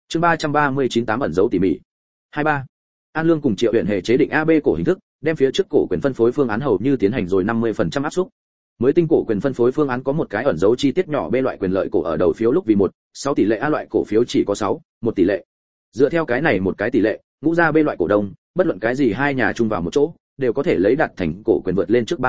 Chương 339 tám ẩn dấu tỉ mỉ. 23. An Lương cùng Triệu Uyển Hề chế định AB cổ hình thức, đem phía trước cổ quyền phân phối phương án hầu như tiến hành rồi 50% áp xúc. Mới tinh cổ quyền phân phối phương án có một cái ẩn dấu chi tiết nhỏ B loại quyền lợi cổ ở đầu phiếu lúc vì 6 tỷ lệ A loại cổ phiếu chỉ có 1 tỷ lệ. Dựa theo cái này một cái tỷ lệ, ngũ ra B loại cổ đông, bất luận cái gì hai nhà chung vào một chỗ, đều có thể lấy đạt thành cổ quyền vượt lên trước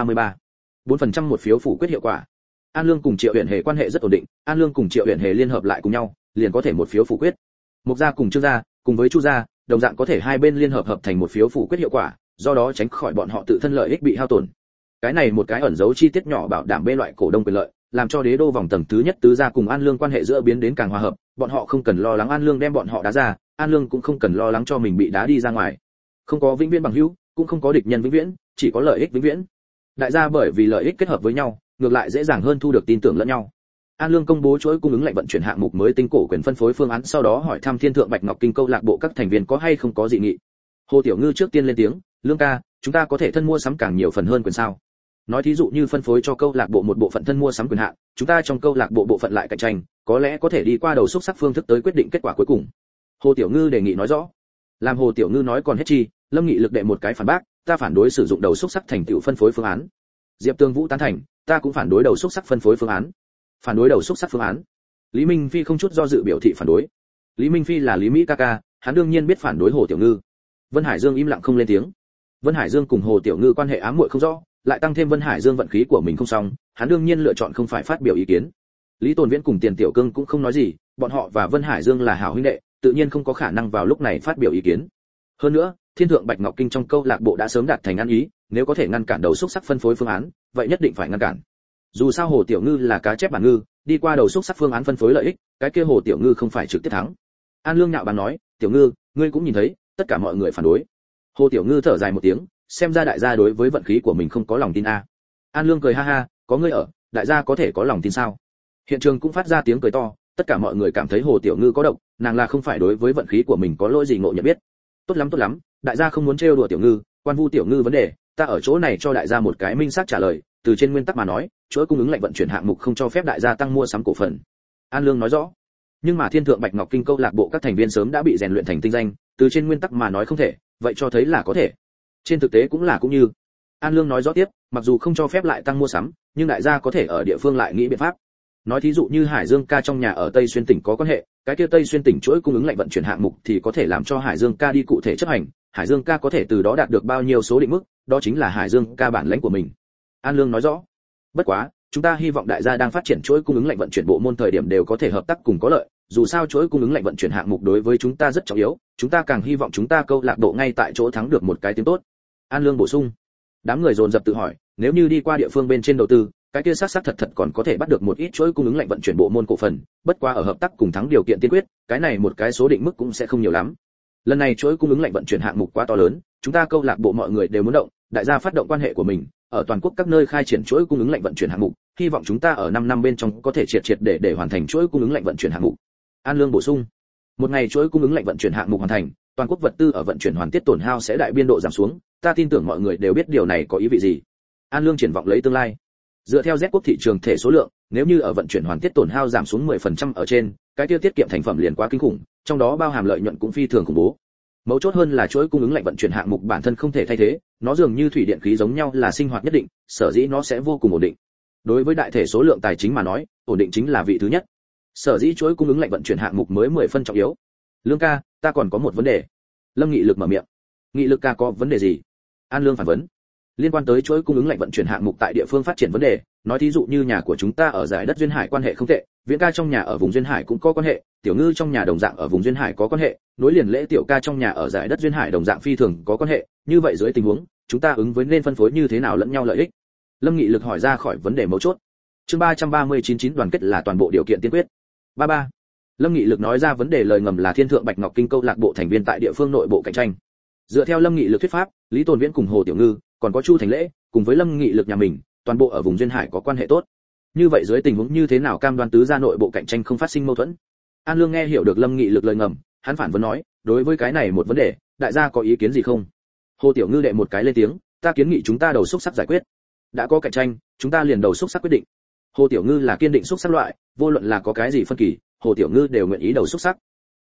4% một phiếu phủ quyết hiệu quả. An Lương cùng Triệu Uyển Hề quan hệ rất ổn định, An Lương cùng Triệu Uyển Hề liên hợp lại cùng nhau, liền có thể một phiếu phủ quyết. Mục gia cùng Trương gia, cùng với Chu gia, đồng dạng có thể hai bên liên hợp hợp thành một phiếu phủ quyết hiệu quả, do đó tránh khỏi bọn họ tự thân lợi ích bị hao tổn. Cái này một cái ẩn dấu chi tiết nhỏ bảo đảm B loại cổ đông quyền lợi, làm cho đế đô vòng tầng thứ nhất tứ gia cùng An Lương quan hệ giữa biến đến càng hòa hợp, bọn họ không cần lo lắng An Lương đem bọn họ đá ra, An Lương cũng không cần lo lắng cho mình bị đá đi ra ngoài. Không có vĩnh viễn bằng hữu, cũng không có địch nhân vĩnh viễn, chỉ có lợi ích vĩnh viễn. Đại gia bởi vì lợi ích kết hợp với nhau, ngược lại dễ dàng hơn thu được tin tưởng lẫn nhau. An Lương công bố chuỗi cung ứng lệnh vận chuyển hạng mục mới tinh cổ quyền phân phối phương án, sau đó hỏi thăm Thiên Thượng Bạch Ngọc Kinh câu lạc bộ các thành viên có hay không có dị nghị. Hồ Tiểu Ngư trước tiên lên tiếng, "Lương ca, chúng ta có thể thân mua sắm càng nhiều phần hơn quyền sao? Nói thí dụ như phân phối cho câu lạc bộ một bộ phận thân mua sắm quyền hạn, chúng ta trong câu lạc bộ bộ phận lại cạnh tranh, có lẽ có thể đi qua đầu xúc sắc phương thức tới quyết định kết quả cuối cùng." Hồ Tiểu Ngư đề nghị nói rõ. Làm Hồ Tiểu Ngư nói còn hết chi, Lâm Nghị Lực đệ một cái phản bác, "Ta phản đối sử dụng đầu xúc sắc thành tựu phân phối phương án." Diệp Tương Vũ tán thành, "Ta cũng phản đối đầu xúc sắc phân phối phương án." Phản đối đầu xúc sắc phương án. Lý Minh Phi không chút do dự biểu thị phản đối. Lý Minh Phi là Lý Mỹ ca ca, hắn đương nhiên biết phản đối Hồ Tiểu Ngư. Vân Hải Dương im lặng không lên tiếng. Vân Hải Dương cùng Hồ Tiểu Ngư quan hệ ám muội không rõ, lại tăng thêm Vân Hải Dương vận khí của mình không xong, hắn đương nhiên lựa chọn không phải phát biểu ý kiến. Lý Tồn Viễn cùng Tiền Tiểu Cương cũng không nói gì, bọn họ và Vân Hải Dương là hảo huynh đệ, tự nhiên không có khả năng vào lúc này phát biểu ý kiến. Hơn nữa, Thiên Thượng Bạch Ngọc Kinh trong câu lạc bộ đã sớm đạt thành ăn ý, nếu có thể ngăn cản đầu xúc sắc phân phối phương án, vậy nhất định phải ngăn cản. Dù sao Hồ Tiểu Ngư là cá chép bản ngư, đi qua đầu xúc sắc phương án phân phối lợi ích, cái kia Hồ Tiểu Ngư không phải trực tiếp thắng. An Lương nhạo báng nói, "Tiểu Ngư, ngươi cũng nhìn thấy, tất cả mọi người phản đối." Hồ Tiểu Ngư thở dài một tiếng, xem ra đại gia đối với vận khí của mình không có lòng tin a. An Lương cười ha ha, "Có ngươi ở, đại gia có thể có lòng tin sao?" Hiện trường cũng phát ra tiếng cười to, tất cả mọi người cảm thấy Hồ Tiểu Ngư có độc, nàng là không phải đối với vận khí của mình có lỗi gì ngộ nhận biết. Tốt lắm, đại gia không muốn trêu đùa Tiểu Ngư, quan vu Tiểu Ngư vấn đề, ta ở chỗ này cho đại gia một cái minh xác trả lời, từ trên nguyên tắc mà nói, chuỗi cung ứng lệnh vận chuyển hạng mục không cho phép đại gia tăng mua sắm cổ phần. An Lương nói rõ. Nhưng mà Thiên Thượng Bạch Ngọc Kinh câu lạc bộ các thành viên sớm đã bị rèn luyện thành tinh danh, từ trên nguyên tắc mà nói không thể, vậy cho thấy là có thể. Trên thực tế cũng là cũng như. An Lương nói rõ tiếp, mặc dù không cho phép lại tăng mua sắm, nhưng đại gia có thể ở địa phương lại nghĩ biện pháp. Nói thí dụ như Hải Dương ca trong nhà ở Tây Xuyên tỉnh có quan hệ, cái kia Tây Xuyên tỉnh chuỗi cung ứng lệnh vận chuyển hạng mục thì có thể làm cho Hải Dương ca đi cụ thể chấp hành, Hải Dương ca có thể từ đó đạt được bao nhiêu số định mức, đó chính là Hải Dương ca bản lãnh của mình. An Lương nói rõ. Bất quá, chúng ta hy vọng đại gia đang phát triển chuỗi cung ứng lệnh vận chuyển bộ môn thời điểm đều có thể hợp tác cùng có lợi, dù sao chuỗi cung ứng lệnh vận chuyển hạng mục đối với chúng ta rất trọng yếu, chúng ta càng hy vọng chúng ta câu lạc bộ ngay tại chỗ thắng được một cái tiếng tốt. An Lương bổ sung. Đám người dồn dập tự hỏi, nếu như đi qua địa phương bên trên đầu tư, cái kia xác thật còn có thể bắt được một ít chuỗi cung ứng lệnh vận chuyển bộ môn cổ phần, bất quá ở hợp tác cùng thắng điều kiện tiên quyết, cái này một cái số định mức cũng sẽ không nhiều lắm. Lần này chuỗi cung ứng lệnh vận chuyển hạng mục quá to lớn, chúng ta câu lạc bộ mọi người đều muốn động, đại gia phát động quan hệ của mình, ở toàn quốc các nơi khai triển chuỗi cung ứng lệnh vận chuyển hạng mục, hy vọng chúng ta ở 5 năm bên trong có thể triệt để hoàn thành chuỗi cung ứng lệnh vận chuyển hạng mục. An Lương bổ sung. Một ngày chuỗi cung ứng lệnh vận chuyển hạng mục hoàn thành, toàn quốc vật tư ở vận chuyển hoàn tiết tổn hao sẽ đại biên độ giảm xuống, ta tin tưởng mọi người đều biết điều này có ý vị gì. An Lương triển vọng lấy tương lai. Dựa theo Z quốc thị trường thể số lượng, nếu như ở vận chuyển hoàn tiết tổn hao giảm xuống 10% ở trên, cái tiêu tiết kiệm thành phẩm liền quá kinh khủng, trong đó bao hàm lợi nhuận cũng phi thường khủng bố. Mấu chốt hơn là chuỗi cung ứng lệnh vận chuyển hạng mục bản thân không thể thay thế, nó dường như thủy điện khí giống nhau là sinh hoạt nhất định, sở dĩ nó sẽ vô cùng ổn định. Đối với đại thể số lượng tài chính mà nói, ổn định chính là vị thứ nhất. Sở dĩ chuỗi cung ứng lệnh vận chuyển hạng mục mới 10 phân trọng yếu. Lương ca, ta còn có một vấn đề. Lâm Nghị Lực mở miệng. Nghị Lực ca có vấn đề gì? An Lương phản vấn. Liên quan tới chuỗi cung ứng lệnh vận chuyển hạng mục tại địa phương phát triển vấn đề, nói thí dụ như nhà của chúng ta ở giải đất duyên hải quan hệ không tệ, Viễn ca trong nhà ở vùng duyên hải cũng có quan hệ, Tiểu Ngư trong nhà đồng dạng ở vùng duyên hải có quan hệ, nối liền Lễ Tiểu ca trong nhà ở giải đất duyên hải đồng dạng phi thường có quan hệ, như vậy dưới tình huống, chúng ta ứng với nên phân phối như thế nào lẫn nhau lợi ích? Lâm Nghị Lực hỏi ra khỏi vấn đề mấu chốt. Chương 339 đoàn kết là toàn bộ điều kiện tiên quyết. 33. Lâm Nghị Lực nói ra vấn đề lời ngầm là Thiên Thượng Bạch Ngọc Kinh câu lạc bộ thành viên tại địa phương nội bộ cạnh tranh. Dựa theo Lâm Nghị Lực thuyết pháp, Lý Tồn Viễn cùng Hồ Tiểu Ngư, còn có Chu Thành Lễ, cùng với Lâm Nghị Lực nhà mình, toàn bộ ở vùng duyên hải có quan hệ tốt. Như vậy dưới tình huống như thế nào cam đoan tứ gia nội bộ cạnh tranh không phát sinh mâu thuẫn? An Lương nghe hiểu được Lâm Nghị Lực lời ngầm, hắn phản vấn nói, đối với cái này một vấn đề, đại gia có ý kiến gì không? Hồ Tiểu Ngư đệ một cái lên tiếng, ta kiến nghị chúng ta đầu xúc sắc giải quyết. Đã có cạnh tranh, chúng ta liền đầu xúc sắc quyết định. Hồ Tiểu Ngư là kiên định xúc sắc loại, vô luận là có cái gì phân kỳ, Hồ Tiểu Ngư đều nguyện ý đầu xúc sắc.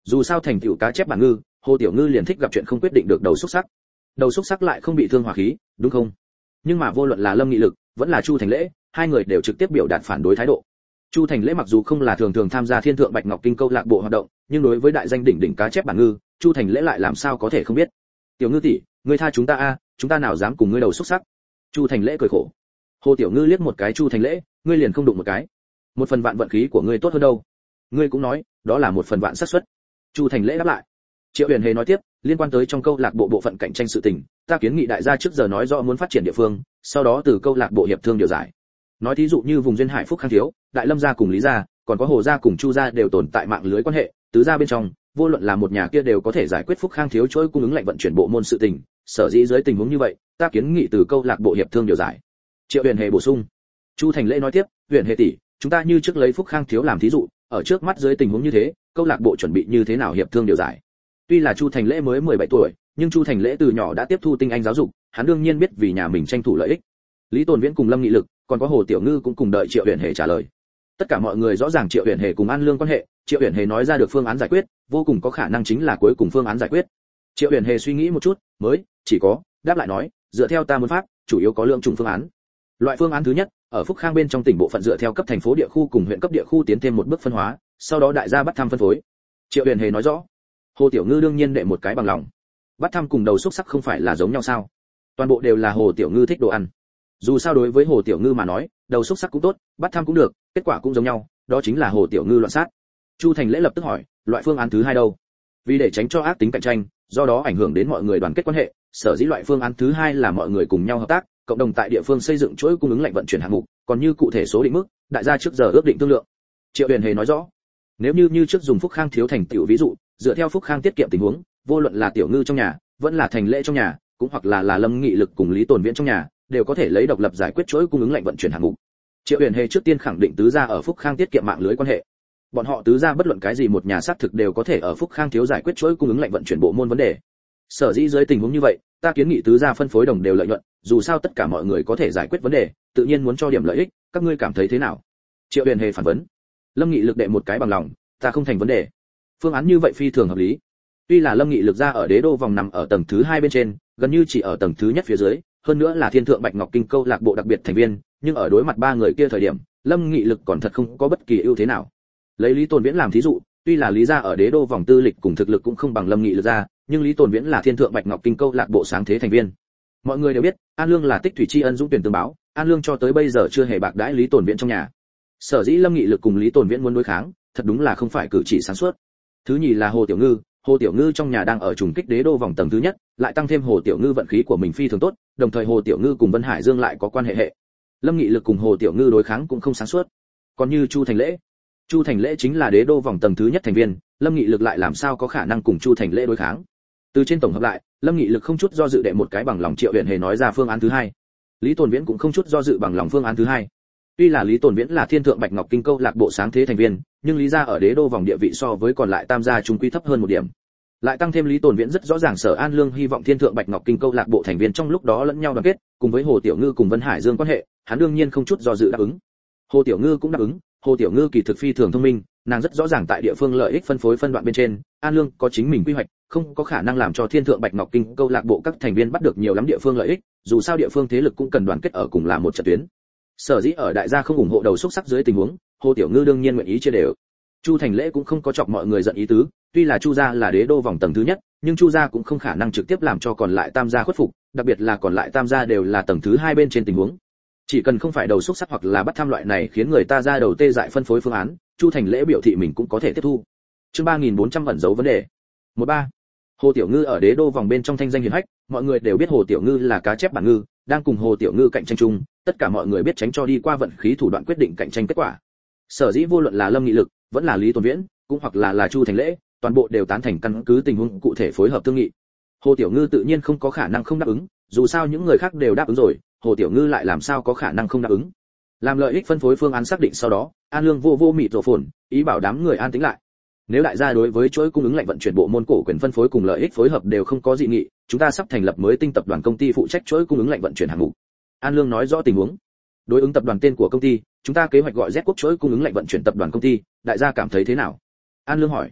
Dù sao thành tựu cá chép bản ngư, Hồ Tiểu Ngư liền thích gặp chuyện không quyết định được đầu xúc sắc. Đầu xúc sắc lại không bị thương hỏa khí, đúng không? Nhưng mà vô luận là Lâm Nghị Lực, vẫn là Chu Thành Lễ, hai người đều trực tiếp biểu đạt phản đối thái độ. Chu Thành Lễ mặc dù không là thường thường tham gia Thiên Thượng Bạch Ngọc Kinh câu lạc bộ hoạt động, nhưng đối với đại danh đỉnh đỉnh cá chép bản ngư, Chu Thành Lễ lại làm sao có thể không biết. Tiểu Ngư tỷ, ngươi tha chúng ta a, chúng ta nào dám cùng ngươi đầu xúc sắc. Chu Thành Lễ cười khổ. Hồ Tiểu Ngư liếc một cái Chu Thành Lễ, ngươi liền không đụng một cái. Một phần vạn vận khí của ngươi tốt hơn đâu. Ngươi cũng nói, đó là một phần vạn xác suất. Chu Thành Lễ đáp lại. Triệu Huyền Hề nói tiếp, liên quan tới trong câu lạc bộ bộ phận cạnh tranh sự tình, ta kiến nghị đại gia trước giờ nói rõ muốn phát triển địa phương, sau đó từ câu lạc bộ hiệp thương điều giải. Nói thí dụ như vùng duyên hải Phúc Khang thiếu, Đại Lâm gia cùng Lý gia, còn có Hồ gia cùng Chu gia đều tồn tại mạng lưới quan hệ, tứ gia bên trong, vô luận là một nhà kia đều có thể giải quyết Phúc Khang thiếu chuỗi cung ứng lệnh vận chuyển bộ môn sự tình, sở dĩ dưới tình huống như vậy, ta kiến nghị từ câu lạc bộ hiệp thương điều giải. Triệu Huyền Hề bổ sung. Chu Thành Lễ nói tiếp, Huyền Hề tỷ, chúng ta như trước lấy Phúc Khang thiếu làm thí dụ, ở trước mắt dưới tình huống như thế, câu lạc bộ chuẩn bị như thế nào hiệp thương điều giải. Tuy là Chu Thành Lễ mới 17 tuổi, nhưng Chu Thành Lễ từ nhỏ đã tiếp thu tinh anh giáo dục, hắn đương nhiên biết vì nhà mình tranh thủ lợi ích. Lý Tồn Viễn cùng Lâm Nghị Lực, còn có Hồ Tiểu Ngư cũng cùng đợi Triệu Huyền Hề trả lời. Tất cả mọi người rõ ràng Triệu Huyền Hề cùng An Lương quan hệ, Triệu Huyền Hề nói ra được phương án giải quyết, vô cùng có khả năng chính là cuối cùng phương án giải quyết. Triệu Huyền Hề suy nghĩ một chút, mới chỉ có đáp lại nói, dựa theo ta muốn pháp, chủ yếu có lượng chủng phương án. Loại phương án thứ nhất, ở Phúc Khang bên trong tỉnh bộ phận dựa theo cấp thành phố địa khu cùng huyện cấp địa khu tiến thêm một bước phân hóa, sau đó đại gia bắt thăm phân phối. Triệu Huyền Hề nói rõ. Hồ Tiểu Ngư đương nhiên đệ một cái bằng lòng. Bắt thăm cùng đầu xúc sắc không phải là giống nhau sao? Toàn bộ đều là Hồ Tiểu Ngư thích đồ ăn. Dù sao đối với Hồ Tiểu Ngư mà nói, đầu xúc sắc cũng tốt, bắt thăm cũng được, kết quả cũng giống nhau, đó chính là Hồ Tiểu Ngư loạn sát. Chu Thành Lễ lập tức hỏi, loại phương án thứ hai đâu? Vì để tránh cho ác tính cạnh tranh, do đó ảnh hưởng đến mọi người đoàn kết quan hệ, sở dĩ loại phương án thứ hai là mọi người cùng nhau hợp tác, cộng đồng tại địa phương xây dựng chuỗi cung ứng lệnh vận chuyển hạng mục, còn như cụ thể số định mức, đại gia trước giờ ước định thương lượng. Triệu Huyền Hề nói rõ. Nếu như trước dùng Phúc Khang thiếu thành tiểu ví dụ, dựa theo Phúc Khang tiết kiệm tình huống, vô luận là Tiểu Ngư trong nhà, vẫn là Thành Lễ trong nhà, cũng hoặc là Lâm Nghị Lực cùng Lý Tồn Viễn trong nhà, đều có thể lấy độc lập giải quyết chuỗi cung ứng lệnh vận chuyển hạng mục. Triệu Huyền Hề trước tiên khẳng định tứ gia ở Phúc Khang tiết kiệm mạng lưới quan hệ. Bọn họ tứ gia bất luận cái gì một nhà xác thực đều có thể ở Phúc Khang thiếu giải quyết chuỗi cung ứng lệnh vận chuyển bộ môn vấn đề. Sở dĩ dưới tình huống như vậy, ta kiến nghị tứ gia phân phối đồng đều lợi nhuận, dù sao tất cả mọi người có thể giải quyết vấn đề, tự nhiên muốn cho điểm lợi ích, các ngươi cảm thấy thế nào? Triệu Huyền Hề phản vấn. Lâm Nghị Lực đệ một cái bằng lòng, ta không thành vấn đề. Phương án như vậy phi thường hợp lý. Tuy là Lâm Nghị Lực ra ở đế đô vòng nằm ở tầng thứ 2 bên trên, gần như chỉ ở tầng thứ nhất phía dưới, hơn nữa là Thiên Thượng Bạch Ngọc Kinh câu lạc bộ đặc biệt thành viên, nhưng ở đối mặt ba người kia thời điểm, Lâm Nghị Lực còn thật không có bất kỳ ưu thế nào. Lấy Lý Tồn Viễn làm thí dụ, tuy là Lý gia ở đế đô vòng tư lịch cùng thực lực cũng không bằng Lâm Nghị Lực ra, nhưng Lý Tồn Viễn là Thiên Thượng Bạch Ngọc Kinh câu lạc bộ sáng thế thành viên. Mọi người đều biết, An Lương là tích thủy tri ân dũng tuyển tương báo, An Lương cho tới bây giờ chưa hề bạc đãi Lý Tồn Viễn trong nhà. Sở dĩ Lâm Nghị Lực cùng Lý Tồn Viễn muốn đối kháng, thật đúng là không phải cử chỉ sáng suốt. Thứ nhì là Hồ Tiểu Ngư trong nhà đang ở trùng kích đế đô vòng tầng thứ nhất, lại tăng thêm Hồ Tiểu Ngư vận khí của mình phi thường tốt, đồng thời Hồ Tiểu Ngư cùng Vân Hải Dương lại có quan hệ hệ. Lâm Nghị Lực cùng Hồ Tiểu Ngư đối kháng cũng không sáng suốt. Còn như Chu Thành Lễ chính là đế đô vòng tầng thứ nhất thành viên, Lâm Nghị Lực lại làm sao có khả năng cùng Chu Thành Lễ đối kháng. Từ trên tổng hợp lại, Lâm Nghị Lực không chút do dự đệ một cái bằng lòng Triệu Huyền Hề nói ra phương án thứ hai. Lý Tồn Viễn cũng không chút do dự bằng lòng phương án thứ hai. Tuy là Lý Tồn Viễn là Thiên Thượng Bạch Ngọc Kinh câu lạc bộ sáng thế thành viên, nhưng Lý gia ở đế đô vòng địa vị so với còn lại tam gia trung quy thấp hơn một điểm. Lại tăng thêm Lý Tồn Viễn rất rõ ràng Sở An Lương hy vọng Thiên Thượng Bạch Ngọc Kinh câu lạc bộ thành viên trong lúc đó lẫn nhau đoàn kết, cùng với Hồ Tiểu Ngư cùng Vân Hải Dương quan hệ, hắn đương nhiên không chút do dự đáp ứng. Hồ Tiểu Ngư cũng đáp ứng, Hồ Tiểu Ngư kỳ thực phi thường thông minh, nàng rất rõ ràng tại địa phương lợi ích phân phối phân đoạn bên trên, An Lương có chính mình quy hoạch, không có khả năng làm cho Thiên Thượng Bạch Ngọc Kinh câu lạc bộ các thành viên bắt được nhiều lắm địa phương lợi ích, dù sao địa phương thế lực cũng cần đoàn kết ở cùng là một trận tuyến. Sở dĩ ở đại gia không ủng hộ đầu xúc sắc dưới tình huống, Hồ Tiểu Ngư đương nhiên nguyện ý chia đều. Chu Thành Lễ cũng không có chọc mọi người giận ý tứ, tuy là Chu gia là đế đô vòng tầng thứ nhất, nhưng Chu gia cũng không khả năng trực tiếp làm cho còn lại tam gia khuất phục, đặc biệt là còn lại tam gia đều là tầng thứ hai bên trên tình huống. Chỉ cần không phải đầu xúc sắc hoặc là bắt tham loại này khiến người ta ra đầu tê dại phân phối phương án, Chu Thành Lễ biểu thị mình cũng có thể tiếp thu. Chương 3400 ẩn giấu vấn đề. 13. Hồ Tiểu Ngư ở đế đô vòng bên trong thanh danh hiển hách, mọi người đều biết Hồ Tiểu Ngư là cá chép bản ngư, đang cùng Hồ Tiểu Ngư cạnh tranh chung, tất cả mọi người biết tránh cho đi qua vận khí thủ đoạn quyết định cạnh tranh kết quả. Sở dĩ vô luận là Lâm Nghị Lực, vẫn là Lý Tồn Viễn, cũng hoặc là Chu Thành Lễ, toàn bộ đều tán thành căn cứ tình huống cụ thể phối hợp thương nghị. Hồ Tiểu Ngư tự nhiên không có khả năng không đáp ứng, dù sao những người khác đều đáp ứng rồi, Hồ Tiểu Ngư lại làm sao có khả năng không đáp ứng. Làm lợi ích phân phối phương án xác định sau đó, An Lương vô mịt rộ phồn, ý bảo đám người an tĩnh lại. Nếu đại gia đối với chuỗi cung ứng lệnh vận chuyển bộ môn cổ quyền phân phối cùng lợi ích phối hợp đều không có dị nghị, chúng ta sắp thành lập mới tinh tập đoàn công ty phụ trách chuỗi cung ứng lệnh vận chuyển hàng ngũ. An Lương nói rõ tình huống. Đối ứng tập đoàn tên của công ty, chúng ta kế hoạch gọi Z Quốc chuỗi cung ứng lệnh vận chuyển tập đoàn công ty, đại gia cảm thấy thế nào? An Lương hỏi.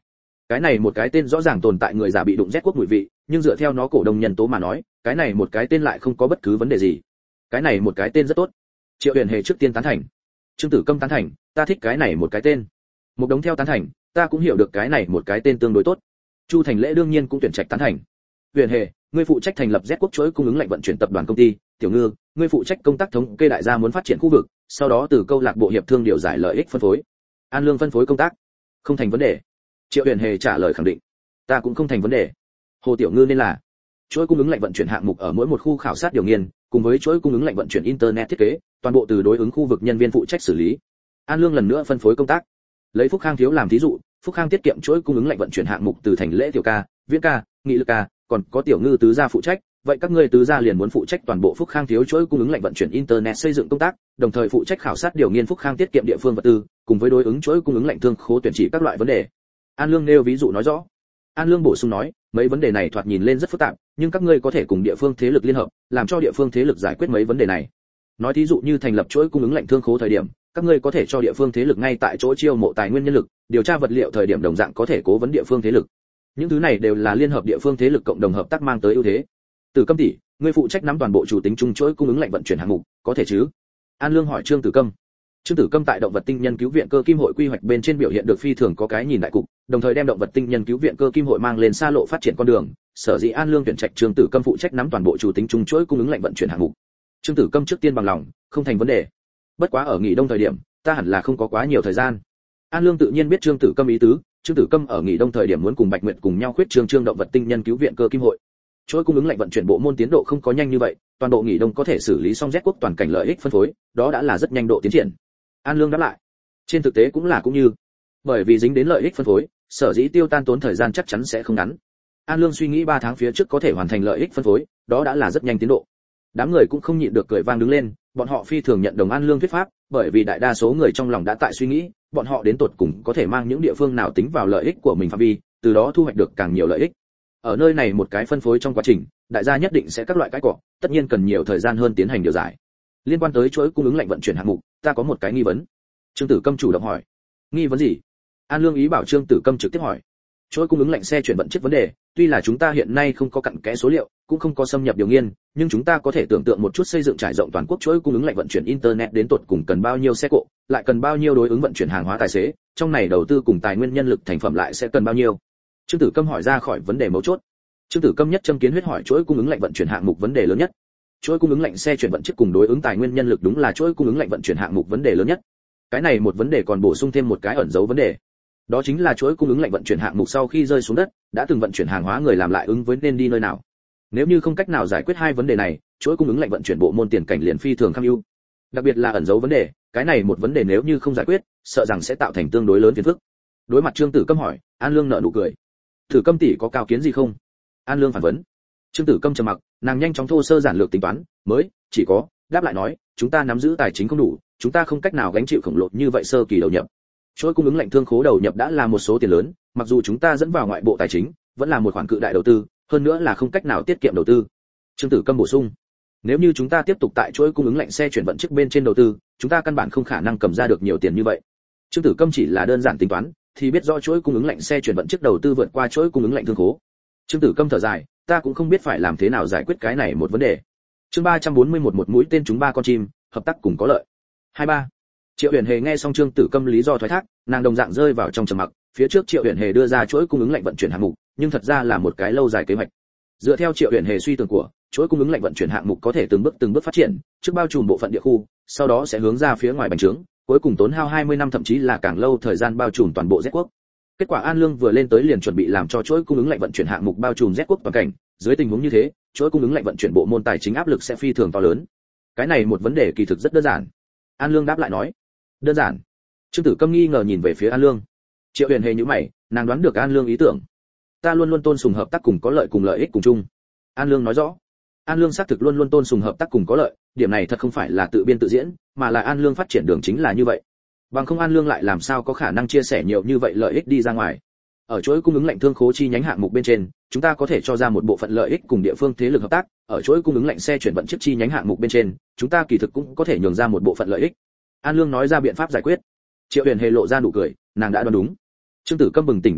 Cái này một cái tên rõ ràng tồn tại người giả bị đụng Z quốc mùi vị, nhưng dựa theo nó cổ đông nhân tố mà nói, cái này một cái tên lại không có bất cứ vấn đề gì. Cái này một cái tên rất tốt. Triệu Huyền Hề trước tiên tán thành. Trương Tử Câm tán thành, ta thích cái này một cái tên. Một đống theo tán thành, ta cũng hiểu được cái này một cái tên tương đối tốt. Chu Thành Lễ đương nhiên cũng tuyển trạch tán thành. Huyền Hề, ngươi phụ trách thành lập Z quốc chuỗi cung ứng lệnh vận chuyển tập đoàn công ty, Tiểu Ngư, ngươi phụ trách công tác thống kê đại gia muốn phát triển khu vực, sau đó từ câu lạc bộ hiệp thương điều giải lợi ích phân phối. An Lương phân phối công tác, không thành vấn đề. Triệu Huyền Hề trả lời khẳng định, ta cũng không thành vấn đề. Hồ Tiểu Ngư nên là chuỗi cung ứng lệnh vận chuyển hạng mục ở mỗi một khu khảo sát điều nghiên, cùng với chuỗi cung ứng lệnh vận chuyển internet thiết kế, toàn bộ từ đối ứng khu vực nhân viên phụ trách xử lý. An Lương lần nữa phân phối công tác. Lấy Phúc Khang thiếu làm thí dụ, Phúc Khang tiết kiệm chuỗi cung ứng lệnh vận chuyển hạng mục từ Thành Lễ Tiểu ca, Viễn ca, Nghị Lực ca, còn có Tiểu Ngư tứ gia phụ trách, vậy các ngươi tứ gia liền muốn phụ trách toàn bộ Phúc Khang thiếu chuỗi cung ứng lệnh vận chuyển internet xây dựng công tác, đồng thời phụ trách khảo sát điều nghiên Phúc Khang tiết kiệm địa phương vật tư, cùng với đối ứng chuỗi cung ứng lệnh thương khố tuyển chỉ các loại vấn đề. An Lương nêu ví dụ nói rõ. An Lương bổ sung nói, mấy vấn đề này thoạt nhìn lên rất phức tạp, nhưng các ngươi có thể cùng địa phương thế lực liên hợp, làm cho địa phương thế lực giải quyết mấy vấn đề này. Nói thí dụ như thành lập chuỗi cung ứng lệnh thương khố thời điểm, các ngươi có thể cho địa phương thế lực ngay tại chỗ chiêu mộ tài nguyên nhân lực, điều tra vật liệu thời điểm đồng dạng có thể cố vấn địa phương thế lực. Những thứ này đều là liên hợp địa phương thế lực cộng đồng hợp tác mang tới ưu thế. Từ Câm tỷ, ngươi phụ trách nắm toàn bộ chủ tính chung chuỗi cung ứng lệnh vận chuyển hạng mục, có thể chứ? An Lương hỏi Trương Tử Câm. Trương Tử Câm tại động vật tinh nhân cứu viện cơ kim hội quy hoạch bên trên biểu hiện được phi thường có cái nhìn đại cục, đồng thời đem động vật tinh nhân cứu viện cơ kim hội mang lên xa lộ phát triển con đường, sở dĩ An Lương tuyển trạch Trương Tử Câm phụ trách nắm toàn bộ chủ tính chung chuỗi cung ứng lệnh vận chuyển hạng mục. Trương Tử Câm trước tiên bằng lòng, không thành vấn đề. Bất quá ở nghỉ đông thời điểm, ta hẳn là không có quá nhiều thời gian. An Lương tự nhiên biết Trương Tử Câm ý tứ, Trương Tử Câm ở nghỉ đông thời điểm muốn cùng Bạch Nguyệt cùng nhau khuyết trương động vật tinh nhân cứu viện cơ kim hội. Chuỗi cung ứng lệnh vận chuyển bộ môn tiến độ không có nhanh như vậy, toàn bộ nghỉ đông có thể xử lý xong Z quốc toàn cảnh lợi ích phân phối, đó đã là rất nhanh độ tiến triển. An Lương đáp lại. Trên thực tế cũng là cũng như, bởi vì dính đến lợi ích phân phối, sở dĩ tiêu tan tốn thời gian chắc chắn sẽ không ngắn. An Lương suy nghĩ 3 tháng phía trước có thể hoàn thành lợi ích phân phối, đó đã là rất nhanh tiến độ. Đám người cũng không nhịn được cười vang đứng lên, bọn họ phi thường nhận đồng An Lương thuyết pháp, bởi vì đại đa số người trong lòng đã tại suy nghĩ, bọn họ đến tột cùng có thể mang những địa phương nào tính vào lợi ích của mình phạm vi, từ đó thu hoạch được càng nhiều lợi ích. Ở nơi này một cái phân phối trong quá trình, đại gia nhất định sẽ các loại cái cọ, tất nhiên cần nhiều thời gian hơn tiến hành điều giải. Liên quan tới chuỗi cung ứng lệnh vận chuyển hạng mục, ta có một cái nghi vấn. Trương Tử Câm chủ động hỏi. Nghi vấn gì? An Lương ý bảo Trương Tử Câm trực tiếp hỏi. Chuỗi cung ứng lệnh xe chuyển vận chiếc vấn đề, tuy là chúng ta hiện nay không có cặn kẽ số liệu, cũng không có xâm nhập điều nghiên, nhưng chúng ta có thể tưởng tượng một chút xây dựng trải rộng toàn quốc chuỗi cung ứng lệnh vận chuyển internet đến tột cùng cần bao nhiêu xe cộ, lại cần bao nhiêu đối ứng vận chuyển hàng hóa tài xế, trong này đầu tư cùng tài nguyên nhân lực thành phẩm lại sẽ cần bao nhiêu. Trương Tử Câm hỏi ra khỏi vấn đề mấu chốt. Trương Tử Câm nhất châm kiến huyết hỏi chuỗi cung ứng lệnh vận chuyển hạng mục vấn đề lớn nhất. Chuỗi cung ứng lệnh xe chuyển vận chiếc cùng đối ứng tài nguyên nhân lực đúng là chuỗi cung ứng lệnh vận chuyển hạng mục vấn đề lớn nhất. Cái này một vấn đề còn bổ sung thêm một cái ẩn dấu vấn đề. Đó chính là chuỗi cung ứng lệnh vận chuyển hạng mục sau khi rơi xuống đất, đã từng vận chuyển hàng hóa người làm lại ứng với nên đi nơi nào. Nếu như không cách nào giải quyết hai vấn đề này, chuỗi cung ứng lệnh vận chuyển bộ môn tiền cảnh liền phi thường kham ưu. Đặc biệt là ẩn dấu vấn đề, cái này một vấn đề nếu như không giải quyết, sợ rằng sẽ tạo thành tương đối lớn phiền phức. Đối mặt Trương Tử Câm hỏi, An Lương nở nụ cười. Tử Câm tỷ có cao kiến gì không? An Lương phản vấn. Trương Tử Câm trầm mặc, nàng nhanh chóng thô sơ giản lược tính toán, mới chỉ có đáp lại nói, chúng ta nắm giữ tài chính không đủ, chúng ta không cách nào gánh chịu khổng lồ như vậy sơ kỳ đầu nhập. Chuỗi cung ứng lệnh thương khố đầu nhập đã là một số tiền lớn, mặc dù chúng ta dẫn vào ngoại bộ tài chính, vẫn là một khoản cự đại đầu tư, hơn nữa là không cách nào tiết kiệm đầu tư. Trương Tử Câm bổ sung, nếu như chúng ta tiếp tục tại chuỗi cung ứng lệnh xe chuyển vận chiếc bên trên đầu tư, chúng ta căn bản không khả năng cầm ra được nhiều tiền như vậy. Trương Tử Câm chỉ là đơn giản tính toán, thì biết rõ chuỗi cung ứng lệnh xe chuyển vận chiếc đầu tư vượt qua chuỗi cung ứng lệnh thương khố. Trương Tử Câm thở dài, ta cũng không biết phải làm thế nào giải quyết cái này một vấn đề. Chương 341 một mũi tên trúng 3 con chim, hợp tác cùng có lợi. 23. Triệu Huyền Hề nghe xong Trương Tử Câm lý do thoái thác, nàng đồng dạng rơi vào trong trầm mặc, phía trước Triệu Huyền Hề đưa ra chuỗi cung ứng lệnh vận chuyển hạng mục, nhưng thật ra là một cái lâu dài kế hoạch. Dựa theo Triệu Huyền Hề suy tưởng của, chuỗi cung ứng lệnh vận chuyển hạng mục có thể từng bước phát triển, trước bao trùm bộ phận địa khu, sau đó sẽ hướng ra phía ngoài bành trướng, cuối cùng tốn hao 20 năm thậm chí là càng lâu thời gian bao trùm toàn bộ Z quốc. Kết quả An Lương vừa lên tới liền chuẩn bị làm cho chuỗi cung ứng lệnh vận chuyển hạng mục bao trùm Z quốc toàn cảnh, dưới tình huống như thế, chuỗi cung ứng lệnh vận chuyển bộ môn tài chính áp lực sẽ phi thường to lớn. Cái này một vấn đề kỳ thực rất đơn giản. An Lương đáp lại nói, đơn giản. Trương Tử Câm nghi ngờ nhìn về phía An Lương. Triệu Huyền Hề nhíu mày, nàng đoán được An Lương ý tưởng. Ta luôn luôn tôn sùng hợp tác cùng có lợi cùng lợi ích cùng chung. An Lương nói rõ. An Lương xác thực luôn luôn tôn sùng hợp tác cùng có lợi, điểm này thật không phải là tự biên tự diễn, mà là An Lương phát triển đường chính là như vậy. Bằng không An Lương lại làm sao có khả năng chia sẻ nhiều như vậy lợi ích đi ra ngoài. Ở chuỗi cung ứng lệnh thương khố chi nhánh hạng mục bên trên, chúng ta có thể cho ra một bộ phận lợi ích cùng địa phương thế lực hợp tác, ở chuỗi cung ứng lệnh xe chuyển vận chiếc chi nhánh hạng mục bên trên, chúng ta kỳ thực cũng có thể nhường ra một bộ phận lợi ích. An Lương nói ra biện pháp giải quyết. Triệu Huyền Hề lộ ra nụ cười, nàng đã đoán đúng. Trương Tử Câm bừng tỉnh đại ngộ,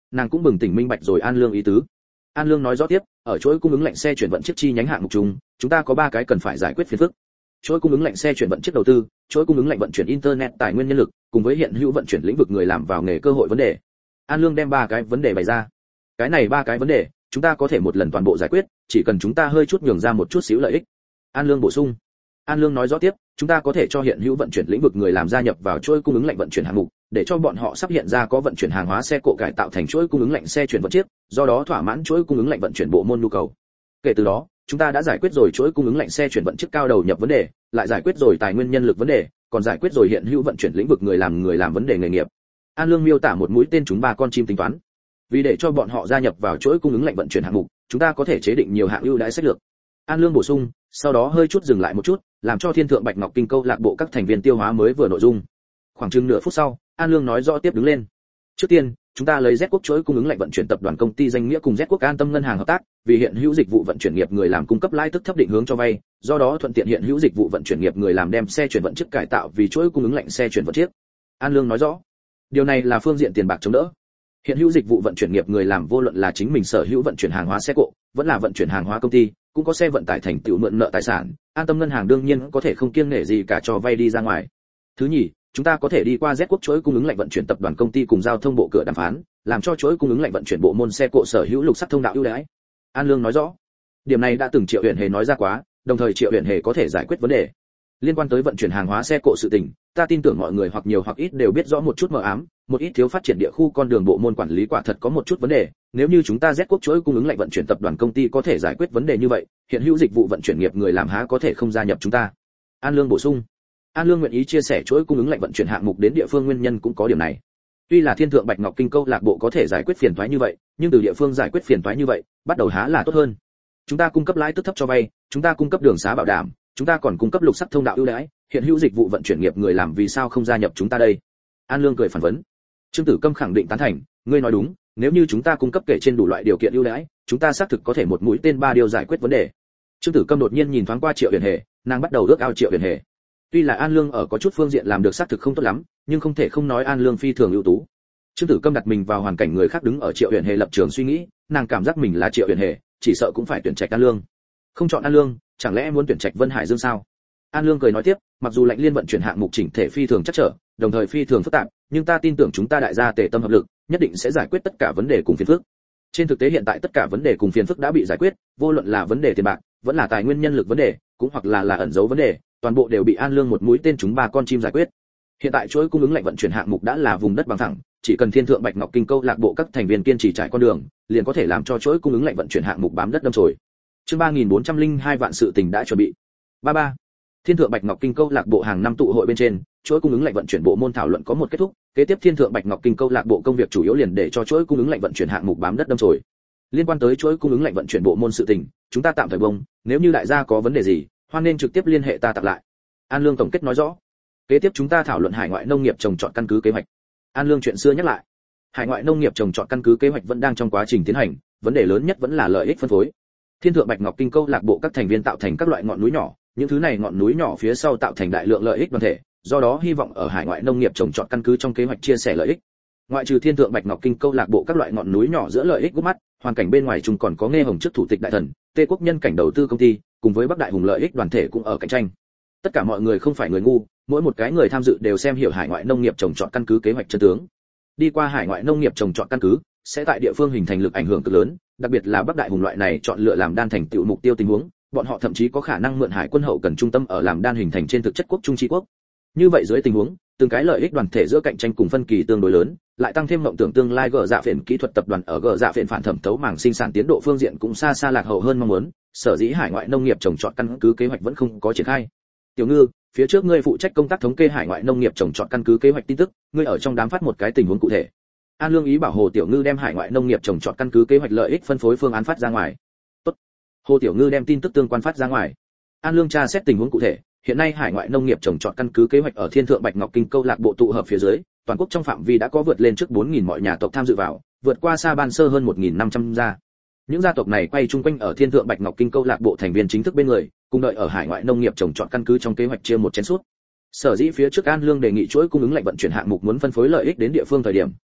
nàng cũng bừng tỉnh minh bạch rồi An Lương ý tứ. An Lương nói rõ tiếp, ở chuỗi cung ứng lạnh xe chuyển vận chiếc chi nhánh hạng mục chung, chúng ta có 3 cái cần phải giải quyết phiền phức. Chuỗi cung ứng lạnh xe chuyển vận chiếc đầu tư, chuỗi cung ứng lạnh vận chuyển internet tài nguyên nhân lực, cùng với hiện hữu vận chuyển lĩnh vực người làm vào nghề cơ hội vấn đề. An Lương đem 3 cái vấn đề bày ra. Cái này 3 cái vấn đề, chúng ta có thể một lần toàn bộ giải quyết, chỉ cần chúng ta hơi chút nhường ra một chút xíu lợi ích. An Lương bổ sung. An Lương nói rõ tiếp, chúng ta có thể cho hiện hữu vận chuyển lĩnh vực người làm gia nhập vào chuỗi cung ứng lạnh vận chuyển hạng mục, để cho bọn họ sắp hiện ra có vận chuyển hàng hóa xe cộ cải tạo thành chuỗi cung ứng lạnh xe chuyển vận chiếc, do đó thỏa mãn chuỗi cung ứng lạnh vận chuyển bộ môn nhu cầu. Kể từ đó, chúng ta đã giải quyết rồi chuỗi cung ứng lạnh xe chuyển vận chiếc cao đầu nhập vấn đề, lại giải quyết rồi tài nguyên nhân lực vấn đề, còn giải quyết rồi hiện hữu vận chuyển lĩnh vực người làm vấn đề nghề nghiệp. An Lương miêu tả một mũi tên chúng 3 con chim tính toán. Vì để cho bọn họ gia nhập vào chuỗi cung ứng lạnh vận chuyển hạng mục, chúng ta có thể chế định nhiều hạng ưu đãi sách lược. An Lương bổ sung, sau đó hơi chút dừng lại một chút, làm cho Thiên Thượng Bạch Ngọc Kinh câu lạc bộ các thành viên tiêu hóa mới vừa nội dung. Khoảng chừng nửa phút sau, An Lương nói rõ tiếp đứng lên. Trước tiên, chúng ta lấy Z Quốc chuỗi cung ứng lạnh vận chuyển tập đoàn công ty danh nghĩa cùng Z Quốc An Tâm ngân hàng hợp tác, vì hiện hữu dịch vụ vận chuyển nghiệp người làm cung cấp lãi tức thấp định hướng cho vay, do đó thuận tiện hiện hữu dịch vụ vận chuyển nghiệp người làm đem xe chuyển vận chiếc cải tạo vì chuỗi cung ứng lạnh xe chuyển vận chiếc. An Lương nói rõ, điều này là phương diện tiền bạc chống đỡ. Hiện hữu dịch vụ vận chuyển nghiệp người làm vô luận là chính mình sở hữu vận chuyển hàng hóa xe cộ, vẫn là vận chuyển hàng hóa công ty, cũng có xe vận tải thành tựu mượn nợ tài sản, An Tâm ngân hàng đương nhiên có thể không kiêng nể gì cả cho vay đi ra ngoài. Thứ nhì, chúng ta có thể đi qua Z Quốc chuỗi cung ứng lạnh vận chuyển tập đoàn công ty cùng giao thông bộ cửa đàm phán, làm cho chuỗi cung ứng lạnh vận chuyển bộ môn xe cộ sở hữu lục sắc thông đạo ưu đãi. An Lương nói rõ, điểm này đã từng Triệu Uyển Hề nói ra quá, đồng thời Triệu Uyển Hề có thể giải quyết vấn đề. Liên quan tới vận chuyển hàng hóa xe cộ sự tình, ta tin tưởng mọi người hoặc nhiều hoặc ít đều biết rõ một chút mờ ám, một ít thiếu phát triển địa khu con đường bộ môn quản lý quả thật có một chút vấn đề, nếu như chúng ta Z Quốc chuỗi cung ứng lạnh vận chuyển tập đoàn công ty có thể giải quyết vấn đề như vậy, hiện hữu dịch vụ vận chuyển nghiệp người làm há có thể không gia nhập chúng ta. An Lương bổ sung. An Lương nguyện ý chia sẻ chuỗi cung ứng lạnh vận chuyển hạng mục đến địa phương nguyên nhân cũng có điểm này. Tuy là Thiên Thượng Bạch Ngọc Kinh câu lạc bộ có thể giải quyết phiền toái như vậy, nhưng từ địa phương giải quyết phiền toái như vậy, bắt đầu há là tốt hơn. Chúng ta cung cấp lãi tức thấp cho vay, chúng ta cung cấp đường xá bảo đảm, chúng ta còn cung cấp lục sắc thông đạo ưu đãi, hiện hữu dịch vụ vận chuyển nghiệp người làm vì sao không gia nhập chúng ta đây? An Lương cười phản vấn. Trương Tử Câm khẳng định tán thành, ngươi nói đúng, nếu như chúng ta cung cấp kể trên đủ loại điều kiện ưu đãi, chúng ta xác thực có thể một mũi tên 3 điều giải quyết vấn đề. Trương Tử Câm đột nhiên nhìn thoáng qua Triệu Uyển Hề, nàng bắt đầu ước ao Triệu Uyển Hề. Tuy là An Lương ở có chút phương diện làm được xác thực không tốt lắm, nhưng không thể không nói An Lương phi thường ưu tú. Trương Tử Câm đặt mình vào hoàn cảnh người khác đứng ở Triệu Uyển Hề lập trường suy nghĩ, nàng cảm giác mình là Triệu Uyển Hề, chỉ sợ cũng phải tuyển trạch An Lương. Không chọn An Lương, chẳng lẽ muốn tuyển trạch Vân Hải Dương sao? An Lương cười nói tiếp, mặc dù Lạnh Liên vận chuyển hạng mục chỉnh thể phi thường chắc trở, đồng thời phi thường phức tạp, nhưng ta tin tưởng chúng ta đại gia tề tâm hợp lực, nhất định sẽ giải quyết tất cả vấn đề cùng phiền phức. Trên thực tế hiện tại tất cả vấn đề cùng phiền phức đã bị giải quyết, vô luận là vấn đề tiền bạc, vẫn là tài nguyên nhân lực vấn đề, cũng hoặc là ẩn giấu vấn đề, toàn bộ đều bị An Lương một mũi tên trúng 3 con chim giải quyết. Hiện tại chuỗi cung ứng lạnh vận chuyển hạng mục đã là vùng đất bằng phẳng, chỉ cần Thiên Thượng Bạch Ngọc Kinh câu lạc bộ các thành viên kiên trì trải con đường, liền có thể làm cho chuỗi cung ứng lạnh vận chuyển hạng mục bám đất đâm chồi. Chương 3402 vạn sự tình đã chuẩn bị. 33. Thiên Thượng Bạch Ngọc Kinh câu lạc bộ hàng năm tụ hội bên trên, chuỗi cung ứng lạnh vận chuyển bộ môn thảo luận có một kết thúc, kế tiếp Thiên Thượng Bạch Ngọc Kinh câu lạc bộ công việc chủ yếu liền để cho chuỗi cung ứng lạnh vận chuyển hạng mục bám đất đâm chồi. Liên quan tới chuỗi cung ứng lạnh vận chuyển bộ môn sự tình, chúng ta tạm thời bông, nếu như đại gia có vấn đề gì, hoan nên trực tiếp liên hệ ta tạp lại. An Lương tổng kết nói rõ. Kế tiếp chúng ta thảo luận hải ngoại nông nghiệp trồng trọt căn cứ kế hoạch. An Lương chuyện xưa nhắc lại. Hải ngoại nông nghiệp trồng trọt căn cứ kế hoạch vẫn đang trong quá trình tiến hành, vấn đề lớn nhất vẫn là lợi ích phân phối. Thiên Thượng Bạch Ngọc Kinh câu lạc bộ các thành viên tạo thành các loại ngọn núi nhỏ, những thứ này ngọn núi nhỏ phía sau tạo thành đại lượng lợi ích đoàn thể, do đó hy vọng ở hải ngoại nông nghiệp trồng trọt căn cứ trong kế hoạch chia sẻ lợi ích. Ngoại trừ Thiên Thượng Bạch Ngọc Kinh câu lạc bộ các loại ngọn núi nhỏ giữa lợi ích gút mắt, hoàn cảnh bên ngoài chúng còn có Nghe Hồng trước thủ tịch đại thần, Tê Quốc nhân cảnh đầu tư công ty, cùng với Bắc Đại Hùng lợi ích đoàn thể cũng ở cạnh tranh. Tất cả mọi người không phải người ngu, mỗi một cái người tham dự đều xem hiểu hải ngoại nông nghiệp trồng trọt căn cứ kế hoạch chân tướng. Đi qua hải ngoại nông nghiệp trồng trọt căn cứ, sẽ tại địa phương hình thành lực ảnh hưởng cực lớn, đặc biệt là Bắc Đại Hùng loại này chọn lựa làm đan thành tựu mục tiêu tình huống, bọn họ thậm chí có khả năng mượn hải quân hậu cần trung tâm ở làm đan hình thành trên thực chất quốc trung tri quốc. Như vậy dưới tình huống, từng cái lợi ích đoàn thể giữa cạnh tranh cùng phân kỳ tương đối lớn, lại tăng thêm mộng tưởng tương lai gỡ dạ phiền kỹ thuật tập đoàn ở gỡ dạ phiền phản thẩm thấu mảng sinh sản tiến độ phương diện cũng xa xa lạc hậu hơn mong muốn, sở dĩ hải ngoại nông nghiệp trồng trọt căn cứ kế hoạch vẫn không có triển khai. Tiểu Ngư, phía trước ngươi phụ trách công tác thống kê hải ngoại nông nghiệp trồng trọt căn cứ kế hoạch tin tức, ngươi ở trong đám phát một cái tình huống cụ thể. An Lương ý bảo Hồ Tiểu Ngư đem hải ngoại nông nghiệp trồng trọt căn cứ kế hoạch lợi ích phân phối phương án phát ra ngoài. Tốt. Hồ Tiểu Ngư đem tin tức tương quan phát ra ngoài. An Lương tra xét tình huống cụ thể, hiện nay hải ngoại nông nghiệp trồng trọt căn cứ kế hoạch ở Thiên Thượng Bạch Ngọc Kinh câu lạc bộ tụ hợp phía dưới, toàn quốc trong phạm vi đã có vượt lên trước 4000 mọi nhà tộc tham dự vào, vượt qua Sa Ban Sơ hơn 1500 gia. Những gia tộc này quay chung quanh ở Thiên Thượng Bạch Ngọc Kinh câu lạc bộ thành viên chính thức bên người, cùng đợi ở hải ngoại nông nghiệp trồng trọt căn cứ trong kế hoạch chia một chén suốt. Sở dĩ phía trước An Lương đề nghị chuỗi cung ứng lạnh vận chuyển hạng mục muốn phân phối lợi ích đến địa phương thời điểm,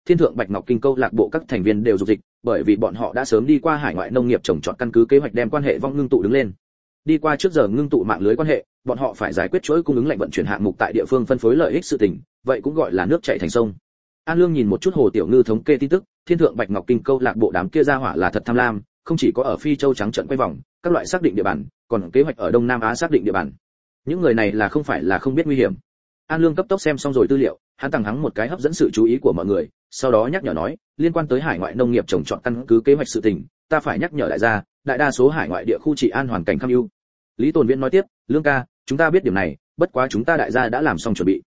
Thiên Thượng Bạch Ngọc Kinh câu lạc bộ các thành viên đều dục dịch, bởi vì bọn họ đã sớm đi qua hải ngoại nông nghiệp trồng trọt căn cứ kế hoạch đem quan hệ vong ngưng tụ đứng lên. Đi qua trước giờ ngưng tụ mạng lưới quan hệ, bọn họ phải giải quyết chuỗi cung ứng lệnh vận chuyển hạng mục tại địa phương phân phối lợi ích sự tình, vậy cũng gọi là nước chảy thành sông. An Lương nhìn một chút Hồ Tiểu Ngư thống kê tin tức, Thiên Thượng Bạch Ngọc Kinh câu lạc bộ đám kia ra hỏa là thật tham lam, không chỉ có ở Phi Châu trắng trợn quay vòng, các loại xác định địa bàn, còn kế hoạch ở Đông Nam Á xác định địa bàn. Những người này là không phải là không biết nguy hiểm. An Lương cấp tốc xem xong rồi tư liệu, hắn tăng hắng một cái hấp dẫn sự chú ý của mọi người, sau đó nhắc nhở nói, liên quan tới hải ngoại nông nghiệp trồng trọt căn cứ kế hoạch sự tình, ta phải nhắc nhở đại gia, đại đa số hải ngoại địa khu trị an hoàn cảnh kham ưu. Lý Tồn Viễn nói tiếp, Lương ca, chúng ta biết điểm này, bất quá chúng ta đại gia đã làm xong chuẩn bị.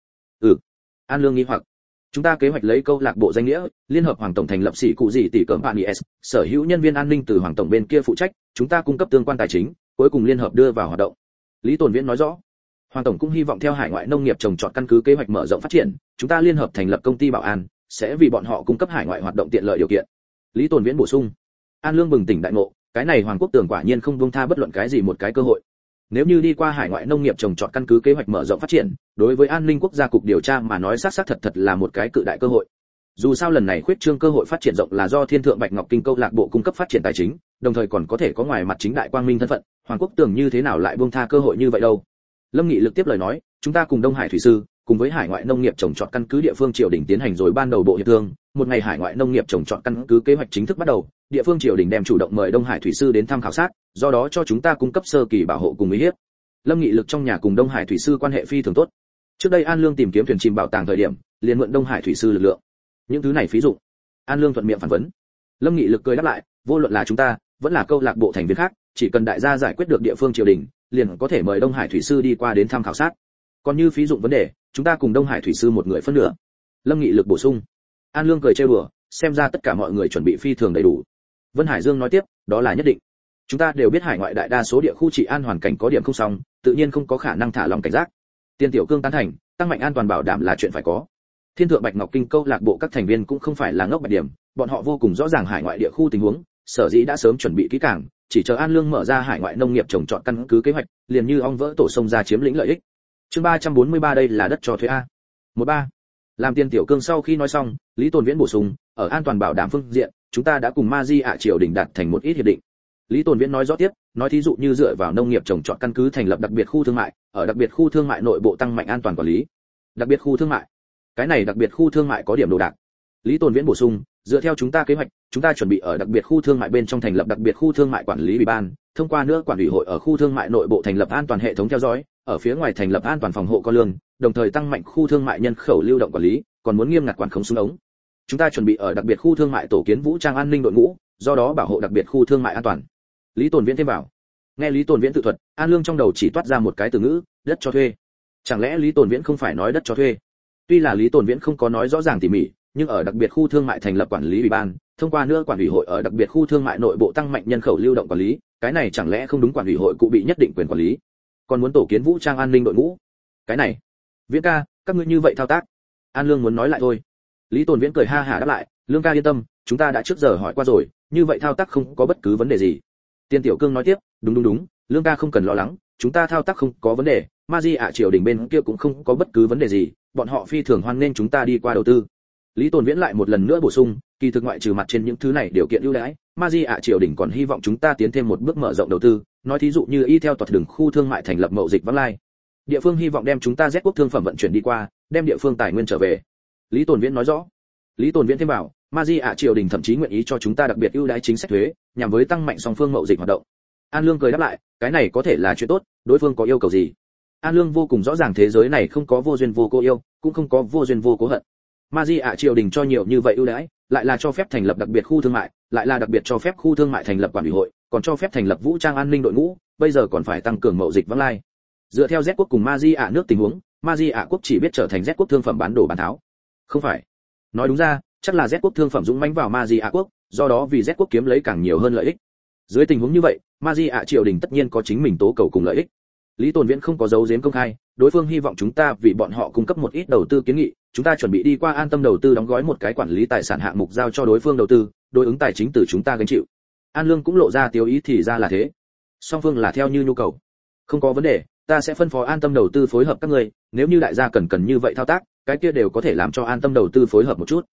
An Lương nghi hoặc, chúng ta kế hoạch lấy câu lạc bộ danh nghĩa, liên hợp hoàng tổng thành lập sĩ cụ gì tỷ cẩm bạn IS, sở hữu nhân viên an ninh từ hoàng tổng bên kia phụ trách, chúng ta cung cấp tương quan tài chính, cuối cùng liên hợp đưa vào hoạt động. Lý Tồn Viễn nói rõ, hoàng tổng cũng hy vọng theo hải ngoại nông nghiệp trồng trọt căn cứ kế hoạch mở rộng phát triển, chúng ta liên hợp thành lập công ty bảo an, sẽ vì bọn họ cung cấp hải ngoại hoạt động tiện lợi điều kiện. Lý Tồn Viễn bổ sung. An Lương bừng tỉnh đại ngộ, cái này Hoàng Quốc Tường quả nhiên không buông tha bất luận cái gì một cái cơ hội. Nếu như đi qua hải ngoại nông nghiệp trồng trọt căn cứ kế hoạch mở rộng phát triển, đối với an ninh quốc gia cục điều tra mà nói xác thật là một cái cự đại cơ hội. Dù sao lần này khuyết trương cơ hội phát triển rộng là do Thiên Thượng Bạch Ngọc Kinh câu lạc bộ cung cấp phát triển tài chính, đồng thời còn có thể có ngoài mặt chính đại quang minh thân phận, Hoàng Quốc Tường như thế nào lại buông tha cơ hội như vậy đâu. Lâm Nghị lực tiếp lời nói, chúng ta cùng Đông Hải thủy sư, cùng với hải ngoại nông nghiệp trồng trọt căn cứ địa phương triều đình tiến hành rồi ban đầu bộ hiệp thương, một ngày hải ngoại nông nghiệp trồng trọt căn cứ kế hoạch chính thức bắt đầu, địa phương triều đình đem chủ động mời Đông Hải thủy sư đến thăm khảo sát, do đó cho chúng ta cung cấp sơ kỳ bảo hộ cùng uy hiếp. Lâm Nghị lực trong nhà cùng Đông Hải thủy sư quan hệ phi thường tốt. Trước đây An Lương tìm kiếm thuyền chìm bảo tàng thời điểm, liền mượn Đông Hải thủy sư lực lượng. Những thứ này phí dụng. An Lương thuận miệng phản vấn. Lâm Nghị lực cười đáp lại, vô luận là chúng ta, vẫn là câu lạc bộ thành viên khác, chỉ cần đại gia giải quyết được địa phương triều đình, liền có thể mời Đông Hải thủy sư đi qua đến thăm khảo sát. Còn như phí dụng vấn đề, chúng ta cùng Đông Hải thủy sư một người phân nửa. Lâm Nghị lực bổ sung. An Lương cười trêu đùa, xem ra tất cả mọi người chuẩn bị phi thường đầy đủ. Vân Hải Dương nói tiếp, đó là nhất định. Chúng ta đều biết hải ngoại đại đa số địa khu trị an hoàn cảnh có điểm không xong, tự nhiên không có khả năng thả lòng cảnh giác. Tiên Tiểu Cương tán thành, tăng mạnh an toàn bảo đảm là chuyện phải có. Thiên Thượng Bạch Ngọc Kinh câu lạc bộ các thành viên cũng không phải là ngốc bạch điểm, bọn họ vô cùng rõ ràng hải ngoại địa khu tình huống, sở dĩ đã sớm chuẩn bị kỹ càng, chỉ chờ An Lương mở ra hải ngoại nông nghiệp trồng trọt căn cứ kế hoạch, liền như ong vỡ tổ sông ra chiếm lĩnh lợi ích. Chương 343 đây là đất cho thuê a. 13. Làm Tiên Tiểu Cương sau khi nói xong, Lý Tồn Viễn bổ sung, ở an toàn bảo đảm phương diện, chúng ta đã cùng Maji ạ triều đình đạt thành một ít hiệp định. Lý Tồn Viễn nói rõ tiếp, nói thí dụ như dựa vào nông nghiệp trồng trọt căn cứ thành lập đặc biệt khu thương mại, ở đặc biệt khu thương mại nội bộ tăng mạnh an toàn quản lý. Đặc biệt khu thương mại. Cái này đặc biệt khu thương mại có điểm đồ đạc. Lý Tồn Viễn bổ sung, dựa theo chúng ta kế hoạch, chúng ta chuẩn bị ở đặc biệt khu thương mại bên trong thành lập đặc biệt khu thương mại quản lý ủy ban, thông qua nữa quản ủy hội ở khu thương mại nội bộ thành lập an toàn hệ thống theo dõi, ở phía ngoài thành lập an toàn phòng hộ con lương, đồng thời tăng mạnh khu thương mại nhân khẩu lưu động quản lý, còn muốn nghiêm ngặt quản khống súng ống. Chúng ta chuẩn bị ở đặc biệt khu thương mại tổ kiến vũ trang an ninh đội ngũ, do đó bảo hộ đặc biệt khu thương mại an toàn. Lý Tồn Viễn thêm bảo. Nghe Lý Tồn Viễn tự thuật, An Lương trong đầu chỉ toát ra một cái từ ngữ, đất cho thuê. Chẳng lẽ Lý Tồn Viễn không phải nói đất cho thuê? Tuy là Lý Tồn Viễn không có nói rõ ràng tỉ mỉ, nhưng ở đặc biệt khu thương mại thành lập quản lý ủy ban, thông qua nữa quản ủy hội ở đặc biệt khu thương mại nội bộ tăng mạnh nhân khẩu lưu động quản lý, cái này chẳng lẽ không đúng quản ủy hội cụ bị nhất định quyền quản lý? Còn muốn tổ kiến vũ trang an ninh đội ngũ? Cái này, Viễn ca, các ngươi như vậy thao tác? An Lương muốn nói lại thôi. Lý Tồn Viễn cười ha hả đáp lại, Lương ca yên tâm, chúng ta đã trước giờ hỏi qua rồi, như vậy thao tác không có bất cứ vấn đề gì. Tiên Tiểu Cương nói tiếp, đúng, Lương ca không cần lo lắng, chúng ta thao tác không có vấn đề, Maji ạ triều đình bên kia cũng không có bất cứ vấn đề gì, bọn họ phi thường hoan nghênh chúng ta đi qua đầu tư. Lý Tồn Viễn lại một lần nữa bổ sung, kỳ thực ngoại trừ mặt trên những thứ này điều kiện ưu đãi, Maji ạ triều đình còn hy vọng chúng ta tiến thêm một bước mở rộng đầu tư, nói thí dụ như y theo toạt đường khu thương mại thành lập mậu dịch vãng lai. Địa phương hy vọng đem chúng ta Z quốc thương phẩm vận chuyển đi qua, đem địa phương tài nguyên trở về. Lý Tồn Viễn nói rõ. Lý Tồn Viễn thêm bảo, Maji ạ triều đình thậm chí nguyện ý cho chúng ta đặc biệt ưu đãi chính sách thuế, nhằm với tăng mạnh song phương mậu dịch hoạt động. An Lương cười đáp lại, cái này có thể là chuyện tốt, đối phương có yêu cầu gì? An Lương vô cùng rõ ràng thế giới này không có vô duyên vô cố yêu, cũng không có vô duyên vô cố hận. Maji ạ triều đình cho nhiều như vậy ưu đãi, lại là cho phép thành lập đặc biệt khu thương mại, lại là đặc biệt cho phép khu thương mại thành lập quản ủy hội, còn cho phép thành lập vũ trang an ninh đội ngũ, bây giờ còn phải tăng cường mậu dịch vãng lai. Dựa theo Z quốc cùng Maji ạ nước tình huống, Maji ạ quốc chỉ biết trở thành Z quốc thương phẩm bán đồ bán tháo. Không phải. Nói đúng ra, chắc là Z quốc thương phẩm dũng mãnh vào Maji ạ quốc, do đó vì Z quốc kiếm lấy càng nhiều hơn lợi ích. Dưới tình huống như vậy, Maji ạ triều đình tất nhiên có chính mình tố cầu cùng lợi ích. Lý Tồn Viễn không có giấu giếm công khai, đối phương hy vọng chúng ta vì bọn họ cung cấp một ít đầu tư kiến nghị, chúng ta chuẩn bị đi qua An Tâm đầu tư đóng gói một cái quản lý tài sản hạng mục giao cho đối phương đầu tư, đối ứng tài chính từ chúng ta gánh chịu. An Lương cũng lộ ra tiêu ý thì ra là thế. Song phương là theo như nhu cầu. Không có vấn đề, ta sẽ phân phó An Tâm đầu tư phối hợp các người, nếu như đại gia cần như vậy thao tác, cái kia đều có thể làm cho An Tâm đầu tư phối hợp một chút.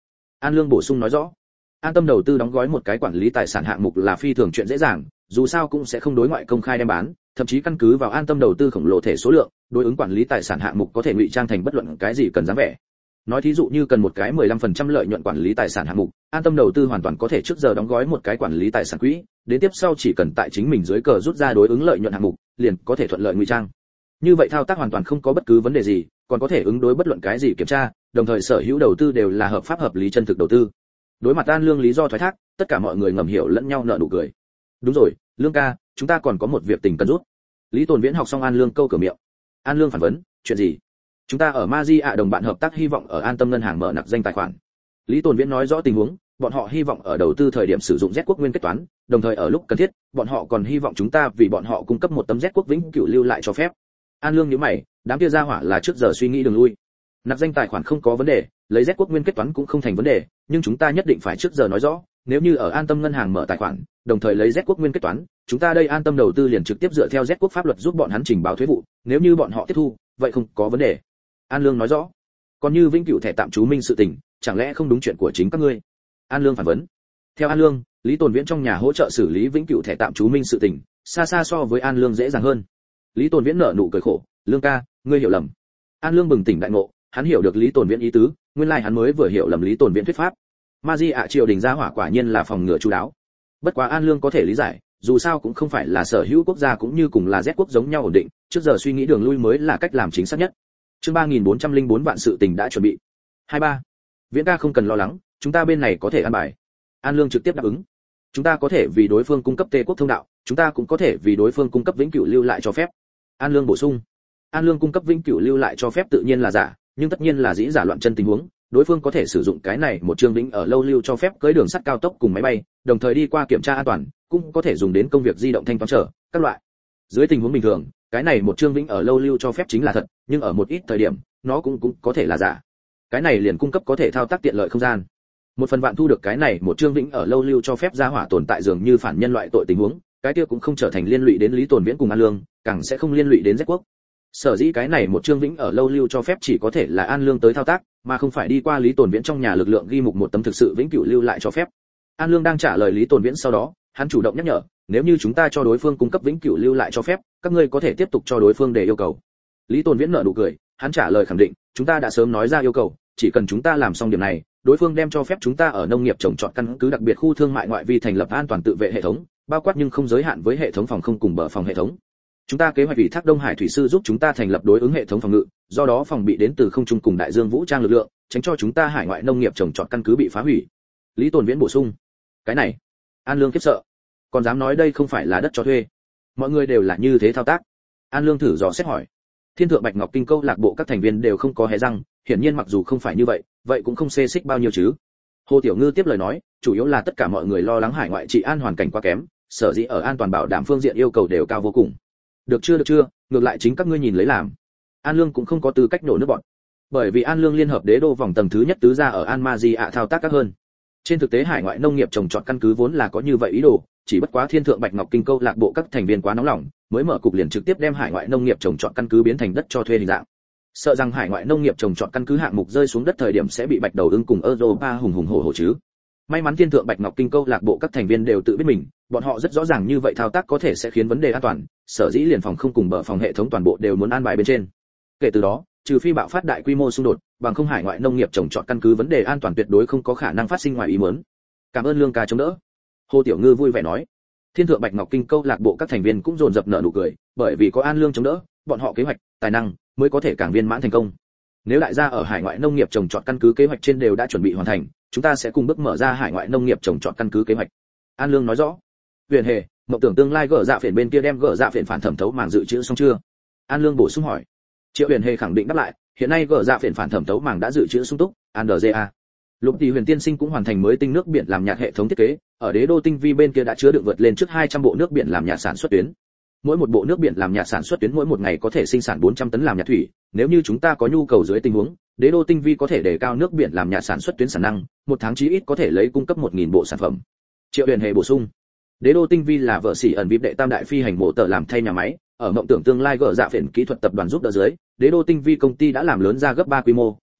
An Lương bổ sung nói rõ. An tâm đầu tư đóng gói một cái quản lý tài sản hạng mục là phi thường chuyện dễ dàng, dù sao cũng sẽ không đối ngoại công khai đem bán, thậm chí căn cứ vào an tâm đầu tư khổng lồ thể số lượng, đối ứng quản lý tài sản hạng mục có thể ngụy trang thành bất luận cái gì cần dáng vẻ. Nói thí dụ như cần một cái 15% lợi nhuận quản lý tài sản hạng mục, an tâm đầu tư hoàn toàn có thể trước giờ đóng gói một cái quản lý tài sản quỹ, đến tiếp sau chỉ cần tại chính mình dưới cờ rút ra đối ứng lợi nhuận hạng mục, liền có thể thuận lợi ngụy trang. Như vậy thao tác hoàn toàn không có bất cứ vấn đề gì, còn có thể ứng đối bất luận cái gì kiểm tra, đồng thời sở hữu đầu tư đều là hợp pháp hợp lý chân thực đầu tư. Đối mặt An Lương lý do thoái thác, tất cả mọi người ngầm hiểu lẫn nhau nở nụ cười. Đúng rồi, Lương ca, chúng ta còn có một việc tình cần rút. Lý Tồn Viễn học xong An Lương câu cửa miệng. An Lương phản vấn, chuyện gì? Chúng ta ở Maji đồng bạn hợp tác hy vọng ở An Tâm ngân hàng mở nặc danh tài khoản. Lý Tồn Viễn nói rõ tình huống, bọn họ hy vọng ở đầu tư thời điểm sử dụng Z quốc nguyên kết toán, đồng thời ở lúc cần thiết, bọn họ còn hy vọng chúng ta vì bọn họ cung cấp một tấm Z quốc vĩnh cửu lưu lại cho phép. An Lương nhíu mày, đám kia ra hỏa là trước giờ suy nghĩ đường lui. Nạp danh tài khoản không có vấn đề, lấy Z quốc nguyên kết toán cũng không thành vấn đề, nhưng chúng ta nhất định phải trước giờ nói rõ, nếu như ở An Tâm ngân hàng mở tài khoản, đồng thời lấy Z quốc nguyên kết toán, chúng ta đây An Tâm đầu tư liền trực tiếp dựa theo Z quốc pháp luật giúp bọn hắn trình báo thuế vụ, nếu như bọn họ tiếp thu, vậy không có vấn đề. An Lương nói rõ. Còn như vĩnh cửu thẻ tạm trú minh sự tình, chẳng lẽ không đúng chuyện của chính các ngươi? An Lương phản vấn. Theo An Lương, Lý Tồn Viễn trong nhà hỗ trợ xử lý vĩnh cửu thẻ tạm trú minh sự tình, xa xa so với An Lương dễ dàng hơn. Lý Tồn Viễn nở nụ cười khổ, Lương ca, ngươi hiểu lầm. An Lương bừng tỉnh đại ngộ, hắn hiểu được Lý Tồn Viễn ý tứ, nguyên lai hắn mới vừa hiểu lầm Lý Tồn Viễn thuyết pháp. Maji triều đình gia hỏa quả nhiên là phòng ngừa chu đáo. Bất quá An Lương có thể lý giải, dù sao cũng không phải là sở hữu quốc gia cũng như cùng là Z quốc giống nhau ổn định, trước giờ suy nghĩ đường lui mới là cách làm chính xác nhất. Chương 3404 vạn sự tình đã chuẩn bị. 23. Viễn ca không cần lo lắng, chúng ta bên này có thể an bài. An Lương trực tiếp đáp ứng. Chúng ta có thể vì đối phương cung cấp Tê quốc thông đạo, chúng ta cũng có thể vì đối phương cung cấp vĩnh cửu lưu lại cho phép. An Lương bổ sung. An Lương cung cấp vĩnh cửu lưu lại cho phép tự nhiên là giả, nhưng tất nhiên là dĩ giả loạn chân tình huống, đối phương có thể sử dụng cái này một chương vĩnh ở lâu lưu cho phép cưỡi đường sắt cao tốc cùng máy bay, đồng thời đi qua kiểm tra an toàn, cũng có thể dùng đến công việc di động thanh toán trở các loại. Dưới tình huống bình thường, cái này một chương vĩnh ở lâu lưu cho phép chính là thật, nhưng ở một ít thời điểm, nó cũng có thể là giả. Cái này liền cung cấp có thể thao tác tiện lợi không gian. Một phần vạn thu được cái này một chương vĩnh ở lâu lưu cho phép gia hỏa tồn tại dường như phản nhân loại tội tình huống, cái kia cũng không trở thành liên lụy đến Lý Tồn Viễn cùng An Lương, càng sẽ không liên lụy đến Z quốc. Sở dĩ cái này một chương vĩnh ở lâu lưu cho phép chỉ có thể là An Lương tới thao tác, mà không phải đi qua Lý Tồn Viễn trong nhà lực lượng ghi mục một tấm thực sự vĩnh cửu lưu lại cho phép. An Lương đang trả lời Lý Tồn Viễn sau đó, hắn chủ động nhắc nhở, nếu như chúng ta cho đối phương cung cấp vĩnh cửu lưu lại cho phép, các ngươi có thể tiếp tục cho đối phương để yêu cầu. Lý Tồn Viễn nở nụ cười, hắn trả lời khẳng định, chúng ta đã sớm nói ra yêu cầu, chỉ cần chúng ta làm xong điểm này, đối phương đem cho phép chúng ta ở nông nghiệp trồng trọt căn cứ đặc biệt khu thương mại ngoại vi thành lập an toàn tự vệ hệ thống, bao quát nhưng không giới hạn với hệ thống phòng không cùng bờ phòng hệ thống. Chúng ta kế hoạch ủy thác Đông Hải thủy sư giúp chúng ta thành lập đối ứng hệ thống phòng ngự, do đó phòng bị đến từ không trung cùng đại dương vũ trang lực lượng, tránh cho chúng ta hải ngoại nông nghiệp trồng trọt căn cứ bị phá hủy. Lý Tồn Viễn bổ sung. Cái này, An Lương khiếp sợ. Còn dám nói đây không phải là đất cho thuê? Mọi người đều là như thế thao tác. An Lương thử dò xét hỏi. Thiên thượng Bạch Ngọc Kinh câu lạc bộ các thành viên đều không có hé răng, hiển nhiên mặc dù không phải như vậy, vậy cũng không xê xích bao nhiêu chứ. Hồ Tiểu Ngư tiếp lời nói, chủ yếu là tất cả mọi người lo lắng hải ngoại trị an hoàn cảnh quá kém, sở dĩ ở an toàn bảo đảm phương diện yêu cầu đều cao vô cùng. Được chưa, ngược lại chính các ngươi nhìn lấy làm. An Lương cũng không có tư cách nổ nước bọn, bởi vì An Lương liên hợp đế đô vòng tầng thứ nhất tứ gia ở An Maji thao tác các hơn. Trên thực tế hải ngoại nông nghiệp trồng trọt căn cứ vốn là có như vậy ý đồ, chỉ bất quá Thiên thượng Bạch Ngọc Kinh câu lạc bộ các thành viên quá nóng lòng, mới mở cục liền trực tiếp đem hải ngoại nông nghiệp trồng trọt căn cứ biến thành đất cho thuê hình dạng. Sợ rằng hải ngoại nông nghiệp trồng trọt căn cứ hạng mục rơi xuống đất thời điểm sẽ bị Bạch Đầu Ưng cùng Europa hùng hổ chứ. May mắn Thiên thượng Bạch Ngọc Kinh câu lạc bộ các thành viên đều tự biết mình, bọn họ rất rõ ràng như vậy thao tác có thể sẽ khiến vấn đề an toàn, sở dĩ liền phòng không cùng bờ phòng hệ thống toàn bộ đều muốn an bài bên trên. Kể từ đó, trừ phi bạo phát đại quy mô xung đột, bằng không hải ngoại nông nghiệp trồng trọt căn cứ vấn đề an toàn tuyệt đối không có khả năng phát sinh ngoài ý muốn. Cảm ơn Lương ca chống đỡ. Hồ Tiểu Ngư vui vẻ nói. Thiên thượng Bạch Ngọc Kinh câu lạc bộ các thành viên cũng dồn dập nở nụ cười, bởi vì có An Lương chống đỡ, bọn họ kế hoạch, tài năng mới có thể càng viên mãn thành công. Nếu đại gia ở hải ngoại nông nghiệp trồng trọt căn cứ kế hoạch trên đều đã chuẩn bị hoàn thành, chúng ta sẽ cùng bước mở ra hải ngoại nông nghiệp trồng trọt căn cứ kế hoạch. An Lương nói rõ. Huyền Hề, mộng tưởng tương lai gỡ dạ phiền bên kia đem gỡ dạ phiền phản thẩm thấu màng dự trữ xong chưa? An Lương bổ sung hỏi. Triệu Huyền Hề khẳng định đáp lại, hiện nay gỡ dạ phiền phản thẩm thấu màng đã dự trữ sung túc, ANDA. Lục Tỷ Huyền Tiên Sinh cũng hoàn thành mới tinh nước biển làm nhạt hệ thống thiết kế, ở đế đô tinh vi bên kia đã chứa đựng vượt lên trước 200 bộ nước biển làm nhạt sản xuất tuyến. Mỗi một bộ nước biển làm nhạt sản xuất tuyến mỗi một ngày có thể sinh sản 400 tấn làm nhạt thủy, nếu như chúng ta có nhu cầu dưới tình huống, đế đô tinh vi có thể đề cao nước biển làm nhạt sản xuất tuyến sản năng, một tháng chí ít có thể lấy cung cấp 1000 bộ sản phẩm. Triệu Huyền Hề bổ sung. Đế đô tinh vi là vợ sĩ ẩn vip đệ tam đại phi hành mộ tờ làm thay nhà máy, ở mộng tưởng tương lai gỡ dạ phiền kỹ thuật tập đoàn giúp đỡ dưới, đế đô tinh vi công ty đã làm lớn ra gấp 3 quy mô,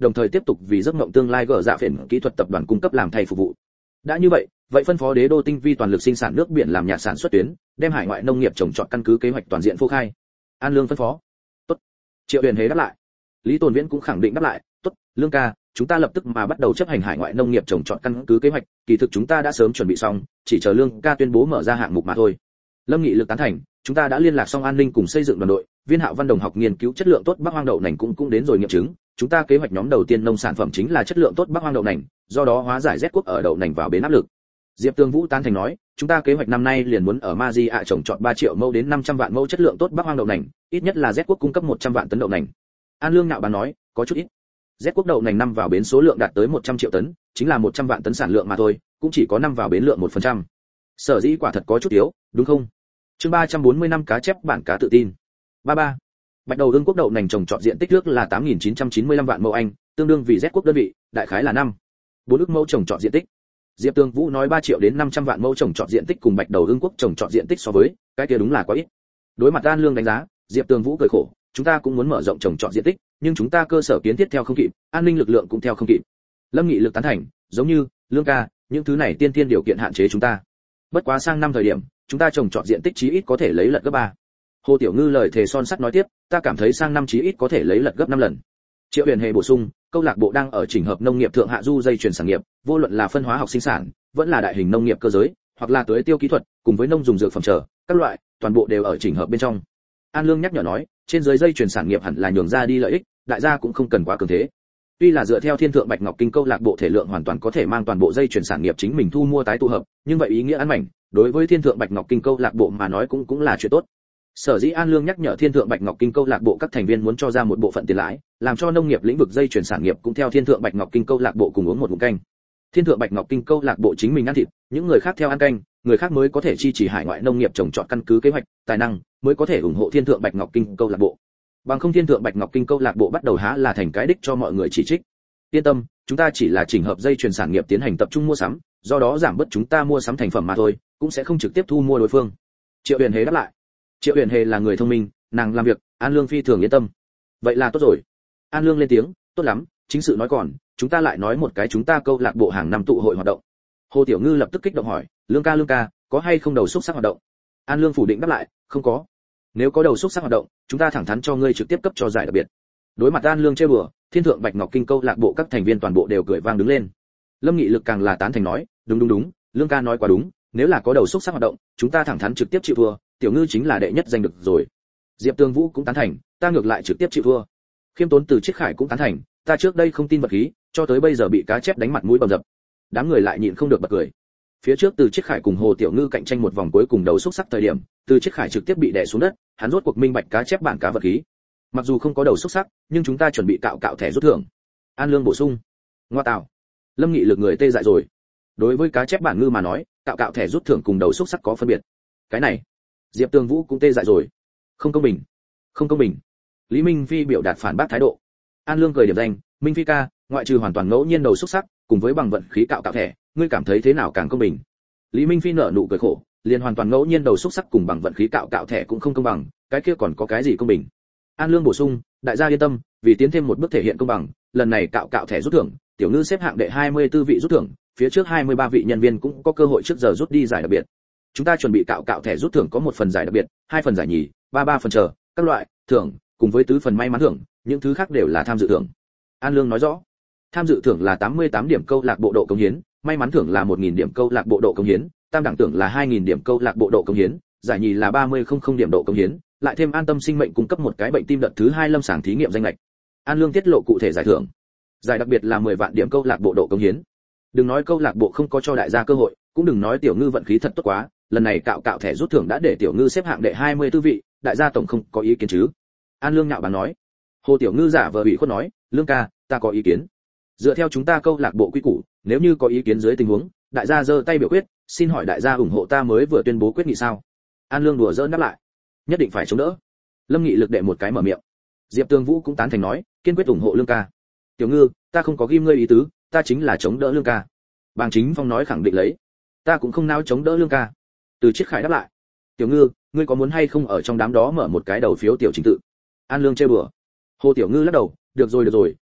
đồng thời tiếp tục vì giấc mộng tương lai gỡ dạ phiền kỹ thuật tập đoàn cung cấp làm thay phục vụ. Đã như vậy, vậy phân phó đế đô tinh vi toàn lực sinh sản nước biển làm nhà sản xuất tuyến, đem hải ngoại nông nghiệp trồng trọt căn cứ kế hoạch toàn diện phô khai. An Lương phân phó. Tốt. Triệu Huyền Hề đáp lại. Lý Tồn Viễn cũng khẳng định đáp lại, tốt, Lương ca, chúng ta lập tức mà bắt đầu chấp hành hải ngoại nông nghiệp trồng trọt căn cứ kế hoạch, kỳ thực chúng ta đã sớm chuẩn bị xong, chỉ chờ Lương ca tuyên bố mở ra hạng mục mà thôi. Lâm Nghị Lực tán thành, chúng ta đã liên lạc xong an ninh cùng xây dựng đoàn đội, Viên Hạo Văn đồng học nghiên cứu chất lượng tốt Bắc Hoang đậu nành cũng đến rồi nghiệm chứng, chúng ta kế hoạch nhóm đầu tiên nông sản phẩm chính là chất lượng tốt Bắc Hoang đậu nành, do đó hóa giải Z quốc ở đậu nành vào bến áp lực. Diệp Tường Vũ tán thành nói, chúng ta kế hoạch năm nay liền muốn ở Maji ạ trồng trọt 3 triệu mẫu đến 500 vạn mẫu chất lượng tốt Bắc Hoang đậu nành, ít nhất là Z quốc cung cấp 100 vạn tấn đậu nành. An Lương nạo bán nói, có chút ít. Z quốc đậu nành năm vào bến số lượng đạt tới 100 triệu tấn, chính là 100 vạn tấn sản lượng mà thôi, cũng chỉ có năm vào bến lượng 1%. Sở dĩ quả thật có chút yếu, đúng không? Chương 340 năm cá chép bản cá tự tin. 33. Bạch đầu ương quốc đậu nành trồng trọt diện tích nước là 8.995 vạn mẫu Anh, tương đương vì Z quốc đơn vị, đại khái là 4 ức mẫu trồng trọt diện tích. Diệp Tường Vũ nói 3 triệu đến 500 vạn mẫu trồng trọt diện tích cùng Bạch đầu ương quốc trồng trọt diện tích so với, cái kia đúng là quá ít. Đối mặt An Lương đánh giá, Diệp Tường Vũ cười khổ, chúng ta cũng muốn mở rộng trồng trọt diện tích, nhưng chúng ta cơ sở kiến thiết theo không kịp, an ninh lực lượng cũng theo không kịp. Lâm Nghị Lực tán thành, giống như, Lương ca, những thứ này tiên điều kiện hạn chế chúng ta. Bất quá sang năm thời điểm, chúng ta trồng trọt diện tích chí ít có thể lấy lật gấp 3. Hồ Tiểu Ngư lời thề son sắt nói tiếp, ta cảm thấy sang năm chí ít có thể lấy lật gấp 5 lần. Triệu Huyền Hề bổ sung, câu lạc bộ đang ở chỉnh hợp nông nghiệp thượng hạ du dây chuyền sản nghiệp, vô luận là phân hóa học sinh sản, vẫn là đại hình nông nghiệp cơ giới, hoặc là tưới tiêu kỹ thuật, cùng với nông dùng dược phẩm trở, các loại, toàn bộ đều ở chỉnh hợp bên trong. An Lương nhắc nhở nói, trên dưới dây chuyền sản nghiệp hẳn là nhường ra đi lợi ích, đại gia cũng không cần quá cường thế. Tuy là dựa theo Thiên Thượng Bạch Ngọc Kinh câu lạc bộ thể lượng hoàn toàn có thể mang toàn bộ dây chuyền sản nghiệp chính mình thu mua tái tụ hợp, nhưng vậy ý nghĩa ăn mảnh, đối với Thiên Thượng Bạch Ngọc Kinh câu lạc bộ mà nói cũng là chuyện tốt. Sở dĩ An Lương nhắc nhở Thiên Thượng Bạch Ngọc Kinh câu lạc bộ các thành viên muốn cho ra một bộ phận tiền lãi, làm cho nông nghiệp lĩnh vực dây chuyền sản nghiệp cũng theo Thiên Thượng Bạch Ngọc Kinh câu lạc bộ cùng uống một ngụm canh. Thiên Thượng Bạch Ngọc Kinh câu lạc bộ chính mình ăn thịt, những người khác theo ăn canh, người khác mới có thể chi trì hải ngoại nông nghiệp trồng trọt căn cứ kế hoạch, tài năng mới có thể ủng hộ Thiên Thượng Bạch Ngọc Kinh câu lạc bộ. Bằng không Thiên Thượng Bạch Ngọc Kinh câu lạc bộ bắt đầu há là thành cái đích cho mọi người chỉ trích. Yên tâm, chúng ta chỉ là chỉnh hợp dây chuyền sản nghiệp tiến hành tập trung mua sắm, do đó giảm bớt chúng ta mua sắm thành phẩm mà thôi, cũng sẽ không trực tiếp thu mua đối phương. Triệu Huyền Hề đáp lại. Triệu Huyền Hề là người thông minh, nàng làm việc, An Lương phi thường yên tâm. Vậy là tốt rồi. An Lương lên tiếng, tốt lắm, chính sự nói còn, chúng ta lại nói một cái chúng ta câu lạc bộ hàng năm tụ hội hoạt động. Hồ Tiểu Ngư lập tức kích động hỏi, Lương ca, có hay không đầu xúc sắc hoạt động? An Lương phủ định đáp lại, không có. Nếu có đầu xúc sắc hoạt động, chúng ta thẳng thắn cho ngươi trực tiếp cấp cho giải đặc biệt. Đối mặt An Lương chơi bừa, Thiên Thượng Bạch Ngọc Kinh câu lạc bộ các thành viên toàn bộ đều cười vang đứng lên. Lâm Nghị Lực càng là tán thành nói, đúng, Lương ca nói quá đúng, nếu là có đầu xúc sắc hoạt động, chúng ta thẳng thắn trực tiếp chịu thua, Tiểu Ngư chính là đệ nhất danh được rồi. Diệp Tường Vũ cũng tán thành, ta ngược lại trực tiếp chịu thua. Khiêm Tốn Từ Chiết Khải cũng tán thành, ta trước đây không tin vật khí, cho tới bây giờ bị cá chép đánh mặt mũi bầm dập. Đám người lại nhịn không được bật cười. Phía trước Từ Chiết Khải cùng Hồ Tiểu Ngư cạnh tranh một vòng cuối cùng đấu xúc sắc thời điểm, Từ Chiết Khải trực tiếp bị đè xuống đất, hắn rốt cuộc minh bạch cá chép bản cá vật khí. Mặc dù không có đầu xúc sắc, nhưng chúng ta chuẩn bị cạo thẻ rút thưởng. An Lương bổ sung. Ngoa tạo. Lâm Nghị Lực người tê dại rồi. Đối với cá chép bản ngư mà nói, cạo thẻ rút thưởng cùng đầu xúc sắc có phân biệt. Cái này, Diệp Tường Vũ cũng tê dại rồi. Không công bình. Lý Minh Phi biểu đạt phản bác thái độ. An Lương cười điểm danh, Minh Phi ca, ngoại trừ hoàn toàn ngẫu nhiên đầu xúc sắc, cùng với bằng vận khí cạo thẻ, ngươi cảm thấy thế nào càng công bình? Lý Minh Phi nở nụ cười khổ, liền hoàn toàn ngẫu nhiên đầu xúc sắc cùng bằng vận khí cạo thẻ cũng không công bằng, cái kia còn có cái gì công bình? An Lương bổ sung, đại gia yên tâm, vì tiến thêm một bước thể hiện công bằng, lần này cạo thẻ rút thưởng, Tiểu Ngư xếp hạng đệ 24 vị rút thưởng, phía trước 23 vị nhân viên cũng có cơ hội trước giờ rút đi giải đặc biệt. Chúng ta chuẩn bị cạo thẻ rút thưởng có một phần giải đặc biệt, 2 phần giải nhì, 3 phần chờ, các loại thưởng, cùng với 4 phần may mắn thưởng, những thứ khác đều là tham dự thưởng. An Lương nói rõ, tham dự thưởng là 88 điểm câu lạc bộ độ cống hiến, may mắn thưởng là 1000 điểm câu lạc bộ độ cống hiến, tam đẳng thưởng là 2000 điểm câu lạc bộ độ cống hiến, giải nhì là 3000 điểm độ cống hiến, lại thêm An Tâm Sinh Mệnh cung cấp một cái bệnh tim đợt thứ 2 lâm sàng thí nghiệm danh lệch. An Lương tiết lộ cụ thể giải thưởng. Giải đặc biệt là 10 vạn điểm câu lạc bộ độ cống hiến. Đừng nói câu lạc bộ không có cho đại gia cơ hội, cũng đừng nói Tiểu Ngư vận khí thật tốt quá, lần này cạo thẻ rút thưởng đã để Tiểu Ngư xếp hạng đệ 24 vị, đại gia tổng không có ý kiến chứ? An Lương nhạo báng nói. Hồ Tiểu Ngư giả vờ bị khuất nói, Lương ca, ta có ý kiến. Dựa theo chúng ta câu lạc bộ quy củ, nếu như có ý kiến dưới tình huống, đại gia giơ tay biểu quyết, xin hỏi đại gia ủng hộ ta mới vừa tuyên bố quyết nghị sao? An Lương đùa giỡn đáp lại, nhất định phải chống đỡ. Lâm Nghị Lực đệ một cái mở miệng. Diệp Tường Vũ cũng tán thành nói, kiên quyết ủng hộ Lương ca. Tiểu Ngư, ta không có ghim ngươi ý tứ, ta chính là chống đỡ Lương ca. Bàng Chính Phong nói khẳng định lấy, ta cũng không nao chống đỡ Lương ca. Từ Chiết Khải đáp lại, Tiểu Ngư, ngươi có muốn hay không ở trong đám đó mở một cái đầu phiếu tiểu chính tự? An Lương chơi bừa. Hồ Tiểu Ngư lắc đầu, được rồi,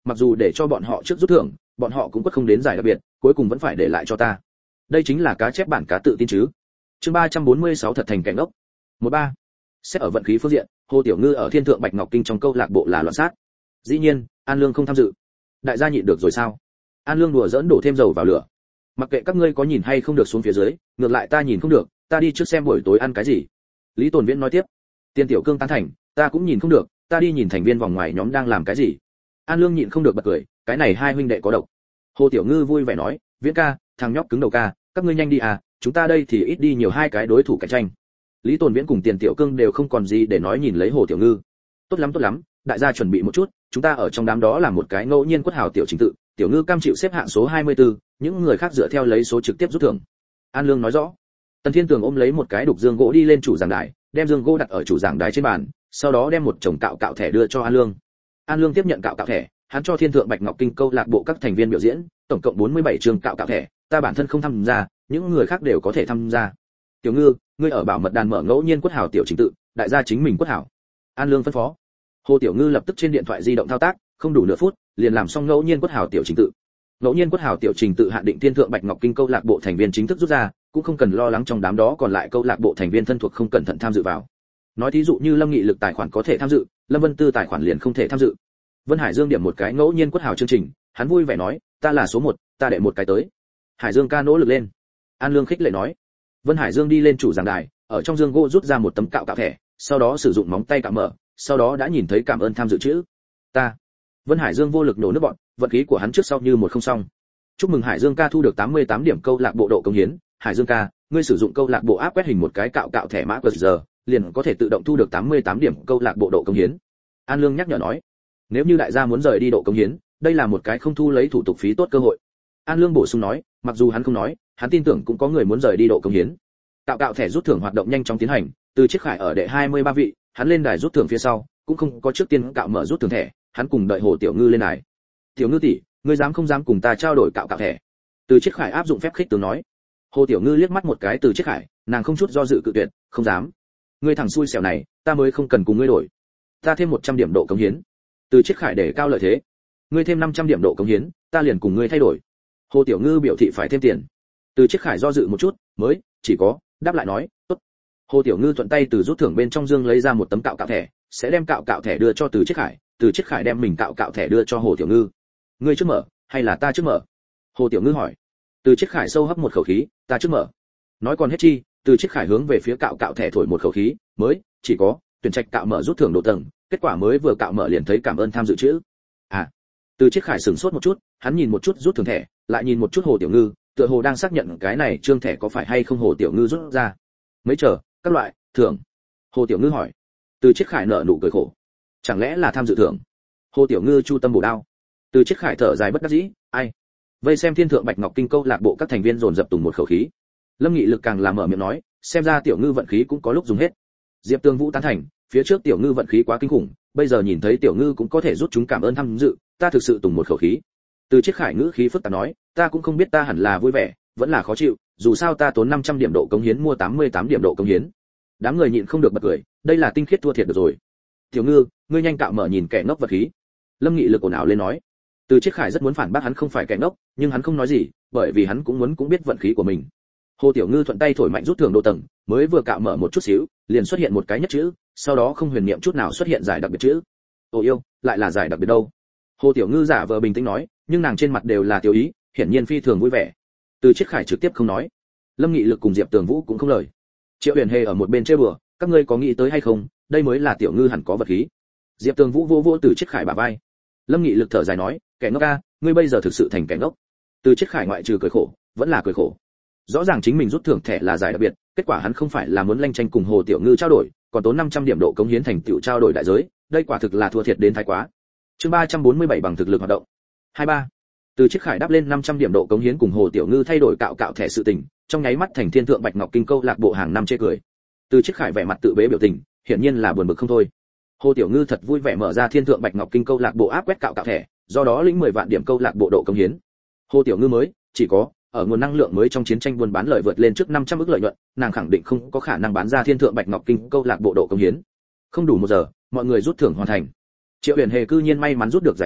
mặc dù để cho bọn họ trước rút thưởng, bọn họ cũng quất không đến giải đặc biệt, cuối cùng vẫn phải để lại cho ta. Đây chính là cá chép bản cá tự tin chứ. Chương 346 thật thành cảnh ốc. 13. Xét ở vận khí phương diện, Hồ Tiểu Ngư ở Thiên Thượng Bạch Ngọc Kinh trong câu lạc bộ là loạn sát. Dĩ nhiên, An Lương không tham dự. Đại gia nhịn được rồi sao? An Lương đùa giỡn đổ thêm dầu vào lửa. Mặc kệ các ngươi có nhìn hay không được xuống phía dưới, ngược lại ta nhìn không được, ta đi trước xem buổi tối ăn cái gì. Lý Tồn Viễn nói tiếp. Tiên Tiểu Cương tán thành, ta cũng nhìn không được, ta đi nhìn thành viên vòng ngoài nhóm đang làm cái gì. An Lương nhịn không được bật cười, cái này hai huynh đệ có độc. Hồ Tiểu Ngư vui vẻ nói, Viễn ca, thằng nhóc cứng đầu ca, các ngươi nhanh đi à, chúng ta đây thì ít đi nhiều hai cái đối thủ cạnh tranh. Lý Tồn Viễn cùng Tiền Tiểu Cương đều không còn gì để nói nhìn lấy Hồ Tiểu Ngư. Tốt lắm, đại gia chuẩn bị một chút, chúng ta ở trong đám đó làm một cái ngẫu nhiên quất hào tiểu trình tự, Tiểu Ngư cam chịu xếp hạng số 24, những người khác dựa theo lấy số trực tiếp rút thưởng. An Lương nói rõ. Tần Thiên Tường ôm lấy một cái đục dương gỗ đi lên chủ giảng đài, đem dương gỗ đặt ở chủ giảng đài trên bàn, sau đó đem một chồng cạo thẻ đưa cho An Lương. An Lương tiếp nhận cạo thẻ, hắn cho Thiên Thượng Bạch Ngọc Kinh câu lạc bộ các thành viên biểu diễn, tổng cộng 47 trường cạo thẻ, ta bản thân không tham gia, những người khác đều có thể tham gia. Tiểu Ngư, ngươi ở bảo mật đàn mở ngẫu nhiên quất hào tiểu trình tự, đại gia chính mình quất hào. An Lương phân phó. Hồ Tiểu Ngư lập tức trên điện thoại di động thao tác, không đủ nửa phút, liền làm xong ngẫu nhiên quất hào tiểu trình tự. Ngẫu nhiên quất hào tiểu trình tự hạn định Thiên Thượng Bạch Ngọc Kinh câu lạc bộ thành viên chính thức rút ra, cũng không cần lo lắng trong đám đó còn lại câu lạc bộ thành viên thân thuộc không cẩn thận tham dự vào. Nói thí dụ như Lâm Nghị Lực tài khoản có thể tham dự, Lâm Vân Tư tài khoản liền không thể tham dự. Vân Hải Dương điểm một cái ngẫu nhiên quất hào chương trình, hắn vui vẻ nói, ta là số 1, ta đệ một cái tới. Hải Dương ca nỗ lực lên. An Lương khích lệ nói. Vân Hải Dương đi lên chủ giảng đài, ở trong dương gỗ rút ra một tấm cạo thẻ, sau đó sử dụng móng tay cạo mở, sau đó đã nhìn thấy cảm ơn tham dự chữ. Ta. Vân Hải Dương vô lực nổ nước bọn, vận khí của hắn trước sau như một không xong. Chúc mừng Hải Dương ca thu được 88 điểm câu lạc bộ độ cống hiến. Hải Dương ca, ngươi sử dụng câu lạc bộ áp quét hình một cái cạo thẻ mã QR, liền có thể tự động thu được 88 điểm câu lạc bộ độ cống hiến. An Lương nhắc nhở nói, nếu như đại gia muốn rời đi độ cống hiến, đây là một cái không thu lấy thủ tục phí tốt cơ hội. An Lương bổ sung nói, mặc dù hắn không nói, hắn tin tưởng cũng có người muốn rời đi độ cống hiến. Cạo thẻ rút thưởng hoạt động nhanh chóng tiến hành, từ chiếc khải ở đệ 23 vị, hắn lên đài rút thưởng phía sau, cũng không có trước tiên cạo mở rút thưởng thẻ, hắn cùng đợi Hồ Tiểu Ngư lên đài. Tiểu Ngư tỷ, ngươi dám không dám cùng ta trao đổi cạo thẻ? Từ chiếc khải áp dụng phép khích tướng nói. Hồ Tiểu Ngư liếc mắt một cái từ chiếc khải, nàng không chút do dự cự tuyệt, không dám. Ngươi thằng xui xẻo này, ta mới không cần cùng ngươi đổi. Ta thêm 100 điểm độ cống hiến. Từ chiếc khải để cao lợi thế. Ngươi thêm 500 điểm độ cống hiến, ta liền cùng ngươi thay đổi. Hồ Tiểu Ngư biểu thị phải thêm tiền. Từ chiếc khải do dự một chút, mới chỉ có đáp lại nói, tốt. Hồ Tiểu Ngư thuận tay từ rút thưởng bên trong dương lấy ra một tấm cạo thẻ, sẽ đem cạo thẻ đưa cho Từ chiếc khải, Từ chiếc khải đem mình cạo thẻ đưa cho Hồ Tiểu Ngư. Ngươi trước mở, hay là ta trước mở? Hồ Tiểu Ngư hỏi. Từ chiếc khải sâu hấp một khẩu khí, ta trước mở. Nói còn hết chi, Từ chiếc khải hướng về phía cạo thẻ thổi một khẩu khí, mới chỉ có tuyển trạch cạo mở rút thưởng độ tầng, kết quả mới vừa cạo mở liền thấy cảm ơn tham dự chữ. À. Từ chiếc khải sửng sốt một chút, hắn nhìn một chút rút thưởng thẻ, lại nhìn một chút Hồ Tiểu Ngư, tựa hồ đang xác nhận cái này trương thẻ có phải hay không Hồ Tiểu Ngư rút ra. Mấy chờ, các loại thưởng. Hồ Tiểu Ngư hỏi. Từ chiếc khải nở nụ cười khổ. Chẳng lẽ là tham dự thưởng? Hồ Tiểu Ngư chu tâm bổ đao. Từ chiếc khải thở dài bất đắc dĩ, ai? Vây xem Thiên Thượng Bạch Ngọc Kinh câu lạc bộ các thành viên dồn dập tùng một khẩu khí. Lâm Nghị Lực càng làm mở miệng nói, xem ra Tiểu Ngư vận khí cũng có lúc dùng hết. Diệp Tương Vũ tán thành, phía trước Tiểu Ngư vận khí quá kinh khủng, bây giờ nhìn thấy Tiểu Ngư cũng có thể rút chúng cảm ơn tham dự, ta thực sự tùng một khẩu khí. Từ chiếc khải ngữ khí phức tạp nói, ta cũng không biết ta hẳn là vui vẻ, vẫn là khó chịu, dù sao ta tốn 500 điểm độ cống hiến mua 88 điểm độ cống hiến. Đám người nhịn không được bật cười, đây là tinh khiết thua thiệt được rồi. Tiểu Ngư, ngươi nhanh cạo mở nhìn kẻ ngốc vật khí. Lâm Nghị Lực ồn ào lên nói. Từ chiếc khải rất muốn phản bác hắn không phải kẻ ngốc, nhưng hắn không nói gì, bởi vì hắn cũng muốn biết vận khí của mình. Hồ Tiểu Ngư thuận tay thổi mạnh rút thưởng độ tầng, mới vừa cạo mở một chút xíu, liền xuất hiện một cái nhất chữ, sau đó không huyền niệm chút nào xuất hiện giải đặc biệt chữ. Ồ yêu, lại là giải đặc biệt đâu? Hồ Tiểu Ngư giả vờ bình tĩnh nói, nhưng nàng trên mặt đều là tiểu ý, hiển nhiên phi thường vui vẻ. Từ chiếc khải trực tiếp không nói. Lâm Nghị Lực cùng Diệp Tường Vũ cũng không lời. Triệu Huyền Hề ở một bên chơi bừa, các ngươi có nghĩ tới hay không, đây mới là Tiểu Ngư hẳn có vật khí. Diệp Tường Vũ vô Từ chiếc khải bả vai. Lâm Nghị Lực thở dài nói, kẻ ngốc ca, ngươi bây giờ thực sự thành kẻ ngốc. Từ chiếc khải ngoại trừ cười khổ, vẫn là cười khổ. Rõ ràng chính mình rút thưởng thẻ là giải đặc biệt, kết quả hắn không phải là muốn lanh tranh cùng Hồ Tiểu Ngư trao đổi, còn tốn 500 điểm độ cống hiến thành tựu trao đổi đại giới, đây quả thực là thua thiệt đến thái quá. Chương 347 bằng thực lực hoạt động. 23. Từ chiếc khải đáp lên 500 điểm độ cống hiến cùng Hồ Tiểu Ngư thay đổi cạo thẻ sự tình, trong nháy mắt thành Thiên Thượng Bạch Ngọc Kinh câu lạc bộ hàng năm chê cười. Từ chiếc khải vẻ mặt tự bế biểu tình, hiển nhiên là buồn bực không thôi. Hồ Tiểu Ngư thật vui vẻ mở ra Thiên Thượng Bạch Ngọc Kinh câu lạc bộ áp quét cạo thẻ, do đó lĩnh 10 vạn điểm câu lạc bộ độ cống hiến. Hồ Tiểu Ngư mới chỉ có ở nguồn năng lượng mới trong chiến tranh buôn bán lợi vượt lên trước 500 ức lợi nhuận, nàng khẳng định không có khả năng bán ra Thiên Thượng Bạch Ngọc Kinh câu lạc bộ độ cống hiến. Không đủ 1 giờ, mọi người rút thưởng hoàn thành. Triệu Huyền Hề cư nhiên may mắn rút được giải nhì,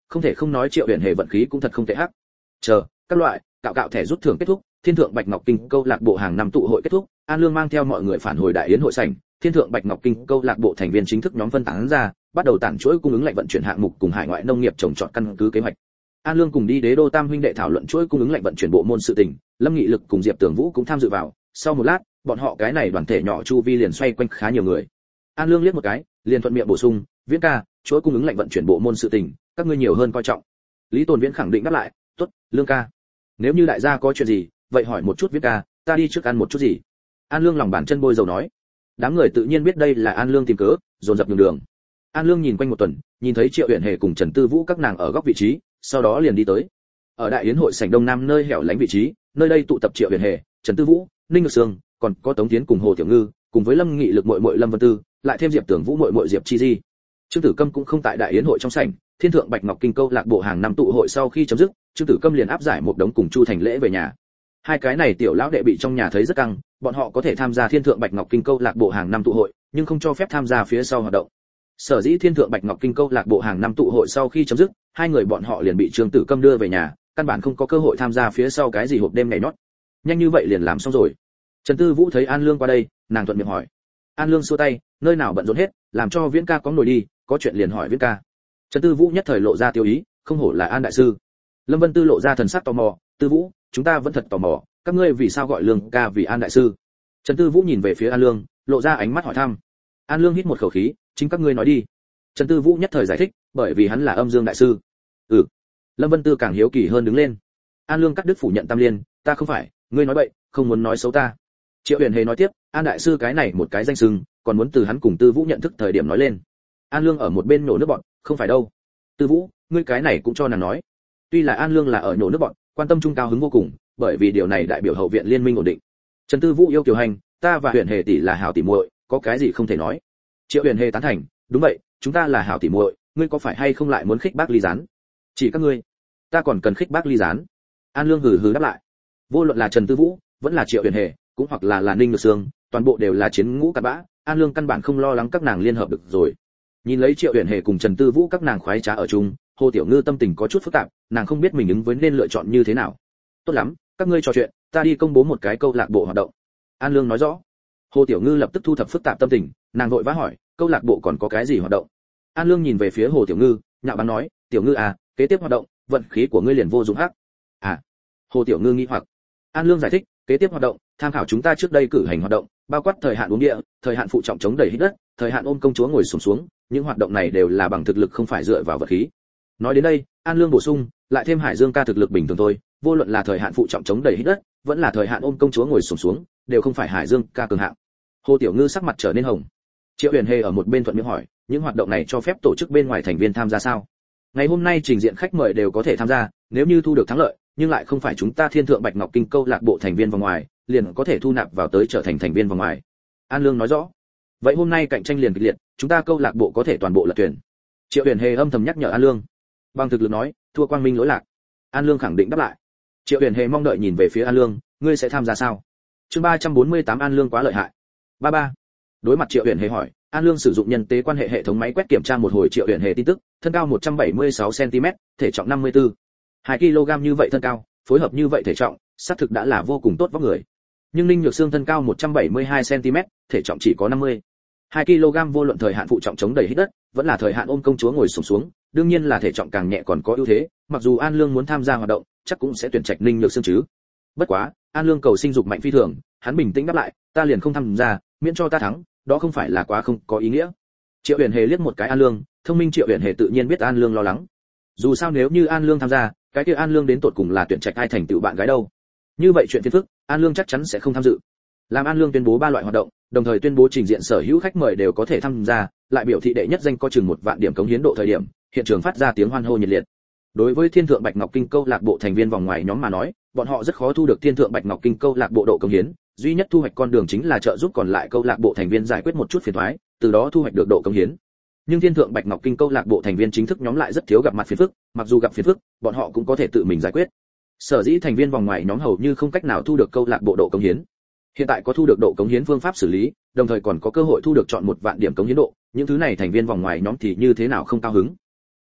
không thể không nói Triệu Huyền Hề vận khí cũng thật không tệ hắc. Chờ, các loại, cạo thẻ rút thưởng kết thúc, Thiên Thượng Bạch Ngọc Kinh câu lạc bộ hàng năm tụ hội kết thúc, An Lương mang theo mọi người phản hồi đại yến hội sảnh, Thiên Thượng Bạch Ngọc Kinh câu lạc bộ thành viên chính thức nhóm phân tán ra, bắt đầu tản chuỗi cung ứng lệnh vận chuyển hạng mục cùng hải ngoại nông nghiệp trồng trọt căn cứ kế hoạch. An Lương cùng đi Đế Đô Tam huynh đệ thảo luận chuỗi cung ứng lệnh vận chuyển bộ môn sự tình, Lâm Nghị Lực cùng Diệp Tường Vũ cũng tham dự vào. Sau một lát, bọn họ cái này đoàn thể nhỏ chu vi liền xoay quanh khá nhiều người. An Lương liếc một cái, liền thuận miệng bổ sung, Viễn ca, chuỗi cung ứng lệnh vận chuyển bộ môn sự tình, các ngươi nhiều hơn coi trọng. Lý Tồn Viễn khẳng định đáp lại, tốt, Lương ca. Nếu như đại gia có chuyện gì, vậy hỏi một chút Viễn ca, ta đi trước ăn một chút gì. An Lương lòng bàn chân bôi dầu nói. Đám người tự nhiên biết đây là An Lương tìm cớ, dồn dập đường đường. An Lương nhìn quanh một tuần, nhìn thấy Triệu Uyển Hề cùng Trần Tư Vũ các nàng ở góc vị trí, sau đó liền đi tới. Ở đại yến hội sảnh đông nam nơi hẻo lánh vị trí, nơi đây tụ tập Triệu Uyển Hề, Trần Tư Vũ, Ninh Ngược Sương, còn có Tống Tiến cùng Hồ Tiểu Ngư, cùng với Lâm Nghị Lực muội muội Lâm Vân Tư, lại thêm Diệp Tưởng Vũ muội muội Diệp Chi Di. Trương Tử Câm cũng không tại đại yến hội trong sảnh, Thiên Thượng Bạch Ngọc Kinh câu lạc bộ hàng năm tụ hội sau khi chấm dứt, Trương Tử Câm liền áp giải một đống cùng Chu Thành Lễ về nhà. Hai cái này tiểu lão đệ bị trong nhà thấy rất căng, bọn họ có thể tham gia Thiên Thượng Bạch Ngọc Kinh câu lạc bộ hàng năm tụ hội, nhưng không cho phép tham gia phía sau hoạt động. Sở dĩ Thiên Thượng Bạch Ngọc Kinh câu lạc bộ hàng năm tụ hội sau khi chấm dứt, hai người bọn họ liền bị Trương Tử Câm đưa về nhà, căn bản không có cơ hội tham gia phía sau cái gì hộp đêm ngày nót. Nhanh như vậy liền làm xong rồi. Trần Tư Vũ thấy An Lương qua đây, nàng thuận miệng hỏi. An Lương xua tay, nơi nào bận rộn hết, làm cho Viễn ca có nổi đi, có chuyện liền hỏi Viễn ca. Trần Tư Vũ nhất thời lộ ra tiêu ý, không hổ là An đại sư. Lâm Vân Tư lộ ra thần sắc tò mò, Tư Vũ, chúng ta vẫn thật tò mò, các ngươi vì sao gọi Lương ca vì An đại sư? Trần Tư Vũ nhìn về phía An Lương, lộ ra ánh mắt hỏi thăm. An Lương hít một khẩu khí, chính các ngươi nói đi. Trần Tư Vũ nhất thời giải thích, bởi vì hắn là Âm Dương đại sư. Lâm Vân Tư càng hiếu kỳ hơn đứng lên. An Lương cắt đứt phủ nhận tam liên, ta không phải, ngươi nói bậy, không muốn nói xấu ta. Triệu Huyền Hề nói tiếp, An đại sư cái này một cái danh xưng, còn muốn từ hắn cùng Tư Vũ nhận thức thời điểm nói lên. An Lương ở một bên nổ nước bọn, không phải đâu. Tư Vũ, ngươi cái này cũng cho nàng nói. Tuy là An Lương là ở nổ nước bọn, quan tâm trung cao hứng vô cùng, bởi vì điều này đại biểu hậu viện liên minh ổn định. Trần Tư Vũ yêu Kiều Hành, ta và Huyền Hề tỷ là hảo tỷ muội, có cái gì không thể nói. Triệu Huyền Hề tán thành, đúng vậy, chúng ta là hảo tỷ muội, ngươi có phải hay không lại muốn khích bác ly gián? Chỉ các ngươi, ta còn cần khích bác ly gián. An Lương hừ hừ đáp lại. Vô luận là Trần Tư Vũ, vẫn là Triệu Huyền Hề, cũng hoặc là Ninh Ngược Sương, toàn bộ đều là chiến ngũ cặn bã, An Lương căn bản không lo lắng các nàng liên hợp được rồi. Nhìn lấy Triệu Huyền Hề cùng Trần Tư Vũ các nàng khoái trá ở chung, Hồ Tiểu Ngư tâm tình có chút phức tạp, nàng không biết mình ứng với nên lựa chọn như thế nào. Tốt lắm, các ngươi trò chuyện, ta đi công bố một cái câu lạc bộ hoạt động. An Lương nói rõ. Hồ Tiểu Ngư lập tức thu thập phức tạp tâm tình, nàng vội vã hỏi, câu lạc bộ còn có cái gì hoạt động? An Lương nhìn về phía Hồ Tiểu Ngư, nhạo báng nói, Tiểu Ngư à, kế tiếp hoạt động, vận khí của ngươi liền vô dụng hắc. À? Hồ Tiểu Ngư nghi hoặc. An Lương giải thích, kế tiếp hoạt động, tham khảo chúng ta trước đây cử hành hoạt động, bao quát thời hạn uống địa, thời hạn phụ trọng chống đẩy hít đất, thời hạn ôm công chúa ngồi xổm xuống, những hoạt động này đều là bằng thực lực không phải dựa vào vật khí. Nói đến đây, An Lương bổ sung, lại thêm Hải Dương ca thực lực bình thường thôi, vô luận là thời hạn phụ trọng chống đẩy hít đất, vẫn là thời hạn ôm công chúa ngồi xổm xuống, đều không phải Hải Dương ca cường hạng. Hồ Tiểu Ngư sắc mặt trở nên hồng. Triệu Huyền Hề ở một bên thuận miệng hỏi, những hoạt động này cho phép tổ chức bên ngoài thành viên tham gia sao? Ngày hôm nay trình diện khách mời đều có thể tham gia, nếu như thu được thắng lợi, nhưng lại không phải chúng ta Thiên Thượng Bạch Ngọc Kinh câu lạc bộ thành viên vòng ngoài, liền có thể thu nạp vào tới trở thành thành viên vòng ngoài. An Lương nói rõ. Vậy hôm nay cạnh tranh liền kịch liệt, chúng ta câu lạc bộ có thể toàn bộ lật tuyển. Triệu Huyền Hề âm thầm nhắc nhở An Lương. Bằng thực lực nói, thua quang minh lỗi lạc. An Lương khẳng định đáp lại. Triệu Huyền Hề mong đợi nhìn về phía An Lương, ngươi sẽ tham gia sao? Chương 348 An Lương quá lợi hại. 33. Đối mặt Triệu Huyền Hề hỏi, An Lương sử dụng nhân tế quan hệ hệ thống máy quét kiểm tra một hồi Triệu Huyền Hề tin tức, thân cao 176 cm, thể trọng 54. 2 kg như vậy thân cao, phối hợp như vậy thể trọng, xác thực đã là vô cùng tốt vóc người. Nhưng Ninh Nhược Sương thân cao 172 cm, thể trọng chỉ có 50. 2 kg vô luận thời hạn phụ trọng chống đẩy hít đất, vẫn là thời hạn ôm công chúa ngồi xổm xuống, đương nhiên là thể trọng càng nhẹ còn có ưu thế, mặc dù An Lương muốn tham gia hoạt động, chắc cũng sẽ tuyển trạch Ninh Nhược Sương chứ. Bất quá, An Lương cầu sinh dục mạnh phi thường, hắn bình tĩnh đáp lại, ta liền không tham gia, miễn cho ta thắng, đó không phải là quá không có ý nghĩa. Triệu Huyền Hề liếc một cái An Lương, thông minh Triệu Huyền Hề tự nhiên biết An Lương lo lắng. Dù sao nếu như An Lương tham gia, cái kia An Lương đến tột cùng là tuyển trạch ai thành tựu bạn gái đâu. Như vậy chuyện phiền phức, An Lương chắc chắn sẽ không tham dự. Làm An Lương tuyên bố 3 loại hoạt động, đồng thời tuyên bố trình diện sở hữu khách mời đều có thể tham gia, lại biểu thị đệ nhất danh có chừng 1 vạn điểm cống hiến độ thời điểm, hiện trường phát ra tiếng hoan hô nhiệt liệt. Đối với Thiên Thượng Bạch Ngọc Kinh câu lạc bộ thành viên vòng ngoài nhóm mà nói, bọn họ rất khó thu được Thiên Thượng Bạch Ngọc Kinh câu lạc bộ độ cống hiến, duy nhất thu hoạch con đường chính là trợ giúp còn lại câu lạc bộ thành viên giải quyết một chút phiền toái, từ đó thu hoạch được độ cống hiến. Nhưng Thiên Thượng Bạch Ngọc Kinh câu lạc bộ thành viên chính thức nhóm lại rất thiếu gặp mặt phiền phức, mặc dù gặp phiền phức, bọn họ cũng có thể tự mình giải quyết. Sở dĩ thành viên vòng ngoài nhóm hầu như không cách nào thu được câu lạc bộ độ cống hiến. Hiện tại có thu được độ cống hiến phương pháp xử lý, đồng thời còn có cơ hội thu được chọn 1 vạn điểm cống hiến độ, những thứ này thành viên vòng ngoài nhóm thì như thế nào không cao hứng.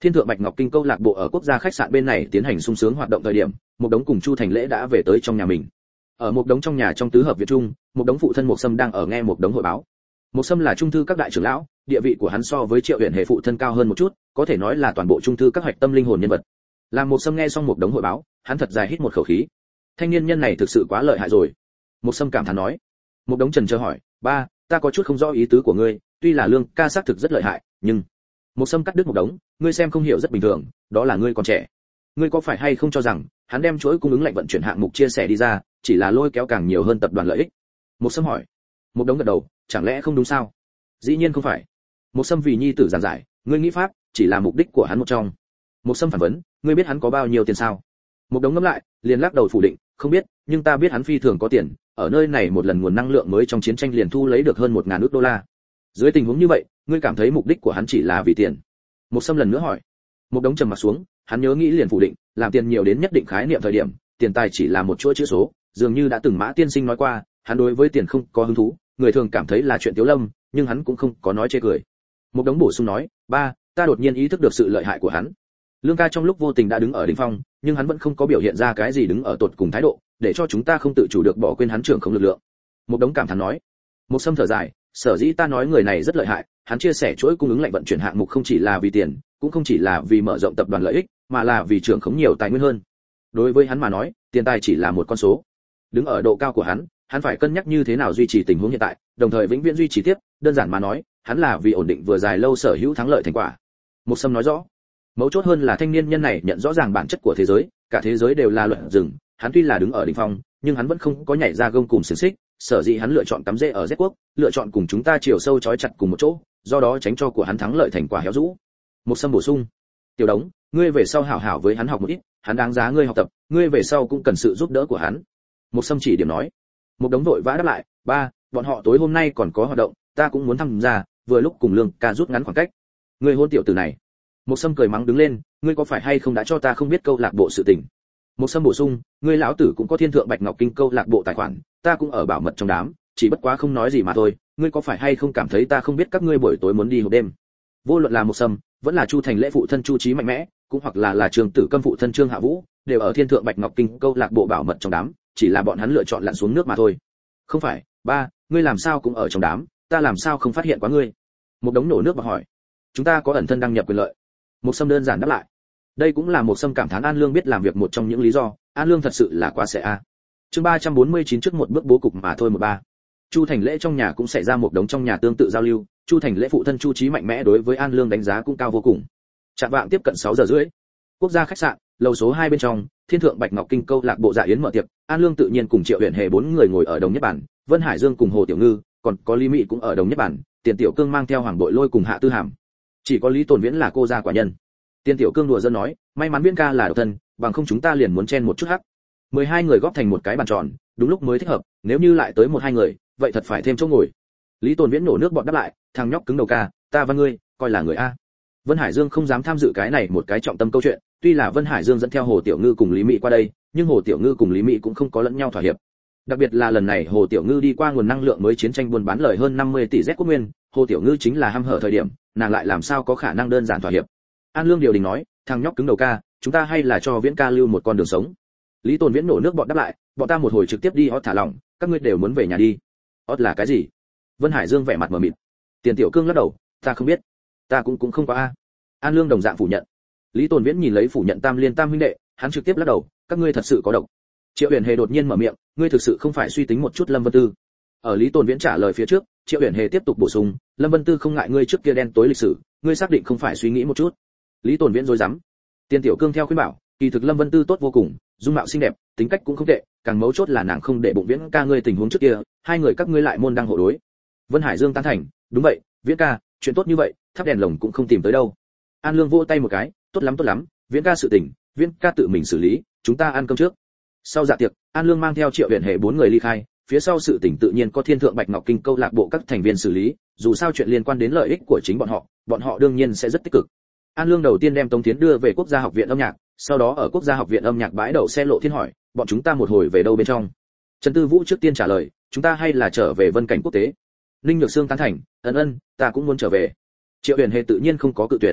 Thiên Thượng Bạch Ngọc Kinh câu lạc bộ ở quốc gia khách sạn bên này tiến hành sung sướng hoạt động thời điểm, một đống cùng Chu Thành Lễ đã về tới trong nhà mình. Ở một đống trong nhà trong tứ hợp viện trung, một đống phụ thân Mộc Sâm đang ở nghe một đống hội báo. Mộc Sâm là trung thư các đại trưởng lão, địa vị của hắn so với Triệu Uyển Hề phụ thân cao hơn một chút, có thể nói là toàn bộ trung thư các hoạch tâm linh hồn nhân vật. Làm Mộc Sâm nghe xong một đống hội báo, hắn thật dài hít một khẩu khí. Thanh niên nhân này thực sự quá lợi hại rồi. Mộc Sâm cảm thán nói. Một đống trần chờ hỏi, ba, ta có chút không rõ ý tứ của ngươi, tuy là Lương ca xác thực rất lợi hại, nhưng Mộc Sâm cắt đứt một đống, ngươi xem không hiểu rất bình thường, đó là ngươi còn trẻ. Ngươi có phải hay không cho rằng hắn đem chuỗi cung ứng lệnh vận chuyển hạng mục chia sẻ đi ra, chỉ là lôi kéo càng nhiều hơn tập đoàn lợi ích? Mộc Sâm hỏi. Một đống gật đầu, chẳng lẽ không đúng sao? Dĩ nhiên không phải. Mộc Sâm vì nhi tử giảng giải, ngươi nghĩ pháp chỉ là mục đích của hắn một trong. Mộc Sâm phản vấn, ngươi biết hắn có bao nhiêu tiền sao? Một đống ngẫm lại, liền lắc đầu phủ định, không biết, nhưng ta biết hắn phi thường có tiền, ở nơi này một lần nguồn năng lượng mới trong chiến tranh liền thu lấy được hơn 1.000 ức đô la. Dưới tình huống như vậy, ngươi cảm thấy mục đích của hắn chỉ là vì tiền? Mộc Sâm lần nữa hỏi. Một đống trầm mặt xuống, hắn nhớ nghĩ liền phủ định, làm tiền nhiều đến nhất định khái niệm thời điểm, tiền tài chỉ là một chuỗi chữ số, dường như đã từng Mã tiên sinh nói qua, hắn đối với tiền không có hứng thú, người thường cảm thấy là chuyện tiếu lâm, nhưng hắn cũng không có nói chê cười. Một đống bổ sung nói, ba, ta đột nhiên ý thức được sự lợi hại của hắn. Lương ca trong lúc vô tình đã đứng ở đỉnh phong, nhưng hắn vẫn không có biểu hiện ra cái gì đứng ở tột cùng thái độ, để cho chúng ta không tự chủ được bỏ quên hắn trưởng không lực lượng. Một đống cảm thán nói. Một Sâm thở dài, sở dĩ ta nói người này rất lợi hại, hắn chia sẻ chuỗi cung ứng lệnh vận chuyển hạng mục không chỉ là vì tiền, cũng không chỉ là vì mở rộng tập đoàn lợi ích, mà là vì trưởng khống nhiều tài nguyên hơn. Đối với hắn mà nói, tiền tài chỉ là một con số. Đứng ở độ cao của hắn phải cân nhắc như thế nào duy trì tình huống hiện tại, đồng thời vĩnh viễn duy trì tiếp, đơn giản mà nói, hắn là vì ổn định vừa dài lâu sở hữu thắng lợi thành quả. Một Sâm nói rõ. Mấu chốt hơn là thanh niên nhân này nhận rõ ràng bản chất của thế giới, cả thế giới đều là luận rừng, hắn tuy là đứng ở đỉnh phong, nhưng hắn vẫn không có nhảy ra gông cùng xiềng xích, sở dĩ hắn lựa chọn cắm rễ ở Z quốc, lựa chọn cùng chúng ta chiều sâu chói chặt cùng một chỗ, do đó tránh cho của hắn thắng lợi thành quả héo rũ. Một Sâm bổ sung, Tiểu Đống, ngươi về sau hảo hảo với hắn học một ít, hắn đáng giá ngươi học tập, ngươi về sau cũng cần sự giúp đỡ của hắn. Một Sâm chỉ điểm nói. Một Đống vội vã đáp lại, ba, bọn họ tối hôm nay còn có hoạt động, ta cũng muốn tham gia, vừa lúc cùng Lương ca rút ngắn khoảng cách. Ngươi hôn tiểu tử này. Một Sâm cười mắng đứng lên, ngươi có phải hay không đã cho ta không biết câu lạc bộ sự tình? Một Sâm bổ sung, ngươi lão tử cũng có Thiên Thượng Bạch Ngọc Kinh câu lạc bộ tài khoản, ta cũng ở bảo mật trong đám, chỉ bất quá không nói gì mà thôi, ngươi có phải hay không cảm thấy ta không biết các ngươi buổi tối muốn đi hộp đêm? Vô luận là Một Sâm, vẫn là Chu Thành Lễ phụ thân Chu Chí mạnh mẽ, cũng hoặc là Trường Tử Câm phụ thân Trương Hạ Vũ, đều ở Thiên Thượng Bạch Ngọc Kinh câu lạc bộ bảo mật trong đám, chỉ là bọn hắn lựa chọn lặn xuống nước mà thôi. Không phải, ba, ngươi làm sao cũng ở trong đám, ta làm sao không phát hiện quá ngươi? Một Đống nổ nước và hỏi. Chúng ta có ẩn thân đăng nhập quyền lợi. Một Sâm đơn giản đáp lại. Đây cũng là Một Sâm cảm thán An Lương biết làm việc một trong những lý do, An Lương thật sự là quá sẽ a. Chương 349 trước một bước bố cục mà thôi 13. Chu Thành Lễ trong nhà cũng xảy ra một đống trong nhà tương tự giao lưu, Chu Thành Lễ phụ thân Chu Chí mạnh mẽ đối với An Lương đánh giá cũng cao vô cùng. Chạm vạng tiếp cận 6 giờ rưỡi. Quốc gia khách sạn, lầu số 2 bên trong, Thiên Thượng Bạch Ngọc Kinh câu lạc bộ dạ yến mở tiệc, An Lương tự nhiên cùng Triệu Uyển Hề 4 người ngồi ở đồng nhất bàn, Vân Hải Dương cùng Hồ Tiểu Ngư, còn có Lý Mị cũng ở đồng nhất bàn, Tiền Tiểu Cương mang theo Hoàng Bội Lôi cùng Hạ Tư Hàm. Chỉ có Lý Tồn Viễn là cô gia quả nhân. Tiền Tiểu Cương đùa giỡn nói, may mắn Viễn ca là độc thân, bằng không chúng ta liền muốn chen một chút hắc. 12 người góp thành một cái bàn tròn, đúng lúc mới thích hợp, nếu như lại tới 1-2 người, vậy thật phải thêm chỗ ngồi. Lý Tồn Viễn nổ nước bọt đáp lại, thằng nhóc cứng đầu ca, ta và ngươi, coi là người a. Vân Hải Dương không dám tham dự cái này một cái trọng tâm câu chuyện, tuy là Vân Hải Dương dẫn theo Hồ Tiểu Ngư cùng Lý Mị qua đây, nhưng Hồ Tiểu Ngư cùng Lý Mị cũng không có lẫn nhau thỏa hiệp. Đặc biệt là lần này Hồ Tiểu Ngư đi qua nguồn năng lượng mới chiến tranh buôn bán lời hơn 50 tỷ Z quốc nguyên, Hồ Tiểu Ngư chính là ham hở thời điểm, nàng lại làm sao có khả năng đơn giản thỏa hiệp. An Lương điều đình nói, thằng nhóc cứng đầu ca, chúng ta hay là cho Viễn ca lưu một con đường sống. Lý Tồn Viễn nổ nước bọt đáp lại, bọn ta một hồi trực tiếp đi Ót thả lỏng, các ngươi đều muốn về nhà đi. Ót là cái gì? Vân Hải Dương vẻ mặt mờ mịt. Tiền Tiểu Cương lắc đầu, ta không biết, ta cũng không có a. An Lương đồng dạng phủ nhận. Lý Tồn Viễn nhìn lấy phủ nhận Tam Liên Tam huynh đệ, hắn trực tiếp lắc đầu, các ngươi thật sự có độc. Triệu Uyển Hề đột nhiên mở miệng, ngươi thực sự không phải suy tính một chút Lâm Vân Tư? Ở Lý Tồn Viễn trả lời phía trước, Triệu Uyển Hề tiếp tục bổ sung, Lâm Vân Tư không ngại ngươi trước kia đen tối lịch sử, ngươi xác định không phải suy nghĩ một chút? Lý Tồn Viễn rối rắm. Tiền Tiểu Cương theo khuyên bảo, kỳ thực Lâm Vân Tư tốt vô cùng, dung mạo xinh đẹp, tính cách cũng không tệ, càng mấu chốt là nàng không để bụng Viễn ca ngươi tình huống trước kia, hai người các ngươi lại môn đăng hộ đối. Vân Hải Dương tán thành, đúng vậy, Viễn ca, chuyện tốt như vậy, thắp đèn lồng cũng không tìm tới đâu. An Lương vỗ tay một cái, tốt lắm, Viễn ca sự tình, Viễn ca tự mình xử lý, chúng ta ăn cơm trước. Sau dạ tiệc, An Lương mang theo Triệu Uyển Hề 4 người ly khai, phía sau sự tình tự nhiên có Thiên Thượng Bạch Ngọc Kinh câu lạc bộ các thành viên xử lý, dù sao chuyện liên quan đến lợi ích của chính bọn họ đương nhiên sẽ rất tích cực. An Lương đầu tiên đem Tống Thiến đưa về Quốc gia học viện âm nhạc, sau đó ở Quốc gia học viện âm nhạc bãi đậu xe Lộ Thiên hỏi, bọn chúng ta một hồi về đâu bên trong? Trần Tư Vũ trước tiên trả lời, chúng ta hay là trở về Vân Cảnh quốc tế. Ninh Nhược Sương tán thành, ân, ta cũng muốn trở về. Triệu Uyển Hề tự nhiên không có cự tuyệt.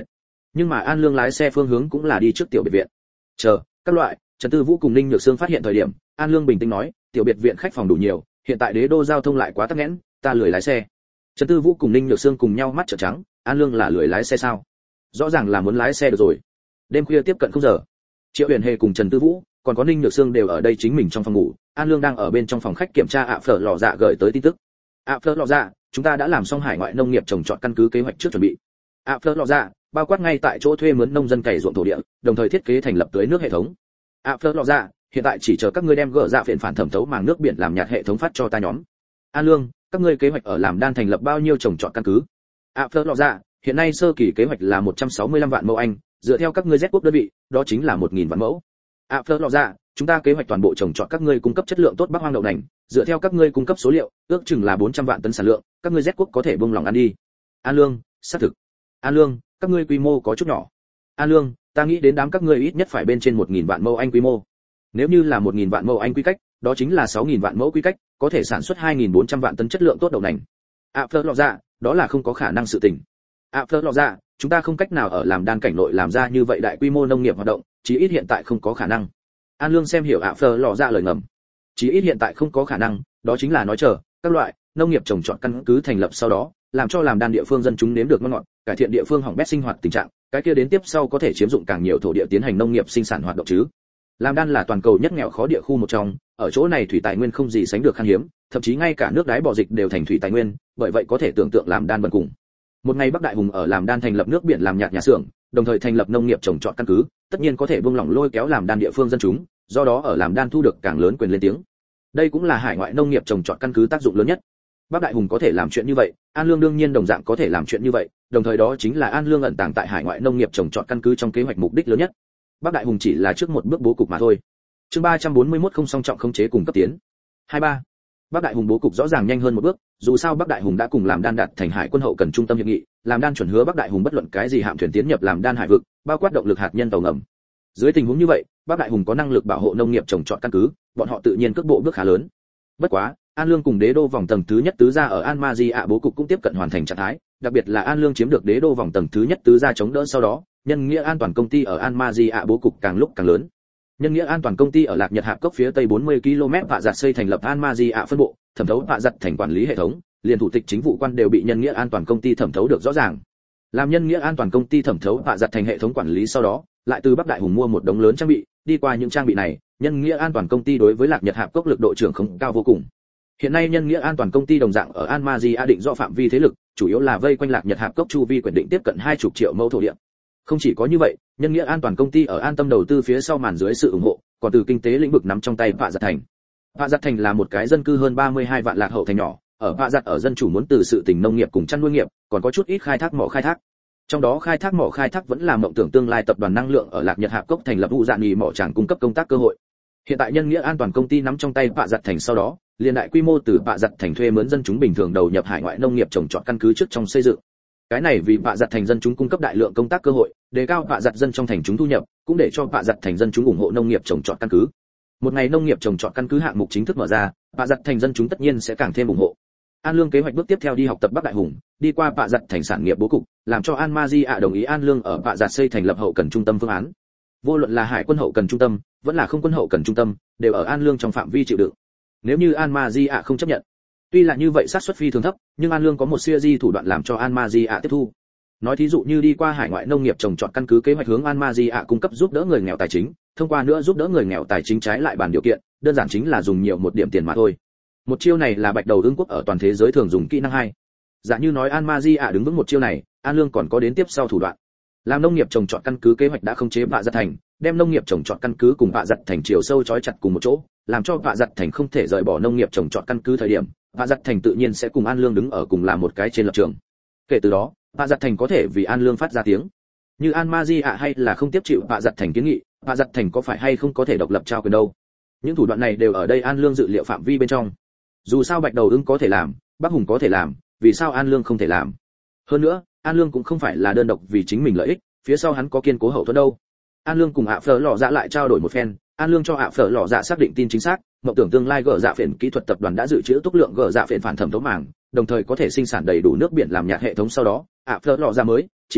Nhưng mà An Lương lái xe phương hướng cũng là đi trước tiểu biệt viện. Chờ, các loại, Trần Tư Vũ cùng Ninh Nhược Sương phát hiện thời điểm, An Lương bình tĩnh nói, tiểu biệt viện khách phòng đủ nhiều, hiện tại đế đô giao thông lại quá tắc nghẽn, ta lười lái xe. Trần Tư Vũ cùng Ninh Nhược Sương cùng nhau mắt trợn trắng, An Lương là lười lái xe sao? Rõ ràng là muốn lái xe được rồi. Đêm khuya tiếp cận không giờ, Triệu Huyền Hề cùng Trần Tư Vũ, còn có Ninh Nhược Sương đều ở đây chính mình trong phòng ngủ, An Lương đang ở bên trong phòng khách kiểm tra ạ phở lò dạ gửi tới tin tức. ạ phở lò dạ, chúng ta đã làm xong hải ngoại nông nghiệp trồng trọt căn cứ kế hoạch trước chuẩn bị. ạ phở lò dạ, bao quát ngay tại chỗ thuê mướn nông dân cày ruộng thổ địa, đồng thời thiết kế thành lập tưới nước hệ thống. ạ phở lò dạ, hiện tại chỉ chờ các ngươi đem gỡ dạ phiền phản thẩm thấu màng nước biển làm nhạt hệ thống phát cho ta nhóm. An Lương, các ngươi kế hoạch ở làm đan thành lập bao nhiêu trồng trọt căn cứ? ạ phở lò dạ, hiện nay sơ kỳ kế hoạch là 165 vạn mẫu Anh, dựa theo các ngươi Z quốc đơn vị, đó chính là 1000 vạn mẫu. ạ phở lò dạ, chúng ta kế hoạch toàn bộ trồng trọt các ngươi cung cấp chất lượng tốt bắc hoang đậu nành, dựa theo các ngươi cung cấp số liệu, ước chừng là 400 vạn tấn sản lượng, các ngươi Z quốc có thể buông lòng ăn đi. An Lương, xác thực. An Lương, các ngươi quy mô có chút nhỏ. An Lương, ta nghĩ đến đám các ngươi ít nhất phải bên trên 1000 vạn mẫu Anh quy mô. Nếu như là 1000 vạn mẫu Anh quy cách, đó chính là 6000 vạn mẫu quy cách, có thể sản xuất 2400 vạn tấn chất lượng tốt đậu nành. ạ phở lò dạ, đó là không có khả năng sự tình. ạ phở lò dạ, chúng ta không cách nào ở làm đan cảnh nội làm ra như vậy đại quy mô nông nghiệp hoạt động, chí ít hiện tại không có khả năng. An Lương xem hiểu ạ phở lò dạ lời ngầm. Chí ít hiện tại không có khả năng, đó chính là nói chờ các loại nông nghiệp trồng trọt căn cứ thành lập sau đó, làm cho làm đan địa phương dân chúng nếm được ngon ngọt, cải thiện địa phương hỏng bét sinh hoạt tình trạng, cái kia đến tiếp sau có thể chiếm dụng càng nhiều thổ địa tiến hành nông nghiệp sinh sản hoạt động chứ. Làm đan là toàn cầu nhất nghèo khó địa khu một trong, ở chỗ này thủy tài nguyên không gì sánh được khan hiếm, thậm chí ngay cả nước đáy bò dịch đều thành thủy tài nguyên, bởi vậy có thể tưởng tượng làm đan bần cùng. Một ngày Bắc Đại Hùng ở làm đan thành lập nước biển làm nhạt nhà xưởng, đồng thời thành lập nông nghiệp trồng trọt căn cứ, tất nhiên có thể buông lỏng lôi kéo làm đan địa phương dân chúng, do đó ở làm đan thu được càng lớn quyền lên tiếng. Đây cũng là hải ngoại nông nghiệp trồng trọt căn cứ tác dụng lớn nhất. Bắc Đại Hùng có thể làm chuyện như vậy, An Lương đương nhiên đồng dạng có thể làm chuyện như vậy, đồng thời đó chính là An Lương ẩn tàng tại hải ngoại nông nghiệp trồng trọt căn cứ trong kế hoạch mục đích lớn nhất. Bắc Đại Hùng chỉ là trước một bước bố cục mà thôi. Chương 341 không song trọng khống chế cùng cấp tiến. 23. Bắc Đại Hùng bố cục rõ ràng nhanh hơn một bước, dù sao Bắc Đại Hùng đã cùng làm đan đạt thành hải quân hậu cần trung tâm hiệp nghị, làm đan chuẩn hứa Bắc Đại Hùng bất luận cái gì hạm thuyền tiến nhập làm đan hải vực, bao quát động lực hạt nhân tàu ngầm. Dưới tình huống như vậy, Bắc Đại Hùng có năng lực bảo hộ nông nghiệp trồng trọt căn cứ, bọn họ tự nhiên cước bộ bước khá lớn. Bất quá, An Lương cùng đế đô vòng tầng thứ nhất tứ gia ở An Ma Di ạ bố cục cũng tiếp cận hoàn thành trạng thái, đặc biệt là An Lương chiếm được đế đô vòng tầng thứ nhất tứ gia chống đỡ sau đó, nhân nghĩa an toàn công ty ở An Ma Di ạ bố cục càng lúc càng lớn. Nhân nghĩa an toàn công ty ở Lạc Nhật Hạp cốc phía tây 40 km vạ giặt xây thành lập An Ma Di ạ phân bộ, thẩm thấu vạ giặt thành quản lý hệ thống, liền thủ tịch chính vụ quan đều bị nhân nghĩa an toàn công ty thẩm thấu được rõ ràng. Làm nhân nghĩa an toàn công ty thẩm thấu vạ giặt thành hệ thống quản lý sau đó, lại từ Bắc Đại Hùng mua một đống lớn trang bị, đi qua những trang bị này, nhân nghĩa an toàn công ty đối với Lạc Nhật Hạp cốc lực độ trưởng không cao vô cùng. Hiện nay nhân nghĩa an toàn công ty đồng dạng ở An Ma Di ạ định rõ phạm vi thế lực, chủ yếu là vây quanh Lạc Nhật Hạp cốc chu vi quyền định tiếp cận 20 triệu mẫu thổ địa. Không chỉ có như vậy, nhân nghĩa an toàn công ty ở an tâm đầu tư phía sau màn dưới sự ủng hộ, còn từ kinh tế lĩnh vực nắm trong tay Vạ Giặt Thành. Vạ Giặt Thành là một cái dân cư hơn 32 vạn lạc hậu thành nhỏ, ở Vạ Giặt ở dân chủ muốn từ sự tình nông nghiệp cùng chăn nuôi nghiệp, còn có chút ít khai thác mỏ khai thác. Trong đó khai thác mỏ khai thác vẫn là mộng tưởng tương lai tập đoàn năng lượng ở Lạc Nhật Hạp cốc thành lập vụ dạng nghỉ mỏ tràng cung cấp công tác cơ hội. Hiện tại nhân nghĩa an toàn công ty nắm trong tay Vạ Giặt Thành sau đó, liên đại quy mô từ Vạ Giặt Thành thuê mướn dân chúng bình thường đầu nhập hải ngoại nông nghiệp trồng trọt căn cứ trước trong xây dựng. Cái này vì Vạ Giặt Thành dân chúng cung cấp đại lượng công tác cơ hội, đề cao Vạ Giặt dân trong thành chúng thu nhập, cũng để cho Vạ Giặt Thành dân chúng ủng hộ nông nghiệp trồng trọt căn cứ. Một ngày nông nghiệp trồng trọt căn cứ hạng mục chính thức mở ra, Vạ Giặt Thành dân chúng tất nhiên sẽ càng thêm ủng hộ. An Lương kế hoạch bước tiếp theo đi học tập Bắc Đại Hùng, đi qua Vạ Giặt Thành sản nghiệp bố cục, làm cho An Ma Di ạ đồng ý An Lương ở Vạ Giặt xây thành lập hậu cần trung tâm phương án. Vô luận là hải quân hậu cần trung tâm, vẫn là không quân hậu cần trung tâm, đều ở An Lương trong phạm vi chịu đựng. Nếu như An Ma Di ạ không chấp nhận, tuy là như vậy xác suất phi thường thấp, nhưng An Lương có một series thủ đoạn làm cho An Ma Di ạ tiếp thu. Nói thí dụ như đi qua hải ngoại nông nghiệp trồng trọt căn cứ kế hoạch hướng An Ma Di ạ cung cấp giúp đỡ người nghèo tài chính, thông qua nữa giúp đỡ người nghèo tài chính trái lại bàn điều kiện, đơn giản chính là dùng nhiều một điểm tiền mà thôi. Một chiêu này là Bạch Đầu Ưng quốc ở toàn thế giới thường dùng kỹ năng 2. Giả như nói An Ma Di ạ đứng vững một chiêu này, An Lương còn có đến tiếp sau thủ đoạn. Làm nông nghiệp trồng trọt căn cứ kế hoạch đã khống chế Vạ Giặt Thành, đem nông nghiệp trồng trọt căn cứ cùng Vạ Giặt Thành chiều sâu trói chặt cùng một chỗ, làm cho Vạ Giặt Thành không thể rời bỏ nông nghiệp trồng trọt căn cứ thời điểm, Vạ Giặt Thành tự nhiên sẽ cùng An Lương đứng ở cùng là một cái trên lập trường. Kể từ đó, Vạ Giặt Thành có thể vì An Lương phát ra tiếng. Như An Ma Di ạ hay là không tiếp chịu Vạ Giặt Thành kiến nghị, Vạ Giặt Thành có phải hay không có thể độc lập trao quyền đâu. Những thủ đoạn này đều ở đây An Lương dự liệu phạm vi bên trong. Dù sao Bạch Đầu Ưng có thể làm, Bắc Hùng có thể làm, vì sao An Lương không thể làm? Hơn nữa, An Lương cũng không phải là đơn độc vì chính mình lợi ích, phía sau hắn có kiên cố hậu thuẫn đâu. An Lương cùng ạ phở lò dạ lại trao đổi một phen, An Lương cho ạ phở lò dạ xác định tin chính xác, mộng tưởng tương lai gỡ dạ phiền kỹ thuật tập đoàn đã dự trữ tốc lượng gỡ dạ phiền phản thẩm thấu màng, đồng thời có thể sinh sản đầy đủ nước biển làm nhạt hệ thống sau đó, ạ phở lò dạ mới chỉ có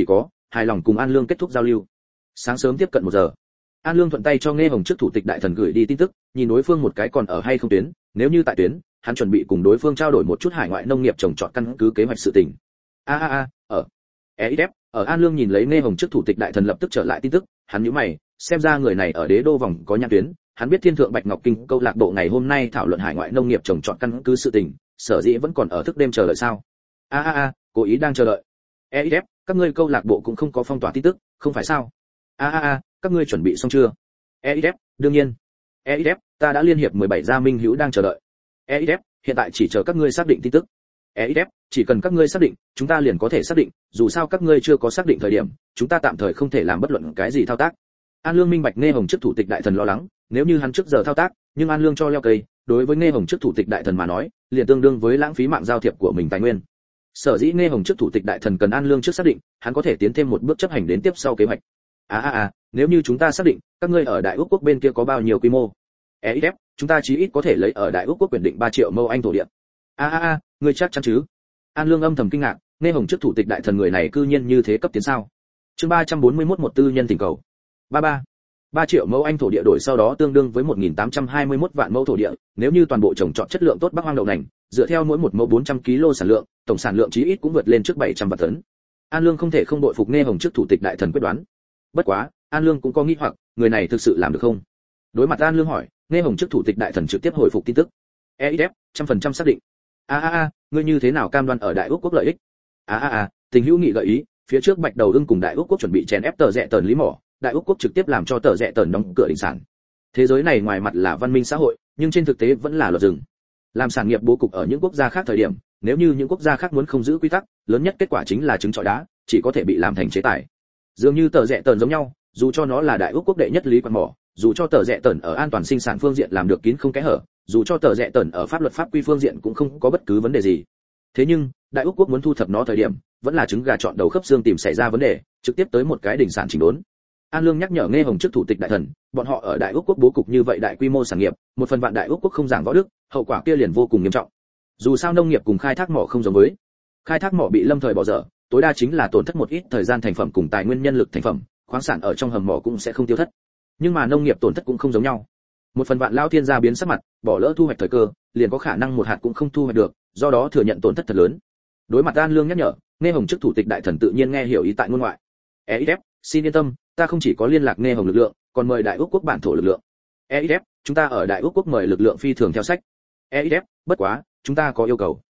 hài lòng cùng An Lương kết thúc giao lưu. Sáng sớm tiếp cận 1 giờ, An Lương thuận tay cho Nghe Hồng trước thủ tịch đại thần gửi đi tin tức, nhìn đối phương một cái còn ở hay không tuyến, nếu như tại tuyến, hắn chuẩn bị cùng đối phương trao đổi một chút hải ngoại nông nghiệp trồng trọt căn cứ kế hoạch sự tình. Ở EXF, ở An Lương nhìn lấy Nghe Hồng trước thủ tịch đại thần lập tức trở lại tin tức, hắn nhíu mày, xem ra người này ở Đế Đô vòng có nhãn tuyến, hắn biết Thiên Thượng Bạch Ngọc Kinh câu lạc bộ ngày hôm nay thảo luận hải ngoại nông nghiệp trồng trọt căn cứ sự tình, sở dĩ vẫn còn ở thức đêm chờ đợi sao? Cố ý đang chờ đợi. EXF, các ngươi câu lạc bộ cũng không có phong tỏa tin tức, không phải sao? Các ngươi chuẩn bị xong chưa? EXF, đương nhiên. EXF, ta đã liên hiệp 17 gia minh hữu đang chờ đợi. EXF, hiện tại chỉ chờ các ngươi xác định tin tức. EXF, chỉ cần các ngươi xác định, chúng ta liền có thể xác định, dù sao các ngươi chưa có xác định thời điểm, chúng ta tạm thời không thể làm bất luận cái gì thao tác. An Lương minh bạch Nghe Hồng trước thủ tịch đại thần lo lắng, nếu như hắn trước giờ thao tác, nhưng An Lương cho leo cây, đối với Nghe Hồng trước thủ tịch đại thần mà nói, liền tương đương với lãng phí mạng giao thiệp của mình tài nguyên. Sở dĩ Nghe Hồng trước thủ tịch đại thần cần An Lương trước xác định, hắn có thể tiến thêm một bước chấp hành đến tiếp sau kế hoạch. Nếu như chúng ta xác định, các ngươi ở Đại Úc quốc bên kia có bao nhiêu quy mô? EXF, chúng ta chí ít có thể lấy ở Đại Úc quốc quyền định 3 triệu mẫu Anh thổ địa. Ngươi chắc chắn chứ? An Lương âm thầm kinh ngạc, Nghe Hồng trước thủ tịch đại thần người này cư nhiên như thế cấp tiến sao? Chương 341 một tư nhân tình cầu. 3 triệu mẫu Anh thổ địa đổi sau đó tương đương với 1821 vạn mẫu thổ địa, nếu như toàn bộ trồng trọt chất lượng tốt Bắc Hoang đậu nành, dựa theo mỗi một mẫu 400 kg sản lượng, tổng sản lượng chí ít cũng vượt lên trước 700 vạn tấn. An Lương không thể không đội phục Nghe Hồng trước thủ tịch đại thần quyết đoán. Bất quá, An Lương cũng có nghi hoặc, người này thực sự làm được không? Đối mặt An Lương hỏi, Nghe Hồng trước thủ tịch đại thần trực tiếp hồi phục tin tức. EXF, 100% xác định. Ngươi như thế nào cam đoan ở Đại Úc quốc lợi ích? Tình hữu nghị gợi ý, phía trước Bạch Đầu Ưng cùng Đại Úc quốc chuẩn bị chèn ép Tờ Rẽ Tần Lý Mỏ, Đại Úc quốc trực tiếp làm cho Tờ Rẽ Tần đóng cửa đình sản. Thế giới này ngoài mặt là văn minh xã hội, nhưng trên thực tế vẫn là luật rừng. Làm sản nghiệp bố cục ở những quốc gia khác thời điểm, nếu như những quốc gia khác muốn không giữ quy tắc, lớn nhất kết quả chính là trứng trọi đá, chỉ có thể bị làm thành chế tài. Dường như Tờ Rẽ Tần giống nhau, dù cho nó là Đại Úc quốc đệ nhất lý quan mỏ, dù cho Tờ Rẽ Tần ở an toàn sinh sản phương diện làm được kín không kẽ hở, dù cho Tờ Rẽ Tần ở pháp luật pháp quy phương diện cũng không có bất cứ vấn đề gì. Thế nhưng, Đại Úc quốc muốn thu thập nó thời điểm, vẫn là trứng gà chọn đầu khớp xương tìm xảy ra vấn đề, trực tiếp tới một cái đình sản chỉnh đốn. An Lương nhắc nhở Nghe Hồng trước thủ tịch đại thần, bọn họ ở Đại Úc quốc bố cục như vậy đại quy mô sản nghiệp, một phần vạn Đại Úc quốc không giảng võ đức, hậu quả kia liền vô cùng nghiêm trọng. Dù sao nông nghiệp cùng khai thác mỏ không giống với. Khai thác mỏ bị lâm thời bỏ dở, tối đa chính là tổn thất một ít thời gian thành phẩm cùng tài nguyên nhân lực thành phẩm, khoáng sản ở trong hầm mỏ cũng sẽ không tiêu thất. Nhưng mà nông nghiệp tổn thất cũng không giống nhau. Một phần vạn lao thiên gia biến sắc mặt, bỏ lỡ thu hoạch thời cơ, liền có khả năng một hạt cũng không thu hoạch được, do đó thừa nhận tổn thất thật lớn. Đối mặt An Lương nhắc nhở, Nghe Hồng trước thủ tịch đại thần tự nhiên nghe hiểu ý tại ngôn ngoại. EXF, xin yên tâm, ta không chỉ có liên lạc Nghe Hồng lực lượng, còn mời Đại Úc quốc bản thổ lực lượng. EXF, chúng ta ở Đại Úc quốc mời lực lượng phi thường theo sách. EXF, bất quá, chúng ta có yêu cầu.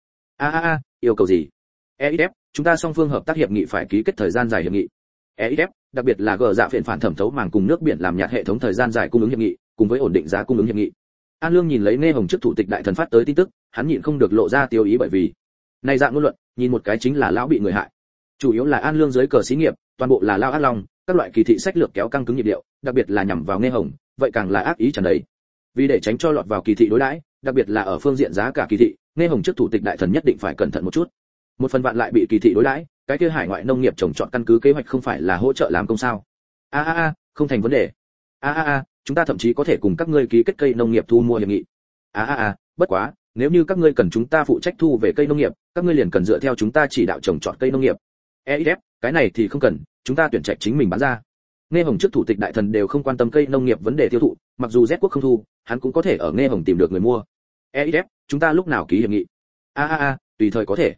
Yêu cầu gì? EXF, chúng ta song phương hợp tác hiệp nghị phải ký kết thời gian dài hiệp nghị. EXF, đặc biệt là gờ dạ phiền phản thẩm thấu màng cùng nước biển làm nhạt hệ thống thời gian dài cung ứng hiệp nghị, cùng với ổn định giá cung ứng hiệp nghị. An Lương nhìn lấy Nghe Hồng trước thủ tịch đại thần phát tới tin tức, hắn nhịn không được lộ ra tiêu ý bởi vì này dạng ngôn luận, nhìn một cái chính là lão bị người hại. Chủ yếu là An Lương dưới cờ xí nghiệp, toàn bộ là lao ác long, các loại kỳ thị sách lược kéo căng cứng nhịp điệu, đặc biệt là nhằm vào Nghe Hồng, vậy càng là ác ý tràn đầy. Vì để tránh cho lọt vào kỳ thị đối đãi, đặc biệt là ở phương diện giá cả kỳ thị, Nghe Hồng trước thủ tịch đại thần nhất định phải cẩn thận một chút. Một phần vạn lại bị kỳ thị đối đãi, cái kia hải ngoại nông nghiệp trồng trọt căn cứ kế hoạch không phải là hỗ trợ làm công sao? Không thành vấn đề. Chúng ta thậm chí có thể cùng các ngươi ký kết cây nông nghiệp thu mua hiệp nghị. Bất quá, nếu như các ngươi cần chúng ta phụ trách thu về cây nông nghiệp, các ngươi liền cần dựa theo chúng ta chỉ đạo trồng trọt cây nông nghiệp. EXF, cái này thì không cần, chúng ta tuyển trạch chính mình bán ra. Nghe Hồng trước thủ tịch đại thần đều không quan tâm cây nông nghiệp vấn đề tiêu thụ, mặc dù Z quốc không thu, hắn cũng có thể ở Nghe Hồng tìm được người mua. EXF, chúng ta lúc nào ký hiệp nghị? Tùy thời có thể.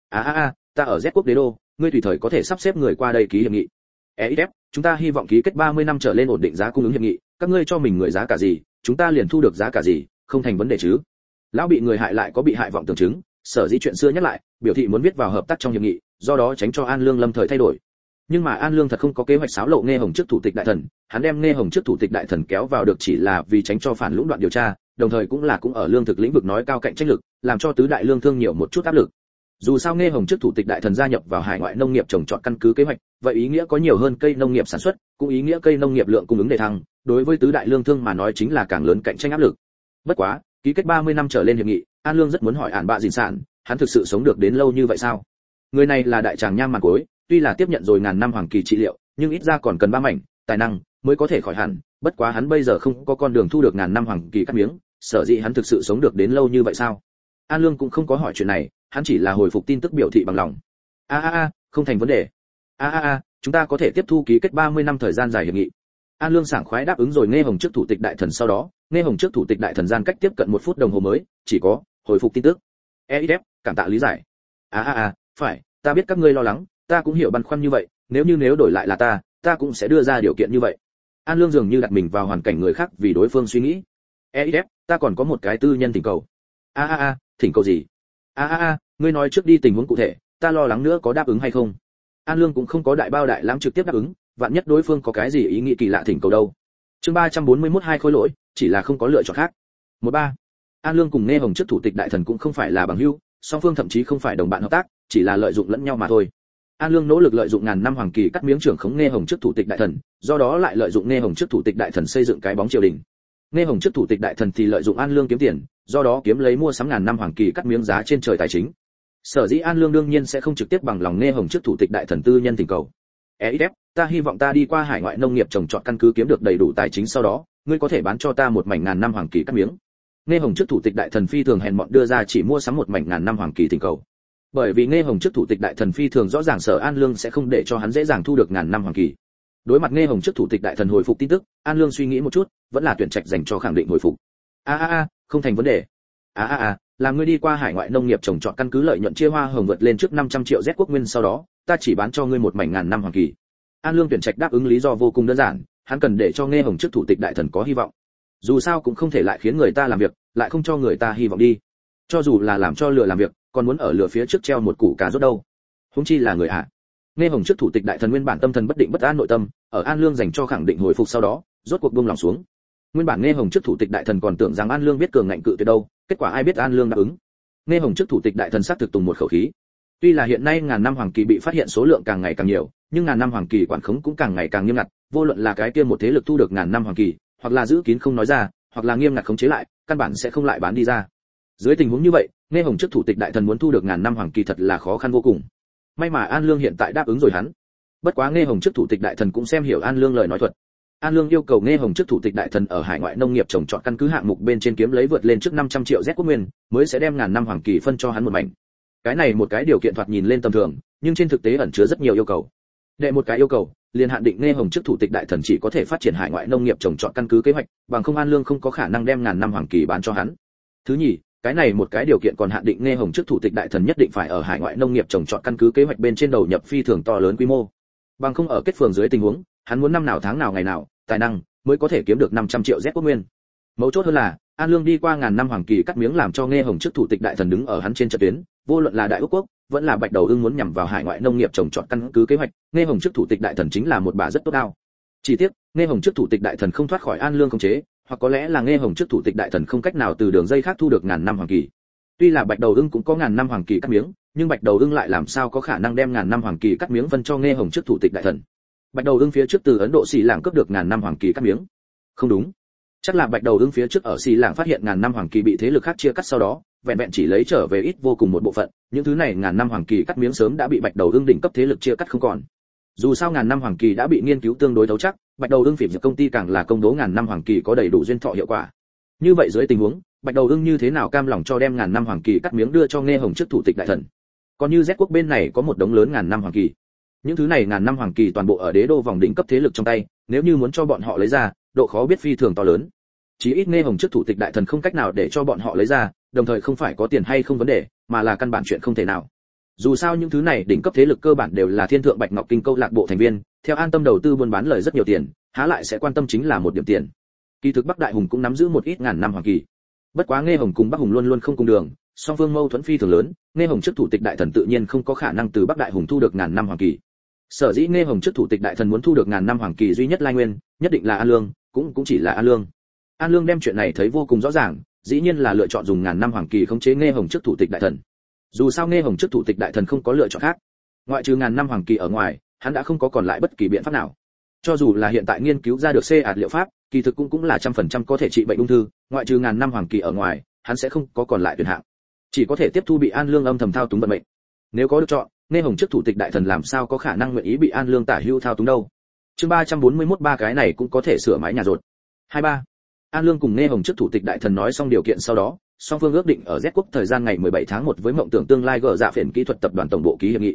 Ta ở Z quốc Đế Đô, ngươi tùy thời có thể sắp xếp người qua đây ký hiệp nghị. EXF, chúng ta hy vọng ký kết 30 năm trở lên ổn định giá cung ứng hiệp nghị, các ngươi cho mình người giá cả gì, chúng ta liền thu được giá cả gì, không thành vấn đề chứ? Lão bị người hại lại có bị hại vọng tưởng chứng, sở dĩ chuyện xưa nhắc lại, biểu thị muốn viết vào hợp tác trong hiệp nghị, do đó tránh cho An Lương lâm thời thay đổi. Nhưng mà An Lương thật không có kế hoạch xáo lộ Nghe Hồng trước thủ tịch đại thần, hắn đem Nghe Hồng trước thủ tịch đại thần kéo vào được chỉ là vì tránh cho phản lũng đoạn điều tra, đồng thời cũng ở lương thực lĩnh vực nói cao cạnh tranh lực, làm cho tứ đại lương thương nhiều một chút áp lực. Dù sao Nghe Hồng trước thủ tịch đại thần gia nhập vào hải ngoại nông nghiệp trồng trọt căn cứ kế hoạch, vậy ý nghĩa có nhiều hơn cây nông nghiệp sản xuất, cũng ý nghĩa cây nông nghiệp lượng cung ứng đề thăng, đối với tứ đại lương thương mà nói chính là càng lớn cạnh tranh áp lực. Bất quá, ký kết 30 năm trở lên hiệp nghị, An Lương rất muốn hỏi Ản Bạ Dìn Sản, hắn thực sự sống được đến lâu như vậy sao? Người này là đại tràng nham màn cối, tuy là tiếp nhận rồi ngàn năm hoàng kỳ trị liệu, nhưng ít ra còn cần 3 mảnh tài năng mới có thể khỏi hẳn, bất quá hắn bây giờ không có con đường thu được ngàn năm hoàng kỳ cắt miếng, sở dĩ hắn thực sự sống được đến lâu như vậy sao? An Lương cũng không có hỏi chuyện này, hắn chỉ là hồi phục tin tức biểu thị bằng lòng. Không thành vấn đề. chúng ta có thể tiếp thu ký kết 30 năm thời gian dài hiệp nghị. An Lương sảng khoái đáp ứng rồi. Nghe Hồng trước thủ tịch đại thần sau đó, Nghe Hồng trước thủ tịch đại thần gian cách tiếp cận 1 phút đồng hồ mới chỉ có hồi phục tin tức. EXF, cảm tạ lý giải. Phải, ta biết các ngươi lo lắng, ta cũng hiểu băn khoăn như vậy, nếu đổi lại là ta cũng sẽ đưa ra điều kiện như vậy. An Lương dường như đặt mình vào hoàn cảnh người khác vì đối phương suy nghĩ. EXF, ta còn có một cái tư nhân thỉnh cầu. Thỉnh cầu gì? Ngươi nói trước đi tình huống cụ thể, ta lo lắng nữa có đáp ứng hay không. An Lương cũng không có đại bao đại lãng trực tiếp đáp ứng, vạn nhất đối phương có cái gì ý nghĩ kỳ lạ thỉnh cầu đâu. Chương 341 hai khối lỗi, chỉ là không có lựa chọn khác. 13. An Lương cùng Nghe Hồng trước thủ tịch đại thần cũng không phải là bằng hữu, song phương thậm chí không phải đồng bạn hợp tác, chỉ là lợi dụng lẫn nhau mà thôi. An Lương nỗ lực lợi dụng ngàn năm hoàng kỳ cắt miếng trưởng khống Nghe Hồng trước thủ tịch đại thần, do đó lại lợi dụng Nghe Hồng trước thủ tịch đại thần xây dựng cái bóng triều đình. Nghe Hồng trước thủ tịch đại thần thì lợi dụng An Lương kiếm tiền, do đó kiếm lấy mua sắm ngàn năm hoàng kỳ cắt miếng giá trên trời tài chính. Sở dĩ An Lương đương nhiên sẽ không trực tiếp bằng lòng Nghe Hồng trước thủ tịch đại thần tư nhân thỉnh cầu. EXF, ta hy vọng ta đi qua hải ngoại nông nghiệp trồng trọt căn cứ kiếm được đầy đủ tài chính sau đó, ngươi có thể bán cho ta một mảnh ngàn năm hoàng kỳ cắt miếng. Nghe Hồng trước thủ tịch đại thần phi thường hèn mọn đưa ra chỉ mua sắm một mảnh ngàn năm hoàng kỳ thỉnh cầu. Bởi vì Nghe Hồng trước thủ tịch đại thần phi thường rõ ràng Sở An Lương sẽ không để cho hắn dễ dàng thu được ngàn năm hoàng kỳ. Đối mặt Nghe Hồng trước thủ tịch đại thần hồi phục tin tức, An Lương suy nghĩ một chút, vẫn là tuyển trạch dành cho khẳng định hồi phục. Không thành vấn đề. Là ngươi đi qua hải ngoại nông nghiệp trồng trọt căn cứ lợi nhuận chia hoa hồng vượt lên trước 500 triệu Z quốc nguyên sau đó, ta chỉ bán cho ngươi một mảnh ngàn năm hoàng kỳ. An Lương tuyển trạch đáp ứng lý do vô cùng đơn giản, hắn cần để cho Nghe Hồng trước thủ tịch đại thần có hy vọng. Dù sao cũng không thể lại khiến người ta làm việc, lại không cho người ta hy vọng đi. Cho dù là làm cho lừa làm việc, còn muốn ở lừa phía trước treo một củ cà rốt đâu. Huống chi là người ạ. Nghe Hồng trước thủ tịch đại thần nguyên bản tâm thần bất định bất an nội tâm, ở An Lương dành cho khẳng định hồi phục sau đó, rốt cuộc buông lòng xuống. Nguyên bản Nghe Hồng trước thủ tịch đại thần còn tưởng rằng An Lương biết cường ngạnh cự tuyệt đâu, kết quả ai biết An Lương đáp ứng. Nghe Hồng trước thủ tịch đại thần xác thực tùng một khẩu khí. Tuy là hiện nay ngàn năm hoàng kỳ bị phát hiện số lượng càng ngày càng nhiều, nhưng ngàn năm hoàng kỳ quản khống cũng càng ngày càng nghiêm ngặt, vô luận là cái kia một thế lực thu được ngàn năm hoàng kỳ, hoặc là giữ kín không nói ra, hoặc là nghiêm ngặt khống chế lại, căn bản sẽ không lại bán đi ra. Dưới tình huống như vậy, Nghe Hồng trước thủ tịch đại thần muốn thu được ngàn năm hoàng kỳ thật là khó khăn vô cùng. May mà An Lương hiện tại đáp ứng rồi hắn. Bất quá Nghe Hồng trước thủ tịch đại thần cũng xem hiểu An Lương lời nói thuật. An Lương yêu cầu Nghe Hồng trước thủ tịch đại thần ở hải ngoại nông nghiệp trồng trọt căn cứ hạng mục bên trên kiếm lấy vượt lên trước 500 triệu Z quốc nguyên, mới sẽ đem ngàn năm hoàng kỳ phân cho hắn một mảnh. Cái này một cái điều kiện thoạt nhìn lên tầm thường, nhưng trên thực tế ẩn chứa rất nhiều yêu cầu. Đệ một cái yêu cầu, liền hạn định Nghe Hồng trước thủ tịch đại thần chỉ có thể phát triển hải ngoại nông nghiệp trồng trọt căn cứ kế hoạch, bằng không An Lương không có khả năng đem ngàn năm hoàng kỳ bán cho hắn. Thứ nhì, cái này một cái điều kiện còn hạn định Nghe Hồng trước thủ tịch đại thần nhất định phải ở hải ngoại nông nghiệp trồng trọt căn cứ kế hoạch bên trên đầu nhập phi thường to lớn quy mô. Bằng không ở kết phường dưới tình huống, hắn muốn năm nào tháng nào ngày nào, tài năng mới có thể kiếm được 500 triệu Z quốc nguyên. Mấu chốt hơn là, An Lương đi qua ngàn năm hoàng kỳ cắt miếng làm cho Nghe Hồng trước thủ tịch đại thần đứng ở hắn trên trận tuyến, vô luận là Đại Úc quốc, vẫn là Bạch Đầu Ưng muốn nhằm vào hải ngoại nông nghiệp trồng trọt căn cứ kế hoạch, Nghe Hồng trước thủ tịch đại thần chính là một bà rất tốt đao. Chỉ tiếc, Nghe Hồng trước thủ tịch đại thần không thoát khỏi An Lương khống chế, hoặc có lẽ là Nghe Hồng trước thủ tịch đại thần không cách nào từ đường dây khác thu được ngàn năm hoàng kỳ. Tuy là Bạch Đầu Ưng cũng có ngàn năm hoàng kỳ cắt miếng, nhưng Bạch Đầu Ưng lại làm sao có khả năng đem ngàn năm hoàng kỳ cắt miếng phân cho Nghe Hồng trước thủ tịch đại thần. Bạch Đầu Ưng phía trước từ Ấn Độ Xì Làng cướp được ngàn năm hoàng kỳ cắt miếng. Không đúng, chắc là Bạch Đầu Ưng phía trước ở Xì Làng phát hiện ngàn năm hoàng kỳ bị thế lực khác chia cắt sau đó, vẹn vẹn chỉ lấy trở về ít vô cùng một bộ phận, những thứ này ngàn năm hoàng kỳ cắt miếng sớm đã bị Bạch Đầu Ưng đỉnh cấp thế lực chia cắt không còn. Dù sao ngàn năm hoàng kỳ đã bị nghiên cứu tương đối thấu chắc, Bạch Đầu Ưng phỉ dược công ty càng là công bố ngàn năm hoàng kỳ có đầy đủ duyên thọ hiệu quả. Như vậy dưới tình huống, Bạch Đầu Ưng như thế nào cam lòng cho đem ngàn năm hoàng kỳ cắt miếng đưa cho Nghe Hồng trước thủ tịch đại thần? Còn như Z quốc bên này có một đống lớn ngàn năm hoàng kỳ. Những thứ này ngàn năm hoàng kỳ toàn bộ ở đế đô vòng đỉnh cấp thế lực trong tay, nếu như muốn cho bọn họ lấy ra, độ khó biết phi thường to lớn. Chí ít Nghe Hồng trước thủ tịch đại thần không cách nào để cho bọn họ lấy ra, đồng thời không phải có tiền hay không vấn đề, mà là căn bản chuyện không thể nào. Dù sao những thứ này đỉnh cấp thế lực cơ bản đều là Thiên Thượng Bạch Ngọc Kinh câu lạc bộ thành viên, theo an tâm đầu tư buôn bán lời rất nhiều tiền, há lại sẽ quan tâm chính là một điểm tiền. Kỳ thực Bắc Đại Hùng cũng nắm giữ một ít ngàn năm hoàng kỳ. Bất quá Nghe Hồng cùng Bắc Hùng luôn luôn không cùng đường, song phương mâu thuẫn phi thường lớn, Nghe Hồng trước thủ tịch đại thần tự nhiên không có khả năng từ Bắc Đại Hùng thu được ngàn năm hoàng kỳ. Sở dĩ Nghe Hồng trước thủ tịch đại thần muốn thu được ngàn năm hoàng kỳ duy nhất lai nguyên, nhất định là An Lương, cũng chỉ là An Lương. An Lương đem chuyện này thấy vô cùng rõ ràng, dĩ nhiên là lựa chọn dùng ngàn năm hoàng kỳ khống chế Nghe Hồng trước thủ tịch đại thần. Dù sao Nghe Hồng trước thủ tịch đại thần không có lựa chọn khác, ngoại trừ ngàn năm hoàng kỳ ở ngoài, hắn đã không có còn lại bất kỳ biện pháp nào. Cho dù là hiện tại nghiên cứu ra được C-ạt liệu pháp, kỳ thực cũng là 100% có thể trị bệnh ung thư, ngoại trừ ngàn năm hoàng kỳ ở ngoài, hắn sẽ không có còn lại tuyển hạng, chỉ có thể tiếp thu bị An Lương âm thầm thao túng vận mệnh. Nếu có được chọn, Nghe Hồng trước thủ tịch đại thần làm sao có khả năng nguyện ý bị An Lương tả hữu thao túng đâu. Chương 341 ba cái này cũng có thể sửa mái nhà rột. 23. An Lương cùng Nghe Hồng trước thủ tịch đại thần nói xong điều kiện sau đó, song phương ước định ở Z quốc thời gian ngày 17 tháng 1 với mộng tưởng tương lai gỡ dạ phiền kỹ thuật tập đoàn tổng bộ ký hiệp nghị.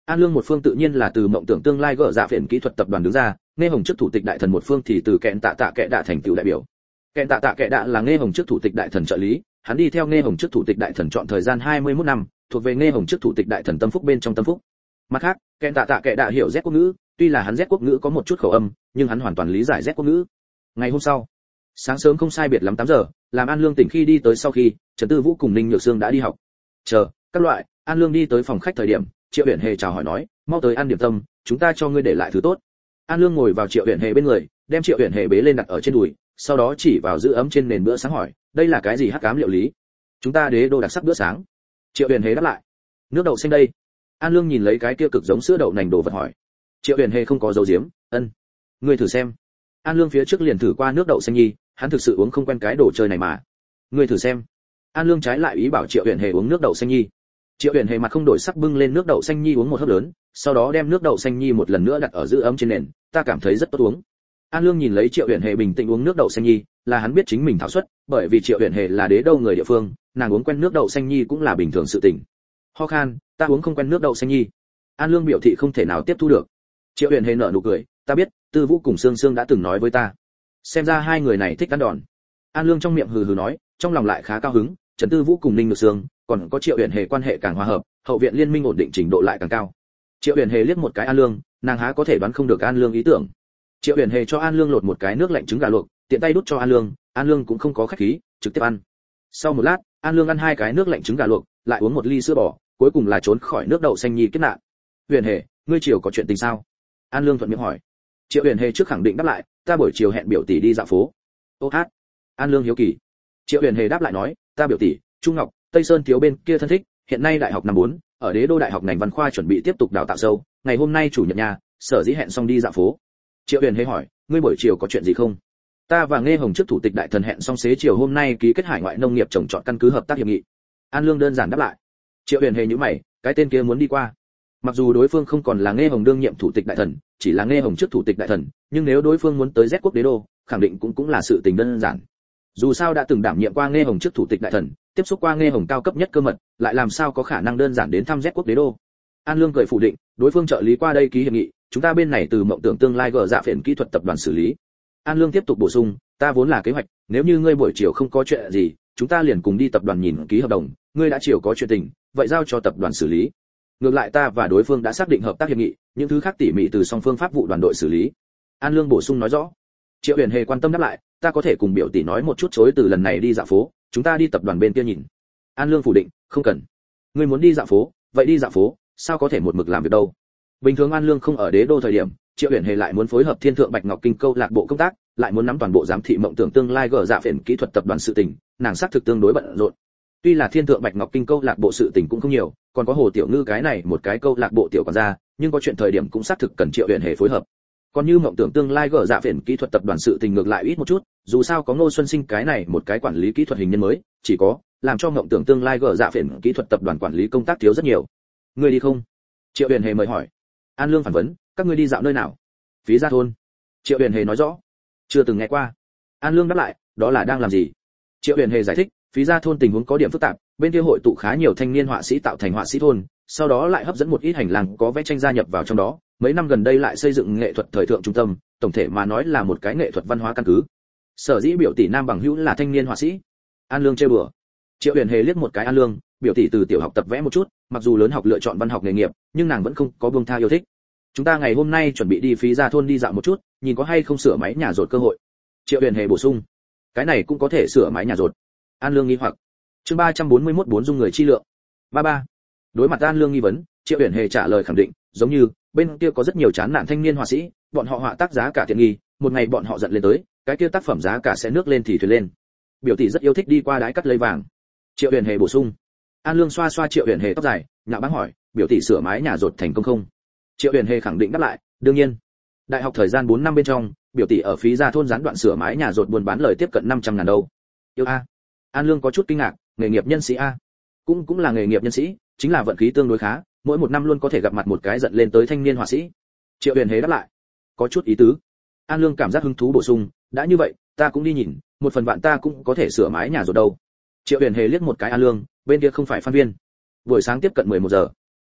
An Lương một phương tự nhiên là từ mộng tưởng tương lai gỡ dạ phiền kỹ thuật tập đoàn đứng ra, Nghe Hồng trước thủ tịch đại thần một phương thì từ Kẹn Tạ Kệ Đạ thành tựu đại biểu. Kẹn Tạ Kệ Đạ là Nghe Hồng trước thủ tịch đại thần trợ lý, hắn đi theo Nghe Hồng trước thủ tịch đại thần chọn thời gian 21 năm, thuộc về Nghe Hồng trước thủ tịch đại thần tâm phúc bên trong tâm phúc. Mặt khác, Kẹn Tạ Kệ Đạ hiểu Z quốc ngữ, tuy là hắn Z quốc ngữ có một chút khẩu âm, nhưng hắn hoàn toàn lý giải Z quốc ngữ. Ngày hôm sau, sáng sớm không sai biệt lắm 8 giờ, làm An Lương tỉnh khi đi tới sau khi, Trần Tư Vũ cùng Ninh Nhược Sương đã đi học. Chờ, các loại, An Lương đi tới phòng khách thời điểm, Triệu Uyển Hề chào hỏi nói, mau tới ăn điểm tâm, chúng ta cho ngươi để lại thứ tốt. An Lương ngồi vào Triệu Uyển Hề bên người, đem Triệu Uyển Hề bế lên đặt ở trên đùi, sau đó chỉ vào giữ ấm trên nền bữa sáng hỏi, đây là cái gì hắc ám liệu lý? Chúng ta đế đô đặc sắc bữa sáng. Triệu Uyển Hề đáp lại, nước đậu xanh đây. An Lương nhìn lấy cái kia cực giống sữa đậu nành đồ vật hỏi. Triệu Uyển Hề không có dấu diếm, ngươi thử xem. An Lương phía trước liền thử qua nước đậu xanh nhi, hắn thực sự uống không quen cái đồ chơi này mà. Ngươi thử xem. An Lương trái lại ý bảo Triệu Uyển Hề uống nước đậu xanh nhi. Triệu Uyển Hề mặt không đổi sắc bưng lên nước đậu xanh nhi uống một hớp lớn, sau đó đem nước đậu xanh nhi một lần nữa đặt ở giữ ấm trên nền, ta cảm thấy rất tốt uống. An Lương nhìn lấy Triệu Uyển Hề bình tĩnh uống nước đậu xanh nhi, là hắn biết chính mình thảo suất, bởi vì Triệu Uyển Hề là đế đô người địa phương, nàng uống quen nước đậu xanh nhi cũng là bình thường sự tình. Ho khan, ta uống không quen nước đậu xanh nhi. An Lương biểu thị không thể nào tiếp thu được. Triệu Uyển Hề nở nụ cười, ta biết, Tư Vũ cùng Sương Sương đã từng nói với ta. Xem ra hai người này thích ăn đòn. An Lương trong miệng hừ hừ nói, trong lòng lại khá cao hứng, Trần Tư Vũ cùng Ninh Nhược Sương, còn có Triệu Uyển Hề quan hệ càng hòa hợp, hậu viện liên minh ổn định trình độ lại càng cao. Triệu Uyển Hề liếc một cái An Lương, nàng há có thể đoán không được An Lương ý tưởng. Triệu Uyển Hề cho An Lương lột một cái nước lạnh trứng gà luộc, tiện tay đút cho An Lương cũng không có khách khí, trực tiếp ăn. Sau một lát, An Lương ăn hai cái nước lạnh trứng gà luộc, lại uống một ly sữa bò, cuối cùng là trốn khỏi nước đậu xanh nhi kết nạn. Uyển Hề, ngươi chiều có chuyện tình sao? An Lương thuận miệng hỏi. Triệu Uyển Hề trước khẳng định đáp lại, ta buổi chiều hẹn biểu tỷ đi dạo phố. Ô hát. An Lương hiếu kỳ. Triệu Uyển Hề đáp lại nói, ta biểu tỷ, Trung Ngọc, Tây Sơn thiếu bên kia thân thích, hiện nay đại học năm 4, ở Đế đô đại học ngành văn khoa chuẩn bị tiếp tục đào tạo sâu, ngày hôm nay chủ nhật nhà, sở dĩ hẹn xong đi dạo phố. Triệu Uyển Hề hỏi, ngươi buổi chiều có chuyện gì không? Ta và Nghe Hồng trước thủ tịch đại thần hẹn xong xế chiều hôm nay ký kết hải ngoại nông nghiệp trồng trọt căn cứ hợp tác hiệp nghị. An Lương đơn giản đáp lại. Triệu Uyển Hề nhíu mày, cái tên kia muốn đi qua. Mặc dù đối phương không còn là Nghe Hồng đương nhiệm thủ tịch đại thần, chỉ là Nghe Hồng trước thủ tịch đại thần, nhưng nếu đối phương muốn tới Z quốc đế đô, khẳng định cũng là sự tình đơn giản. Dù sao đã từng đảm nhiệm qua Nghe Hồng trước thủ tịch đại thần, tiếp xúc qua Nghe Hồng cao cấp nhất cơ mật, lại làm sao có khả năng đơn giản đến thăm Z quốc đế đô. An Lương cười phủ định, đối phương trợ lý qua đây ký hiệp nghị, chúng ta bên này từ mộng tưởng tương lai gỡ dạ phiền kỹ thuật tập đoàn xử lý. An Lương tiếp tục bổ sung, ta vốn là kế hoạch, nếu như ngươi buổi chiều không có chuyện gì, chúng ta liền cùng đi tập đoàn nhìn ký hợp đồng, ngươi đã chiều có chuyện tình, vậy giao cho tập đoàn xử lý. Ngược lại ta và đối phương đã xác định hợp tác hiệp nghị, những thứ khác tỉ mỉ từ song phương pháp vụ đoàn đội xử lý. An Lương bổ sung nói rõ. Triệu Uyển Hề quan tâm đáp lại, ta có thể cùng biểu tỷ nói một chút chối từ lần này đi dạo phố, chúng ta đi tập đoàn bên kia nhìn. An Lương phủ định, không cần. Ngươi muốn đi dạo phố, vậy đi dạo phố, sao có thể một mực làm việc đâu? Bình thường An Lương không ở đế đô thời điểm, Triệu Uyển Hề lại muốn phối hợp Thiên Thượng Bạch Ngọc Kinh câu lạc bộ công tác, lại muốn nắm toàn bộ giám thị mộng tưởng tương lai gỡ dạ phiền kỹ thuật tập đoàn sự tình, nàng xác thực tương đối bận rộn. Tuy là Thiên Thượng Bạch Ngọc Kinh câu lạc bộ sự tình cũng không nhiều, còn có Hồ Tiểu Ngư cái này một cái câu lạc bộ tiểu quản gia, nhưng có chuyện thời điểm cũng xác thực cần Triệu Uyển Hề phối hợp. Còn như mộng tưởng tương lai gỡ dạ phiền kỹ thuật tập đoàn sự tình ngược lại ít một chút, dù sao có Ngô Xuân Sinh cái này một cái quản lý kỹ thuật hình nhân mới, chỉ có làm cho mộng tưởng tương lai gỡ dạ phiền kỹ thuật tập đoàn quản lý công tác thiếu rất nhiều. Ngươi đi không? Triệu Uyển Hề mời hỏi. An Lương phản vấn, các ngươi đi dạo nơi nào? Phí Gia thôn. Triệu Uyển Hề nói rõ. Chưa từng nghe qua. An Lương đáp lại, đó là đang làm gì? Triệu Uyển Hề giải thích, Phí Gia thôn tình huống có điểm phức tạp, bên kia hội tụ khá nhiều thanh niên họa sĩ tạo thành họa sĩ thôn, sau đó lại hấp dẫn một ít hành lang có vẽ tranh gia nhập vào trong đó, mấy năm gần đây lại xây dựng nghệ thuật thời thượng trung tâm, tổng thể mà nói là một cái nghệ thuật văn hóa căn cứ. Sở dĩ biểu tỷ Nam Bằng Hữu là thanh niên họa sĩ. An Lương trêu đùa. Triệu Uyển Hề liếc một cái An Lương, biểu tỷ từ tiểu học tập vẽ một chút, mặc dù lớn học lựa chọn văn học nghề nghiệp, nhưng nàng vẫn không có buông tha yêu thích. Chúng ta ngày hôm nay chuẩn bị đi Phí Gia thôn đi dạo một chút, nhìn có hay không sửa máy nhà rột cơ hội. Triệu Uyển Hề bổ sung. Cái này cũng có thể sửa máy nhà rột. An Lương nghi hoặc. Chương 341 bốn dung người chi lượng. 33. Đối mặt An Lương nghi vấn, Triệu Uyển Hề trả lời khẳng định, giống như bên kia có rất nhiều chán nản thanh niên họa sĩ, bọn họ họa tác giá cả tiện nghi, một ngày bọn họ giận lên tới, cái kia tác phẩm giá cả sẽ nước lên thì thuyền lên. Biểu tỷ rất yêu thích đi qua đái cắt lấy vàng. Triệu Uyển Hề bổ sung. An Lương xoa xoa Triệu Uyển Hề tóc dài, nhạo báng hỏi, biểu tỷ sửa mái nhà rột thành công không? Triệu Uyển Hề khẳng định đáp lại, đương nhiên. Đại học thời gian 4 năm bên trong, biểu tỷ ở Phí Gia thôn gián đoạn sửa mái nhà rột buôn bán lời tiếp cận 500.000 đâu. Yêu a. An Lương có chút kinh ngạc, nghề nghiệp nhân sĩ a. Cũng là nghề nghiệp nhân sĩ, chính là vận khí tương đối khá, mỗi một năm luôn có thể gặp mặt một cái giận lên tới thanh niên họa sĩ. Triệu Uyển Hề đáp lại, có chút ý tứ. An Lương cảm giác hứng thú bổ sung, đã như vậy, ta cũng đi nhìn, một phần vạn ta cũng có thể sửa mái nhà rột đâu. Triệu Uyển Hề liếc một cái An Lương, bên kia không phải Phan Viên. Buổi sáng tiếp cận 11 giờ.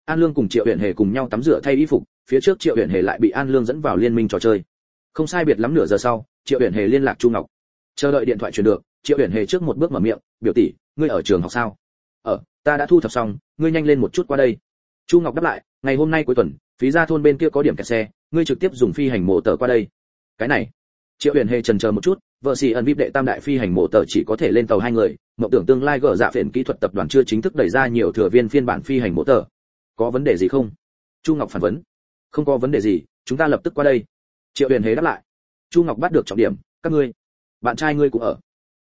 An Lương cùng Triệu Uyển Hề cùng nhau tắm rửa thay y phục, phía trước Triệu Uyển Hề lại bị An Lương dẫn vào liên minh trò chơi. Không sai biệt lắm nửa giờ sau, Triệu Uyển Hề liên lạc Chu Ngọc. Chờ đợi điện thoại truyền được, Triệu Uyển Hề trước một bước mở miệng, "Biểu tỷ, ngươi ở trường học sao?" Ta đã thu thập xong, ngươi nhanh lên một chút qua đây." Chu Ngọc đáp lại, "Ngày hôm nay cuối tuần, phí ra thôn bên kia có điểm kẹt xe, ngươi trực tiếp dùng phi hành mộ tờ qua đây." Cái này, Triệu Uyển Hề chần chờ một chút, vợ sĩ ẩn VIP đệ tam đại phi hành mộ tờ chỉ có thể lên tàu 2 người, mộng tưởng tương lai gỡ dạ phiền kỹ thuật tập đoàn chưa chính thức đẩy ra nhiều thừa viên phiên bản phi hành mộ tờ. Có vấn đề gì không? Chu Ngọc phản vấn. "Không có vấn đề gì, chúng ta lập tức qua đây." Triệu Uyển Hề đáp lại. Chu Ngọc bắt được trọng điểm, "Các ngươi, bạn trai ngươi cũng ở?"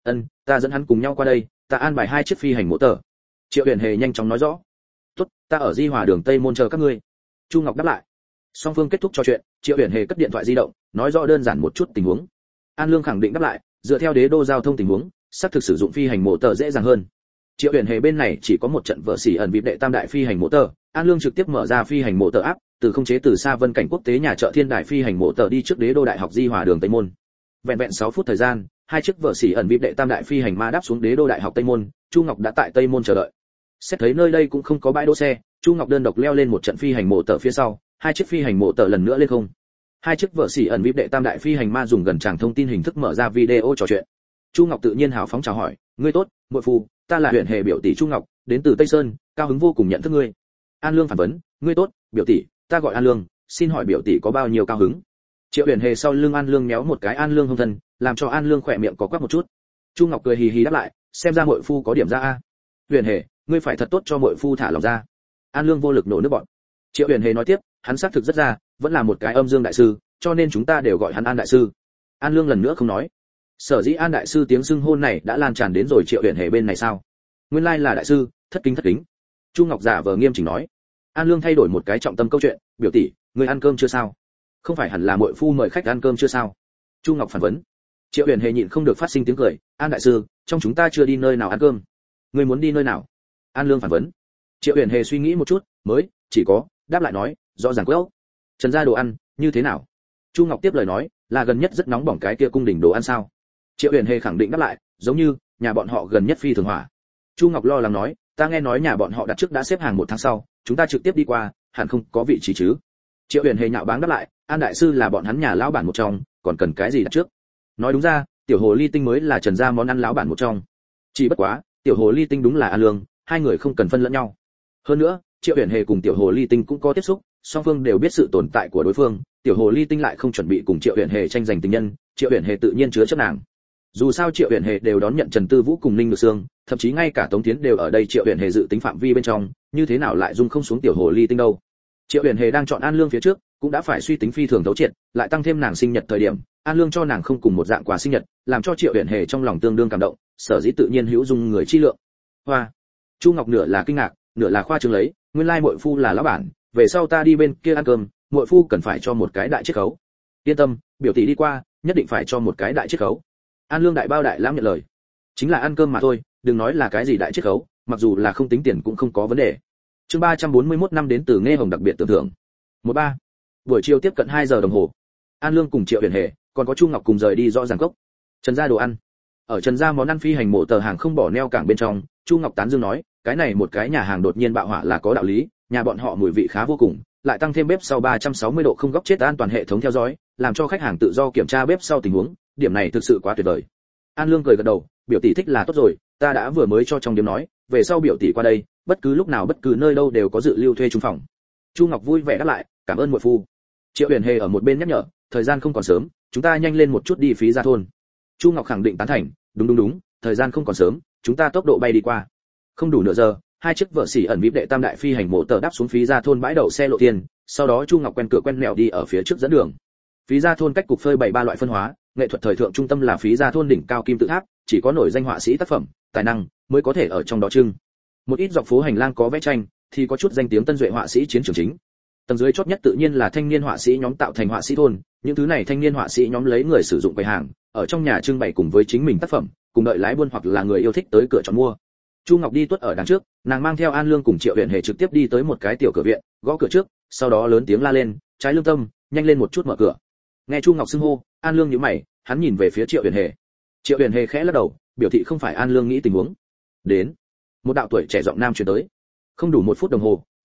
Ta dẫn hắn cùng nhau qua đây, ta an bài 2 chiếc phi hành mộ tờ." Triệu Uyển Hề nhanh chóng nói rõ. "Tốt, ta ở Di Hòa đường Tây môn chờ các ngươi." Chu Ngọc đáp lại. Song phương kết thúc trò chuyện, Triệu Uyển Hề cất điện thoại di động, nói rõ đơn giản một chút tình huống. An Lương khẳng định đáp lại, dựa theo đế đô giao thông tình huống, xác thực sử dụng phi hành mộ tờ dễ dàng hơn. Triệu Uyển Hề bên này chỉ có một trận vợ xỉ ẩn VIP đệ tam đại phi hành mộ tờ, An Lương trực tiếp mở ra phi hành mộ tờ áp, từ không chế từ xa Vân Cảnh Quốc tế nhà chợ Thiên Đài phi hành mộ tờ đi trước đế đô đại học Di Hòa đường Tây môn. Vẹn vẹn 6 phút thời gian, 2 chiếc vợ xỉ ẩn VIP đệ tam đại phi hành ma đáp xuống đế đô đại học Tây môn, Chu Ngọc đã tại Tây môn chờ đợi. Xét thấy nơi đây cũng không có bãi đỗ xe, Chu Ngọc đơn độc leo lên một trận phi hành mộ tờ phía sau, 2 chiếc phi hành mộ tờ lần nữa lên không. 2 chiếc vợ xỉ ẩn VIP đệ tam đại phi hành ma dùng gần tràng thông tin hình thức mở ra video trò chuyện. Chu Ngọc tự nhiên hào phóng chào hỏi, "Ngươi tốt, muội phu, ta là Uyển Hề biểu tỷ Chu Ngọc, đến từ Tây Sơn, cao hứng vô cùng nhận thức ngươi." An Lương phản vấn, "Ngươi tốt, biểu tỷ, ta gọi An Lương, xin hỏi biểu tỷ có bao nhiêu cao hứng?" Triệu Uyển Hề sau lưng An Lương méo một cái An Lương hông thân, làm cho An Lương khỏe miệng có quắc một chút. Chu Ngọc cười hì hì đáp lại, "Xem ra muội phu có điểm ra a." "Uyển Hề, ngươi phải thật tốt cho muội phu thả lòng ra." An Lương vô lực nổ nước bọt. Triệu Uyển Hề nói tiếp, "Hắn xác thực rất ra, vẫn là một cái âm dương đại sư, cho nên chúng ta đều gọi hắn An đại sư." An Lương lần nữa không nói. Sở dĩ An đại sư tiếng xưng hôn này đã lan tràn đến rồi Triệu Uyển Hề bên này sao? Nguyên lai là đại sư, thất kính. Chu Ngọc giả vờ nghiêm chỉnh nói. An Lương thay đổi một cái trọng tâm câu chuyện, "Biểu tỷ, ngươi ăn cơm chưa sao? Không phải hẳn là muội phu mời khách ăn cơm chưa sao?" Chu Ngọc phản vấn. Triệu Uyển Hề nhịn không được phát sinh tiếng cười, "An đại sư, trong chúng ta chưa đi nơi nào ăn cơm. Ngươi muốn đi nơi nào?" An Lương phản vấn. Triệu Uyển Hề suy nghĩ một chút, mới chỉ có đáp lại nói, "Rõ ràng quên. Trần gia đồ ăn, như thế nào?" Chu Ngọc tiếp lời nói, "Là gần nhất rất nóng bỏng cái kia cung đình đồ ăn sao?" Triệu Uyển Hề khẳng định đáp lại, "Giống như nhà bọn họ gần nhất phi thường hỏa." Chu Ngọc lo lắng nói, "Ta nghe nói nhà bọn họ đặt trước đã xếp hàng 1 tháng sau, chúng ta trực tiếp đi qua, hẳn không có vị trí chứ?" Triệu Uyển Hề nhạo báng đáp lại, "An đại sư là bọn hắn nhà lão bản một trong, còn cần cái gì đặt trước?" Nói đúng ra, tiểu hồ ly tinh mới là Trần gia món ăn lão bản một trong. Chỉ bất quá, tiểu hồ ly tinh đúng là An Lương, 2 người không cần phân lẫn nhau. Hơn nữa, Triệu Uyển Hề cùng tiểu hồ ly tinh cũng có tiếp xúc, song phương đều biết sự tồn tại của đối phương, tiểu hồ ly tinh lại không chuẩn bị cùng Triệu Uyển Hề tranh giành tình nhân, Triệu Uyển Hề tự nhiên chứa chấp nàng. Dù sao Triệu Uyển Hề đều đón nhận Trần Tư Vũ cùng Ninh Nhược Sương, thậm chí ngay cả Tống Tiến đều ở đây, Triệu Uyển Hề dự tính phạm vi bên trong, như thế nào lại dung không xuống tiểu hồ ly tinh đâu. Triệu Uyển Hề đang chọn An Lương phía trước, cũng đã phải suy tính phi thường thấu triệt, lại tăng thêm nàng sinh nhật thời điểm, An Lương cho nàng không cùng một dạng quà sinh nhật, làm cho Triệu Uyển Hề trong lòng tương đương cảm động, sở dĩ tự nhiên hữu dung người chi lượng. Hoa. Chu Ngọc nửa là kinh ngạc, nửa là khoa trương lấy, "Nguyên lai muội phu là lão bản, về sau ta đi bên kia ăn cơm, muội phu cần phải cho một cái đại chiết khấu." "Yên tâm, biểu tỷ đi qua, nhất định phải cho một cái đại chiết khấu." An Lương đại bao đại lãm nhận lời. "Chính là ăn cơm mà thôi, đừng nói là cái gì đại chiết khấu, mặc dù là không tính tiền cũng không có vấn đề." Chương 341 năm đến từ Nghe Hồng đặc biệt tưởng thưởng. 13. Buổi chiều tiếp cận 2 giờ đồng hồ. An Lương cùng Triệu Uyển Hề, còn có Chu Ngọc cùng rời đi Rõ Ràng Cốc. Trần gia đồ ăn. Ở Trần gia món ăn phi hành mộ tờ hàng không bỏ neo cảng bên trong, Chu Ngọc tán dương nói, "Cái này một cái nhà hàng đột nhiên bạo hỏa là có đạo lý, nhà bọn họ mùi vị khá vô cùng, lại tăng thêm bếp sau 360 độ không góc chết an toàn hệ thống theo dõi, làm cho khách hàng tự do kiểm tra bếp sau tình huống, điểm này thực sự quá tuyệt vời." An Lương cười gật đầu, "Biểu tỷ thích là tốt rồi, ta đã vừa mới cho trong điểm nói, về sau biểu tỷ qua đây, bất cứ lúc nào bất cứ nơi đâu đều có dự lưu thuê chung phòng." Chu Ngọc vui vẻ đáp lại, "Cảm ơn muội phu." Triệu Uyển Hề ở một bên nhắc nhở, "Thời gian không còn sớm, chúng ta nhanh lên một chút đi phí gia thôn." Chu Ngọc khẳng định tán thành, Đúng, thời gian không còn sớm, chúng ta tốc độ bay đi qua." Không đủ nửa giờ, 2 chiếc vợ xỉ ẩn VIP đệ tam đại phi hành mộ tờ đáp xuống phí gia thôn bãi đậu xe lộ tiền, sau đó Chu Ngọc quen cửa quen mẹo đi ở phía trước dẫn đường. Phí gia thôn cách cục phơi bày 3 loại phân hóa, nghệ thuật thời thượng trung tâm là phí gia thôn đỉnh cao kim tự tháp, chỉ có nổi danh họa sĩ tác phẩm, tài năng mới có thể ở trong đó trưng. Một ít dọc phố hành lang có vẽ tranh, thì có chút danh tiếng tân duệ họa sĩ chiến trường chính. Tầng dưới chót nhất tự nhiên là thanh niên họa sĩ nhóm tạo thành họa sĩ thôn, những thứ này thanh niên họa sĩ nhóm lấy người sử dụng quầy hàng, ở trong nhà trưng bày cùng với chính mình tác phẩm, cùng đợi lái buôn hoặc là người yêu thích tới cửa chọn mua. Chu Ngọc đi tuốt ở đằng trước, nàng mang theo An Lương cùng Triệu Uyển Hề trực tiếp đi tới một cái tiểu cửa viện, gõ cửa trước, sau đó lớn tiếng la lên, "Trái lương tâm, nhanh lên một chút mở cửa." Nghe Chu Ngọc xưng hô, An Lương nhíu mày, hắn nhìn về phía Triệu Uyển Hề. Triệu Uyển Hề khẽ lắc đầu, biểu thị không phải An Lương nghĩ tình huống. Đến. Một đạo tuổi trẻ giọng nam truyền tới. Không đủ 1 phút đồng hồ,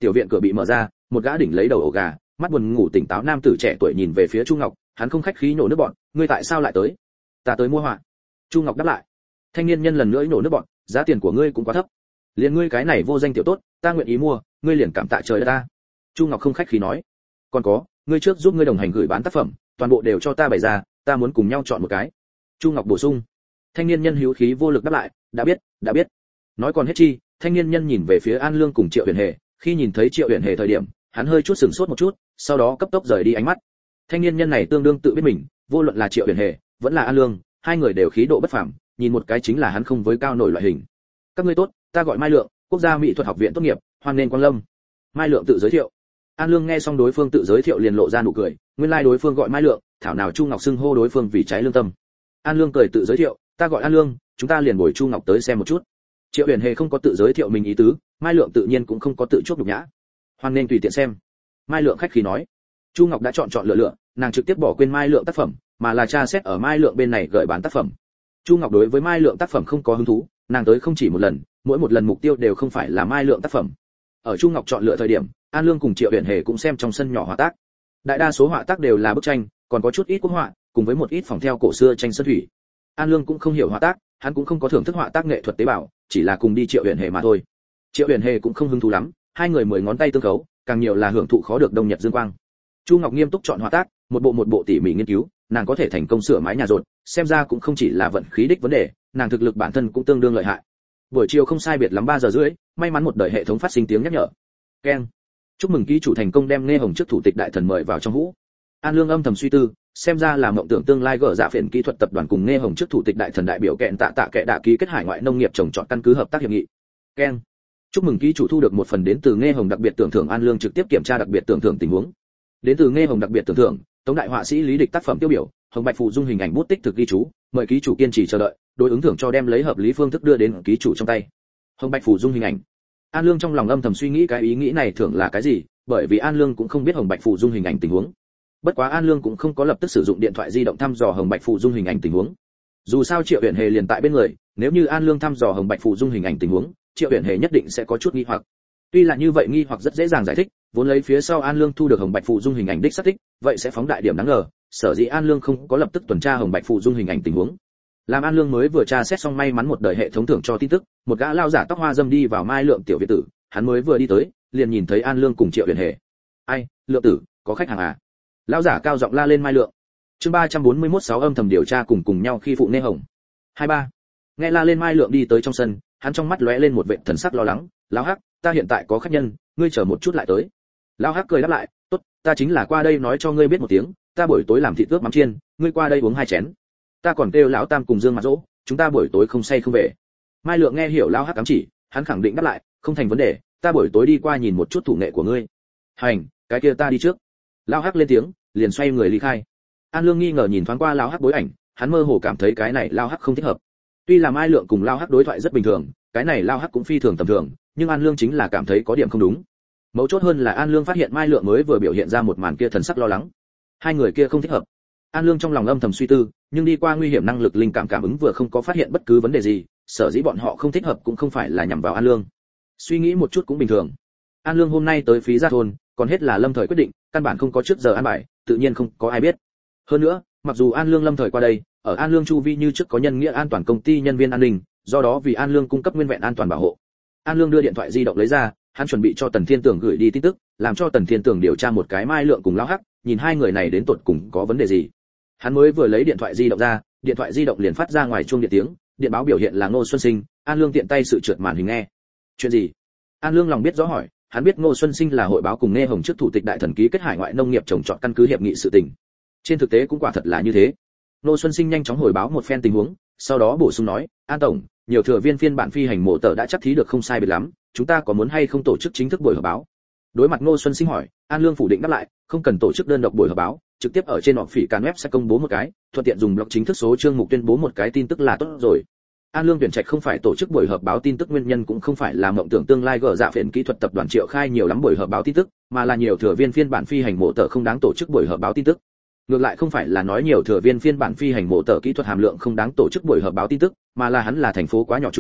Tiểu viện cửa bị mở ra, một gã đỉnh lấy đầu ổ gà, mắt buồn ngủ tỉnh táo nam tử trẻ tuổi nhìn về phía Chu Ngọc, hắn không khách khí nhổ nước bọt, ngươi tại sao lại tới? Ta tới mua họa. Chu Ngọc đáp lại. Thanh niên nhân lần nữa nhổ nước bọt, giá tiền của ngươi cũng quá thấp. Liền ngươi cái này vô danh tiểu tốt, ta nguyện ý mua, ngươi liền cảm tạ trời đất ta. Chu Ngọc không khách khí nói. Còn có, ngươi trước giúp ngươi đồng hành gửi bán tác phẩm, toàn bộ đều cho ta bày ra, ta muốn cùng nhau chọn một cái. Chu Ngọc bổ sung. Thanh niên nhân hữu khí vô lực đáp lại, đã biết. Nói còn hết chi, thanh niên nhân nhìn về phía An Lương cùng Triệu Huyền Hề, khi nhìn thấy Triệu Huyền Hề thời điểm, hắn hơi chút sửng sốt một chút, sau đó cấp tốc rời đi ánh mắt. Thanh niên nhân này tương đương tự biết mình, vô luận là Triệu Huyền Hề, vẫn là An Lương, hai người đều khí độ bất phàm, nhìn một cái chính là hắn không với cao nổi loại hình. Các ngươi tốt, ta gọi Mai Lượng, Quốc gia Mỹ thuật học viện tốt nghiệp, hoan nghênh quang lâm. Mai Lượng tự giới thiệu. An Lương nghe xong đối phương tự giới thiệu liền lộ ra nụ cười, nguyên lai đối phương gọi Mai Lượng, thảo nào Chu Ngọc xưng hô đối phương vì trái lương tâm. An Lương cười tự giới thiệu, ta gọi An Lương, chúng ta liền bồi Chu Ngọc tới xem một chút. Triệu Huyền Hề không có tự giới thiệu mình ý tứ, Mai Lượng tự nhiên cũng không có tự chuốc nhục nhã. Hoan nên tùy tiện xem. Mai Lượng khách khí nói. Chu Ngọc đã chọn lựa, nàng trực tiếp bỏ quên Mai Lượng tác phẩm, mà là tra xét ở Mai Lượng bên này gửi bán tác phẩm. Chu Ngọc đối với Mai Lượng tác phẩm không có hứng thú, nàng tới không chỉ một lần, mỗi một lần mục tiêu đều không phải là Mai Lượng tác phẩm. Ở Chu Ngọc chọn lựa thời điểm, An Lương cùng Triệu Huyền Hề cũng xem trong sân nhỏ họa tác. Đại đa số họa tác đều là bức tranh, còn có chút ít quốc họa, cùng với một ít phòng theo cổ xưa tranh sơn thủy. An Lương cũng không hiểu họa tác, hắn cũng không có thưởng thức họa tác nghệ thuật tế bào, chỉ là cùng đi Triệu Huyền Hề mà thôi. Triệu Huyền Hề cũng không hứng thú lắm, hai người 10 ngón tay tương khấu, càng nhiều là hưởng thụ khó được đông nhật dương quang. Chu Ngọc nghiêm túc chọn họa tác, một bộ tỉ mỉ nghiên cứu, nàng có thể thành công sửa mái nhà rột, xem ra cũng không chỉ là vận khí đích vấn đề, nàng thực lực bản thân cũng tương đương lợi hại. Buổi chiều không sai biệt lắm 3 giờ rưỡi, may mắn một đời hệ thống phát sinh tiếng nhắc nhở. Keng. Chúc mừng ký chủ thành công đem Nghe Hồng trước thủ tịch đại thần mời vào trong hũ. An Lương âm thầm suy tư, xem ra là mộng tưởng tương lai gỡ dạ phiền kỹ thuật tập đoàn cùng Nghe Hồng trước thủ tịch đại thần đại biểu kẹn tạ kệ đã ký kết hải ngoại nông nghiệp trồng trọt căn cứ hợp tác hiệp nghị. Keng. Chúc mừng ký chủ thu được một phần đến từ Nghe Hồng đặc biệt tưởng thưởng. An Lương trực tiếp kiểm tra đặc biệt tưởng thưởng tình huống. Đến từ Nghe Hồng đặc biệt tưởng thưởng, Tống đại họa sĩ Lý Địch tác phẩm tiêu biểu, Hồng Bạch phụ dung hình ảnh bút tích thực ghi chú, mời ký chủ kiên trì chờ đợi, đối ứng thưởng cho đem lấy hợp lý phương thức đưa đến ký chủ trong tay. Hồng Bạch phụ dung hình ảnh. An Lương trong lòng âm thầm suy nghĩ cái ý nghĩ này thưởng là cái gì, bởi vì An Lương cũng không biết Hồng Bạch phụ dung hình ảnh tình huống. Bất quá An Lương cũng không có lập tức sử dụng điện thoại di động thăm dò Hồng Bạch phụ dung hình ảnh tình huống. Dù sao Triệu Huyền Hề liền tại bên người, nếu như An Lương thăm dò Hồng Bạch phụ dung hình ảnh tình huống, Triệu Huyền Hề nhất định sẽ có chút nghi hoặc. Tuy là như vậy nghi hoặc rất dễ dàng giải thích, vốn lấy phía sau An Lương thu được Hồng Bạch phụ dung hình ảnh đích xác thích, vậy sẽ phóng đại điểm đáng ngờ, sở dĩ An Lương không có lập tức tuần tra Hồng Bạch phụ dung hình ảnh tình huống. Làm An Lương mới vừa tra xét xong may mắn một đời hệ thống thưởng cho tin tức, một gã lao giả tóc hoa dâm đi vào Mai Lượng tiểu viện tử, hắn mới vừa đi tới, liền nhìn thấy An Lương cùng Triệu Huyền Hề. "Ai, Lượng tử, có khách hàng à?" Lão giả cao giọng la lên Mai Lượng. Chương 341 6 âm thầm điều tra cùng nhau khi phụ Nghe Hồng. 23. Nghe la lên Mai Lượng đi tới trong sân, hắn trong mắt lóe lên một vệt thần sắc lo lắng, "Lão Hắc, ta hiện tại có khách nhân, ngươi chờ một chút lại tới." Lão Hắc cười đáp lại, "Tốt, ta chính là qua đây nói cho ngươi biết một tiếng, ta buổi tối làm thịt ướp mắm chiên, ngươi qua đây uống 2 chén. Ta còn kêu lão Tam cùng Dương mặt dỗ, chúng ta buổi tối không say không về." Mai Lượng nghe hiểu Lão Hắc ám chỉ, hắn khẳng định đáp lại, "Không thành vấn đề, ta buổi tối đi qua nhìn một chút thủ nghệ của ngươi." "Hành, cái kia ta đi trước." Lão Hắc lên tiếng, liền xoay người ly khai. An Lương nghi ngờ nhìn thoáng qua Lão Hắc bối ảnh, hắn mơ hồ cảm thấy cái này Lão Hắc không thích hợp. Tuy là Mai Lượng cùng Lão Hắc đối thoại rất bình thường, cái này Lão Hắc cũng phi thường tầm thường, nhưng An Lương chính là cảm thấy có điểm không đúng. Mấu chốt hơn là An Lương phát hiện Mai Lượng mới vừa biểu hiện ra một màn kia thần sắc lo lắng. Hai người kia không thích hợp. An Lương trong lòng âm thầm suy tư, nhưng đi qua nguy hiểm năng lực linh cảm cảm ứng vừa không có phát hiện bất cứ vấn đề gì, sở dĩ bọn họ không thích hợp cũng không phải là nhằm vào An Lương. Suy nghĩ một chút cũng bình thường. An Lương hôm nay tới Phí Gia thôn, còn hết là lâm thời quyết định, căn bản không có trước giờ an bài, tự nhiên không có ai biết. Hơn nữa, mặc dù An Lương lâm thời qua đây, ở An Lương chu vi như trước có nhân nghĩa an toàn công ty nhân viên an ninh, do đó vì An Lương cung cấp nguyên vẹn an toàn bảo hộ. An Lương đưa điện thoại di động lấy ra, hắn chuẩn bị cho Tần Thiên Tường gửi đi tin tức, làm cho Tần Thiên Tường điều tra một cái Mai Lượng cùng Lão Hắc, nhìn hai người này đến tột cùng có vấn đề gì. Hắn mới vừa lấy điện thoại di động ra, điện thoại di động liền phát ra ngoài chuông điện tiếng, điện báo biểu hiện là Ngô Xuân Sinh. An Lương tiện tay sự trượt màn hình nghe. Chuyện gì? An Lương lòng biết rõ hỏi, hắn biết Ngô Xuân Sinh là hội báo cùng Nghe Hồng trước thủ tịch đại thần ký kết hải ngoại nông nghiệp trồng trọt căn cứ hiệp nghị sự tình. Trên thực tế cũng quả thật là như thế. Ngô Xuân Sinh nhanh chóng hồi báo một phen tình huống, sau đó bổ sung nói, An tổng, nhiều thừa viên phiên bản phi hành mộ tờ đã chắc thí được không sai biệt lắm, chúng ta có muốn hay không tổ chức chính thức buổi họp báo? Đối mặt Ngô Xuân Sinh hỏi, An Lương phủ định đáp lại, không cần tổ chức đơn độc buổi họp báo, trực tiếp ở trên họp phỉ can web sẽ công bố một cái, thuận tiện dùng blog chính thức số chương mục tuyên bố một cái tin tức là tốt rồi. An Lương tuyển trạch không phải tổ chức buổi họp báo tin tức nguyên nhân cũng không phải là mộng tưởng tương lai gỡ dạ phiền kỹ thuật tập đoàn Triệu khai nhiều lắm buổi họp báo tin tức, mà là nhiều thừa viên phiên bản phi hành mộ tờ không đáng tổ chức buổi họp báo tin tức. Ngược lại không phải là nói nhiều thừa viên phiên bản phi hành mộ tờ kỹ thuật hàm lượng không đáng tổ chức buổi họp báo tin tức, mà là hắn là thành phố quá nhỏ chúng,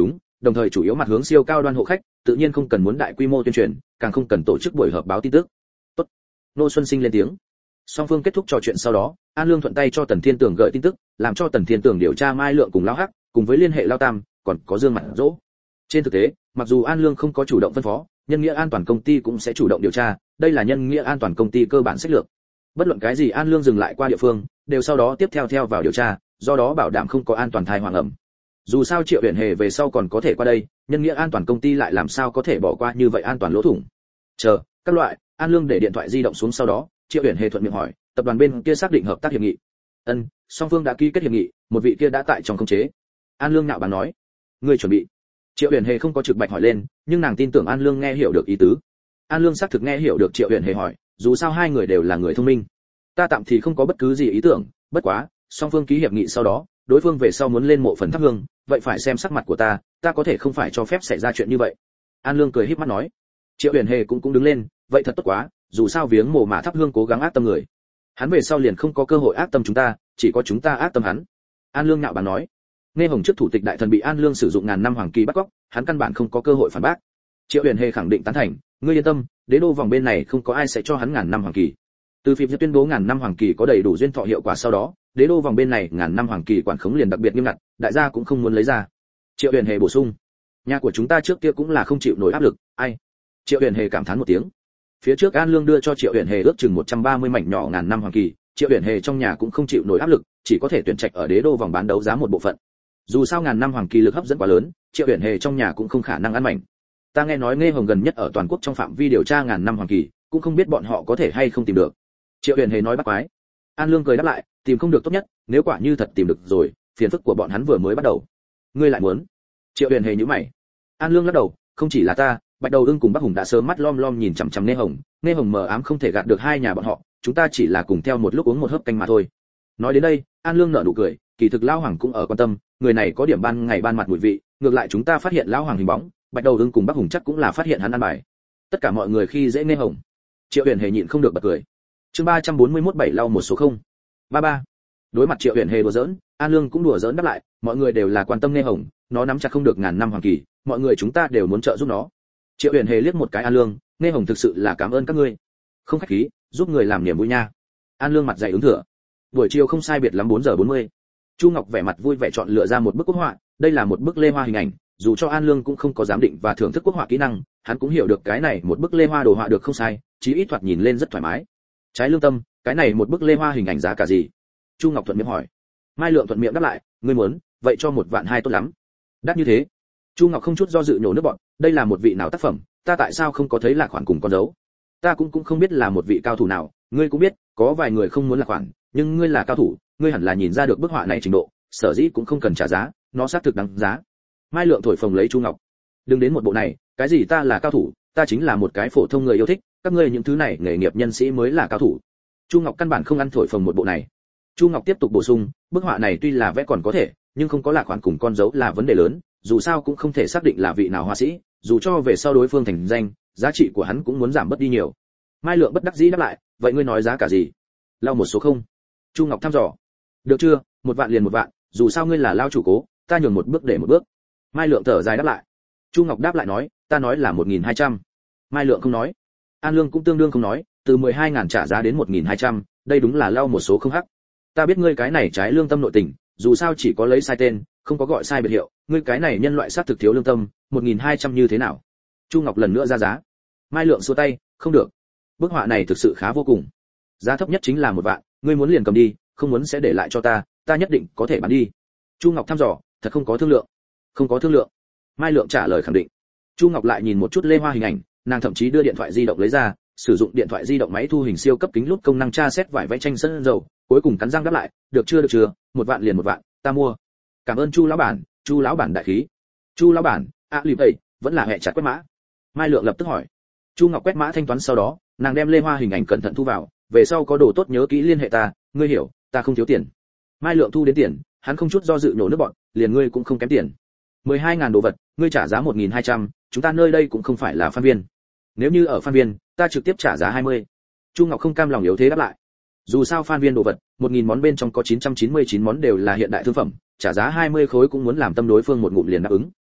đồng thời chủ yếu mặt hướng siêu cao đoan hộ khách, tự nhiên không cần muốn đại quy mô tuyên truyền, càng không cần tổ chức buổi họp báo tin tức. Tốt. Nô Xuân Sinh lên tiếng. Song phương kết thúc trò chuyện sau đó, An Lương thuận tay cho Tần Thiên Tường gửi tin tức, làm cho Tần Thiên Tường điều tra Mai Lượng cùng Lão Hắc, cùng với liên hệ Lão Tam, còn có Dương Mặt Dỗ. Trên thực tế, mặc dù An Lương không có chủ động phân phó, Nhân Nghĩa An toàn công ty cũng sẽ chủ động điều tra, đây là Nhân Nghĩa An toàn công ty cơ bản sách lược. Bất luận cái gì An Lương dừng lại qua địa phương, đều sau đó tiếp theo vào điều tra, do đó bảo đảm không có an toàn thai hoàng ẩm. Dù sao Triệu Uyển Hề về sau còn có thể qua đây, Nhân Nghĩa An toàn công ty lại làm sao có thể bỏ qua như vậy an toàn lỗ thủng. Chờ, các loại, An Lương để điện thoại di động xuống sau đó, Triệu Uyển Hề thuận miệng hỏi, tập đoàn bên kia xác định hợp tác hiệp nghị. Ân, song phương đã ký kết hiệp nghị, một vị kia đã tại trong khống chế. An Lương nạo báng nói, ngươi chuẩn bị. Triệu Uyển Hề không có trực bạch hỏi lên, nhưng nàng tin tưởng An Lương nghe hiểu được ý tứ. An Lương xác thực nghe hiểu được Triệu Uyển Hề hỏi, dù sao hai người đều là người thông minh. Ta tạm thì không có bất cứ gì ý tưởng, bất quá, song phương ký hiệp nghị sau đó, đối phương về sau muốn lên mộ phần thắp hương, vậy phải xem sắc mặt của ta có thể không phải cho phép xảy ra chuyện như vậy. An Lương cười híp mắt nói. Triệu Uyển Hề cũng đứng lên, vậy thật tốt quá, dù sao viếng mộ mà thắp hương cố gắng ác tâm người. Hắn về sau liền không có cơ hội ác tâm chúng ta, chỉ có chúng ta ác tâm hắn. An Lương nhạo báng nói. Nghe Hồng trước thủ tịch đại thần bị An Lương sử dụng ngàn năm hoàng kỳ bắt cóc, hắn căn bản không có cơ hội phản bác. Triệu Uyển Hề khẳng định tán thành, ngươi yên tâm, đế đô vòng bên này không có ai sẽ cho hắn ngàn năm hoàng kỳ. Từ phim tuyên bố ngàn năm hoàng kỳ có đầy đủ duyên thọ hiệu quả sau đó, đế đô vòng bên này ngàn năm hoàng kỳ quản khống liền đặc biệt nghiêm ngặt, đại gia cũng không muốn lấy ra. Triệu Uyển Hề bổ sung, nhà của chúng ta trước kia cũng là không chịu nổi áp lực, ai. Triệu Uyển Hề cảm thán một tiếng. Phía trước An Lương đưa cho Triệu Uyển Hề ước chừng 130 mảnh nhỏ ngàn năm hoàng kỳ, Triệu Uyển Hề trong nhà cũng không chịu nổi áp lực, chỉ có thể tuyển trạch ở đế đô vòng bán đấu giá một bộ phận. Dù sao ngàn năm hoàng kỳ lực hấp dẫn quá lớn, Triệu Uyển Hề trong nhà cũng không khả năng ăn mảnh. Ta nghe nói Nghe Hồng gần nhất ở toàn quốc trong phạm vi điều tra ngàn năm hoàng kỳ, cũng không biết bọn họ có thể hay không tìm được. Triệu Uyển Hề nói bắt quái. An Lương cười đáp lại, tìm không được tốt nhất, nếu quả như thật tìm được rồi, phiền phức của bọn hắn vừa mới bắt đầu. Ngươi lại muốn? Triệu Uyển Hề nhíu mày. An Lương lắc đầu, không chỉ là ta, Bạch Đầu Ưng cùng Bắc Hùng đã sớm mắt lom lom nhìn chằm chằm Nghe Hồng mờ ám không thể gạt được hai nhà bọn họ, chúng ta chỉ là cùng theo một lúc uống một hớp canh mà thôi. Nói đến đây, An Lương nở nụ cười, kỳ thực lão hoàng cũng ở quan tâm, người này có điểm ban ngày ban mặt mùi vị, ngược lại chúng ta phát hiện lão hoàng hình bóng, Bạch Đầu Ưng cùng Bắc Hùng chắc cũng là phát hiện hắn ăn bài. Tất cả mọi người khi dễ Nghe Hồng. Triệu Uyển Hề nhịn không được bật cười. Chương 341 bảy lau một số 033. Đối mặt Triệu Uyển Hề đùa giỡn, An Lương cũng đùa giỡn đáp lại, mọi người đều là quan tâm Nghe Hồng, nó nắm chặt không được ngàn năm hoàng kỳ, mọi người chúng ta đều muốn trợ giúp nó. Triệu Uyển Hề liếc một cái An Lương, Nghe Hồng thực sự là cảm ơn các ngươi. Không khách khí, giúp người làm niềm vui nha. An Lương mặt dày ứng thừa. Buổi chiều không sai biệt lắm 4 giờ 40. Chu Ngọc vẻ mặt vui vẻ chọn lựa ra một bức quốc họa, đây là một bức lê hoa hình ảnh, dù cho An Lương cũng không có giám định và thưởng thức quốc họa kỹ năng, hắn cũng hiểu được cái này một bức lê hoa đồ họa được không sai, chí ít thoạt nhìn lên rất thoải mái. Trái lương tâm, cái này một bức lê hoa hình ảnh giá cả gì? Chu Ngọc thuận miệng hỏi. Mai Lượng thuận miệng đáp lại, ngươi muốn, vậy cho 1.200.000 tốt lắm. Đắt như thế? Chu Ngọc không chút do dự nhổ nước bọt, đây là một vị nào tác phẩm, ta tại sao không có thấy là khoản cùng con dấu? Ta cũng không biết là một vị cao thủ nào, ngươi cũng biết, có vài người không muốn là khoản, nhưng ngươi là cao thủ, ngươi hẳn là nhìn ra được bức họa này trình độ, sở dĩ cũng không cần trả giá, nó xác thực đáng giá. Mai Lượng thổi phồng lấy Chu Ngọc. Đừng đến một bộ này, cái gì ta là cao thủ, ta chính là một cái phổ thông người yêu thích, các ngươi những thứ này nghề nghiệp nhân sĩ mới là cao thủ. Chu Ngọc căn bản không ăn thổi phồng một bộ này. Chu Ngọc tiếp tục bổ sung, bức họa này tuy là vẽ còn có thể, nhưng không có lạc khoản cùng con dấu là vấn đề lớn, dù sao cũng không thể xác định là vị nào họa sĩ, dù cho về sau đối phương thành danh, giá trị của hắn cũng muốn giảm bớt đi nhiều. Mai Lượng bất đắc dĩ đáp lại, vậy ngươi nói giá cả gì? Lau một số không. Chu Ngọc thăm dò. Được chưa, 1.000.000 liền 1.000.000, dù sao ngươi là lao chủ cố, ta nhường một bước để một bước. Mai Lượng thở dài đáp lại. Chu Ngọc đáp lại nói, ta nói là 1.200. Mai Lượng không nói. An Lương cũng tương đương không nói, từ 12.000 trả giá đến 1.200, đây đúng là lau một số không hắc. Ta biết ngươi cái này trái lương tâm nội tình, dù sao chỉ có lấy sai tên, không có gọi sai biệt hiệu, ngươi cái này nhân loại sát thực thiếu lương tâm, 1.200 như thế nào? Chu Ngọc lần nữa ra giá. Mai Lượng xua tay, không được. Bức họa này thực sự khá vô cùng. Giá thấp nhất chính là 1.000.000, ngươi muốn liền cầm đi, không muốn sẽ để lại cho ta, ta nhất định có thể bán đi. Chu Ngọc thăm dò, thật không có thương lượng. Không có thương lượng. Mai Lượng trả lời khẳng định. Chu Ngọc lại nhìn một chút lê hoa hình ảnh, nàng thậm chí đưa điện thoại di động lấy ra, sử dụng điện thoại di động máy thu hình siêu cấp kính lúp công năng tra xét vải vẽ tranh sơn dầu, cuối cùng cắn răng đáp lại, được chưa, 1.000.000 liền 1.000.000, ta mua. Cảm ơn Chu lão bản đại khí. Chu lão bản, lì vậy, vẫn là hệ chặt quét mã. Mai Lượng lập tức hỏi. Chu Ngọc quét mã thanh toán sau đó, nàng đem lê hoa hình ảnh cẩn thận thu vào, về sau có đồ tốt nhớ kỹ liên hệ ta, ngươi hiểu, ta không thiếu tiền. Mai Lượng thu đến tiền, hắn không chút do dự nổ nước bọn, liền ngươi cũng không kém tiền. 12.000 đồ vật, ngươi trả giá 1.200, chúng ta nơi đây cũng không phải là Phan Viên. Nếu như ở Phan Viên, ta trực tiếp trả giá 20. Chu Ngọc không cam lòng yếu thế đáp lại. Dù sao Phan Viên đồ vật, 1.000 món bên trong có 999 món đều là hiện đại thương phẩm, trả giá 20 khối cũng muốn làm tâm đối phương một ngụm liền đáp ứng.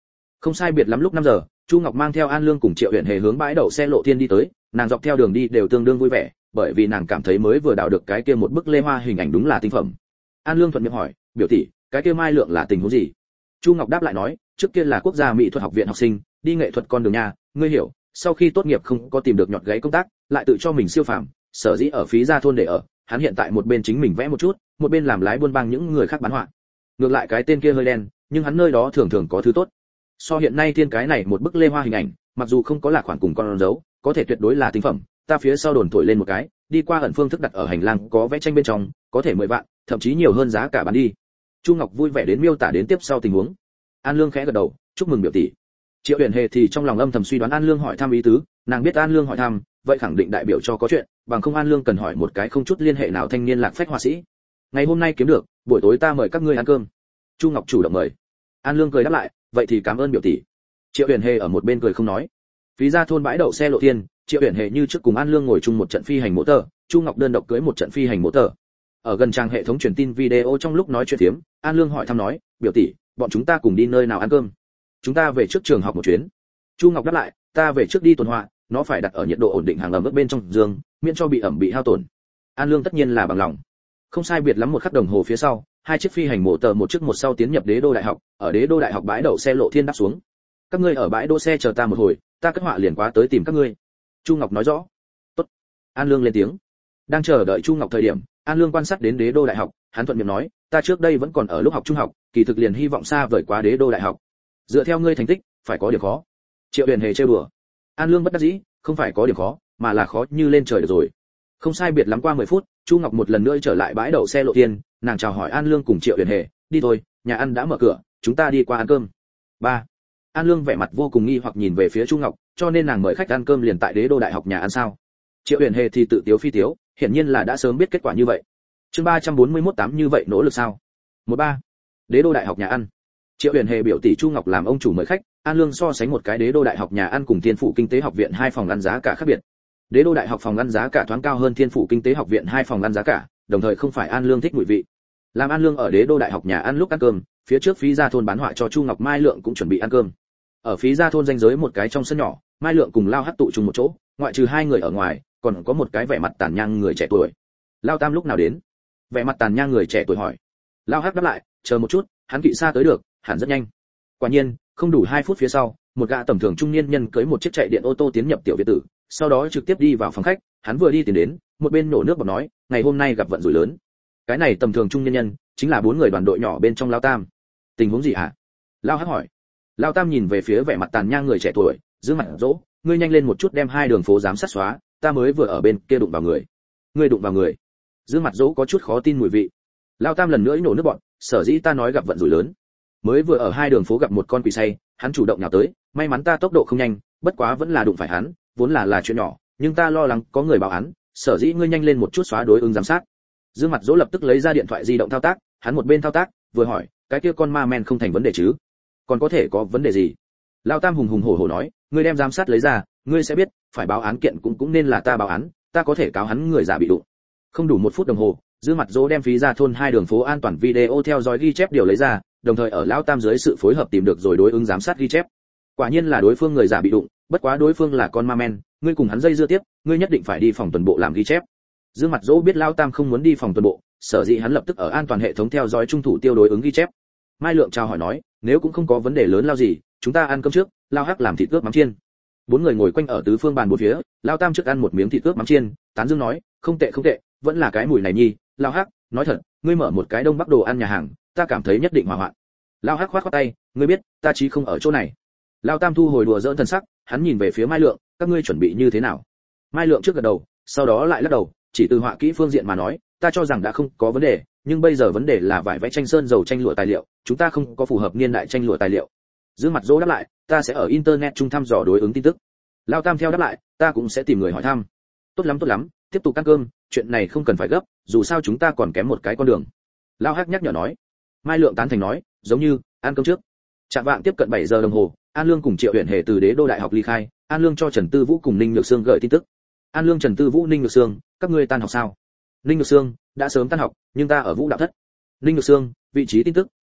Không sai biệt lắm lúc 5 giờ, Chu Ngọc mang theo An Lương cùng Triệu Uyển Hề hướng bãi đậu xe Lộ Thiên đi tới, nàng dọc theo đường đi đều tương đương vui vẻ, bởi vì nàng cảm thấy mới vừa đào được cái kia một bức lê hoa hình ảnh đúng là tinh phẩm. An Lương thuận miệng hỏi, biểu tỷ, cái kia Mai Lượng là tình huống gì? Chu Ngọc đáp lại nói, trước kia là quốc gia mỹ thuật học viện học sinh, đi nghệ thuật con đường nhà, ngươi hiểu, sau khi tốt nghiệp không có tìm được nhọt gáy công tác, lại tự cho mình siêu phàm, sở dĩ ở phí gia thôn để ở, hắn hiện tại một bên chính mình vẽ một chút, một bên làm lái buôn bang những người khác bán họa. Ngược lại cái tên kia hơi đen, nhưng hắn nơi đó thường thường có thứ tốt. So hiện nay thiên cái này một bức lê hoa hình ảnh, mặc dù không có là khoản cùng con dấu, có thể tuyệt đối là tinh phẩm, ta phía sau đồn thổi lên một cái, đi qua ẩn phương thức đặt ở hành lang có vẽ tranh bên trong, có thể 10 vạn, thậm chí nhiều hơn giá cả bán đi. Chu Ngọc vui vẻ đến miêu tả đến tiếp sau tình huống. An Lương khẽ gật đầu, chúc mừng biểu tỷ. Triệu Uyển Hề thì trong lòng âm thầm suy đoán An Lương hỏi thăm ý tứ, nàng biết An Lương hỏi thăm, vậy khẳng định đại biểu cho có chuyện, bằng không An Lương cần hỏi một cái không chút liên hệ nào thanh niên lạc phách họa sĩ. Ngày hôm nay kiếm được, buổi tối ta mời các ngươi ăn cơm. Chu Ngọc chủ động mời. An Lương cười đáp lại, vậy thì cảm ơn biểu tỷ. Triệu Uyển Hề ở một bên cười không nói. Phí gia thôn bãi đậu xe Lộ Thiên, Triệu Uyển Hề như trước cùng An Lương ngồi chung một trận phi hành mô tờ, Chu Ngọc đơn độc cưới một trận phi hành mô tờ. Ở gần trang hệ thống truyền tin video trong lúc nói chuyện phiếm, An Lương hỏi thăm nói, biểu tỷ, bọn chúng ta cùng đi nơi nào ăn cơm? Chúng ta về trước trường học một chuyến. Chu Ngọc đáp lại, ta về trước đi tuần họa, nó phải đặt ở nhiệt độ ổn định hàng ẩm ướt bên trong giường, miễn cho bị ẩm bị hao tổn. An Lương tất nhiên là bằng lòng. Không sai biệt lắm một khắc đồng hồ phía sau, hai chiếc phi hành mô tờ một trước một sau tiến nhập Đế Đô Đại học, ở Đế Đô Đại học bãi đậu xe Lộ Thiên đáp xuống. Các ngươi ở bãi đỗ xe chờ ta một hồi, ta cất họa liền quá tới tìm các ngươi. Chu Ngọc nói rõ. Tốt. An Lương lên tiếng. Đang chờ đợi Chu Ngọc thời điểm, An Lương quan sát đến Đế Đô Đại học, hắn thuận miệng nói, ta trước đây vẫn còn ở lúc học trung học, kỳ thực liền hy vọng xa vời quá Đế Đô Đại học. Dựa theo ngươi thành tích, phải có điểm khó. Triệu Uyển Hề chơi bừa. An Lương bất đắc dĩ, không phải có điểm khó, mà là khó như lên trời được rồi. Không sai biệt lắm qua 10 phút, Chu Ngọc một lần nữa trở lại bãi đậu xe Lộ Thiên, nàng chào hỏi An Lương cùng Triệu Uyển Hề, đi thôi, nhà ăn đã mở cửa, chúng ta đi qua ăn cơm. 3. An Lương vẻ mặt vô cùng nghi hoặc nhìn về phía Chu Ngọc, cho nên nàng mời khách ăn cơm liền tại Đế Đô Đại học nhà ăn sao? Triệu Uyển Hề thì tự tiếu phi tiếu, hiển nhiên là đã sớm biết kết quả như vậy. Chương 341 8 như vậy nỗ lực sao? 13. Đế Đô Đại học nhà ăn. Triệu Uyển Hề biểu tỷ Chu Ngọc làm ông chủ mời khách, An Lương so sánh một cái Đế Đô Đại học nhà ăn cùng Thiên Phụ Kinh tế học viện hai phòng ăn giá cả khác biệt. Đế Đô Đại học phòng ăn giá cả thoáng cao hơn Thiên Phụ Kinh tế học viện hai phòng ăn giá cả, đồng thời không phải An Lương thích mùi vị. Làm An Lương ở Đế Đô Đại học nhà ăn lúc ăn cơm, phía trước phí gia thôn bán họa cho Chu Ngọc Mai Lượng cũng chuẩn bị ăn cơm. Ở phí gia thôn ranh giới một cái trong sân nhỏ, Mai Lượng cùng Lao Hắc tụ chung một chỗ, ngoại trừ hai người ở ngoài, còn có một cái vẻ mặt tàn nhang người trẻ tuổi. Lao Tam lúc nào đến? Vẻ mặt tàn nhang người trẻ tuổi hỏi. Lao Hắc đáp lại, chờ một chút, hắn kỵ xa tới được, hẳn rất nhanh. Quả nhiên, không đủ 2 phút phía sau, một gã tầm thường trung niên nhân cưỡi một chiếc chạy điện ô tô tiến nhập tiểu viện tử, sau đó trực tiếp đi vào phòng khách, hắn vừa đi tiến đến, một bên nổ nước bọt nói, ngày hôm nay gặp vận rủi lớn. Cái này tầm thường trung niên nhân, chính là 4 người đoàn đội nhỏ bên trong Lao Tam. Tình huống gì hả? Lao Hắc hỏi. Lao Tam nhìn về phía vẻ mặt tàn nhang người trẻ tuổi, giữ mặt dỗ, ngươi nhanh lên một chút đem 2 đường phố giám sát xóa, ta mới vừa ở bên kia đụng vào người. Ngươi đụng vào người? Giữ mặt dỗ có chút khó tin mùi vị. Lao Tam lần nữa nổ nước bọt, sở dĩ ta nói gặp vận rủi lớn. Mới vừa ở 2 đường phố gặp một con quỷ say, hắn chủ động nhào tới, may mắn ta tốc độ không nhanh, bất quá vẫn là đụng phải hắn, vốn là chuyện nhỏ, nhưng ta lo lắng có người báo án, sở dĩ ngươi nhanh lên một chút xóa đối ứng giám sát. Dương Mặt Dỗ lập tức lấy ra điện thoại di động thao tác, hắn một bên thao tác, vừa hỏi, cái kia con ma men không thành vấn đề chứ? Còn có thể có vấn đề gì? Lão Tam hùng hùng hổ hổ nói, ngươi đem giám sát lấy ra, ngươi sẽ biết, phải báo án kiện cũng nên là ta báo án, ta có thể cáo hắn người giả bị đụng. Không đủ 1 phút đồng hồ, Dương Mặt Dỗ đem phí ra thôn 2 đường phố an toàn video theo dõi ghi chép điều lấy ra, đồng thời ở Lão Tam dưới sự phối hợp tìm được rồi đối ứng giám sát ghi chép. Quả nhiên là đối phương người giả bị đụng, bất quá đối phương là con ma men, ngươi cùng hắn dây dưa tiếp, ngươi nhất định phải đi phòng tuần bộ làm ghi chép. Dương Mặt Dỗ biết Lão Tam không muốn đi phòng tuần bộ, sở dĩ hắn lập tức ở an toàn hệ thống theo dõi trung thủ tiêu đối ứng ghi chép. Mai Lượng chào hỏi nói, nếu cũng không có vấn đề lớn lao gì, chúng ta ăn cơm trước, Lao Hắc làm thịt ướp mắm chiên. 4 người ngồi quanh ở tứ phương bàn bốn phía, Lao Tam trước ăn một miếng thịt ướp mắm chiên, tán dương nói, không tệ, vẫn là cái mùi này nhi. Lao Hắc, nói thật, ngươi mở một cái Đông Bắc đồ ăn nhà hàng, ta cảm thấy nhất định hỏa hoạn. Lao Hắc khoát tay, ngươi biết, ta chí không ở chỗ này. Lao Tam thu hồi đùa giỡn thần sắc, hắn nhìn về phía Mai Lượng, các ngươi chuẩn bị như thế nào? Mai Lượng trước gật đầu, sau đó lại lắc đầu, chỉ từ họa kỹ phương diện mà nói, ta cho rằng đã không có vấn đề, nhưng bây giờ vấn đề là vải vẽ tranh sơn dầu tranh lụa tài liệu, chúng ta không có phù hợp niên đại tranh lụa tài liệu. Dương Mặt Dỗ đáp lại, ta sẽ ở internet trung thăm dò đối ứng tin tức. Lao Tam theo đáp lại, ta cũng sẽ tìm người hỏi thăm. Tốt lắm, tiếp tục ăn cơm, chuyện này không cần phải gấp, dù sao chúng ta còn kém một cái con đường. Lao Hắc nhắc nhở nói. Mai Lượng tán thành nói, giống như ăn cơm trước. Trạm vạng tiếp cận 7 giờ đồng hồ, An Lương cùng Triệu Uyển Hề từ Đế Đô Đại học ly khai, An Lương cho Trần Tư Vũ cùng Ninh Nhược Sương gửi tin tức. An Lương, Trần Tư Vũ, Ninh Nhược Sương, các ngươi tan học sao? Ninh Nhược Sương, đã sớm tan học, nhưng ta ở Vũ Đạo Thất. Ninh Nhược Sương, vị trí tin tức,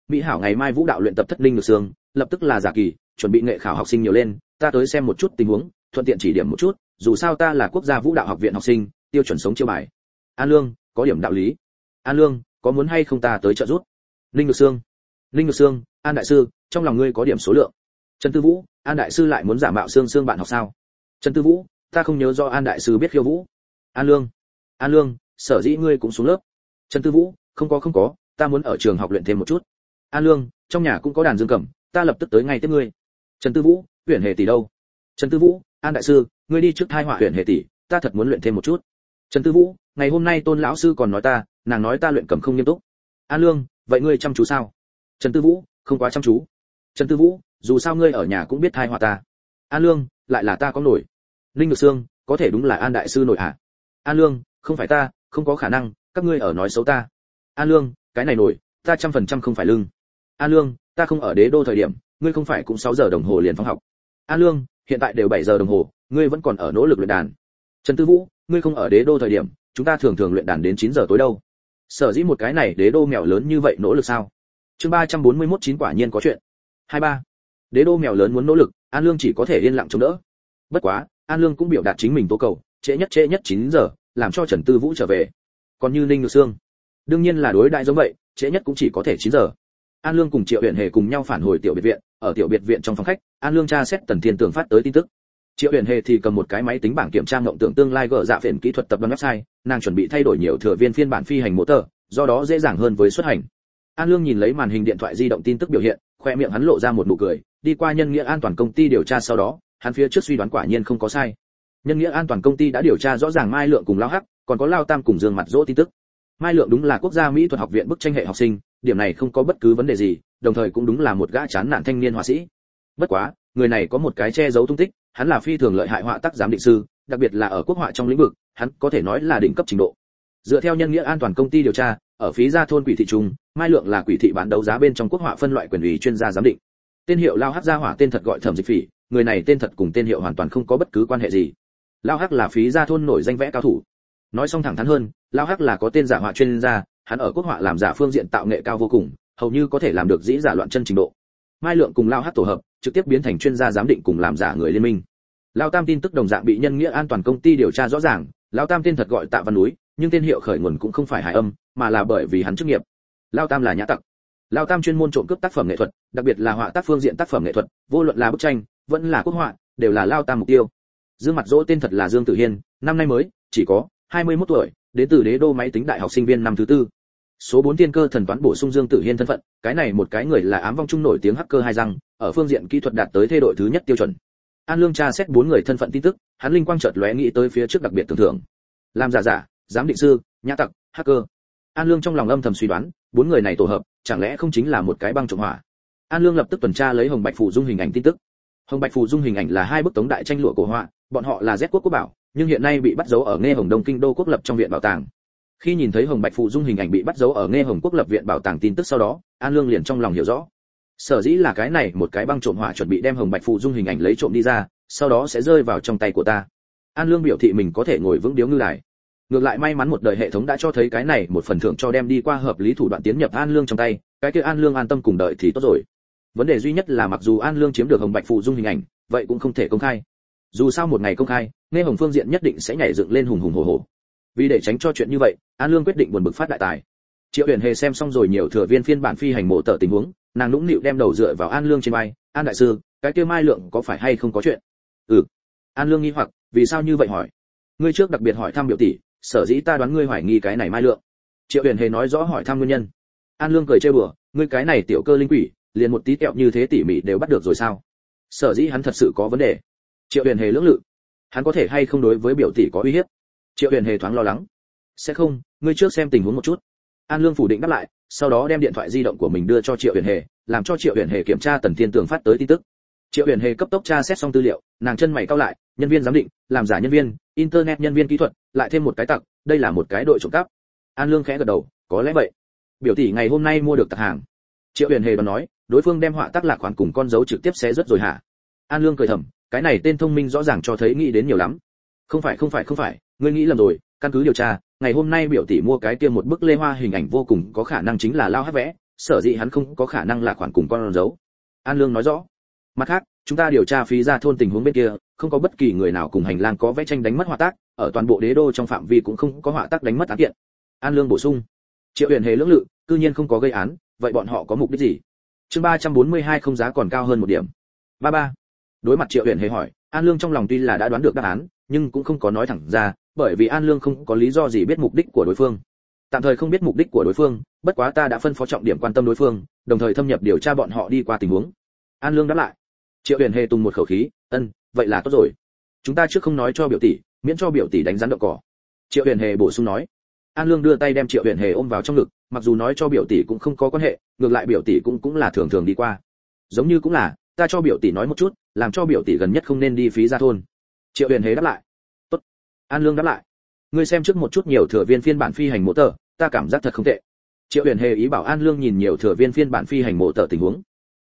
mỹ hảo ngày mai vũ đạo luyện tập thất Ninh Ngược Sương, lập tức là giả kỳ, chuẩn bị nghệ khảo học sinh nhiều lên, ta tới xem một chút tình huống, thuận tiện chỉ điểm một chút, dù sao ta là quốc gia vũ đạo học viện học sinh, tiêu chuẩn sống chiêu bài. An Lương, có điểm đạo lý. An Lương, có muốn hay không ta tới trợ giúp? Ninh Ngược Sương, An đại sư, trong lòng ngươi có điểm số lượng. Trần Tư Vũ, An đại sư lại muốn giả mạo Sương bạn học sao? Trần Tư Vũ, ta không nhớ do An đại sư biết khiêu vũ. An Lương, sở dĩ ngươi cũng xuống lớp. Trần Tư Vũ, không có, ta muốn ở trường học luyện thêm một chút. An Lương, trong nhà cũng có đàn dương cầm, ta lập tức tới ngay tiếp ngươi. Trần Tư Vũ, Huyền Hề tỷ đâu? Trần Tư Vũ, An đại sư, ngươi đi trước thai họa Huyền Hề tỷ, ta thật muốn luyện thêm một chút. Trần Tư Vũ, ngày hôm nay Tôn lão sư còn nói ta, nàng nói ta luyện cầm không nghiêm túc. An Lương, vậy ngươi chăm chú sao? Trần Tư Vũ, không quá chăm chú. Trần Tư Vũ, dù sao ngươi ở nhà cũng biết thai họa ta. An Lương, lại là ta có nổi. Ninh Ngược Sương, có thể đúng là An đại sư nổi hả? An Lương, không phải ta, không có khả năng, các ngươi ở nói xấu ta. An Lương, cái này nổi, ta 100% không phải lưng. An Lương, ta không ở đế đô thời điểm, ngươi không phải cũng 6 giờ đồng hồ liền phóng học. An Lương, hiện tại đều 7 giờ đồng hồ, ngươi vẫn còn ở nỗ lực luyện đàn. Trần Tư Vũ, ngươi không ở đế đô thời điểm, chúng ta thường thường luyện đàn đến 9 giờ tối đâu. Sở dĩ một cái này đế đô mèo lớn như vậy nỗ lực sao? Chương 341 chín quả nhiên có chuyện. 23. Đế đô mèo lớn muốn nỗ lực, An Lương chỉ có thể yên lặng chống đỡ. Bất quá, An Lương cũng biểu đạt chính mình tố cầu, trễ nhất 9 giờ, làm cho Trần Tư Vũ trở về. Còn như Ninh Ngược Sương, đương nhiên là đối đại giống vậy, trễ nhất cũng chỉ có thể 9 giờ. An Lương cùng Triệu Huyền Hề cùng nhau phản hồi tiểu biệt viện, ở tiểu biệt viện trong phòng khách, An Lương tra xét Tần Thiên Tường phát tới tin tức. Triệu Huyền Hề thì cầm một cái máy tính bảng kiểm tra ngộng tưởng tương lai gỡ dạ phiền kỹ thuật tập đoàn website, nàng chuẩn bị thay đổi nhiều thừa viên phiên bản phi hành motor, do đó dễ dàng hơn với xuất hành. An Lương nhìn lấy màn hình điện thoại di động tin tức biểu hiện, khoe miệng hắn lộ ra một nụ cười, đi qua nhân nghĩa an toàn công ty điều tra sau đó, hắn phía trước suy đoán quả nhiên không có sai. Nhân nghĩa an toàn công ty đã điều tra rõ ràng Mai Lượng cùng Lao Hắc, còn có Lao Tam cùng Dương Mặt Dỗ tin tức. Mai Lượng đúng là quốc gia mỹ thuật học viện bức tranh hệ học sinh, điểm này không có bất cứ vấn đề gì, đồng thời cũng đúng là một gã chán nản thanh niên họa sĩ. Bất quá, người này có một cái che giấu tung tích, hắn là phi thường lợi hại họa tác giám định sư, đặc biệt là ở quốc họa trong lĩnh vực, hắn có thể nói là đỉnh cấp trình độ. Dựa theo nhân nghĩa an toàn công ty điều tra, ở phí gia thôn quỷ thị trung, Mai Lượng là quỷ thị bán đấu giá bên trong quốc họa phân loại quyền ủy chuyên gia giám định. Tên hiệu Lao Hắc gia hỏa tên thật gọi Thẩm Dịch Phỉ, người này tên thật cùng tên hiệu hoàn toàn không có bất cứ quan hệ gì. Lao Hắc là phí gia thôn nổi danh vẽ cao thủ. Nói xong thẳng thắn hơn, Lao Hắc là có tên giả họa chuyên gia, hắn ở quốc họa làm giả phương diện tạo nghệ cao vô cùng, hầu như có thể làm được dĩ giả loạn chân trình độ. Mai Lượng cùng Lao Hắc tổ hợp, trực tiếp biến thành chuyên gia giám định cùng làm giả người liên minh. Lao Tam tin tức đồng dạng bị nhân nghĩa an toàn công ty điều tra rõ ràng, Lao Tam tên thật gọi Tạ Văn Núi, nhưng tên hiệu khởi nguồn cũng không phải Hải Âm, mà là bởi vì hắn chức nghiệp. Lao Tam là nhã tặc. Lao Tam chuyên môn trộm cướp tác phẩm nghệ thuật, đặc biệt là họa tác phương diện tác phẩm nghệ thuật, vô luận là bức tranh, vẫn là quốc họa, đều là Lao Tam mục tiêu. Dương Mặt Dỗ tên thật là Dương Tử Hiên, năm nay mới chỉ có 21 tuổi, đến từ Đế đô máy tính đại học sinh viên năm thứ tư. Số 4 tiên cơ thần toán bổ sung Dương Tử Hiên thân phận, cái này một cái người là ám vong trung nổi tiếng hacker hai răng, ở phương diện kỹ thuật đạt tới thê đội thứ nhất tiêu chuẩn. An Lương tra xét 4 người thân phận tin tức, hắn linh quang chợt lóe nghĩ tới phía trước đặc biệt tưởng thưởng. Làm giả, giám định sư, nhã tặc, hacker. An Lương trong lòng âm thầm suy đoán, 4 người này tổ hợp, chẳng lẽ không chính là một cái băng trộm hỏa. An Lương lập tức tuần tra lấy Hồng Bạch Phù Dung hình ảnh tin tức. Hồng Bạch Phù Dung hình ảnh là hai bức tống đại tranh lụa cổ họa, bọn họ là Z quốc quốc bảo, nhưng hiện nay bị bắt giấu ở Nghe Hồng Đông Kinh đô quốc lập trong viện bảo tàng. Khi nhìn thấy Hồng Bạch Phù Dung hình ảnh bị bắt giấu ở Nghe Hồng quốc lập viện bảo tàng tin tức sau đó, An Lương liền trong lòng hiểu rõ. Sở dĩ là cái này một cái băng trộm hỏa chuẩn bị đem Hồng Bạch Phù Dung hình ảnh lấy trộm đi ra, sau đó sẽ rơi vào trong tay của ta. An Lương biểu thị mình có thể ngồi vững điếu ngư đài. Ngược lại may mắn một đời hệ thống đã cho thấy cái này một phần thưởng cho đem đi qua hợp lý thủ đoạn tiến nhập An Lương trong tay, cái kia An Lương an tâm cùng đợi thì tốt rồi. Vấn đề duy nhất là mặc dù An Lương chiếm được Hồng Bạch Phù Dung hình ảnh, vậy cũng không thể công khai. Dù sao một ngày công khai, Nghe Hồng phương diện nhất định sẽ nhảy dựng lên hùng hùng hổ hổ. Vì để tránh cho chuyện như vậy, An Lương quyết định buồn bực phát đại tài. Triệu Huyền Hề xem xong rồi nhiều thừa viên phiên bản phi hành mộ tở tình huống, nàng nũng nịu đem đầu dựa vào An Lương trên vai, "An đại sư, cái kia Mai Lượng có phải hay không có chuyện?" "Ừ." An Lương nghi hoặc, "Vì sao như vậy hỏi?" "Ngươi trước đặc biệt hỏi thăm biểu tỷ, sở dĩ ta đoán ngươi hoài nghi cái này Mai Lượng." Triệu Huyền Hề nói rõ hỏi thăm nguyên nhân. An Lương cười trêu đùa, "Ngươi cái này tiểu cơ linh quỷ, liền một tí kẹo như thế tỉ mỉ đều bắt được rồi sao?" Sở dĩ hắn thật sự có vấn đề. Triệu Huyền Hề lưỡng lự, hắn có thể hay không đối với biểu tỷ có uy hiếp? Triệu Huyền Hề thoáng lo lắng. "Sẽ không, ngươi trước xem tình huống một chút." An Lương phủ định đáp lại, sau đó đem điện thoại di động của mình đưa cho Triệu Huyền Hề, làm cho Triệu Huyền Hề kiểm tra Tần Thiên Tường phát tới tin tức. Triệu Huyền Hề cấp tốc tra xét xong tư liệu, nàng chân mày cau lại, nhân viên giám định, làm giả nhân viên, internet nhân viên kỹ thuật, lại thêm một cái tặc, đây là một cái đội trộm cắp. An Lương khẽ gật đầu, có lẽ vậy. Biểu tỷ ngày hôm nay mua được tặc hàng. Triệu Huyền Hề đoán nói, đối phương đem họa tác lạc khoản cùng con dấu trực tiếp xé rớt rồi hả? An Lương cười thầm, cái này tên thông minh rõ ràng cho thấy nghĩ đến nhiều lắm. Không phải, ngươi nghĩ lầm rồi, căn cứ điều tra, ngày hôm nay biểu tỷ mua cái kia một bức lê hoa hình ảnh vô cùng có khả năng chính là Lao Hắc vẽ, sở dĩ hắn không có khả năng là khoản cùng con dấu. An Lương nói rõ. Mặt khác, chúng ta điều tra phí ra thôn tình huống bên kia, không có bất kỳ người nào cùng hành lang có vẽ tranh đánh mất họa tác, ở toàn bộ đế đô trong phạm vi cũng không có họa tác đánh mất án kiện. An Lương bổ sung. Triệu Huyền Hề lưỡng lự, cư nhiên không có gây án, vậy bọn họ có mục đích gì? Chương 342 không giá còn cao hơn một điểm. 33. Đối mặt Triệu Huyền Hề hỏi, An Lương trong lòng tuy là đã đoán được đáp án, nhưng cũng không có nói thẳng ra, bởi vì An Lương không có lý do gì biết mục đích của đối phương. Tạm thời không biết mục đích của đối phương, bất quá ta đã phân phó trọng điểm quan tâm đối phương, đồng thời thâm nhập điều tra bọn họ đi qua tình huống. An Lương đáp lại. Triệu Huyền Hề tung một khẩu khí, vậy là tốt rồi. Chúng ta trước không nói cho biểu tỷ, miễn cho biểu tỷ đánh rắn đậu cỏ. Triệu Huyền Hề bổ sung nói. An Lương đưa tay đem Triệu Huyền Hề ôm vào trong ngực, mặc dù nói cho biểu tỷ cũng không có quan hệ, ngược lại biểu tỷ cũng là thường thường đi qua. Giống như cũng là, ta cho biểu tỷ nói một chút, làm cho biểu tỷ gần nhất không nên đi phí ra thôn. Triệu Huyền Hề đáp lại. Tốt. An Lương đáp lại. Ngươi xem trước một chút nhiều thừa viên phiên bản phi hành mô tờ, ta cảm giác thật không tệ. Triệu Huyền Hề ý bảo An Lương nhìn nhiều thừa viên phiên bản phi hành mô tờ tình huống.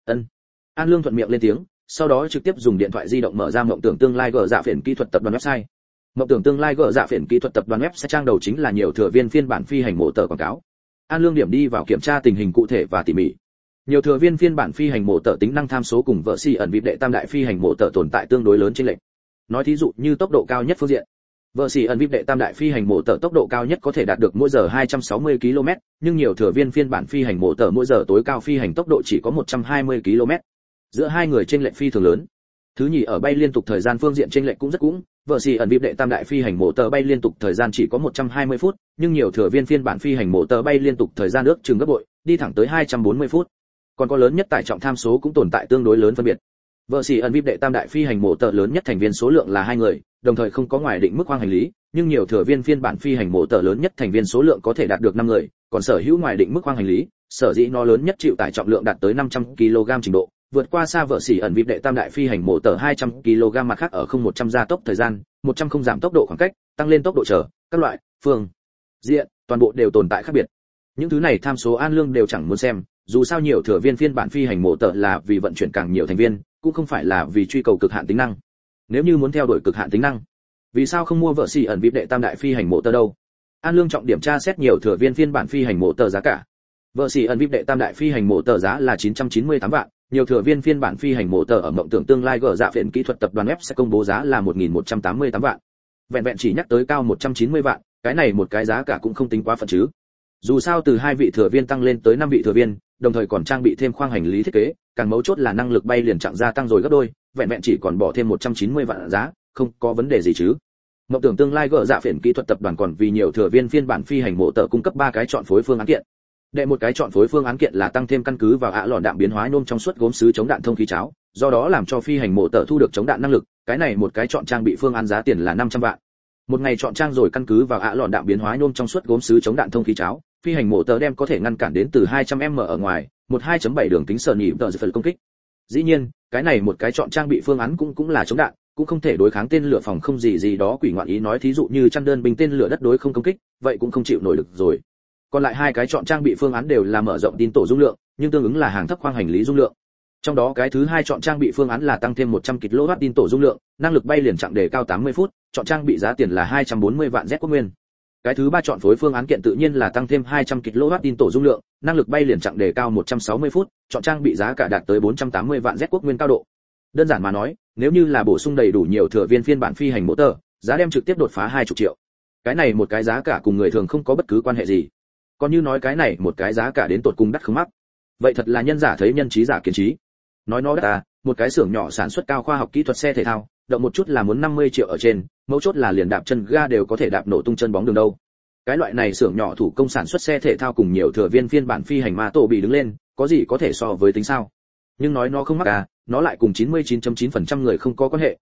An Lương thuận miệng lên tiếng, sau đó trực tiếp dùng điện thoại di động mở ra mộng tưởng tương lai gỡ dạ phiền kỹ thuật tập đoàn website. Mộng tưởng tương lai gỡ dạ phiền kỹ thuật tập đoàn website trang đầu chính là nhiều thừa viên phiên bản phi hành mô tờ quảng cáo. An Lương điểm đi vào kiểm tra tình hình cụ thể và tỉ mỉ. Nhiều thừa viên phiên bản phi hành mô tờ tính năng tham số cùng vợ si ẩn vip đệ tam đại phi hành mô tờ tồn tại tương đối lớn trên lệch. Nói thí dụ như tốc độ cao nhất phương diện, vợ si ẩn vip đệ tam đại phi hành mô tờ tốc độ cao nhất có thể đạt được mỗi giờ 260 km, nhưng nhiều thừa viên phiên bản phi hành mô tờ mỗi giờ tối cao phi hành tốc độ chỉ có 120 km. Giữa hai người trên lệch phi thường lớn. Thứ nhì ở bay liên tục thời gian phương diện trên lệch cũng rất cũng, vợ si ẩn vip đệ tam đại phi hành mô tờ bay liên tục thời gian chỉ có 120 phút, nhưng nhiều thừa viên phiên bản phi hành mô tờ bay liên tục thời gian ước chừng gấp bội, đi thẳng tới 240 phút. Còn có lớn nhất tải trọng tham số cũng tồn tại tương đối lớn phân biệt. Vợ si ẩn vip đệ tam đại phi hành mô tờ lớn nhất thành viên số lượng là 2 người, đồng thời không có ngoài định mức khoang hành lý, nhưng nhiều thừa viên phiên bản phi hành mô tờ lớn nhất thành viên số lượng có thể đạt được 5 người, còn sở hữu ngoài định mức khoang hành lý, sở dĩ nó lớn nhất chịu tải trọng lượng đạt tới 500 kg trình độ, vượt qua xa vợ xỉ ẩn vip đệ tam đại phi hành mô tờ 200 kg mặt khác ở không 100 gia tốc thời gian, 100 không giảm tốc độ khoảng cách, tăng lên tốc độ trở, các loại phương diện, toàn bộ đều tồn tại khác biệt. Những thứ này tham số An Lương đều chẳng muốn xem, dù sao nhiều thừa viên phiên bản phi hành mô tờ là vì vận chuyển càng nhiều thành viên, cũng không phải là vì truy cầu cực hạn tính năng. Nếu như muốn theo đuổi cực hạn tính năng, vì sao không mua vợ xỉ ẩn vip đệ tam đại phi hành mô tờ đâu? An Lương trọng điểm tra xét nhiều thừa viên phiên bản phi hành mô tờ giá cả. Vợ xỉ ẩn vip đệ tam đại phi hành mô tờ giá là 998 vạn, nhiều thừa viên phiên bản phi hành mô tờ ở mộng tưởng tương lai gỡ dạ phiền kỹ thuật tập đoàn web sẽ công bố giá là 1188 vạn. Vẹn vẹn chỉ nhắc tới cao 190 vạn, cái này một cái giá cả cũng không tính quá phận chứ. Dù sao từ 2 vị thừa viên tăng lên tới 5 vị thừa viên, đồng thời còn trang bị thêm khoang hành lý thiết kế, càng mấu chốt là năng lực bay liền chặng gia tăng rồi gấp đôi, vẹn vẹn chỉ còn bỏ thêm 190 vạn giá, không có vấn đề gì chứ. Mộng tưởng tương lai gỡ dạ phiền kỹ thuật tập đoàn còn vì nhiều thừa viên phiên bản phi hành mô tờ cung cấp 3 cái chọn phối phương án kiện. Đệ một cái chọn phối phương án kiện là tăng thêm căn cứ vào ạ lòn đạn biến hóa nhôm trong suốt gốm sứ chống đạn thông khí cháo, do đó làm cho phi hành mô tờ thu được chống đạn năng lực, cái này một cái chọn trang bị phương án giá tiền là 500 vạn. Một ngày chọn trang rồi căn cứ vào ạ lòn đạn biến hóa nhôm trong suốt gốm sứ chống đạn thông khí cháo, phi hành mô tờ đem có thể ngăn cản đến từ 200m ở ngoài, 12.7 đường kính sờ nhị tờ phần công kích. Dĩ nhiên, cái này một cái chọn trang bị phương án cũng là chống đạn, cũng không thể đối kháng tên lửa phòng không gì đó quỷ ngoạn ý nói thí dụ như chăn đơn binh tên lửa đất đối không công kích, vậy cũng không chịu nổi được rồi. Còn lại 2 cái chọn trang bị phương án đều là mở rộng tin tổ dung lượng, nhưng tương ứng là hàng thấp khoang hành lý dung lượng. Trong đó cái thứ 2 chọn trang bị phương án là tăng thêm 100 kW tin tổ dung lượng, năng lực bay liền chặng đề cao 80 phút, chọn trang bị giá tiền là 240 vạn Z quốc nguyên. Cái thứ 3 chọn phối phương án kiện tự nhiên là tăng thêm 200 kW tin tổ dung lượng, năng lực bay liền chặng đề cao 160 phút, chọn trang bị giá cả đạt tới 480 vạn Z quốc nguyên cao độ. Đơn giản mà nói, nếu như là bổ sung đầy đủ nhiều thừa viên phiên bản phi hành mô tờ, giá đem trực tiếp đột phá 20 triệu. Cái này một cái giá cả cùng người thường không có bất cứ quan hệ gì. Còn như nói cái này một cái giá cả đến tột cùng đắt không mắc, vậy thật là nhân giả thấy nhân trí giả kiến trí. Nói nó đắt à, một cái xưởng nhỏ sản xuất cao khoa học kỹ thuật xe thể thao, động một chút là muốn 50 triệu ở trên, mấu chốt là liền đạp chân ga đều có thể đạp nổ tung chân bóng đường đâu. Cái loại này xưởng nhỏ thủ công sản xuất xe thể thao cùng nhiều thừa viên phiên bản phi hành ma tổ bị đứng lên, có gì có thể so với tính sao? Nhưng nói nó không mắc à, nó lại cùng 99.9% người không có quan hệ,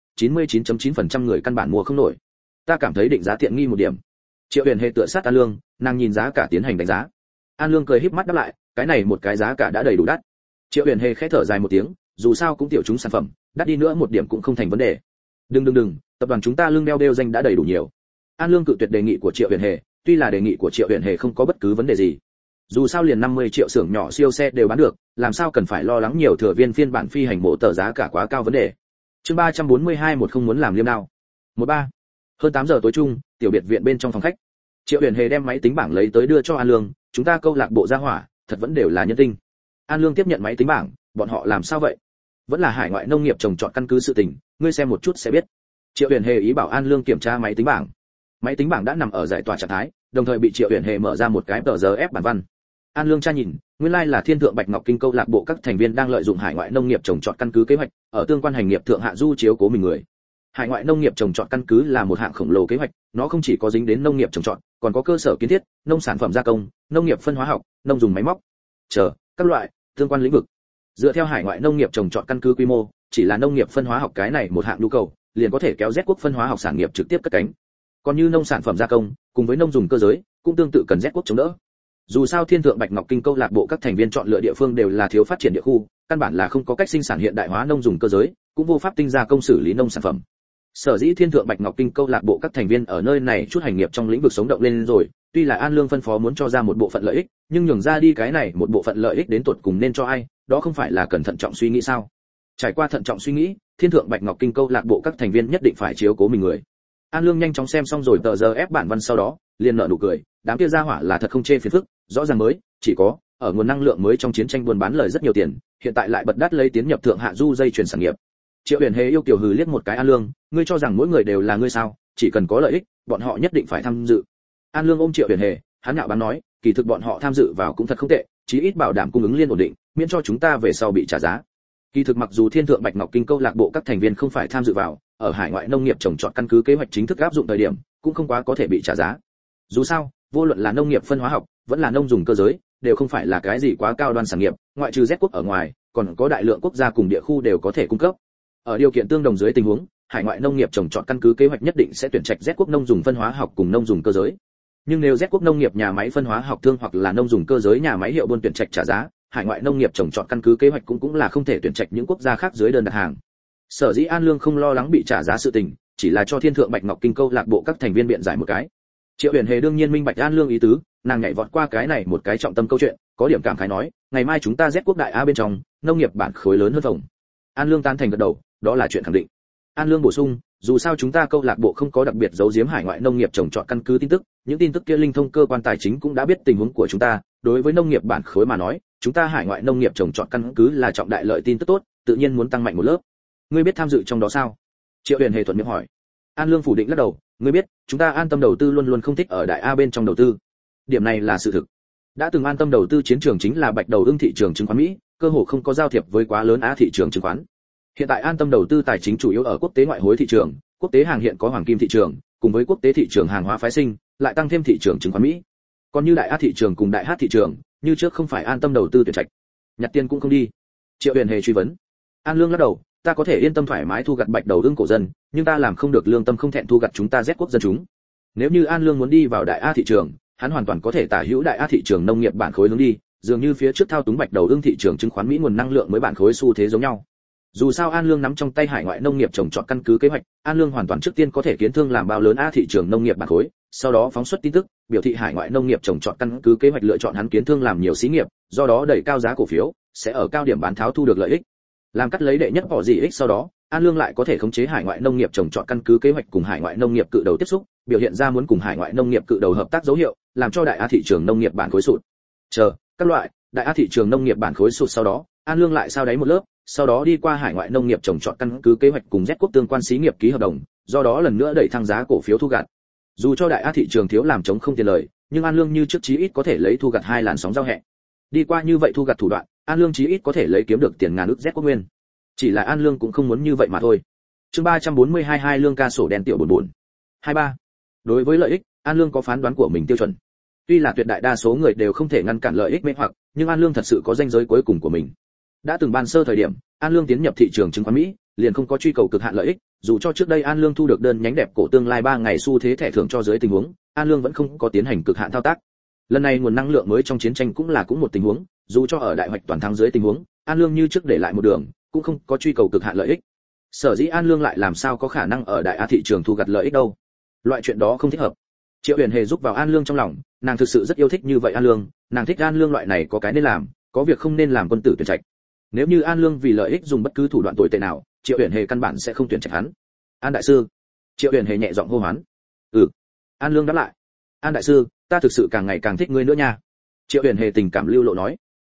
99.9% người căn bản mua không nổi. Ta cảm thấy định giá tiện nghi một điểm. Triệu Huyền Hề tựa sát An Lương, nàng nhìn giá cả tiến hành đánh giá. An Lương cười híp mắt đáp lại, cái này một cái giá cả đã đầy đủ đắt. Triệu Huyền Hề khẽ thở dài một tiếng, dù sao cũng tiểu chúng sản phẩm, đắt đi nữa một điểm cũng không thành vấn đề. Đừng, tập đoàn chúng ta lương đeo danh đã đầy đủ nhiều. An Lương cự tuyệt đề nghị của Triệu Huyền Hề, tuy là đề nghị của Triệu Huyền Hề không có bất cứ vấn đề gì. Dù sao liền 50 triệu xưởng nhỏ siêu xe đều bán được, làm sao cần phải lo lắng nhiều thừa viên phiên bản phi hành mô tờ giá cả quá cao vấn đề. Chương 342 một không muốn làm liêm đao. 13. Hơn 8 giờ tối chung, tiểu biệt viện bên trong phòng khách. Triệu Huyền Hề đem máy tính bảng lấy tới đưa cho An Lương, chúng ta câu lạc bộ gia hỏa, thật vẫn đều là nhân tinh. An Lương tiếp nhận máy tính bảng, bọn họ làm sao vậy? Vẫn là hải ngoại nông nghiệp trồng trọt căn cứ sự tình, ngươi xem một chút sẽ biết. Triệu Uyển Hề ý bảo An Lương kiểm tra máy tính bảng. Máy tính bảng đã nằm ở giải tỏa trạng thái, đồng thời bị Triệu Uyển Hề mở ra một cái tờ giờ ép bản văn. An Lương tra nhìn, nguyên lai là Thiên Thượng Bạch Ngọc Kinh câu lạc bộ các thành viên đang lợi dụng hải ngoại nông nghiệp trồng trọt căn cứ kế hoạch, ở tương quan hành nghiệp thượng hạ du chiếu cố mình người. Hải ngoại nông nghiệp trồng trọt căn cứ là một hạng khổng lồ kế hoạch, nó không chỉ có dính đến nông nghiệp trồng trọt, còn có cơ sở kiến thiết, nông sản phẩm gia công, nông nghiệp phân hóa học, nông dùng máy móc, các loại tương quan lĩnh vực. Dựa theo hải ngoại nông nghiệp trồng trọt căn cứ quy mô, chỉ là nông nghiệp phân hóa học cái này một hạng nhu cầu, liền có thể kéo Z quốc phân hóa học sản nghiệp trực tiếp cất cánh. Còn như nông sản phẩm gia công, cùng với nông dùng cơ giới, cũng tương tự cần Z quốc chống đỡ. Dù sao Thiên Thượng Bạch Ngọc Kinh câu lạc bộ các thành viên chọn lựa địa phương đều là thiếu phát triển địa khu, căn bản là không có cách sinh sản hiện đại hóa nông dùng cơ giới, cũng vô pháp tinh gia công xử lý nông sản phẩm. Sở dĩ Thiên Thượng Bạch Ngọc Kinh câu lạc bộ các thành viên ở nơi này chút hành nghiệp trong lĩnh vực sống động lên rồi, tuy là An Lương phân phó muốn cho ra một bộ phận lợi ích, nhưng nhường ra đi cái này một bộ phận lợi ích đến tột cùng nên cho ai, đó không phải là cần thận trọng suy nghĩ sao? Trải qua thận trọng suy nghĩ, Thiên Thượng Bạch Ngọc Kinh câu lạc bộ các thành viên nhất định phải chiếu cố mình người. An Lương nhanh chóng xem xong rồi tờ giờ ép bản văn sau đó, liền nở nụ cười, đám kia gia hỏa là thật không chê phiền phức, rõ ràng mới, chỉ có ở nguồn năng lượng mới trong chiến tranh buôn bán lời rất nhiều tiền, hiện tại lại bật đắt lấy tiến nhập thượng hạ du dây chuyển sản nghiệp. Triệu Uyển Hề yêu kiều hừ liếc một cái An Lương, ngươi cho rằng mỗi người đều là ngươi sao? Chỉ cần có lợi ích, bọn họ nhất định phải tham dự. An Lương ôm Triệu Uyển Hề, hắn nhạo báng nói, kỳ thực bọn họ tham dự vào cũng thật không tệ, chí ít bảo đảm cung ứng liên ổn định, miễn cho chúng ta về sau bị trả giá. Kỳ thực mặc dù Thiên Thượng Bạch Ngọc Kinh câu lạc bộ các thành viên không phải tham dự vào, ở hải ngoại nông nghiệp trồng trọt căn cứ kế hoạch chính thức áp dụng thời điểm, cũng không quá có thể bị trả giá. Dù sao, vô luận là nông nghiệp phân hóa học, vẫn là nông dùng cơ giới, đều không phải là cái gì quá cao đoan sản nghiệp, ngoại trừ Z quốc ở ngoài, còn có đại lượng quốc gia cùng địa khu đều có thể cung cấp. Ở điều kiện tương đồng dưới tình huống, hải ngoại nông nghiệp trồng trọt căn cứ kế hoạch nhất định sẽ tuyển trạch Z quốc nông dùng phân hóa học cùng nông dùng cơ giới. Nhưng nếu Z quốc nông nghiệp nhà máy phân hóa học thương hoặc là nông dùng cơ giới nhà máy hiệu buôn tuyển trạch trả giá, hải ngoại nông nghiệp trồng trọt căn cứ kế hoạch cũng là không thể tuyển trạch những quốc gia khác dưới đơn đặt hàng. Sở dĩ An Lương không lo lắng bị trả giá sự tình, chỉ là cho Thiên Thượng Bạch Ngọc Kinh câu lạc bộ các thành viên biện giải một cái. Triệu Uyển Hề đương nhiên minh bạch An Lương ý tứ, nàng nhảy vọt qua cái này một cái trọng tâm câu chuyện, có điểm cảm khái nói, ngày mai chúng ta Z quốc đại A bên trong, nông nghiệp bản khối lớn hơn phòng. An Lương tán thành gật đầu, đó là chuyện khẳng định. An Lương bổ sung, dù sao chúng ta câu lạc bộ không có đặc biệt giấu giếm hải ngoại nông nghiệp trồng trọt căn cứ tin tức, những tin tức kia linh thông cơ quan tài chính cũng đã biết tình huống của chúng ta, đối với nông nghiệp bản khối mà nói, chúng ta hải ngoại nông nghiệp trồng trọt căn cứ là trọng đại lợi tin tức tốt, tự nhiên muốn tăng mạnh một lớp. Ngươi biết tham dự trong đó sao? Triệu Uyển Hề thuận miệng hỏi. An Lương phủ định lắc đầu, ngươi biết, chúng ta An Tâm đầu tư luôn luôn không thích ở đại A bên trong đầu tư. Điểm này là sự thực. Đã từng An Tâm đầu tư chiến trường chính là Bạch Đầu Ưng thị trường chứng khoán Mỹ, cơ hồ không có giao thiệp với quá lớn A thị trường chứng khoán. Hiện tại An Tâm đầu tư tài chính chủ yếu ở quốc tế ngoại hối thị trường, quốc tế hàng hiện có hoàng kim thị trường, cùng với quốc tế thị trường hàng hóa phái sinh, lại tăng thêm thị trường chứng khoán Mỹ. Còn như đại A thị trường cùng đại H thị trường, như trước không phải An Tâm đầu tư tuyển trạch. Nhặt tiền cũng không đi. Triệu Uyển Hề truy vấn. An Lương lắc đầu, ta có thể yên tâm thoải mái thu gặt Bạch Đầu Ưng cổ dân, nhưng ta làm không được lương tâm không thẹn thu gặt chúng ta Z quốc dân chúng. Nếu như An Lương muốn đi vào đại A thị trường, hắn hoàn toàn có thể tả hữu đại A thị trường nông nghiệp bản khối hướng đi, dường như phía trước thao túng Bạch Đầu Ưng thị trường chứng khoán Mỹ nguồn năng lượng mới bản khối xu thế giống nhau. Dù sao An Lương nắm trong tay hải ngoại nông nghiệp trồng trọt căn cứ kế hoạch, An Lương hoàn toàn trước tiên có thể kiến thương làm bao lớn A thị trường nông nghiệp bản khối, sau đó phóng xuất tin tức, biểu thị hải ngoại nông nghiệp trồng trọt căn cứ kế hoạch lựa chọn hắn kiến thương làm nhiều xí nghiệp, do đó đẩy cao giá cổ phiếu, sẽ ở cao điểm bán tháo thu được lợi ích. Làm cắt lấy đệ nhất bỏ gì ích sau đó, An Lương lại có thể khống chế hải ngoại nông nghiệp trồng trọt căn cứ kế hoạch cùng hải ngoại nông nghiệp cự đầu tiếp xúc, biểu hiện ra muốn cùng hải ngoại nông nghiệp cự đầu hợp tác dấu hiệu, làm cho đại A thị trường nông nghiệp bản khối sụt. Các loại, đại A thị trường nông nghiệp bản khối sụt sau đó, An Lương lại sao đáy một lớp, sau đó đi qua hải ngoại nông nghiệp trồng trọt căn cứ kế hoạch cùng Z quốc tương quan xí nghiệp ký hợp đồng, do đó lần nữa đẩy thăng giá cổ phiếu thu gặt. Dù cho đại A thị trường thiếu làm chống không tiền lời, nhưng An Lương như trước chí ít có thể lấy thu gặt 2 làn sóng giao hẹ. Đi qua như vậy thu gặt thủ đoạn, An Lương chí ít có thể lấy kiếm được tiền ngàn ức Z quốc nguyên. Chỉ là An Lương cũng không muốn như vậy mà thôi. Chương 342 hai Lương ca sổ đen tiểu buồn buồn. 23. Đối với lợi ích, An Lương có phán đoán của mình tiêu chuẩn. Tuy là tuyệt đại đa số người đều không thể ngăn cản lợi ích mê hoặc, nhưng An Lương thật sự có ranh giới cuối cùng của mình. Đã từng ban sơ thời điểm, An Lương tiến nhập thị trường chứng khoán Mỹ, liền không có truy cầu cực hạn lợi ích, dù cho trước đây An Lương thu được đơn nhánh đẹp cổ tương lai 3 ngày xu thế thẻ thưởng cho dưới tình huống, An Lương vẫn không có tiến hành cực hạn thao tác. Lần này nguồn năng lượng mới trong chiến tranh cũng một tình huống, dù cho ở đại hoạch toàn thắng dưới tình huống, An Lương như trước để lại một đường, cũng không có truy cầu cực hạn lợi ích. Sở dĩ An Lương lại làm sao có khả năng ở đại A thị trường thu gặt lợi ích đâu? Loại chuyện đó không thích hợp. Triệu Uyển Hề giúp vào An Lương trong lòng, nàng thực sự rất yêu thích như vậy An Lương, nàng thích An Lương loại này có cái nên làm, có việc không nên làm quân tử tuyển trạch. Nếu như An Lương vì lợi ích dùng bất cứ thủ đoạn tồi tệ nào, Triệu Uyển Hề căn bản sẽ không tuyển trạch hắn. An đại sư. Triệu Uyển Hề nhẹ giọng hô hoán. An Lương đáp lại. An đại sư, ta thực sự càng ngày càng thích ngươi nữa nha. Triệu Uyển Hề tình cảm lưu lộ nói.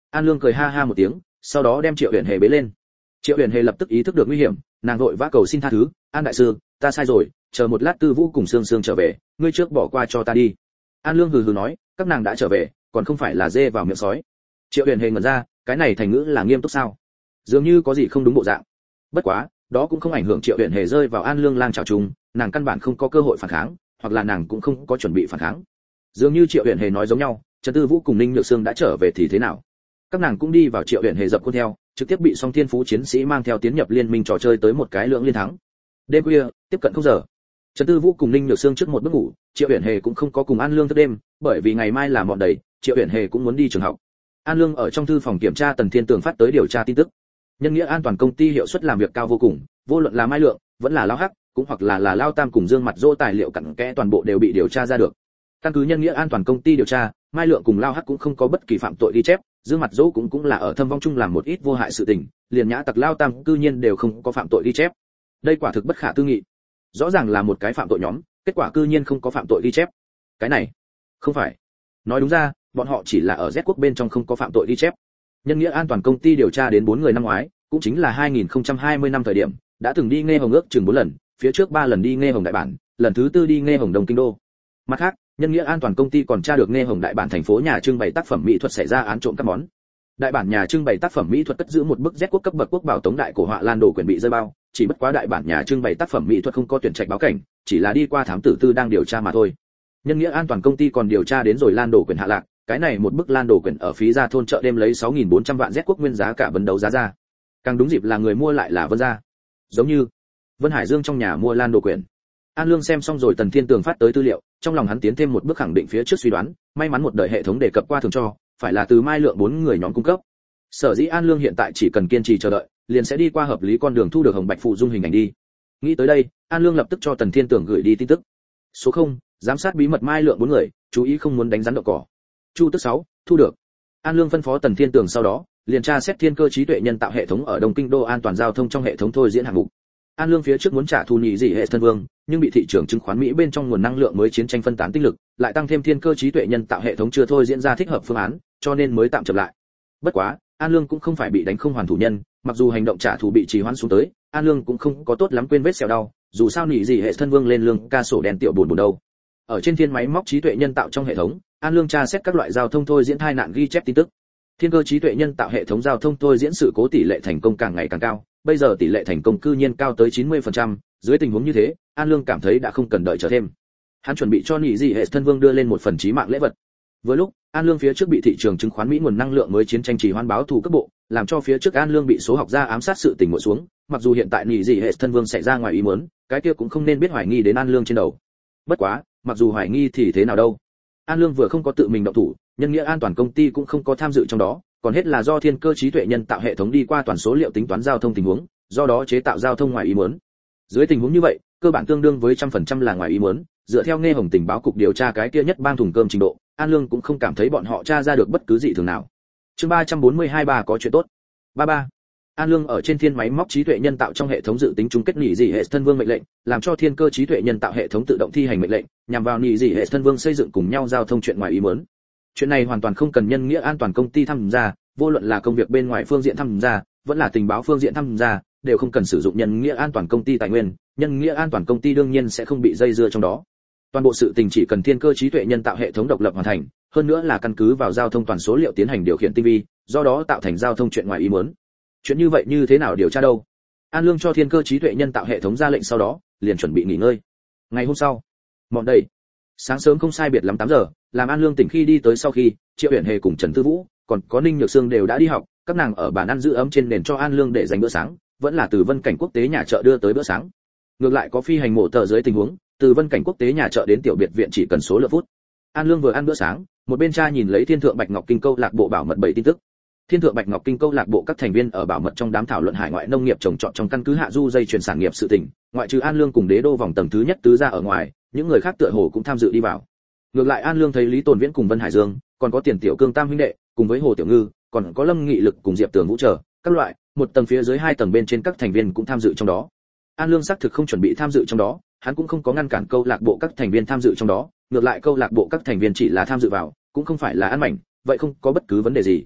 An Lương cười ha ha một tiếng, sau đó đem Triệu Uyển Hề bế lên. Triệu Uyển Hề lập tức ý thức được nguy hiểm, nàng vội vã cầu xin tha thứ, "An đại sư, ta sai rồi, chờ một lát Tư Vũ cùng Sương Sương trở về, ngươi trước bỏ qua cho ta đi." An Lương hừ hừ nói, "Các nàng đã trở về, còn không phải là dê vào miệng sói." Triệu Uyển Hề ngẩn ra, cái này thành ngữ là nghiêm túc sao? Dường như có gì không đúng bộ dạng. Bất quá, đó cũng không ảnh hưởng Triệu Uyển Hề rơi vào An Lương lang chảo chung, nàng căn bản không có cơ hội phản kháng, hoặc là nàng cũng không có chuẩn bị phản kháng. Dường như Triệu Uyển Hề nói giống nhau, Trần Tư Vũ cùng Ninh Nhược Sương đã trở về thì thế nào? Các nàng cũng đi vào Triệu Uyển Hề dập khuôn theo, trực tiếp bị Song Thiên Phú chiến sĩ mang theo tiến nhập liên minh trò chơi tới một cái lưỡng liên thắng. Đêm khuya, tiếp cận 0 giờ. Trần Tư Vũ cùng Ninh Nhược Sương trước một bước ngủ, Triệu Uyển Hề cũng không có cùng An Lương thức đêm, bởi vì ngày mai là mọn đầy, Triệu Uyển Hề cũng muốn đi trường học. An Lương ở trong thư phòng kiểm tra Tần Thiên Tường phát tới điều tra tin tức. Nhân nghĩa an toàn công ty hiệu suất làm việc cao vô cùng, vô luận là Mai Lượng, vẫn là Lao Hắc, cũng hoặc là Lao Tam cùng Dương Mặt Dỗ tài liệu cặn kẽ toàn bộ đều bị điều tra ra được. Căn cứ nhân nghĩa an toàn công ty điều tra, Mai Lượng cùng Lao Hắc cũng không có bất kỳ phạm tội ghi chép, Dương Mặt Dỗ cũng là ở thâm vong chung làm một ít vô hại sự tình, liền nhã tặc Lao Tam cư nhiên đều không có phạm tội ghi chép. Đây quả thực bất khả tư nghị. Rõ ràng là một cái phạm tội nhóm, kết quả cư nhiên không có phạm tội ghi chép. Cái này, không phải. Nói đúng ra, bọn họ chỉ là ở Z quốc bên trong không có phạm tội ghi chép. Nhân nghĩa an toàn công ty điều tra đến 4 người năm ngoái, cũng chính là 2020 năm thời điểm, đã từng đi nghe hồng ước chừng 4 lần, phía trước 3 lần đi nghe hồng đại bản, lần thứ 4 đi nghe hồng Đông Kinh đô. Mặt khác, nhân nghĩa an toàn công ty còn tra được nghe hồng đại bản thành phố nhà trưng bày tác phẩm mỹ thuật xảy ra án trộm các món. Đại bản nhà trưng bày tác phẩm mỹ thuật cất giữ một bức Z quốc cấp bậc quốc bảo tống đại cổ họa Lan Đồ quyển bị rơi bao, chỉ bất quá đại bản nhà trưng bày tác phẩm mỹ thuật không có tuyển trạch báo cảnh, chỉ là đi qua thám tử tư đang điều tra mà thôi. Nhân nghĩa an toàn công ty còn điều tra đến rồi Lan Đồ quyển hạ lạc, cái này một bức Lan Đồ quyển ở phí gia thôn chợ đêm lấy 6.400 vạn Z quốc nguyên giá cả vấn đấu giá ra. Càng đúng dịp là người mua lại là Vân gia. Giống như Vân Hải Dương trong nhà mua Lan Đồ quyển. An Lương xem xong rồi Tần Thiên Tường phát tới tư liệu, trong lòng hắn tiến thêm một bước khẳng định phía trước suy đoán, may mắn một đời hệ thống đề cập qua thường cho, phải là từ Mai Lượng 4 người nhóm cung cấp. Sở dĩ An Lương hiện tại chỉ cần kiên trì chờ đợi, liền sẽ đi qua hợp lý con đường thu được hồng bạch phụ dung hình ảnh đi. Nghĩ tới đây, An Lương lập tức cho Tần Thiên Tường gửi đi tin tức. Số 0, giám sát bí mật Mai Lượng 4 người, chú ý không muốn đánh rắn đậu cỏ. Chu tức 6, thu được. An Lương phân phó Tần Thiên Tường sau đó, liền tra xét thiên cơ trí tuệ nhân tạo hệ thống ở Đông Kinh đô an toàn giao thông trong hệ thống thôi diễn hạng mục. An Lương phía trước muốn trả thù nhị dị hệ thân vương, nhưng bị thị trường chứng khoán Mỹ bên trong nguồn năng lượng mới chiến tranh phân tán tinh lực, lại tăng thêm thiên cơ trí tuệ nhân tạo hệ thống chưa thôi diễn ra thích hợp phương án, cho nên mới tạm chậm lại. Bất quá, An Lương cũng không phải bị đánh không hoàn thủ nhân, mặc dù hành động trả thù bị trì hoãn xuống tới, An Lương cũng không có tốt lắm quên vết sẹo đau, dù sao nhị dị hệ thân vương lên lương ca sổ đen tiểu buồn buồn đâu. Ở trên thiên máy móc trí tuệ nhân tạo trong hệ thống, An Lương tra xét các loại giao thông thôi diễn tai nạn ghi chép tin tức. Thiên cơ trí tuệ nhân tạo hệ thống giao thông thôi diễn sự cố tỷ lệ thành công càng ngày càng cao, bây giờ tỷ lệ thành công cư nhiên cao tới 90%, dưới tình huống như thế, An Lương cảm thấy đã không cần đợi chờ thêm. Hắn chuẩn bị cho nhị dị hệ thân vương đưa lên một phần chí mạng lễ vật. Vừa lúc, An Lương phía trước bị thị trường chứng khoán Mỹ nguồn năng lượng mới chiến tranh trì hoãn báo thù cấp bộ, làm cho phía trước An Lương bị số học gia ám sát sự tình ngồi xuống, mặc dù hiện tại nhị dị hệ thân vương xảy ra ngoài ý muốn, cái kia cũng không nên biết hoài nghi đến An Lương trên đầu. Bất quá, mặc dù hoài nghi thì thế nào đâu? An Lương vừa không có tự mình động thủ, nhân nghĩa an toàn công ty cũng không có tham dự trong đó, còn hết là do thiên cơ trí tuệ nhân tạo hệ thống đi qua toàn số liệu tính toán giao thông tình huống, do đó chế tạo giao thông ngoài ý muốn. Dưới tình huống như vậy, cơ bản tương đương với 100% là ngoài ý muốn, dựa theo nghe hồng tình báo cục điều tra cái kia nhất bang thùng cơm trình độ, An Lương cũng không cảm thấy bọn họ tra ra được bất cứ gì thường nào. Chương 342 bà có chuyện tốt. 33. An Lương ở trên thiên máy móc trí tuệ nhân tạo trong hệ thống dự tính chung kết nhị dị hệ thân vương mệnh lệnh, làm cho thiên cơ trí tuệ nhân tạo hệ thống tự động thi hành mệnh lệnh, nhằm vào nhị dị hệ thân vương xây dựng cùng nhau giao thông chuyện ngoài ý muốn. Chuyện này hoàn toàn không cần nhân nghĩa an toàn công ty tham gia, vô luận là công việc bên ngoài phương diện tham gia, vẫn là tình báo phương diện tham gia, đều không cần sử dụng nhân nghĩa an toàn công ty tài nguyên, nhân nghĩa an toàn công ty đương nhiên sẽ không bị dây dưa trong đó. Toàn bộ sự tình chỉ cần thiên cơ trí tuệ nhân tạo hệ thống độc lập hoàn thành, hơn nữa là căn cứ vào giao thông toàn số liệu tiến hành điều khiển tinh vi, do đó tạo thành giao thông chuyện ngoài ý muốn. Chuyện như vậy như thế nào điều tra đâu? An Lương cho thiên cơ trí tuệ nhân tạo hệ thống ra lệnh sau đó, liền chuẩn bị nghỉ ngơi. Ngày hôm sau, mọn đầy. Sáng sớm không sai biệt lắm 8 giờ, làm An Lương tỉnh khi đi tới sau khi, Triệu Uyển Hề cùng Trần Tư Vũ, còn có Ninh Nhược Sương đều đã đi học, các nàng ở bàn ăn giữ ấm trên nền cho An Lương để dành bữa sáng, vẫn là từ Vân Cảnh Quốc tế nhà chợ đưa tới bữa sáng. Ngược lại có phi hành mổ tờ dưới tình huống, từ Vân Cảnh Quốc tế nhà chợ đến tiểu biệt viện chỉ cần số lượng phút. An Lương vừa ăn bữa sáng, một bên tra nhìn lấy Thiên Thượng Bạch Ngọc Kinh câu lạc bộ bảo mật 7 tin tức. Thiên Thượng Bạch Ngọc Kinh câu lạc bộ các thành viên ở bảo mật trong đám thảo luận hải ngoại nông nghiệp trồng trọt trong căn cứ hạ du dây chuyển sản nghiệp sự tình, ngoại trừ An Lương cùng Đế Đô vòng tầng thứ nhất tứ ra ở ngoài, những người khác tựa hồ cũng tham dự đi vào. Ngược lại An Lương thấy Lý Tồn Viễn cùng Vân Hải Dương, còn có Tiền Tiểu Cương tam huynh đệ, cùng với Hồ Tiểu Ngư, còn có Lâm Nghị Lực cùng Diệp Tường Vũ trở, các loại, một tầng phía dưới 2 tầng bên trên các thành viên cũng tham dự trong đó. An Lương xác thực không chuẩn bị tham dự trong đó, hắn cũng không có ngăn cản câu lạc bộ các thành viên tham dự trong đó, ngược lại câu lạc bộ các thành viên chỉ là tham dự vào, cũng không phải là ăn mảnh, vậy không có bất cứ vấn đề gì.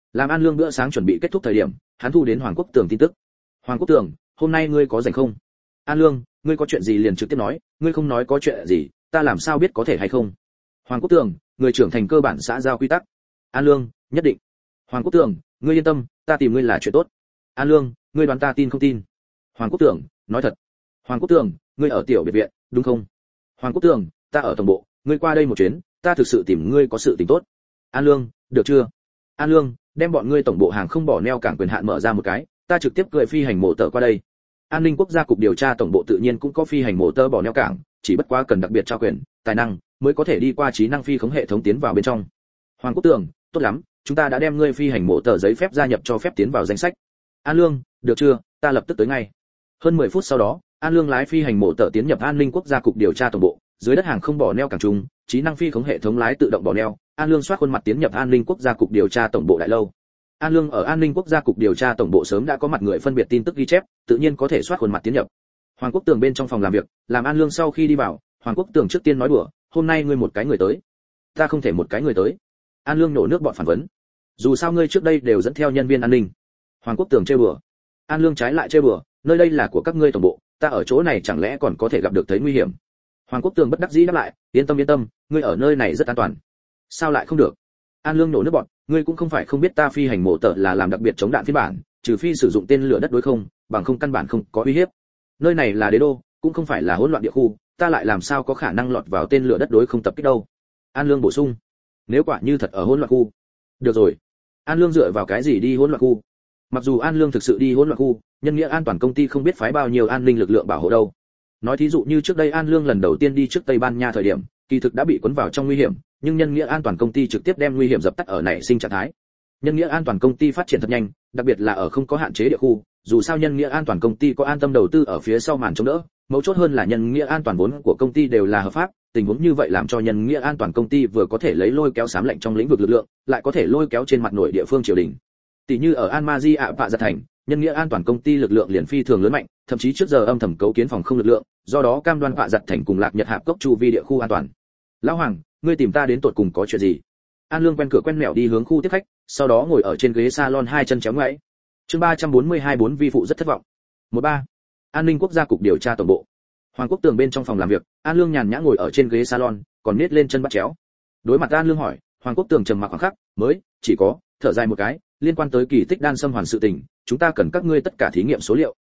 Làm An Lương bữa sáng chuẩn bị kết thúc thời điểm, hắn thu đến Hoàng Quốc Tường tin tức. Hoàng Quốc Tường, hôm nay ngươi có rảnh không? An Lương, ngươi có chuyện gì liền trực tiếp nói, ngươi không nói có chuyện gì, ta làm sao biết có thể hay không? Hoàng Quốc Tường, người trưởng thành cơ bản xã giao quy tắc. An Lương, nhất định. Hoàng Quốc Tường, ngươi yên tâm, ta tìm ngươi là chuyện tốt. An Lương, ngươi đoán ta tin không tin? Hoàng Quốc Tường, nói thật. Hoàng Quốc Tường, ngươi ở tiểu biệt viện, đúng không? Hoàng Quốc Tường, ta ở tổng bộ, ngươi qua đây một chuyến, ta thực sự tìm ngươi có sự tình tốt. An Lương, được chưa? An Lương, đem bọn ngươi tổng bộ hàng không bỏ neo cảng quyền hạn mở ra một cái, ta trực tiếp cười phi hành mổ tờ qua đây. An ninh quốc gia cục điều tra tổng bộ tự nhiên cũng có phi hành mổ tờ bỏ neo cảng, chỉ bất quá cần đặc biệt trao quyền, tài năng mới có thể đi qua trí năng phi khống hệ thống tiến vào bên trong. Hoàng Quốc Tường, tốt lắm, chúng ta đã đem ngươi phi hành mổ tờ giấy phép gia nhập cho phép tiến vào danh sách. An Lương, được chưa, ta lập tức tới ngay. Hơn 10 phút sau đó, An Lương lái phi hành mổ tờ tiến nhập An ninh quốc gia cục điều tra tổng bộ, dưới đất hàng không bỏ neo cảng trung, trí năng phi khống hệ thống lái tự động bỏ neo. An Lương soát khuôn mặt tiến nhập An ninh quốc gia cục điều tra tổng bộ đại lâu. An Lương ở An ninh quốc gia cục điều tra tổng bộ sớm đã có mặt người phân biệt tin tức ghi chép, tự nhiên có thể soát khuôn mặt tiến nhập. Hoàng Quốc Tường bên trong phòng làm việc, làm An Lương sau khi đi vào, Hoàng Quốc Tường trước tiên nói đùa, hôm nay ngươi một cái người tới, ta không thể một cái người tới. An Lương nổ nước bọt phản vấn, dù sao ngươi trước đây đều dẫn theo nhân viên an ninh. Hoàng Quốc Tường trêu đùa. An Lương trái lại trêu đùa, nơi đây là của các ngươi tổng bộ, ta ở chỗ này chẳng lẽ còn có thể gặp được thấy nguy hiểm. Hoàng Quốc Tường bất đắc dĩ đáp lại, yên tâm, ngươi ở nơi này rất an toàn. Sao lại không được? An Lương nổ nước bọt, ngươi cũng không phải không biết ta phi hành mổ tờ là làm đặc biệt chống đạn phiên bản, trừ phi sử dụng tên lửa đất đối không, bằng không căn bản không có uy hiếp. Nơi này là đế đô, cũng không phải là hỗn loạn địa khu, ta lại làm sao có khả năng lọt vào tên lửa đất đối không tập kích đâu. An Lương bổ sung, nếu quả như thật ở hỗn loạn khu. Được rồi. An Lương dựa vào cái gì đi hỗn loạn khu? Mặc dù An Lương thực sự đi hỗn loạn khu, nhân nghĩa an toàn công ty không biết phái bao nhiêu an ninh lực lượng bảo hộ đâu. Nói thí dụ như trước đây An Lương lần đầu tiên đi trước Tây Ban Nha thời điểm, kỳ thực đã bị cuốn vào trong nguy hiểm, nhưng nhân nghĩa an toàn công ty trực tiếp đem nguy hiểm dập tắt ở nảy sinh trạng thái. Nhân nghĩa an toàn công ty phát triển thật nhanh, đặc biệt là ở không có hạn chế địa khu, dù sao nhân nghĩa an toàn công ty có an tâm đầu tư ở phía sau màn chống đỡ, mấu chốt hơn là nhân nghĩa an toàn vốn của công ty đều là hợp pháp, tình huống như vậy làm cho nhân nghĩa an toàn công ty vừa có thể lấy lôi kéo xám lệnh trong lĩnh vực lực lượng, lại có thể lôi kéo trên mặt nội địa phương triều đình. Tỷ như ở Almaty ạ Vạ Giật Thành, nhân nghĩa an toàn công ty lực lượng liền phi thường lớn mạnh, thậm chí trước giờ âm thầm cấu kiến phòng không lực lượng, do đó cam đoan Vạ Giật Thành cùng Lạc Nhật Hạp Cốc chu vi địa khu an toàn. Lão Hoàng, ngươi tìm ta đến tột cùng có chuyện gì? An Lương quen cửa quen mẹo đi hướng khu tiếp khách, sau đó ngồi ở trên ghế salon hai chân chéo ngoáy. Chương 342 bốn vi phụ rất thất vọng. 13. An ninh quốc gia cục điều tra tổng bộ. Hoàng Quốc Tường bên trong phòng làm việc, An Lương nhàn nhã ngồi ở trên ghế salon, còn nhếch lên chân bắt chéo. Đối mặt An Lương hỏi, Hoàng Quốc Tường trầm mặc khoảng khắc, mới chỉ có thở dài một cái, liên quan tới kỳ tích đan xâm hoàn sự tình, chúng ta cần các ngươi tất cả thí nghiệm số liệu.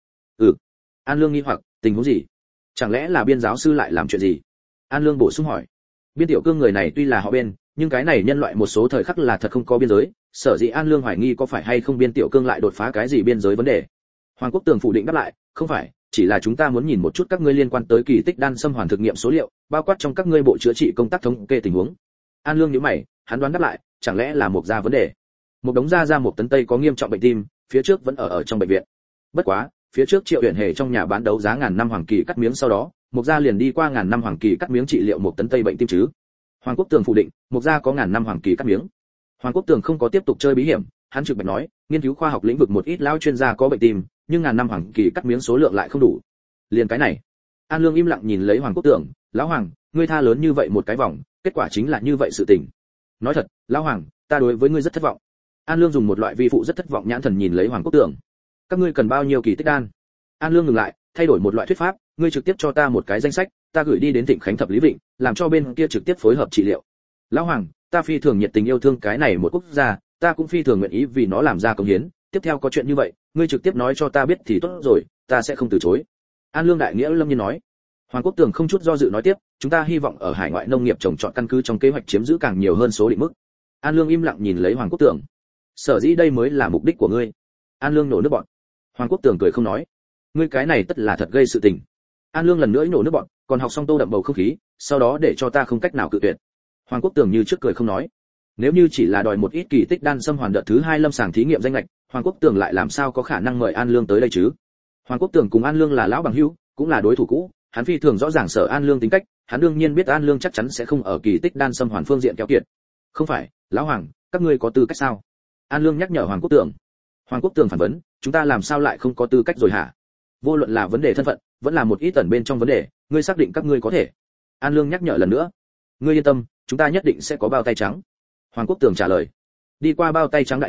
An Lương nghi hoặc, tình huống gì? Chẳng lẽ là biên giáo sư lại làm chuyện gì? An Lương bổ sung hỏi. Biên Tiểu Cương người này tuy là họ bên, nhưng cái này nhân loại một số thời khắc là thật không có biên giới, sở dĩ An Lương hoài nghi có phải hay không Biên Tiểu Cương lại đột phá cái gì biên giới vấn đề. Hoàng Quốc Tường phủ định đáp lại, không phải, chỉ là chúng ta muốn nhìn một chút các ngươi liên quan tới kỳ tích đan xâm hoàn thực nghiệm số liệu, bao quát trong các ngươi bộ chữa trị công tác thống kê tình huống. An Lương nhíu mày, hắn đoán đáp lại, chẳng lẽ là một gia vấn đề? Một đống ra một tấn tây có nghiêm trọng bệnh tim, phía trước vẫn ở trong bệnh viện. Bất quá, phía trước Triệu Uyển Hề trong nhà bán đấu giá ngàn năm hoàng kỳ cắt miếng sau đó, một gia liền đi qua ngàn năm hoàng kỳ cắt miếng trị liệu một tấn tây bệnh tim chứ. Hoàng Quốc Tường phủ định, một gia có ngàn năm hoàng kỳ cắt miếng. Hoàng Quốc Tường không có tiếp tục chơi bí hiểm, hắn trực bạch nói, nghiên cứu khoa học lĩnh vực một ít lão chuyên gia có bệnh tim, nhưng ngàn năm hoàng kỳ cắt miếng số lượng lại không đủ. Liền cái này. An Lương im lặng nhìn lấy Hoàng Quốc Tường, lão Hoàng, ngươi tha lớn như vậy một cái vòng, kết quả chính là như vậy sự tình. Nói thật, lão Hoàng, ta đối với ngươi rất thất vọng. An Lương dùng một loại vi phụ rất thất vọng nhãn thần nhìn lấy Hoàng Quốc Tường. Các ngươi cần bao nhiêu kỳ tích đan? An Lương ngừng lại, thay đổi một loại thuyết pháp, ngươi trực tiếp cho ta một cái danh sách, ta gửi đi đến Thịnh Khánh Thập Lý Vịnh, làm cho bên kia trực tiếp phối hợp trị liệu. Lão Hoàng, ta phi thường nhiệt tình yêu thương cái này một quốc gia, ta cũng phi thường nguyện ý vì nó làm ra công hiến, tiếp theo có chuyện như vậy, ngươi trực tiếp nói cho ta biết thì tốt rồi, ta sẽ không từ chối. An Lương đại nghĩa lâm nhiên nói. Hoàng Quốc Tường không chút do dự nói tiếp, chúng ta hy vọng ở hải ngoại nông nghiệp trồng trọt căn cứ trong kế hoạch chiếm giữ càng nhiều hơn số định mức. An Lương im lặng nhìn lấy Hoàng Quốc Tường. Sở dĩ đây mới là mục đích của ngươi. An Lương nổ nước bọt. Hoàng Quốc Tường cười không nói. Ngươi cái này tất là thật gây sự tình. An Lương lần nữa nổ nước bọt, còn học xong tô đậm bầu không khí, sau đó để cho ta không cách nào cự tuyệt. Hoàng Quốc Tường như trước cười không nói. Nếu như chỉ là đòi một ít kỳ tích đan xâm hoàn đợt thứ 2 lâm sàng thí nghiệm danh lệch, Hoàng Quốc Tường lại làm sao có khả năng mời An Lương tới đây chứ? Hoàng Quốc Tường cùng An Lương là lão bằng hữu, cũng là đối thủ cũ, hắn phi thường rõ ràng Sở An Lương tính cách, hắn đương nhiên biết An Lương chắc chắn sẽ không ở kỳ tích đan xâm hoàn phương diện kéo kiệt. Không phải, lão Hoàng, các ngươi có tư cách sao? An Lương nhắc nhở Hoàng Quốc Tường. Hoàng Quốc Tường phản vấn, chúng ta làm sao lại không có tư cách rồi hả? Vô luận là vấn đề thân phận, vẫn là một ít tẩn bên trong vấn đề, ngươi xác định các ngươi có thể. An Lương nhắc nhở lần nữa. Ngươi yên tâm, chúng ta nhất định sẽ có bao tay trắng. Hoàng Quốc Tường trả lời. Đi qua bao tay trắng đại lý,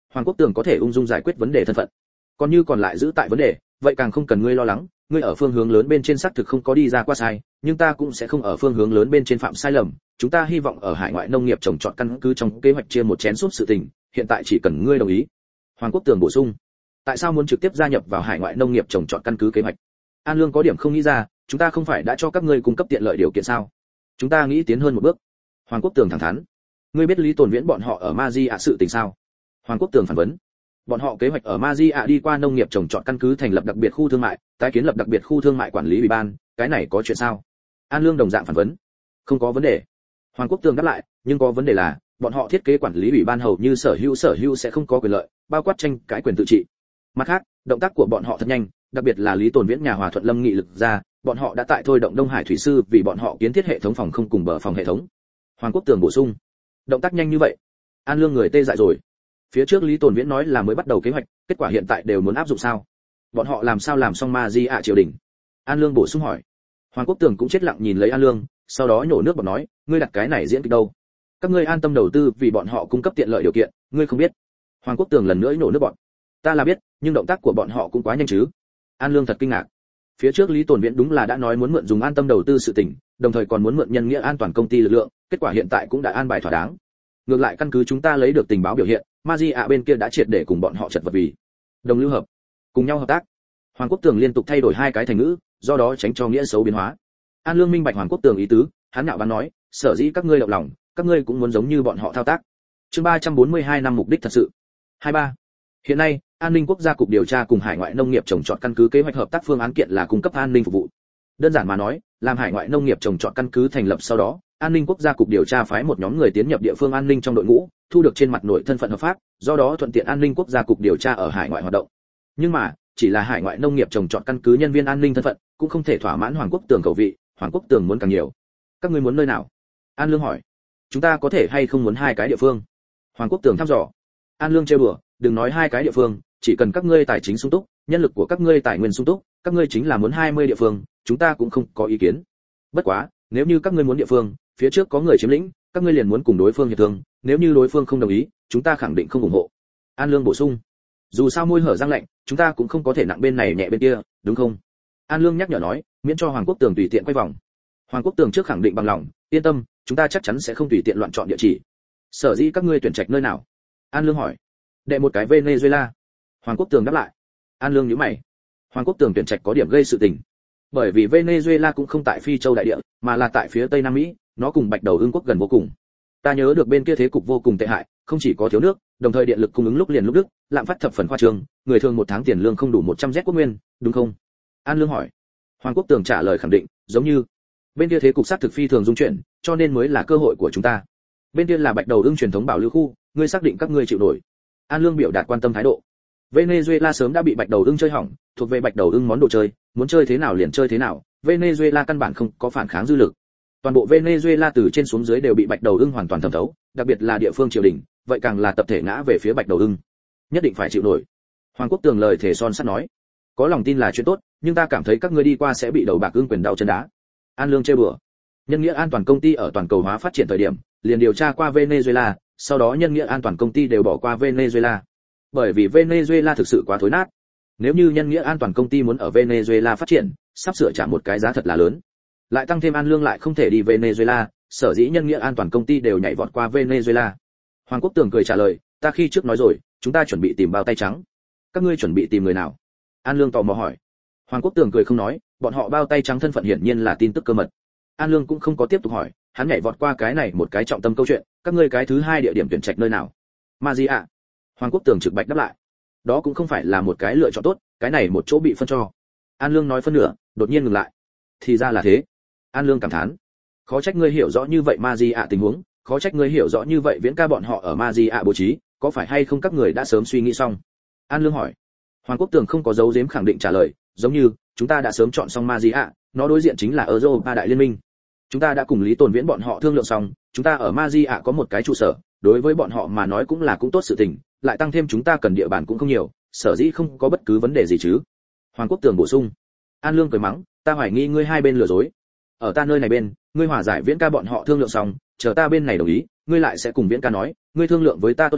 Hoàng Quốc Tường có thể ung dung giải quyết vấn đề thân phận. Còn như còn lại giữ tại vấn đề, vậy càng không cần ngươi lo lắng, ngươi ở phương hướng lớn bên trên xác thực không có đi ra qua sai, nhưng ta cũng sẽ không ở phương hướng lớn bên trên phạm sai lầm. Chúng ta hy vọng ở hải ngoại nông nghiệp trồng trọt căn cứ trong kế hoạch chia một chén súp sự tình, hiện tại chỉ cần ngươi đồng ý. Hoàng Quốc Tường bổ sung. Tại sao muốn trực tiếp gia nhập vào hải ngoại nông nghiệp trồng trọt căn cứ kế hoạch? An Lương có điểm không nghĩ ra, chúng ta không phải đã cho các ngươi cung cấp tiện lợi điều kiện sao? Chúng ta nghĩ tiến hơn một bước. Hoàng Quốc Tường thẳng thắn. Ngươi biết Lý Tồn Viễn bọn họ ở Maji sự tình sao? Hoàng Quốc Tường phản vấn. Bọn họ kế hoạch ở Maji đi qua nông nghiệp trồng trọt căn cứ thành lập đặc biệt khu thương mại, tái kiến lập đặc biệt khu thương mại quản lý ủy ban, cái này có chuyện sao? An Lương đồng dạng phản vấn. Không có vấn đề. Hoàng Quốc Tường đáp lại, nhưng có vấn đề là, bọn họ thiết kế quản lý ủy ban hầu như sở hữu sẽ không có quyền lợi, bao quát tranh cãi quyền tự trị. Mặt khác, động tác của bọn họ thật nhanh, đặc biệt là Lý Tồn Viễn nhà Hòa Thuận Lâm nghị lực ra, bọn họ đã tại thôi động Đông Hải thủy sư vì bọn họ kiến thiết hệ thống phòng không cùng bờ phòng hệ thống. Hoàng Quốc Tường bổ sung, động tác nhanh như vậy. An Lương người tê dại rồi. Phía trước Lý Tồn Viễn nói là mới bắt đầu kế hoạch, kết quả hiện tại đều muốn áp dụng sao? Bọn họ làm sao làm xong Maji triều đình? An Lương bổ sung hỏi. Hoàng Quốc Tường cũng chết lặng nhìn lấy An Lương, sau đó nhổ nước bọt nói, ngươi đặt cái này diễn kịch đâu? Các ngươi an tâm đầu tư vì bọn họ cung cấp tiện lợi điều kiện, ngươi không biết? Hoàng Quốc Tường lần nữa nhổ nước bọt. Ta là biết, nhưng động tác của bọn họ cũng quá nhanh chứ? An Lương thật kinh ngạc. Phía trước Lý Tồn Viễn đúng là đã nói muốn mượn dùng an tâm đầu tư sự tình, đồng thời còn muốn mượn nhân nghĩa an toàn công ty lực lượng, kết quả hiện tại cũng đã an bài thỏa đáng. Ngược lại căn cứ chúng ta lấy được tình báo biểu hiện, Maji bên kia đã triệt để cùng bọn họ chật vật vì đồng lưu hợp, cùng nhau hợp tác. Hoàng Quốc Tường liên tục thay đổi hai cái thành ngữ, do đó tránh cho nghĩa xấu biến hóa. An Lương minh bạch Hoàng Quốc Tường ý tứ, hắn nhạo báng nói, sở dĩ các ngươi động lòng, các ngươi cũng muốn giống như bọn họ thao tác. Chương 342 năm mục đích thật sự. 23. Hiện nay, An ninh quốc gia cục điều tra cùng hải ngoại nông nghiệp trồng trọt căn cứ kế hoạch hợp tác phương án kiện là cung cấp an ninh phục vụ. Đơn giản mà nói, làm hải ngoại nông nghiệp trồng trọt căn cứ thành lập sau đó, An ninh quốc gia cục điều tra phái một nhóm người tiến nhập địa phương an ninh trong đội ngũ, thu được trên mặt nội thân phận hợp pháp, do đó thuận tiện an ninh quốc gia cục điều tra ở hải ngoại hoạt động. Nhưng mà, chỉ là hải ngoại nông nghiệp trồng trọt căn cứ nhân viên an ninh thân phận, cũng không thể thỏa mãn Hoàng Quốc Tường cầu vị, Hoàng Quốc Tường muốn càng nhiều. Các ngươi muốn nơi nào? An Lương hỏi. Chúng ta có thể hay không muốn hai cái địa phương? Hoàng Quốc Tường thăm dò. An Lương trêu đùa, đừng nói hai cái địa phương, chỉ cần các ngươi tài chính sung túc, nhân lực của các ngươi tài nguyên sung túc, các ngươi chính là muốn 20 địa phương, chúng ta cũng không có ý kiến. Bất quá, nếu như các ngươi muốn địa phương, phía trước có người chiếm lĩnh, các ngươi liền muốn cùng đối phương hiệp thương, nếu như đối phương không đồng ý, chúng ta khẳng định không ủng hộ. An Lương bổ sung. Dù sao môi hở răng lạnh, chúng ta cũng không có thể nặng bên này nhẹ bên kia, đúng không? An Lương nhắc nhở nói, miễn cho Hoàng Quốc Tường tùy tiện quay vòng. Hoàng Quốc Tường trước khẳng định bằng lòng, yên tâm, chúng ta chắc chắn sẽ không tùy tiện loạn chọn địa chỉ. Sở dĩ các ngươi tuyển trạch nơi nào? An Lương hỏi. Đệ một cái Venezuela. Hoàng Quốc Tường đáp lại. An Lương nhíu mày. Hoàng Quốc Tường tuyển trạch có điểm gây sự tình. Bởi vì Venezuela cũng không tại Phi châu đại địa, mà là tại phía Tây Nam Mỹ, nó cùng Bạch Đầu Ưng quốc gần vô cùng. Ta nhớ được bên kia thế cục vô cùng tệ hại, không chỉ có thiếu nước, đồng thời điện lực cung ứng lúc liền lúc đứt, lạm phát thập phần khoa trương, người thường một tháng tiền lương không đủ 100 Z quốc nguyên, đúng không? An Lương hỏi. Hoàng Quốc Tường trả lời khẳng định, giống như bên kia thế cục sát thực phi thường dung chuyển, cho nên mới là cơ hội của chúng ta. Bên kia là Bạch Đầu Ưng truyền thống bảo lưu khu, ngươi xác định các ngươi chịu nổi? An Lương biểu đạt quan tâm thái độ. Venezuela sớm đã bị Bạch Đầu Ưng chơi hỏng, thuộc về Bạch Đầu Ưng món đồ chơi, muốn chơi thế nào liền chơi thế nào, Venezuela căn bản không có phản kháng dư lực. Toàn bộ Venezuela từ trên xuống dưới đều bị Bạch Đầu Ưng hoàn toàn thẩm thấu, đặc biệt là địa phương triều đình, vậy càng là tập thể ngã về phía Bạch Đầu Ưng. Nhất định phải chịu nổi. Hoàng Quốc Tường lời thề son sắt nói, có lòng tin là chuyện tốt, nhưng ta cảm thấy các ngươi đi qua sẽ bị đầu bạc ưng quyền đau chân đá. An Lương trêu đùa. Nhân nghĩa an toàn công ty ở toàn cầu hóa phát triển thời điểm, liền điều tra qua Venezuela, sau đó nhân nghĩa an toàn công ty đều bỏ qua Venezuela. Bởi vì Venezuela thực sự quá thối nát. Nếu như nhân nghĩa an toàn công ty muốn ở Venezuela phát triển, sắp sửa trả một cái giá thật là lớn. Lại tăng thêm An Lương lại không thể đi Venezuela, sở dĩ nhân nghĩa an toàn công ty đều nhảy vọt qua Venezuela. Hoàng Quốc Tường cười trả lời, ta khi trước nói rồi, chúng ta chuẩn bị tìm bao tay trắng. Các ngươi chuẩn bị tìm người nào? An Lương tò mò hỏi. Hoàng Quốc Tường cười không nói, bọn họ bao tay trắng thân phận hiển nhiên là tin tức cơ mật. An Lương cũng không có tiếp tục hỏi, hắn nhảy vọt qua cái này một cái trọng tâm câu chuyện, các ngươi cái thứ hai địa điểm tuyển trạch nơi nào? Maria. Hoàng Quốc Tường trực bạch đáp lại. Đó cũng không phải là một cái lựa chọn tốt, cái này một chỗ bị phân cho. An Lương nói phân nửa, đột nhiên ngừng lại. Thì ra là thế. An Lương cảm thán. Khó trách ngươi hiểu rõ như vậy Maria tình huống, khó trách ngươi hiểu rõ như vậy Viễn ca bọn họ ở Maria bố trí, có phải hay không các người đã sớm suy nghĩ xong? An Lương hỏi. Hoàng Quốc Tường không có dấu giếm khẳng định trả lời, giống như chúng ta đã sớm chọn xong Maria, nó đối diện chính là Europa đại liên minh. Chúng ta đã cùng Lý Tồn Viễn bọn họ thương lượng xong, chúng ta ở Maria có một cái trụ sở, đối với bọn họ mà nói cũng tốt sự tình, lại tăng thêm chúng ta cần địa bàn cũng không nhiều, sở dĩ không có bất cứ vấn đề gì chứ. Hoàng Quốc Tường bổ sung. An Lương cười mắng, ta hoài nghi ngươi hai bên lừa dối. Ở ta nơi này bên, ngươi hòa giải Viễn ca bọn họ thương lượng xong, chờ ta bên này đồng ý, ngươi lại sẽ cùng Viễn ca nói, ngươi thương lượng với ta tốt lắm,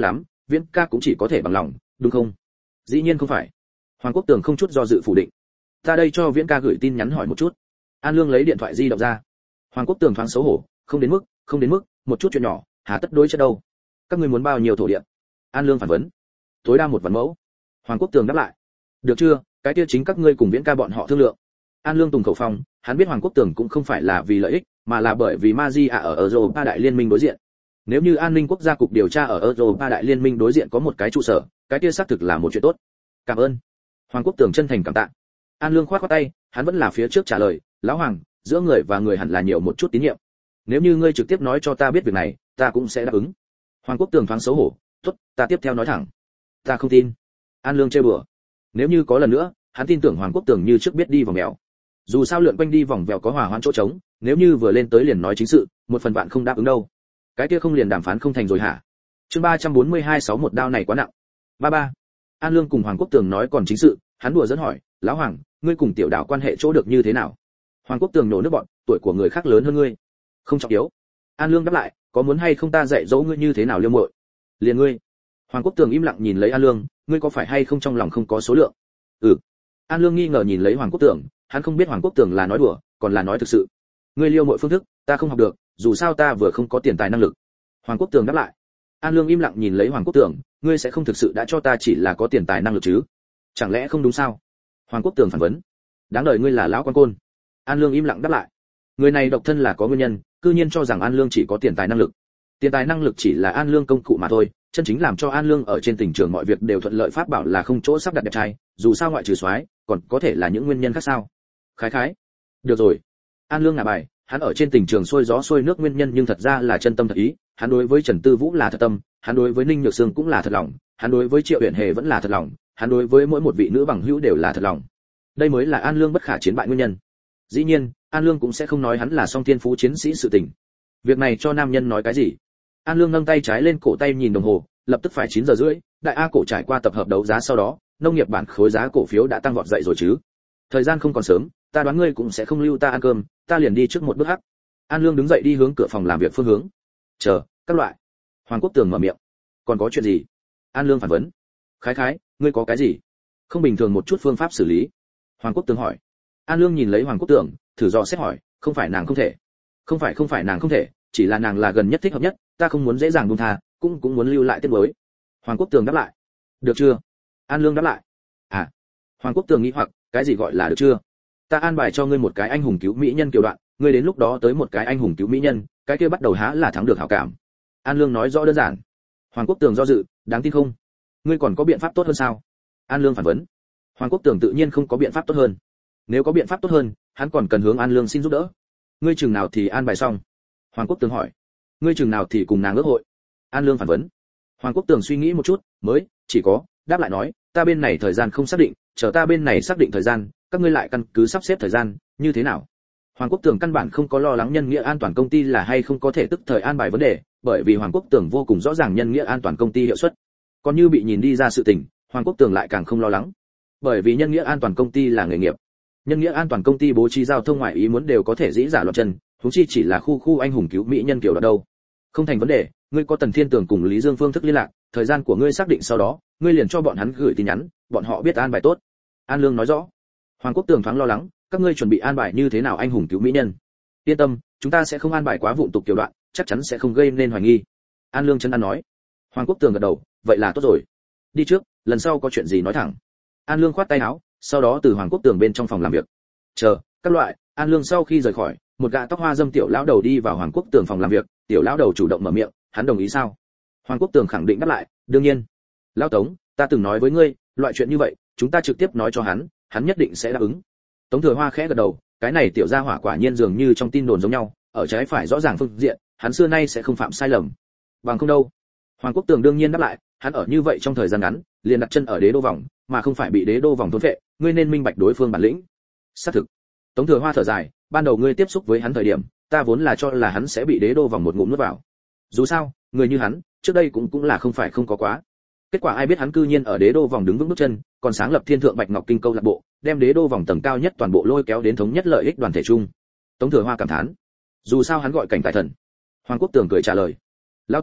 Viễn ca cũng chỉ có thể bằng lòng, đúng không? Dĩ nhiên không phải. Hoàng Quốc Tường không chút do dự phủ định. Ta đây cho Viễn ca gửi tin nhắn hỏi một chút. An Lương lấy điện thoại di động ra. Hoàng Quốc Tường thoáng xấu hổ, không đến mức, một chút chuyện nhỏ, hà tất đối chất đâu. Các ngươi muốn bao nhiêu thổ địa? An Lương phản vấn. Tối đa 1 vạn mẫu. Hoàng Quốc Tường đáp lại. Được chưa, cái kia chính các ngươi cùng Viễn ca bọn họ thương lượng. An Lương tùng khẩu phong, hắn biết Hoàng Quốc Tường cũng không phải là vì lợi ích, mà là bởi vì Magia ở Europa đại liên minh đối diện. Nếu như an ninh quốc gia cục điều tra ở Europa đại liên minh đối diện có một cái trụ sở, cái kia xác thực là một chuyện tốt. Cảm ơn. Hoàng Quốc Tường chân thành cảm tạ. An Lương khoát khoát tay, hắn vẫn là phía trước trả lời, lão Hoàng, giữa người và người hẳn là nhiều một chút tín nhiệm. Nếu như ngươi trực tiếp nói cho ta biết việc này, ta cũng sẽ đáp ứng. Hoàng Quốc Tường thoáng xấu hổ, tốt, ta tiếp theo nói thẳng. Ta không tin. An Lương trêu đùa. Nếu như có lần nữa, hắn tin tưởng Hoàng Quốc Tường như trước biết đi vòng mèo. Dù sao lượn quanh đi vòng vèo có hòa hoãn chỗ trống, nếu như vừa lên tới liền nói chính sự, 1/1000 không đáp ứng đâu. Cái kia không liền đàm phán không thành rồi hả? Chương 342 61 đao này quá nặng. Ba. An Lương cùng Hoàng Quốc Tường nói còn chính sự, hắn đùa dẫn hỏi, lão Hoàng, ngươi cùng tiểu đạo quan hệ chỗ được như thế nào? Hoàng Quốc Tường nổ nước bọn, tuổi của người khác lớn hơn ngươi, không trọng yếu. An Lương đáp lại, có muốn hay không ta dạy dỗ ngươi như thế nào liêu muội? Liền ngươi. Hoàng Quốc Tường im lặng nhìn lấy An Lương, ngươi có phải hay không trong lòng không có số lượng? Ừ. An Lương nghi ngờ nhìn lấy Hoàng Quốc Tường, hắn không biết Hoàng Quốc Tường là nói đùa, còn là nói thực sự. Ngươi liêu muội phương thức, ta không học được, dù sao ta vừa không có tiền tài năng lực. Hoàng Quốc Tường đáp lại. An Lương im lặng nhìn lấy Hoàng Quốc Tường, ngươi sẽ không thực sự đã cho ta chỉ là có tiền tài năng lực chứ? Chẳng lẽ không đúng sao? Hoàng Quốc Tường phản vấn. Đáng đời ngươi là lão quan côn. An Lương im lặng đáp lại. Người này độc thân là có nguyên nhân, cư nhiên cho rằng An Lương chỉ có tiền tài năng lực. Tiền tài năng lực chỉ là An Lương công cụ mà thôi, chân chính làm cho An Lương ở trên tình trường mọi việc đều thuận lợi pháp bảo là không chỗ sắp đặt đẹp trai, dù sao ngoại trừ soái, còn có thể là những nguyên nhân khác sao? Khái. Được rồi. An Lương ngả bài, hắn ở trên tình trường xuôi gió xuôi nước nguyên nhân nhưng thật ra là chân tâm thật ý, hắn đối với Trần Tư Vũ là thật tâm, hắn đối với Ninh Nhược Sương cũng là thật lòng, hắn đối với Triệu Uyển Hề vẫn là thật lòng, hắn đối với mỗi một vị nữ bằng hữu đều là thật lòng. Đây mới là An Lương bất khả chiến bại nguyên nhân. Dĩ nhiên, An Lương cũng sẽ không nói hắn là song thiên phú chiến sĩ sự tình. Việc này cho nam nhân nói cái gì? An Lương nâng tay trái lên cổ tay nhìn đồng hồ, lập tức phải 9 giờ rưỡi, đại A cổ trải qua tập hợp đấu giá sau đó, nông nghiệp bản khối giá cổ phiếu đã tăng vọt dậy rồi chứ. Thời gian không còn sớm, ta đoán ngươi cũng sẽ không lưu ta ăn cơm, ta liền đi trước một bước hắc. An Lương đứng dậy đi hướng cửa phòng làm việc phương hướng. Chờ, các loại. Hoàng Quốc Tường mở miệng. Còn có chuyện gì? An Lương phản vấn. Khái, ngươi có cái gì? Không bình thường một chút phương pháp xử lý. Hoàng Quốc Tường hỏi. An Lương nhìn lấy Hoàng Quốc Tường, thử dò xét hỏi, không phải nàng không thể. Không phải nàng không thể, chỉ là nàng là gần nhất thích hợp nhất, ta không muốn dễ dàng buông tha, cũng muốn lưu lại tiết mới. Hoàng Quốc Tường đáp lại. Được chưa? An Lương đáp lại. À. Hoàng Quốc Tường nghĩ hoặc, cái gì gọi là được chưa? Ta an bài cho ngươi một cái anh hùng cứu mỹ nhân kiều đoạn, ngươi đến lúc đó tới một cái anh hùng cứu mỹ nhân, cái kia bắt đầu há là thắng được hảo cảm. An Lương nói rõ đơn giản. Hoàng Quốc Tường do dự, đáng tin không? Ngươi còn có biện pháp tốt hơn sao? An Lương phản vấn. Hoàng Quốc Tường tự nhiên không có biện pháp tốt hơn. Nếu có biện pháp tốt hơn, hắn còn cần hướng An Lương xin giúp đỡ. Ngươi chừng nào thì an bài xong? Hoàng Quốc Tường hỏi. Ngươi chừng nào thì cùng nàng ước hội? An Lương phản vấn. Hoàng Quốc Tường suy nghĩ một chút, mới chỉ có đáp lại nói, ta bên này thời gian không xác định, chờ ta bên này xác định thời gian, các ngươi lại căn cứ sắp xếp thời gian, như thế nào? Hoàng Quốc Tường căn bản không có lo lắng nhân nghĩa an toàn công ty là hay không có thể tức thời an bài vấn đề, bởi vì Hoàng Quốc Tường vô cùng rõ ràng nhân nghĩa an toàn công ty hiệu suất. Còn như bị nhìn đi ra sự tình, Hoàng Quốc Tường lại càng không lo lắng, bởi vì nhân nghĩa an toàn công ty là nghề nghiệp. Nhân nghĩa an toàn công ty bố trí giao thông ngoại ý muốn đều có thể dĩ giả loạn chân, huống chi chỉ là khu anh hùng cứu mỹ nhân kiểu đó đâu. Không thành vấn đề, ngươi có Tần Thiên Tường cùng Lý Dương phương thức liên lạc, thời gian của ngươi xác định sau đó, ngươi liền cho bọn hắn gửi tin nhắn, bọn họ biết an bài tốt. An Lương nói rõ. Hoàng Quốc Tường thoáng lo lắng, các ngươi chuẩn bị an bài như thế nào anh hùng cứu mỹ nhân? Yên tâm, chúng ta sẽ không an bài quá vụn tục kiểu đoạn, chắc chắn sẽ không gây nên hoài nghi. An Lương chân an nói. Hoàng Quốc Tường gật đầu, vậy là tốt rồi. Đi trước, lần sau có chuyện gì nói thẳng. An Lương khoát tay áo, sau đó từ Hoàng Quốc Tường bên trong phòng làm việc. Chờ, các loại. An Lương sau khi rời khỏi, một gã tóc hoa dâm tiểu lão đầu đi vào Hoàng Quốc Tường phòng làm việc, tiểu lão đầu chủ động mở miệng, hắn đồng ý sao? Hoàng Quốc Tường khẳng định đáp lại, đương nhiên. Lão Tống, ta từng nói với ngươi, loại chuyện như vậy, chúng ta trực tiếp nói cho hắn, hắn nhất định sẽ đáp ứng. Tống Thừa Hoa khẽ gật đầu, cái này tiểu gia hỏa quả nhiên dường như trong tin đồn giống nhau, ở trái phải rõ ràng phương diện, hắn xưa nay sẽ không phạm sai lầm. Bằng không đâu. Hoàng Quốc Tường đương nhiên đáp lại, hắn ở như vậy trong thời gian ngắn, liền đặt chân ở đế đô vòng, mà không phải bị đế đô vòng thôn phệ, ngươi nên minh bạch đối phương bản lĩnh. Xác thực. Tống Thừa Hoa thở dài, ban đầu ngươi tiếp xúc với hắn thời điểm, ta vốn là cho là hắn sẽ bị đế đô vòng một ngụm nuốt vào. Dù sao, người như hắn, trước đây cũng là không phải không có quá. Kết quả ai biết hắn cư nhiên ở đế đô vòng đứng vững bước chân, còn sáng lập Thiên Thượng Bạch Ngọc Kinh câu lạc bộ, đem đế đô vòng tầng cao nhất toàn bộ lôi kéo đến thống nhất lợi ích đoàn thể chung. Tống Thừa Hoa cảm thán, dù sao hắn gọi cảnh tài thần. Hoàng Quốc Tường cười trả lời, lão Tống,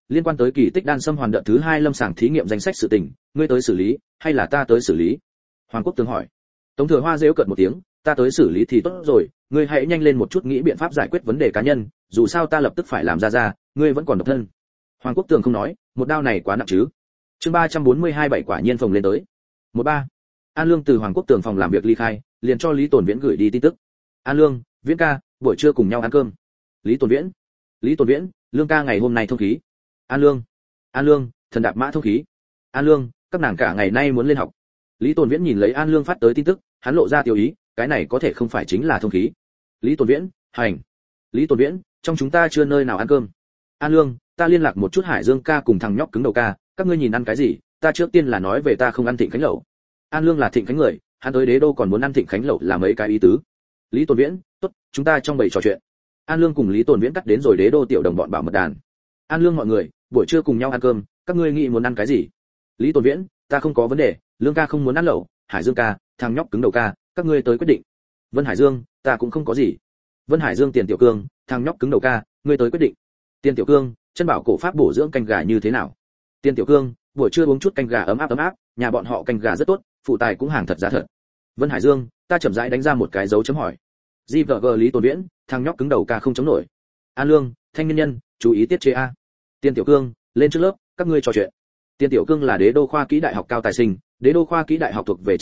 Liên quan tới kỳ tích đan sâm hoàn đợt thứ 2 lâm sàng thí nghiệm danh sách sự tình, ngươi tới xử lý hay là ta tới xử lý? Hoàng Quốc Tường hỏi. Tống Thừa Hoa giễu cợt một tiếng, ta tới xử lý thì tốt rồi, ngươi hãy nhanh lên một chút nghĩ biện pháp giải quyết vấn đề cá nhân, dù sao ta lập tức phải làm ra, ngươi vẫn còn độc thân. Hoàng Quốc Tường không nói, một đao này quá nặng chứ. Chương 342 bảy quả nhiên phồng lên tới. 13. An Lương từ Hoàng Quốc Tường phòng làm việc ly khai, liền cho Lý Tồn Viễn gửi đi tin tức. An Lương, Viễn ca, buổi trưa cùng nhau ăn cơm. Lý Tồn Viễn, Lương ca ngày hôm nay thông khí. An Lương, thần đạp mã thông khí. An Lương, các nàng cả ngày nay muốn lên học. Lý Tồn Viễn nhìn lấy An Lương phát tới tin tức, hắn lộ ra tiêu ý, cái này có thể không phải chính là thông khí. Lý Tồn Viễn, hành. Lý Tồn Viễn, trong chúng ta chưa nơi nào ăn cơm. An Lương, ta liên lạc một chút Hải Dương ca cùng thằng nhóc cứng đầu ca, các ngươi nhìn ăn cái gì, ta trước tiên là nói về ta không ăn Thịnh Khánh lẩu. An Lương là Thịnh Khánh người, hắn tới Đế Đô còn muốn ăn Thịnh Khánh lẩu là mấy cái ý tứ. Lý Tồn Viễn, tốt, chúng ta trong bầy trò chuyện. An Lương cùng Lý Tồn Viễn cắt đến rồi Đế Đô tiểu đồng bọn bảo mật đàn. An Lương mọi người, buổi trưa cùng nhau ăn cơm, các ngươi nghĩ muốn ăn cái gì? Lý Tồn Viễn, ta không có vấn đề, Lương ca không muốn ăn lẩu, Hải Dương ca, thằng nhóc cứng đầu ca, các ngươi tới quyết định. Vân Hải Dương, ta cũng không có gì. Vân Hải Dương, Tiền Tiểu Cương, thằng nhóc cứng đầu ca, ngươi tới quyết định. Tiền Tiểu Cương, chân bảo cổ pháp bổ dưỡng canh gà như thế nào? Tiền Tiểu Cương, buổi trưa uống chút canh gà ấm áp, nhà bọn họ canh gà rất tốt, phụ tài cũng hàng thật giá thật. Vân Hải Dương, ta chậm rãi đánh ra một cái dấu chấm hỏi. GVG Lý Tồn Viễn, thằng nhóc cứng đầu ca không chống nổi. An Lương, thanh niên nhân, chú ý tiết chế a. Tiền Tiểu Cương, lên trước lớp, các ngươi trò chuyện. Tiền Tiểu Cương là Đế Đô khoa kỹ đại học cao tài sinh, Đế Đô khoa kỹ đại học thuộc về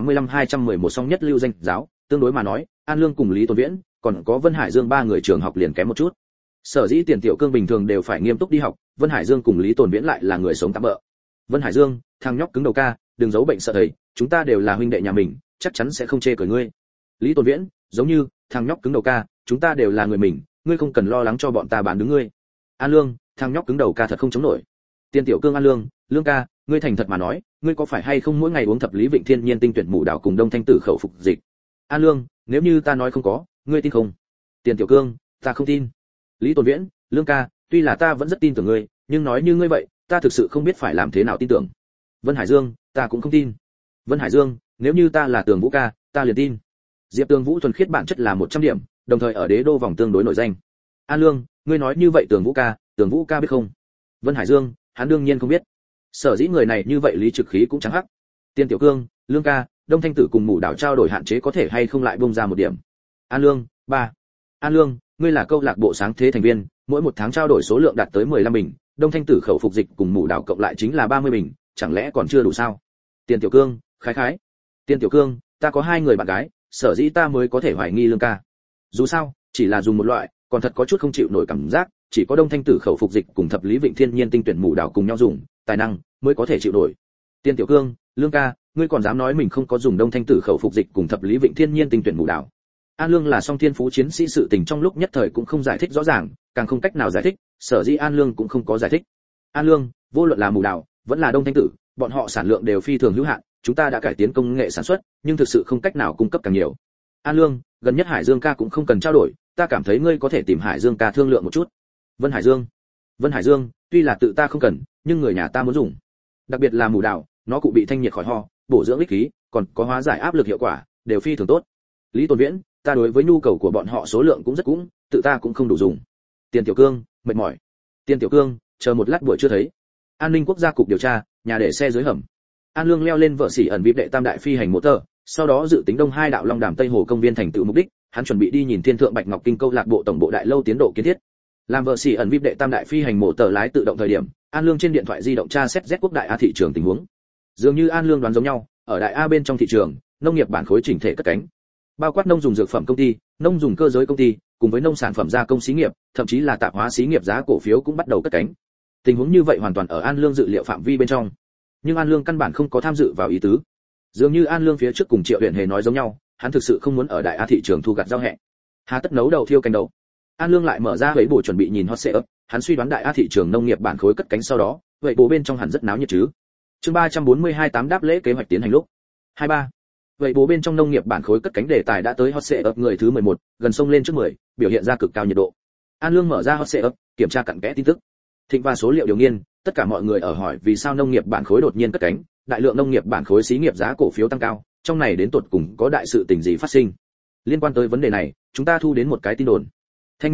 985-211 song nhất lưu danh giáo, tương đối mà nói, An Lương cùng Lý Tồn Viễn, còn có Vân Hải Dương ba người trường học liền kém một chút. Sở dĩ Tiền Tiểu Cương bình thường đều phải nghiêm túc đi học, Vân Hải Dương cùng Lý Tồn Viễn lại là người sống tạm bợ. Vân Hải Dương, thằng nhóc cứng đầu ca, đừng giấu bệnh sợ thầy, chúng ta đều là huynh đệ nhà mình, chắc chắn sẽ không chê cười ngươi. Lý Tồn Viễn, giống như, thằng nhóc cứng đầu ca, chúng ta đều là người mình, ngươi không cần lo lắng cho bọn ta bán đứng ngươi. An Lương, thằng nhóc cứng đầu ca thật không chống nổi. Tiền Tiểu Cương, An Lương, Lương ca, ngươi thành thật mà nói, ngươi có phải hay không mỗi ngày uống thập lý vịnh thiên nhiên tinh tuyển mù đảo cùng đông thanh tử khẩu phục dịch? An Lương, nếu như ta nói không có, ngươi tin không? Tiền Tiểu Cương, ta không tin. Lý Tồn Viễn, Lương ca, tuy là ta vẫn rất tin tưởng ngươi, nhưng nói như ngươi vậy, ta thực sự không biết phải làm thế nào tin tưởng. Vân Hải Dương, ta cũng không tin. Vân Hải Dương, nếu như ta là Tường Vũ ca, ta liền tin. Diệp Tường Vũ thuần khiết bản chất là 100 điểm, đồng thời ở Đế Đô vòng tương đối nổi danh. An Lương, ngươi nói như vậy Tường Vũ ca biết không? Vân Hải Dương, hắn đương nhiên không biết. Sở dĩ người này như vậy lý trực khí cũng trắng hắc. Tiền Tiểu Cương, Lương ca, Đông Thanh Tử cùng Mù Đảo trao đổi hạn chế có thể hay không lại bung ra một điểm. An Lương, 3. An Lương, ngươi là câu lạc bộ sáng thế thành viên, mỗi một tháng trao đổi số lượng đạt tới 15 bình, Đông Thanh Tử khẩu phục dịch cùng Mù Đảo cộng lại chính là 30 bình, chẳng lẽ còn chưa đủ sao? Tiền Tiểu Cương, khái. Tiền Tiểu Cương, ta có 2 người bạn gái, sở dĩ ta mới có thể hoài nghi Lương ca. Dù sao, chỉ là dùng một loại, còn thật có chút không chịu nổi cảm giác, chỉ có Đông Thanh Tử khẩu phục dịch cùng thập lý vịnh thiên nhiên tinh tuyển Mù Đảo cùng nhau dùng, tài năng mới có thể chịu nổi. Tiền Tiểu Cương, Lương ca, ngươi còn dám nói mình không có dùng Đông Thanh Tử khẩu phục dịch cùng thập lý vịnh thiên nhiên tinh tuyển Mù Đảo? An Lương là song thiên phú chiến sĩ, sự tình trong lúc nhất thời cũng không giải thích rõ ràng, càng không cách nào giải thích, sở dĩ An Lương cũng không có giải thích. An Lương, vô luận là Mù Đảo, vẫn là Đông Thanh Tử, bọn họ sản lượng đều phi thường hữu hạn, chúng ta đã cải tiến công nghệ sản xuất, nhưng thực sự không cách nào cung cấp càng nhiều. An Lương, gần nhất Hải Dương ca cũng không cần trao đổi, ta cảm thấy ngươi có thể tìm Hải Dương ca thương lượng một chút. Vân Hải Dương, tuy là tự ta không cần, nhưng người nhà ta muốn dùng. Đặc biệt là Mù Đảo, nó cụ bị thanh nhiệt khỏi ho, bổ dưỡng ích khí, còn có hóa giải áp lực hiệu quả, đều phi thường tốt. Lý Tồn Viễn, ta đối với nhu cầu của bọn họ số lượng cũng rất tự ta cũng không đủ dùng. Tiền Tiểu Cương, mệt mỏi. Tiền Tiểu Cương, chờ một lát buổi chưa thấy. An ninh quốc gia cục điều tra, nhà để xe dưới hầm. An Lương leo lên vợ xỉ ẩn vip đệ tam đại phi hành motor, sau đó dự tính Đông Hai đạo Long Đàm Tây Hồ công viên thành tựu mục đích, hắn chuẩn bị đi nhìn Thiên Thượng Bạch Ngọc Kinh câu lạc bộ tổng bộ đại lâu tiến độ kiến thiết. Làm vợ xỉ ẩn vip đệ tam đại phi hành motor lái tự động thời điểm, An Lương trên điện thoại di động tra xét Z quốc đại A thị trường tình huống. Dường như An Lương đoán giống nhau, ở đại A bên trong thị trường, nông nghiệp bản khối chỉnh thể cất cánh. Bao quát nông dùng dược phẩm công ty, nông dùng cơ giới công ty, cùng với nông sản phẩm gia công xí nghiệp, thậm chí là tạp hóa xí nghiệp giá cổ phiếu cũng bắt đầu cất cánh. Tình huống như vậy hoàn toàn ở An Lương dự liệu phạm vi bên trong. Nhưng An Lương căn bản không có tham dự vào ý tứ. Dường như An Lương phía trước cùng Triệu Huyền Hề nói giống nhau, hắn thực sự không muốn ở đại A thị trường thu gặt giao hẹ. Hà tất nấu đầu thiêu canh đầu. An Lương lại mở ra vậy bộ chuẩn bị nhìn hot setup, hắn suy đoán đại A thị trường nông nghiệp bản khối cất cánh sau đó, vậy bộ bên trong hẳn rất náo nhiệt chứ. Chương 342 8 đáp lễ kế hoạch tiến hành lúc. 23. Vậy bố bên trong nông nghiệp bản khối cất cánh đề tài đã tới hot setup người thứ 11, gần sông lên trước 10, biểu hiện ra cực cao nhiệt độ. An Lương mở ra hot setup, kiểm tra cặn kẽ tin tức. Thịnh và số liệu điều nghiên, tất cả mọi người ở hỏi vì sao nông nghiệp bản khối đột nhiên cất cánh, đại lượng nông nghiệp bản khối xí nghiệp giá cổ phiếu tăng cao, trong này đến tột cùng có đại sự tình gì phát sinh. Liên quan tới vấn đề này, chúng ta thu đến một cái tin đồn. Thanh minh trước,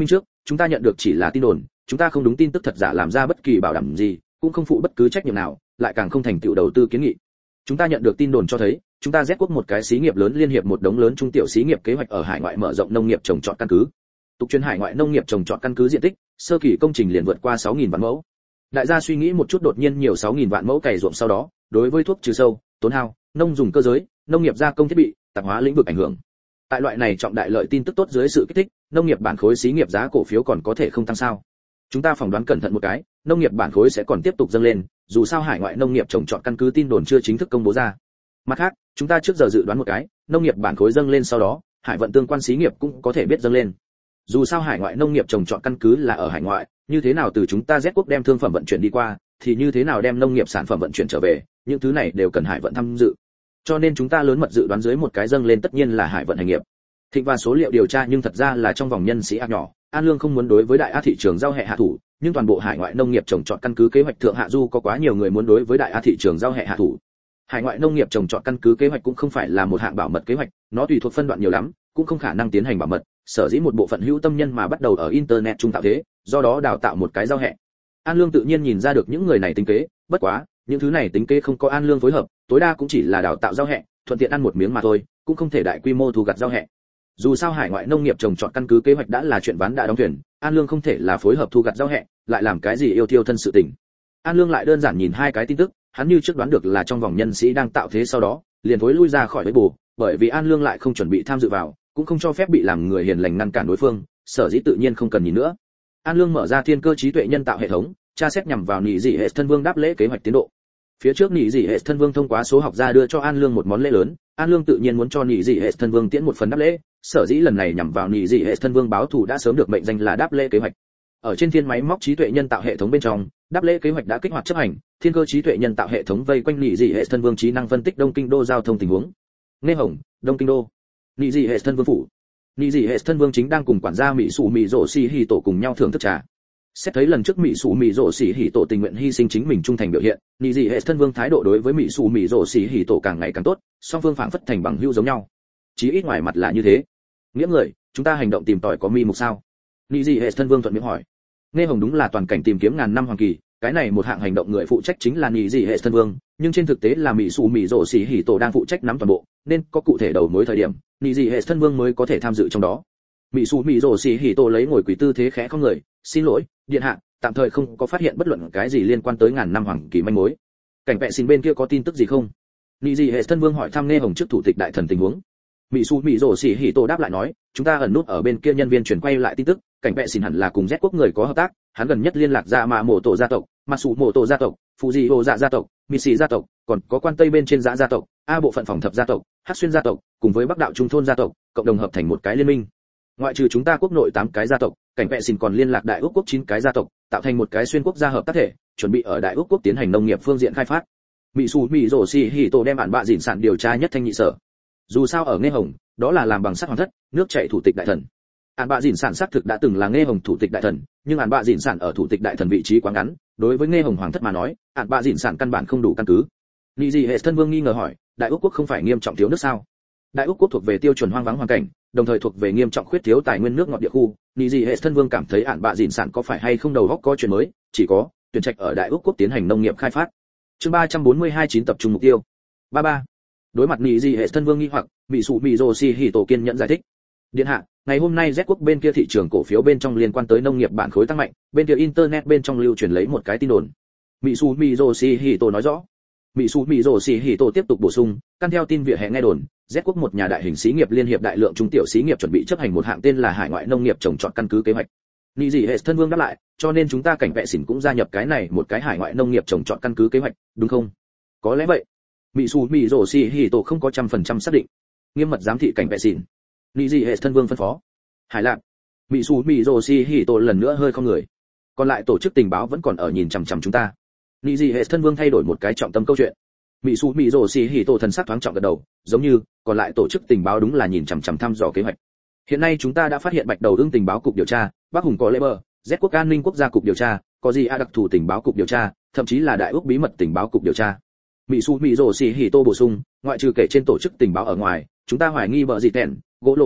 chúng ta nhận được chỉ là tin đồn, chúng ta không đúng tin tức thật giả làm ra bất kỳ bảo đảm gì, cũng không phụ bất cứ trách nhiệm nào, lại càng không thành tựu đầu tư kiến nghị. Chúng ta nhận được tin đồn cho thấy, chúng ta Z quốc một cái xí nghiệp lớn liên hiệp một đống lớn trung tiểu xí nghiệp kế hoạch ở hải ngoại mở rộng nông nghiệp trồng trọt căn cứ. Tục truyền hải ngoại nông nghiệp trồng trọt căn cứ diện tích, sơ kỳ công trình liền vượt qua 6.000 vạn mẫu. Đại gia suy nghĩ một chút, đột nhiên nhiều 6.000 vạn mẫu cày ruộng, sau đó, đối với thuốc trừ sâu, tốn hao, nông dùng cơ giới, nông nghiệp gia công thiết bị, tạp hóa lĩnh vực ảnh hưởng. Tại loại này trọng đại lợi tin tức tốt dưới sự kích thích, nông nghiệp bản khối xí nghiệp giá cổ phiếu còn có thể không tăng sao? Chúng ta phỏng đoán cẩn thận một cái, nông nghiệp bản khối sẽ còn tiếp tục dâng lên, dù sao hải ngoại nông nghiệp trồng trọt căn cứ tin đồn chưa chính thức công bố ra. Mặt khác, chúng ta trước giờ dự đoán một cái, nông nghiệp bản khối dâng lên sau đó, hải vận tương quan xí nghiệp cũng có thể biết dâng lên. Dù sao hải ngoại nông nghiệp trồng trọt căn cứ là ở hải ngoại, như thế nào từ chúng ta Z quốc đem thương phẩm vận chuyển đi qua, thì như thế nào đem nông nghiệp sản phẩm vận chuyển trở về, những thứ này đều cần hải vận tham dự. Cho nên chúng ta lớn mật dự đoán dưới một cái dâng lên tất nhiên là hải vận hành nghiệp. Thịnh và số liệu điều tra nhưng thật ra là trong vòng nhân sĩ ác nhỏ, An Lương không muốn đối với đại á thị trường giao hệ hạ thủ, nhưng toàn bộ hải ngoại nông nghiệp trồng trọt căn cứ kế hoạch thượng hạ du có quá nhiều người muốn đối với đại á thị trường giao hệ hạ thủ. Hải ngoại nông nghiệp trồng trọt căn cứ kế hoạch cũng không phải là một hạng bảo mật kế hoạch, nó tùy thuộc phân đoạn nhiều lắm, cũng không khả năng tiến hành bảo mật, sở dĩ một bộ phận hữu tâm nhân mà bắt đầu ở internet trung tạo thế, do đó đào tạo một cái giao hệ. An Lương tự nhiên nhìn ra được những người này tính kế, bất quá, những thứ này tính kế không có An Lương phối hợp, tối đa cũng chỉ là đào tạo giao hệ, thuận tiện ăn một miếng mà thôi, cũng không thể đại quy mô thu gặt giao hệ. Dù sao hải ngoại nông nghiệp trồng trọt căn cứ kế hoạch đã là chuyện ván đã đóng thuyền, An Lương không thể là phối hợp thu gặt giao hệ, lại làm cái gì yêu thiêu thân sự tình. An Lương lại đơn giản nhìn hai cái tin tức, hắn như trước đoán được là trong vòng nhân sĩ đang tạo thế, sau đó liền thối lui ra khỏi với bù, bởi vì An Lương lại không chuẩn bị tham dự vào, cũng không cho phép bị làm người hiền lành ngăn cản đối phương, sở dĩ tự nhiên không cần nhìn nữa. An Lương mở ra thiên cơ trí tuệ nhân tạo hệ thống, tra xét nhằm vào Nị Dị Hệ Thân Vương đáp lễ kế hoạch tiến độ. Phía trước Nị Dị Hệ Thân Vương thông qua số học gia đưa cho An Lương một món lễ lớn, An Lương tự nhiên muốn cho Nị Dị Hệ Thân Vương tiễn một phần đáp lễ, sở dĩ lần này nhằm vào Nị Dị Hệ Thân Vương báo thù đã sớm được mệnh danh là đáp lễ kế hoạch. Ở trên thiên máy móc trí tuệ nhân tạo hệ thống bên trong, đáp lễ kế hoạch đã kích hoạt chấp hành, thiên cơ trí tuệ nhân tạo hệ thống vây quanh Nị Dị Hệ Thân Vương trí năng phân tích Đông Kinh đô giao thông tình huống. Nghe Hồng, Đông Kinh đô. Nị Dị Hệ Thân Vương phủ. Nị Dị Hệ Thân Vương chính đang cùng quản gia Mỹ Sủ Mỹ Dỗ Xỉ Hỉ Tổ cùng nhau thưởng thức trà. Xét thấy lần trước Mỹ Sủ Mỹ Dỗ Xỉ Hỉ Tổ tình nguyện hy sinh chính mình trung thành biểu hiện, Nị Dị Hệ Thân Vương thái độ đối với Mỹ Sủ Mỹ Dỗ Xỉ Hỉ Tổ càng ngày càng tốt, song phương phảng phất thành bằng hữu giống nhau. Chí ít ngoài mặt là như thế. Nghĩa người, chúng ta hành động tìm tòi có mi mục sao? Nị Dị Hệ Thân Vương thuận miệng hỏi. Nghe Hồng đúng là toàn cảnh tìm kiếm ngàn năm hoàng kỳ, cái này một hạng hành động người phụ trách chính là Nị Dị Hệ Thân Vương, nhưng trên thực tế là Mỹ Sủ Mỹ Dỗ Xỉ Hỉ Tổ đang phụ trách nắm toàn bộ, nên có cụ thể đầu mối thời điểm, Nị Dị Hệ Thân Vương mới có thể tham dự trong đó. Mỹ Sủ Mỹ Dỗ Xỉ Hỉ Tổ lấy ngồi quỳ tư thế khẽ không người, xin lỗi, điện hạ, tạm thời không có phát hiện bất luận cái gì liên quan tới ngàn năm hoàng kỳ manh mối. Cảnh vệ xin bên kia có tin tức gì không? Nị Dị Hệ Thân Vương hỏi thăm Nghe Hồng trước thủ tịch đại thần tình huống. Mỹ Sủ Mỹ Dỗ Xỉ Hỉ Tổ đáp lại nói, chúng ta ẩn nút ở bên kia nhân viên chuyển quay lại tin tức, cảnh vệ xin hẳn là cùng Z quốc người có hợp tác, hắn gần nhất liên lạc ra mà mổ tổ gia tộc, mà sủ mổ tổ gia tộc, phụ dị hồ dạ gia tộc, mỹ sĩ gia tộc, còn có quan tây bên trên dã gia tộc, a bộ phận phòng thập gia tộc, hắc xuyên gia tộc, cùng với bắc đạo trung thôn gia tộc, cộng đồng hợp thành một cái liên minh. Ngoại trừ chúng ta quốc nội 8 cái gia tộc, cảnh vệ xin còn liên lạc đại úc quốc 9 cái gia tộc, tạo thành một cái xuyên quốc gia hợp tác thể, chuẩn bị ở đại úc quốc tiến hành nông nghiệp phương diện khai phát. Mỹ Sủ Mỹ Dỗ Xỉ Hỉ Tổ đem bản bạ dịn sản điều tra nhất thanh nhị sở. Dù sao ở Nghe Hồng, đó là làm bằng sắc hoàng thất, nước chảy thủ tịch đại thần. Án bạ dịn sản xác thực đã từng là Nghe Hồng thủ tịch đại thần, nhưng án bạ dịn sản ở thủ tịch đại thần vị trí quá ngắn, đối với Nghe Hồng hoàng thất mà nói, án bạ dịn sản căn bản không đủ căn cứ. Nị Dị Hệ Thân Vương nghi ngờ hỏi, đại úc quốc không phải nghiêm trọng thiếu nước sao? Đại úc quốc thuộc về tiêu chuẩn hoang vắng hoàn cảnh, đồng thời thuộc về nghiêm trọng khuyết thiếu tài nguyên nước ngọt địa khu. Nị Dị Hệ Thân Vương cảm thấy án bạ dịn sản có phải hay không đầu óc có chuyện mới, chỉ có tuyển trạch ở đại úc quốc tiến hành nông nghiệp khai phát. Chương 342 9 tập trung mục tiêu. 33. Đối mặt Nị Dị Hệ Thân Vương nghi hoặc, Mỹ Sủ Mỹ Dỗ Xỉ Hỉ Tổ kiên nhẫn giải thích. Điện hạ, ngày hôm nay Z quốc bên kia thị trường cổ phiếu bên trong liên quan tới nông nghiệp bản khối tăng mạnh, bên kia internet bên trong lưu truyền lấy một cái tin đồn. Mỹ Sủ Mỹ Dỗ Xỉ Hỉ Tổ nói rõ. Mỹ Sủ Mỹ Dỗ Xỉ Hỉ Tổ tiếp tục bổ sung, căn theo tin vỉa hè nghe đồn, Z quốc một nhà đại hình xí nghiệp liên hiệp đại lượng trung tiểu xí nghiệp chuẩn bị chấp hành một hạng tên là hải ngoại nông nghiệp trồng trọt căn cứ kế hoạch. Nị Dị Hệ Thân Vương đáp lại, cho nên chúng ta cảnh vệ xỉn cũng gia nhập cái này một cái hải ngoại nông nghiệp trồng trọt căn cứ kế hoạch, đúng không? Có lẽ vậy. Mỹ Sủ Mỹ Dỗ Xỉ Hỉ Tổ không có 100% xác định. Nghiêm mật giám thị cảnh vệ xỉn. Nị Dị Hệ Thân Vương phân phó. Hải Lạc. Mỹ Sủ Mỹ Dỗ Xỉ Hỉ Tổ lần nữa hơi không người. Còn lại tổ chức tình báo vẫn còn ở nhìn chằm chằm chúng ta. Nị Dị Hệ Thân Vương thay đổi một cái trọng tâm câu chuyện. Mỹ Sủ Mỹ Dỗ Xỉ Hỉ Tổ thần sắc thoáng trọng gật đầu, giống như còn lại tổ chức tình báo đúng là nhìn chằm chằm thăm dò kế hoạch. Hiện nay chúng ta đã phát hiện Bạch Đầu Ưng tình báo cục điều tra, Bắc Hùng có Leber, Z quốc an ninh quốc gia cục điều tra, có gì đặc thù tình báo cục điều tra, thậm chí là đại úc bí mật tình báo cục điều tra. Mỹ Sủ Mỹ Dỗ Xỉ Hỉ Tổ bổ sung, ngoại trừ kể trên tổ chức tình báo ở ngoài, chúng ta hoài nghi bờ dị tẹn, gỗ lộ vương quốc,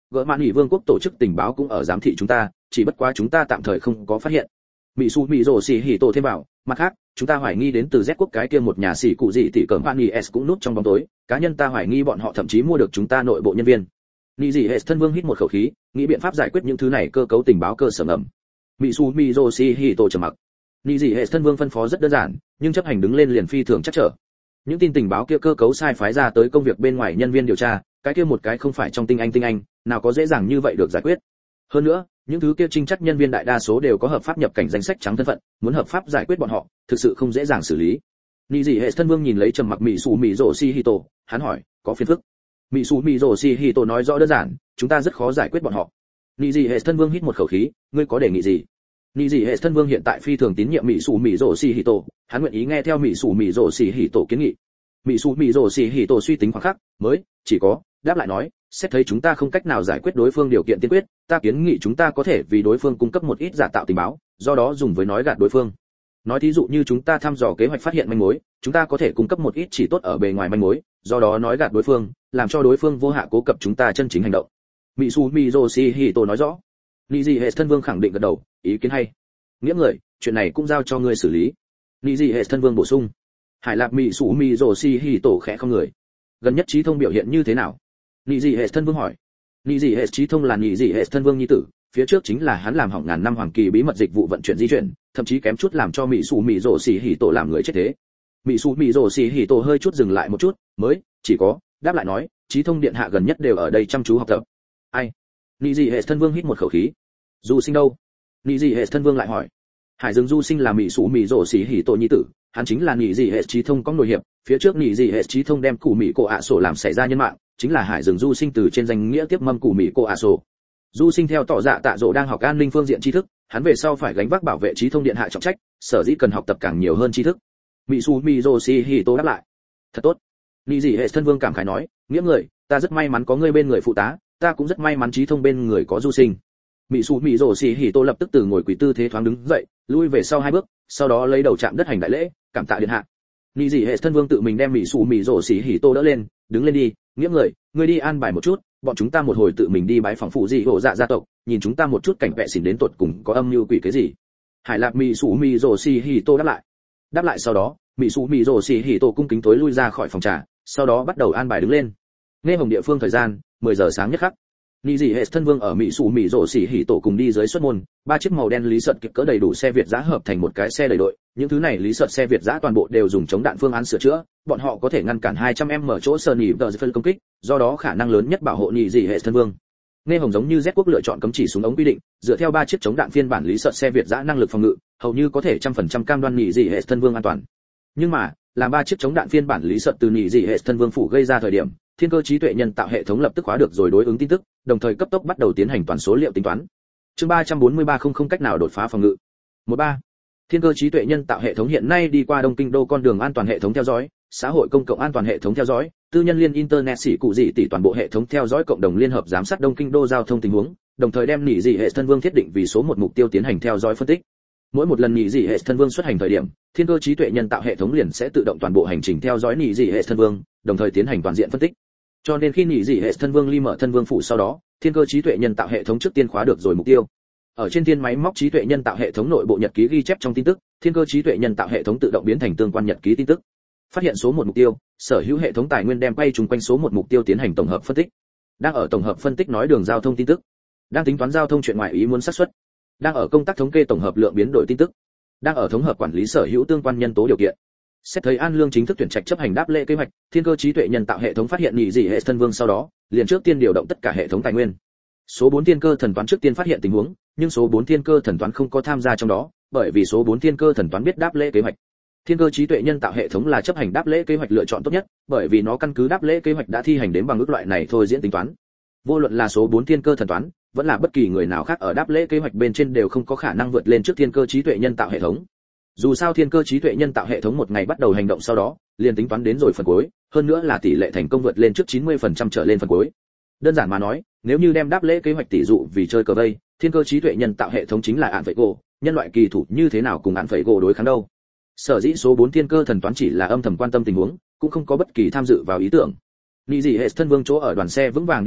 gỡ mạn nghỉ vương quốc tổ chức tình báo cũng ở giám thị chúng ta, chỉ bất quá chúng ta tạm thời không có phát hiện. Mỹ Su Mỹ Rồ xì hỉ tổ thêm vào, mặt khác, chúng ta hoài nghi đến từ Z quốc cái kia một nhà xỉ cụ gì tỷ cẩm Vạn Nghị S cũng núp trong bóng tối, cá nhân ta hoài nghi bọn họ thậm chí mua được chúng ta nội bộ nhân viên. Nị gì hết thân vương hít một khẩu khí, nghĩ biện pháp giải quyết những thứ này cơ cấu tình báo cơ sở ngầm. Mỹ Su Mỹ Rồ xì hỉ tổ trầm mặc. Nị gì hết thân vương phân phó rất đơn giản, nhưng chấp hành đứng lên liền phi thường chắc trở. Những tin tình báo kia cơ cấu sai phái ra tới công việc bên ngoài nhân viên điều tra, cái kia một cái không phải trong tinh anh, nào có dễ dàng như vậy được giải quyết. Hơn nữa, những thứ kia trinh chắc nhân viên đại đa số đều có hợp pháp nhập cảnh danh sách trắng thân phận, muốn hợp pháp giải quyết bọn họ, thực sự không dễ dàng xử lý. Nị dị hệ thân vương nhìn lấy trầm mặc Mỹ Su Mỹ Rồ Shihito, hắn hỏi, có phiền phức? Mỹ Su Mỹ Rồ Shihito nói rõ đơn giản, chúng ta rất khó giải quyết bọn họ. Nị dị hệ thân vương hít một khẩu khí, ngươi có đề nghị gì? Nị dị hệ thân vương hiện tại phi thường tín nhiệm Mỹ Su Mỹ Rồ Shihito, hắn nguyện ý nghe theo Mỹ Su Mỹ Rồ Shihito kiến nghị. Mỹ Su Mỹ Rồ Shihito suy tính khoảng khắc, mới chỉ có đáp lại nói, xét thấy chúng ta không cách nào giải quyết đối phương điều kiện tiên quyết, ta kiến nghị chúng ta có thể vì đối phương cung cấp một ít giả tạo tình báo, do đó dùng với nói gạt đối phương. Nói thí dụ như chúng ta thăm dò kế hoạch phát hiện manh mối, chúng ta có thể cung cấp một ít chỉ tốt ở bề ngoài manh mối, do đó nói gạt đối phương, làm cho đối phương vô hạ cố cập chúng ta chân chính hành động. Mitsu Mizoshi Hito nói rõ. Niji hệ thân vương khẳng định gật đầu, ý kiến hay. Nghĩa người, chuyện này cũng giao cho ngươi xử lý. Niji hệ thân vương bổ sung. Hải Lạc Mitsu Mizoshi Hito khẽ không người. Gần nhất trí thông biểu hiện như thế nào? Niji hệ thân vương hỏi. Niji hệ trí thông là Niji hệ thân vương nhi tử, phía trước chính là hắn làm hỏng ngàn năm hoàng kỳ bí mật dịch vụ vận chuyển di chuyển, thậm chí kém chút làm cho Mitsu Mizoshi Hito làm người chết thế. Mitsu Mizoshi Hito hơi chút dừng lại một chút, mới chỉ có đáp lại nói, trí thông điện hạ gần nhất đều ở đây chăm chú học tập. Ai? Niji hệ thân vương hít một khẩu khí. Du Sinh đâu? Niji hệ thân vương lại hỏi. Hải Dương Du Sinh là Mitsu Mizoshi Hito nhi tử, hắn chính là Niji hệ trí thông có nổi hiệp, phía trước Niji hệ trí thông đem cụ mỹ cô ạ sổ làm xảy ra nhân mạng, chính là Hải Dương Du Sinh từ trên danh nghĩa tiếp mâm cụ mỹ cô ạ sổ. Du Sinh theo tỏ dạ tạ dỗ đang học an ninh phương diện tri thức, hắn về sau phải gánh vác bảo vệ trí thông điện hạ trọng trách, sở dĩ cần học tập càng nhiều hơn tri thức. Mitsu Mizoshi Hito đáp lại. Thật tốt. Niji hệ thân vương cảm khái nói, nghĩa người, ta rất may mắn có ngươi bên người phụ tá, ta cũng rất may mắn trí thông bên người có Du Sinh. Mitsu Mizoshi Hito lập tức từ ngồi quỳ tư thế thoáng đứng dậy, lui về sau hai bước, sau đó lấy đầu chạm đất hành đại lễ, cảm tạ điện hạ. Niji hệ thân vương tự mình đem Mitsu Mizoshi Hito đỡ lên, đứng lên đi, nghĩa người, ngươi đi an bài một chút, bọn chúng ta một hồi tự mình đi bái phòng phụ gì hộ dạ gia tộc, nhìn chúng ta một chút cảnh vệ xỉn đến tột cùng có âm mưu quỷ cái gì. Hải Lạc Mitsu Mizoshi Hito đáp lại sau đó, Mitsu Mizoshi Hito cung kính tối lui ra khỏi phòng trà, sau đó bắt đầu an bài đứng lên. Nghe hồng địa phương thời gian 10 giờ sáng nhất khắc. Niji hệ thân vương ở Mitsu Mizoshi Hito cùng đi dưới xuất môn, ba chiếc màu đen lý sợt kịp cỡ đầy đủ xe Việt giã hợp thành một cái xe đầy đội, những thứ này lý sợt xe Việt giã toàn bộ đều dùng chống đạn phương án sửa chữa, bọn họ có thể ngăn cản 200m chỗ sơ nỉ đợt phân công kích, do đó khả năng lớn nhất bảo hộ Niji hệ thân vương. Nghe hồng giống như Z quốc lựa chọn cấm chỉ súng ống quy định, dựa theo ba chiếc chống đạn phiên bản lý sợt xe Việt giã năng lực phòng ngự, hầu như có thể 100% cam đoan Niji hệ thân vương an toàn. Nhưng mà, làm ba chiếc chống đạn phiên bản lý sợt từ Niji hệ thân vương phủ gây ra thời điểm, thiên cơ trí tuệ nhân tạo hệ thống lập tức khóa được rồi đối ứng tin tức, đồng thời cấp tốc bắt đầu tiến hành toàn số liệu tính toán. Chương 343 không cách nào đột phá phòng ngự. 13. Thiên cơ trí tuệ nhân tạo hệ thống hiện nay đi qua Đông Kinh đô con đường an toàn hệ thống theo dõi, xã hội công cộng an toàn hệ thống theo dõi, tư nhân liên internet xỉ cụ dị tỷ toàn bộ hệ thống theo dõi cộng đồng liên hợp giám sát Đông Kinh đô giao thông tình huống, đồng thời đem nhị dị hệ thân vương thiết định vì số một mục tiêu tiến hành theo dõi phân tích. Mỗi một lần nhị dị hệ thân vương xuất hành thời điểm, thiên cơ trí tuệ nhân tạo hệ thống liền sẽ tự động toàn bộ hành trình theo dõi nhị dị hệ thân vương, đồng thời tiến hành toàn diện phân tích. Cho nên khi nhị dị hệ thân vương ly mở thân vương phủ sau đó, thiên cơ trí tuệ nhân tạo hệ thống trước tiên khóa được rồi mục tiêu. Ở trên thiên máy móc trí tuệ nhân tạo hệ thống nội bộ nhật ký ghi chép trong tin tức, thiên cơ trí tuệ nhân tạo hệ thống tự động biến thành tương quan nhật ký tin tức. Phát hiện số một mục tiêu, sở hữu hệ thống tài nguyên đem quay trùng quanh số một mục tiêu tiến hành tổng hợp phân tích. Đang ở tổng hợp phân tích nói đường giao thông tin tức, đang tính toán giao thông chuyện ngoại ý muốn xác suất, đang ở công tác thống kê tổng hợp lượng biến đổi tin tức, đang ở thống hợp quản lý sở hữu tương quan nhân tố điều kiện. Xét thấy An Lương chính thức tuyển trạch chấp hành đáp lễ kế hoạch, thiên cơ trí tuệ nhân tạo hệ thống phát hiện nhị dị hệ thân vương sau đó, liền trước tiên điều động tất cả hệ thống tài nguyên. Số 4 thiên cơ thần toán trước tiên phát hiện tình huống, nhưng số 4 thiên cơ thần toán không có tham gia trong đó, bởi vì số 4 thiên cơ thần toán biết đáp lễ kế hoạch. Thiên cơ trí tuệ nhân tạo hệ thống là chấp hành đáp lễ kế hoạch lựa chọn tốt nhất, bởi vì nó căn cứ đáp lễ kế hoạch đã thi hành đến bằng ước loại này thôi diễn tính toán. Vô luận là số 4 thiên cơ thần toán, vẫn là bất kỳ người nào khác ở đáp lễ kế hoạch bên trên đều không có khả năng vượt lên trước thiên cơ trí tuệ nhân tạo hệ thống. Dù sao thiên cơ trí tuệ nhân tạo hệ thống một ngày bắt đầu hành động sau đó, liền tính toán đến rồi phần cuối, hơn nữa là tỷ lệ thành công vượt lên trước 90% trở lên phần cuối. Đơn giản mà nói, nếu như đem đáp lễ kế hoạch tỷ dụ vì chơi cờ vây, thiên cơ trí tuệ nhân tạo hệ thống chính là án phẩy gỗ, nhân loại kỳ thủ như thế nào cùng án phẩy gỗ đối kháng đâu. Sở dĩ số 4 thiên cơ thần toán chỉ là âm thầm quan tâm tình huống, cũng không có bất kỳ tham dự vào ý tưởng. Nị dị hệ thân vương chỗ ở đoàn xe vững vàng đi tới,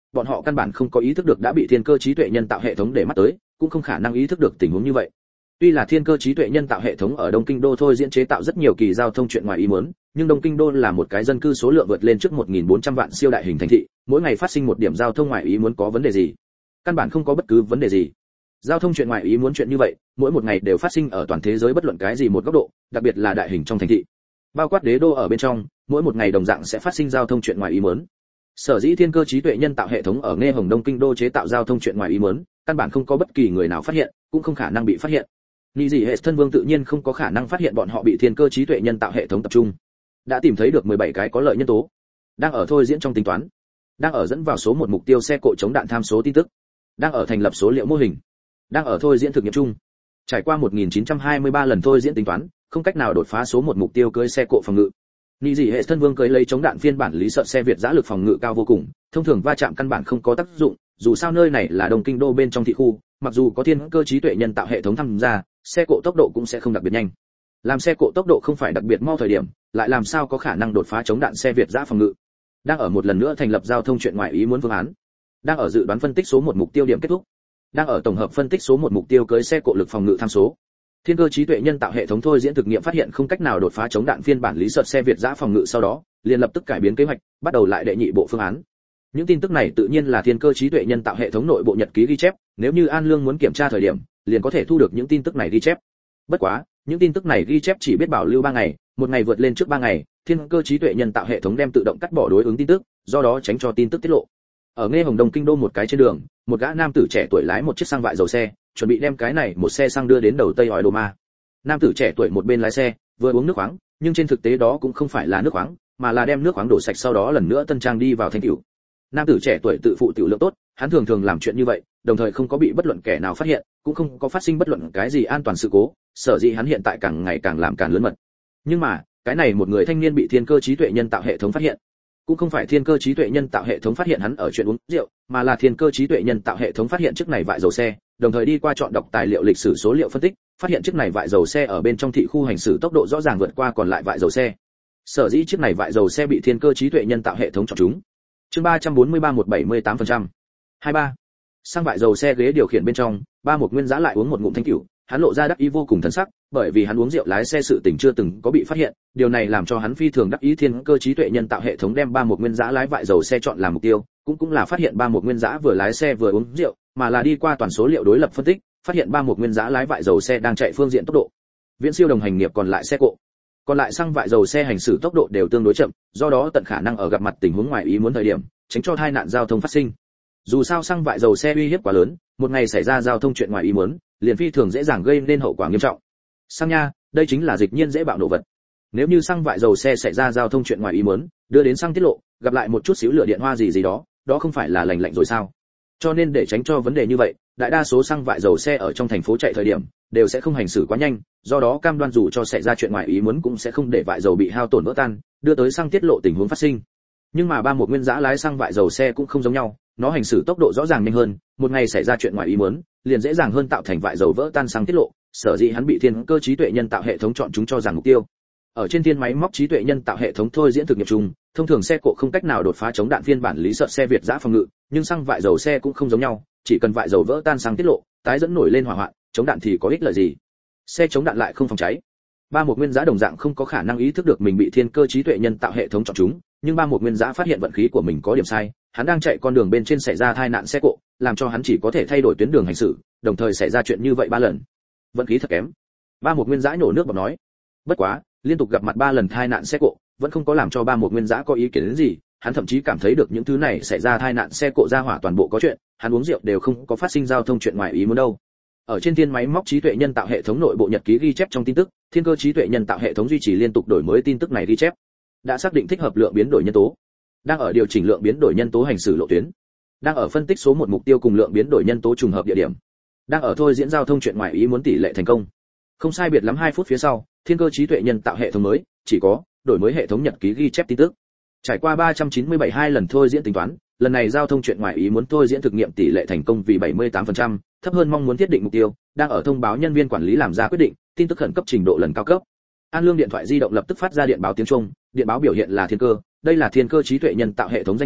bọn họ căn bản không có ý thức được đã bị thiên cơ trí tuệ nhân tạo hệ thống để mắt tới, cũng không khả năng ý thức được tình huống như vậy. Tuy là thiên cơ trí tuệ nhân tạo hệ thống ở Đông Kinh đô thôi diễn chế tạo rất nhiều kỳ giao thông chuyện ngoài ý muốn, nhưng Đông Kinh đô là một cái dân cư số lượng vượt lên trước 1.400 vạn siêu đại hình thành thị, mỗi ngày phát sinh một điểm giao thông ngoài ý muốn có vấn đề gì? Căn bản không có bất cứ vấn đề gì. Giao thông chuyện ngoài ý muốn chuyện như vậy, mỗi một ngày đều phát sinh ở toàn thế giới bất luận cái gì một góc độ, đặc biệt là đại hình trong thành thị. Bao quát đế đô ở bên trong, mỗi một ngày đồng dạng sẽ phát sinh giao thông chuyện ngoài ý muốn. Sở dĩ thiên cơ trí tuệ nhân tạo hệ thống ở Nghe Hồng Đông Kinh đô chế tạo giao thông chuyện ngoài ý muốn, căn bản không có bất kỳ người nào phát hiện, cũng không khả năng bị phát hiện. Ni gì hệ thân vương tự nhiên không có khả năng phát hiện bọn họ bị thiên cơ trí tuệ nhân tạo hệ thống tập trung. Đã tìm thấy được 17 cái có lợi nhân tố, đang ở thôi diễn trong tính toán, đang ở dẫn vào số một mục tiêu xe cộ chống đạn tham số tin tức, đang ở thành lập số liệu mô hình, đang ở thôi diễn thực nghiệm chung. Trải qua 1923 lần thôi diễn tính toán, không cách nào đột phá số một mục tiêu cưỡi xe cộ phòng ngự. Ni gì hệ thân vương cưỡi lấy chống đạn phiên bản lý sợ xe Việt giã lực phòng ngự cao vô cùng, thông thường va chạm căn bản không có tác dụng, dù sao nơi này là Đông Kinh đô bên trong thị khu, mặc dù có thiên cơ trí tuệ nhân tạo hệ thống tham gia, xe cộ tốc độ cũng sẽ không đặc biệt nhanh. Làm xe cộ tốc độ không phải đặc biệt mau thời điểm, lại làm sao có khả năng đột phá chống đạn xe Việt giã phòng ngự. Đang ở một lần nữa thành lập giao thông chuyện ngoài ý muốn phương án, đang ở dự đoán phân tích số một mục tiêu điểm kết thúc, đang ở tổng hợp phân tích số một mục tiêu cưỡi xe cộ lực phòng ngự tham số. Thiên cơ trí tuệ nhân tạo hệ thống thôi diễn thực nghiệm phát hiện không cách nào đột phá chống đạn phiên bản lý sợ xe Việt giã phòng ngự, sau đó liền lập tức cải biến kế hoạch, bắt đầu lại đệ nhị bộ phương án. Những tin tức này tự nhiên là thiên cơ trí tuệ nhân tạo hệ thống nội bộ nhật ký ghi chép, nếu như An Lương muốn kiểm tra thời điểm, liền có thể thu được những tin tức này ghi chép. Bất quá, những tin tức này ghi chép chỉ biết bảo lưu 3 ngày, một ngày vượt lên trước 3 ngày, thiên cơ trí tuệ nhân tạo hệ thống đem tự động cắt bỏ đối ứng tin tức, do đó tránh cho tin tức tiết lộ. Ở Nghe Hồng Đông Kinh đô một cái trên đường, một gã nam tử trẻ tuổi lái một chiếc xăng vại dầu xe, chuẩn bị đem cái này một xe xăng đưa đến đầu Tây Hỏi Đồ Ma. Nam tử trẻ tuổi một bên lái xe, vừa uống nước khoáng, nhưng trên thực tế đó cũng không phải là nước khoáng, mà là đem nước khoáng đổ sạch sau đó lần nữa tân trang đi vào thanh tiểu. Nam tử trẻ tuổi tự phụ tiểu lượng tốt, hắn thường thường làm chuyện như vậy, đồng thời không có bị bất luận kẻ nào phát hiện, cũng không có phát sinh bất luận cái gì an toàn sự cố, sở dĩ hắn hiện tại càng ngày càng làm càng lớn mật. Nhưng mà, cái này một người thanh niên bị thiên cơ trí tuệ nhân tạo hệ thống phát hiện. Cũng không phải thiên cơ trí tuệ nhân tạo hệ thống phát hiện hắn ở chuyện uống rượu, mà là thiên cơ trí tuệ nhân tạo hệ thống phát hiện chiếc này vại dầu xe, đồng thời đi qua chọn đọc tài liệu lịch sử số liệu phân tích, phát hiện chiếc này vại dầu xe ở bên trong thị khu hành xử tốc độ rõ ràng vượt qua còn lại vại dầu xe. Sở dĩ chiếc này vại dầu xe bị thiên cơ trí tuệ nhân tạo hệ thống chọn chúng. Chương 343 178%. 23. Sang vại dầu xe ghế điều khiển bên trong, Ba Một Nguyên Giã lại uống một ngụm thanh cửu, hắn lộ ra đắc ý vô cùng thần sắc, bởi vì hắn uống rượu lái xe sự tình chưa từng có bị phát hiện, điều này làm cho hắn phi thường đắc ý. Thiên cơ trí tuệ nhân tạo hệ thống đem Ba Một Nguyên Giã lái vại dầu xe chọn làm mục tiêu, cũng là phát hiện Ba Một Nguyên Giã vừa lái xe vừa uống rượu, mà là đi qua toàn số liệu đối lập phân tích, phát hiện Ba Một Nguyên Giã lái vại dầu xe đang chạy phương diện tốc độ viễn siêu đồng hành nghiệp còn lại xe cộ. Còn lại xăng vại dầu xe hành xử tốc độ đều tương đối chậm, do đó tận khả năng ở gặp mặt tình huống ngoài ý muốn thời điểm, tránh cho tai nạn giao thông phát sinh. Dù sao xăng vại dầu xe uy hiếp quá lớn, một ngày xảy ra giao thông chuyện ngoài ý muốn, liền phi thường dễ dàng gây nên hậu quả nghiêm trọng. Xăng nha, đây chính là dịch nhiên dễ bạo nổ vật. Nếu như xăng vại dầu xe xảy ra giao thông chuyện ngoài ý muốn, đưa đến xăng tiết lộ, gặp lại một chút xíu lửa điện hoa gì đó, đó không phải là lành lạnh rồi sao? Cho nên để tránh cho vấn đề như vậy, đại đa số xăng vại dầu xe ở trong thành phố chạy thời điểm đều sẽ không hành xử quá nhanh, do đó cam đoan dù cho xảy ra chuyện ngoài ý muốn cũng sẽ không để vại dầu bị hao tổn vỡ tan, đưa tới xăng tiết lộ tình huống phát sinh. Nhưng mà Ba Một Nguyên Giã lái xăng vại dầu xe cũng không giống nhau, nó hành xử tốc độ rõ ràng nhanh hơn, một ngày xảy ra chuyện ngoài ý muốn, liền dễ dàng hơn tạo thành vại dầu vỡ tan xăng tiết lộ, sở dĩ hắn bị thiên cơ trí tuệ nhân tạo hệ thống chọn chúng cho rằng mục tiêu. Ở trên thiên máy móc trí tuệ nhân tạo hệ thống thôi diễn thực nghiệm chung, thông thường xe cộ không cách nào đột phá chống đạn phiên bản lý sợ xe Việt giã phòng ngự, nhưng xăng vại dầu xe cũng không giống nhau, chỉ cần vại dầu vỡ tan xăng tiết lộ, tái dẫn nổi lên hỏa hoạn, chống đạn thì có ích lợi gì? Xe chống đạn lại không phòng cháy. Ba Một Nguyên Giã đồng dạng không có khả năng ý thức được mình bị thiên cơ trí tuệ nhân tạo hệ thống chọn chúng, nhưng Ba Một Nguyên Giã phát hiện vận khí của mình có điểm sai, hắn đang chạy con đường bên trên xảy ra tai nạn xe cộ, làm cho hắn chỉ có thể thay đổi tuyến đường hành xử, đồng thời xảy ra chuyện như vậy 3 lần. Vận khí thật kém. Ba Một Nguyên Giã nhổ nước bọt nói. Bất quá, liên tục gặp mặt 3 lần tai nạn xe cộ, vẫn không có làm cho Ba Một Nguyên Giã có ý kiến đến gì, hắn thậm chí cảm thấy được những thứ này xảy ra tai nạn xe cộ ra hỏa toàn bộ có chuyện, hắn uống rượu đều không có phát sinh giao thông chuyện ngoài ý muốn đâu. Ở trên thiên máy móc trí tuệ nhân tạo hệ thống nội bộ nhật ký ghi chép trong tin tức, thiên cơ trí tuệ nhân tạo hệ thống duy trì liên tục đổi mới tin tức này ghi chép. Đã xác định thích hợp lượng biến đổi nhân tố, đang ở điều chỉnh lượng biến đổi nhân tố hành xử lộ tuyến, đang ở phân tích số một mục tiêu cùng lượng biến đổi nhân tố trùng hợp địa điểm, đang ở thôi diễn giao thông chuyện ngoài ý muốn tỷ lệ thành công. Không sai biệt lắm 2 phút phía sau, thiên cơ trí tuệ nhân tạo hệ thống mới chỉ có đổi mới hệ thống nhật ký ghi chép tin tức. Trải qua 397 hai lần thôi diễn tính toán, lần này giao thông chuyện ngoài ý muốn thôi diễn thực nghiệm tỷ lệ thành công vì 78%, thấp hơn mong muốn thiết định mục tiêu, đang ở thông báo nhân viên quản lý làm ra quyết định, tin tức khẩn cấp trình độ lần cao cấp. An Lương điện thoại di động lập tức phát ra điện báo tiếng Trung, điện báo biểu hiện là thiên cơ, đây là thiên cơ trí tuệ nhân tạo hệ thống danh hiệu,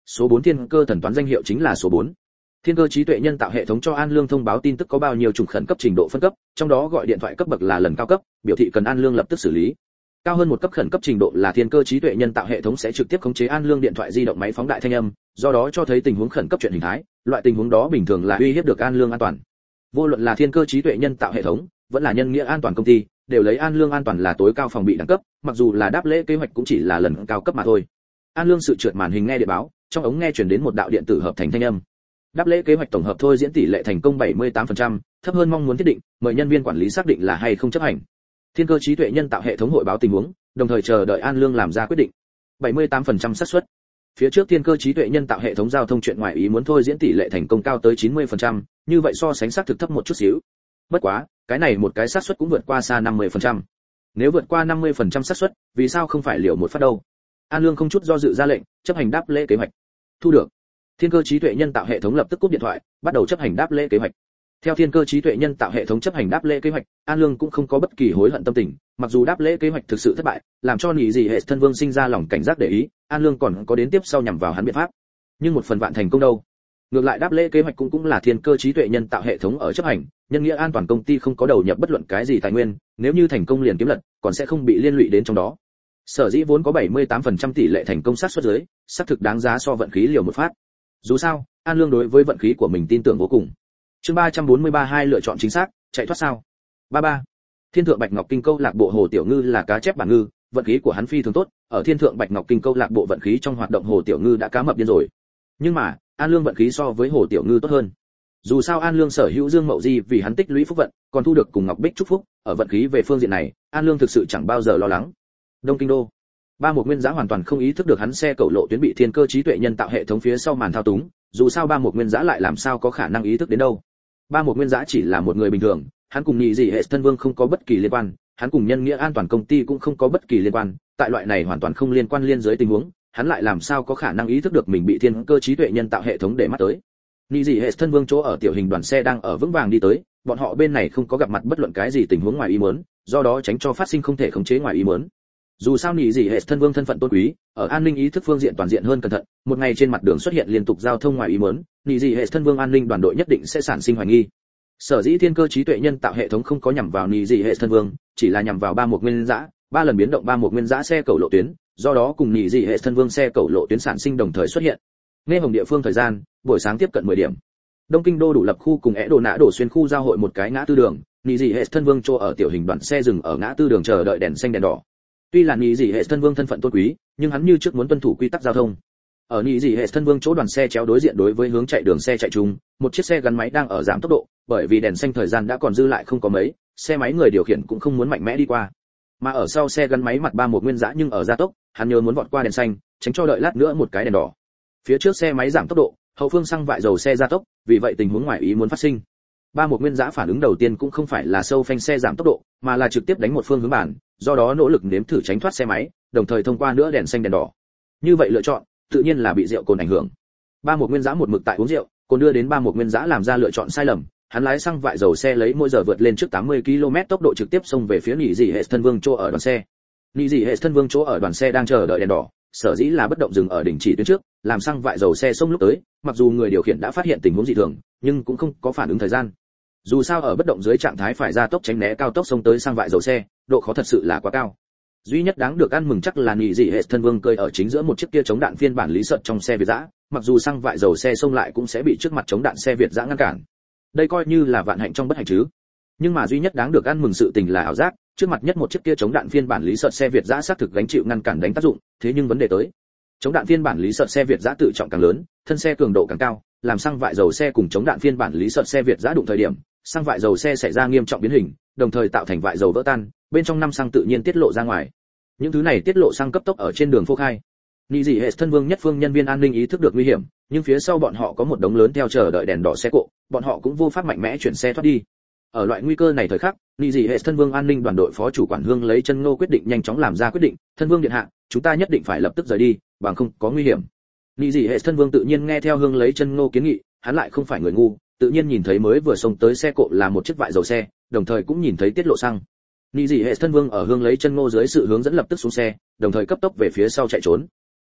Số 4 thiên cơ thần toán danh hiệu chính là số 4. Thiên cơ trí tuệ nhân tạo hệ thống cho An Lương thông báo tin tức có bao nhiêu chủng khẩn cấp trình độ phân cấp, trong đó gọi điện thoại cấp bậc là lần cao cấp, biểu thị cần An Lương lập tức xử lý. Cao hơn một cấp khẩn cấp trình độ là thiên cơ trí tuệ nhân tạo hệ thống sẽ trực tiếp khống chế An Lương điện thoại di động máy phóng đại thanh âm, do đó cho thấy tình huống khẩn cấp chuyện hình thái, loại tình huống đó bình thường là uy hiếp được An Lương an toàn. Vô luận là thiên cơ trí tuệ nhân tạo hệ thống, vẫn là nhân nghĩa an toàn công ty, đều lấy An Lương an toàn là tối cao phòng bị đẳng cấp, mặc dù là đáp lễ kế hoạch cũng chỉ là lần cao cấp mà thôi. An Lương sự trượt màn hình nghe điện báo, trong ống nghe truyền đến một đạo điện tử hợp thành thanh âm. Đáp lễ kế hoạch tổng hợp thôi diễn tỷ lệ thành công 78%, thấp hơn mong muốn thiết định, mời nhân viên quản lý xác định là hay không chấp hành. Thiên cơ trí tuệ nhân tạo hệ thống hội báo tình huống, đồng thời chờ đợi An Lương làm ra quyết định. 78% xác suất. Phía trước thiên cơ trí tuệ nhân tạo hệ thống giao thông chuyện ngoài ý muốn thôi diễn tỷ lệ thành công cao tới 90%, như vậy so sánh xác thực thấp một chút xíu. Bất quá, cái này một cái xác suất cũng vượt qua xa 50%. Nếu vượt qua 50% xác suất, vì sao không phải liều một phát đâu? An Lương không chút do dự ra lệnh, chấp hành đáp lễ kế hoạch. Thu được. Thiên cơ trí tuệ nhân tạo hệ thống lập tức cúp điện thoại, bắt đầu chấp hành đáp lễ kế hoạch. Theo thiên cơ trí tuệ nhân tạo hệ thống chấp hành đáp lễ kế hoạch, An Lương cũng không có bất kỳ hối hận tâm tình, mặc dù đáp lễ kế hoạch thực sự thất bại, làm cho nhị dị hệ thân vương sinh ra lòng cảnh giác để ý, An Lương còn có đến tiếp sau nhằm vào hắn biện pháp. Nhưng một phần vạn thành công đâu? Ngược lại đáp lễ kế hoạch cũng là thiên cơ trí tuệ nhân tạo hệ thống ở chấp hành, nhân nghĩa an toàn công ty không có đầu nhập bất luận cái gì tài nguyên, nếu như thành công liền kiếm lật, còn sẽ không bị liên lụy đến trong đó. Sở dĩ vốn có 78% tỷ lệ thành công xác suất dưới, xác thực đáng giá so vận khí liều một phát. Dù sao, An Lương đối với vận khí của mình tin tưởng vô cùng. Chương 343 hai lựa chọn chính xác, chạy thoát sao? 33. Thiên thượng Bạch Ngọc Kinh câu lạc bộ Hồ Tiểu Ngư là cá chép bản ngư, vận khí của hắn phi thường tốt, ở Thiên thượng Bạch Ngọc Kinh câu lạc bộ vận khí trong hoạt động Hồ Tiểu Ngư đã cá mập điên rồi. Nhưng mà, An Lương vận khí so với Hồ Tiểu Ngư tốt hơn. Dù sao An Lương sở hữu Dương Mậu Di vì hắn tích lũy phúc vận, còn thu được cùng Ngọc Bích chúc phúc, ở vận khí về phương diện này, An Lương thực sự chẳng bao giờ lo lắng. Đông Kinh đô. Ba Một Nguyên Giá hoàn toàn không ý thức được hắn xe cẩu lộ tuyến bị thiên cơ trí tuệ nhân tạo hệ thống phía sau màn thao túng, dù sao Ba Một Nguyên Giá lại làm sao có khả năng ý thức đến đâu. Ba Một Nguyên Giá chỉ là một người bình thường, hắn cùng nhị dị hệ thân vương không có bất kỳ liên quan, hắn cùng nhân nghĩa an toàn công ty cũng không có bất kỳ liên quan, tại loại này hoàn toàn không liên quan liên giới tình huống, hắn lại làm sao có khả năng ý thức được mình bị thiên cơ trí tuệ nhân tạo hệ thống để mắt tới. Nhị dị hệ thân vương chỗ ở tiểu hình đoàn xe đang ở vững vàng đi tới, bọn họ bên này không có gặp mặt bất luận cái gì tình huống ngoài ý muốn, do đó tránh cho phát sinh không thể khống chế ngoài ý muốn. Dù sao nhị dị hệ thân vương thân phận tôn quý, ở an ninh ý thức phương diện toàn diện hơn cẩn thận, một ngày trên mặt đường xuất hiện liên tục giao thông ngoài ý muốn, nhị dị hệ thân vương an ninh đoàn đội nhất định sẽ sản sinh hoài nghi. Sở dĩ thiên cơ trí tuệ nhân tạo hệ thống không có nhằm vào nhị dị hệ thân vương, chỉ là nhằm vào Ba Một Nguyên Giá, ba lần biến động Ba Một Nguyên Giá xe cẩu lộ tuyến, do đó cùng nhị dị hệ thân vương xe cẩu lộ tuyến sản sinh đồng thời xuất hiện. Nghe hồng địa phương thời gian, buổi sáng tiếp cận 10 điểm. Đông Kinh đô đủ lập khu cùng Ế Đồ Nã đổ xuyên khu giao hội một cái ngã tư đường, nhị dị hệ thân vương chỗ ở tiểu hình đoàn xe dừng ở ngã tư đường chờ đợi đèn xanh đèn đỏ. Tuy là nhị dị hệ thân vương thân phận tôn quý, nhưng hắn như trước muốn tuân thủ quy tắc giao thông. Ở nhị dị hệ thân vương chỗ đoàn xe chéo đối diện đối với hướng chạy đường xe chạy chung, một chiếc xe gắn máy đang ở giảm tốc độ, bởi vì đèn xanh thời gian đã còn dư lại không có mấy, xe máy người điều khiển cũng không muốn mạnh mẽ đi qua. Mà ở sau xe gắn máy mặt Ba Một Nguyên Giá nhưng ở gia tốc, hắn nhớ muốn vọt qua đèn xanh, tránh cho đợi lát nữa một cái đèn đỏ. Phía trước xe máy giảm tốc độ, hậu phương xăng vại dầu xe gia tốc, vì vậy tình huống ngoài ý muốn phát sinh. Ba Một Nguyên Giá phản ứng đầu tiên cũng không phải là sâu phanh xe giảm tốc độ, mà là trực tiếp đánh một phương hướng bản, do đó nỗ lực nếm thử tránh thoát xe máy, đồng thời thông qua nữa đèn xanh đèn đỏ. Như vậy lựa chọn, tự nhiên là bị rượu cồn ảnh hưởng. Ba Một Nguyên Giá một mực tại uống rượu, còn đưa đến Ba Một Nguyên Giá làm ra lựa chọn sai lầm, hắn lái xăng vại dầu xe lấy mỗi giờ vượt lên trước 80 km tốc độ trực tiếp xông về phía nhị dị hệ thân vương chỗ ở đoàn xe. Nhị dị hệ thân vương chỗ ở đoàn xe đang chờ đợi đèn đỏ, sở dĩ là bất động dừng ở đỉnh chỉ tuyến trước, làm xăng vại dầu xe xông lúc tới, mặc dù người điều khiển đã phát hiện tình huống dị thường, nhưng cũng không có phản ứng thời gian. Dù sao ở bất động dưới trạng thái phải ra tốc tránh né cao tốc xông tới xăng vại dầu xe, độ khó thật sự là quá cao. Duy nhất đáng được ăn mừng chắc là nhị dị hệ thân vương cơi ở chính giữa một chiếc kia chống đạn phiên bản lý sợt trong xe Việt dã, mặc dù xăng vại dầu xe xông lại cũng sẽ bị trước mặt chống đạn xe Việt dã ngăn cản. Đây coi như là vạn hạnh trong bất hạnh chứ. Nhưng mà duy nhất đáng được ăn mừng sự tình là ảo giác, trước mặt nhất một chiếc kia chống đạn phiên bản lý sợt xe Việt dã xác thực gánh chịu ngăn cản đánh tác dụng, thế nhưng vấn đề tới, chống đạn phiên bản lý sợt xe Việt dã tự trọng càng lớn, thân xe cường độ càng cao, làm xăng vại dầu xe cùng chống đạn phiên bản lý sợt xe Việt dã đụng thời điểm, xăng vại dầu xe xảy ra nghiêm trọng biến hình, đồng thời tạo thành vại dầu vỡ tan, bên trong năm xăng tự nhiên tiết lộ ra ngoài. Những thứ này tiết lộ xăng cấp tốc ở trên đường phô khai. Nhị dị hệ thân vương nhất phương nhân viên an ninh ý thức được nguy hiểm, nhưng phía sau bọn họ có một đống lớn theo chờ đợi đèn đỏ xe cộ, bọn họ cũng vô pháp mạnh mẽ chuyển xe thoát đi. Ở loại nguy cơ này thời khắc, nhị dị hệ thân vương an ninh đoàn đội phó chủ quản Hương lấy chân Ngô quyết định nhanh chóng làm ra quyết định, thân vương điện hạ, chúng ta nhất định phải lập tức rời đi, bằng không có nguy hiểm. Nhị dị hệ thân vương tự nhiên nghe theo Hương lấy chân Ngô kiến nghị, hắn lại không phải người ngu, tự nhiên nhìn thấy mới vừa xông tới xe cộ là một chiếc vại dầu xe, đồng thời cũng nhìn thấy tiết lộ xăng. Nhị dị hệ thân vương ở Hương lấy chân Ngô dưới sự hướng dẫn lập tức xuống xe, đồng thời cấp tốc về phía sau chạy trốn.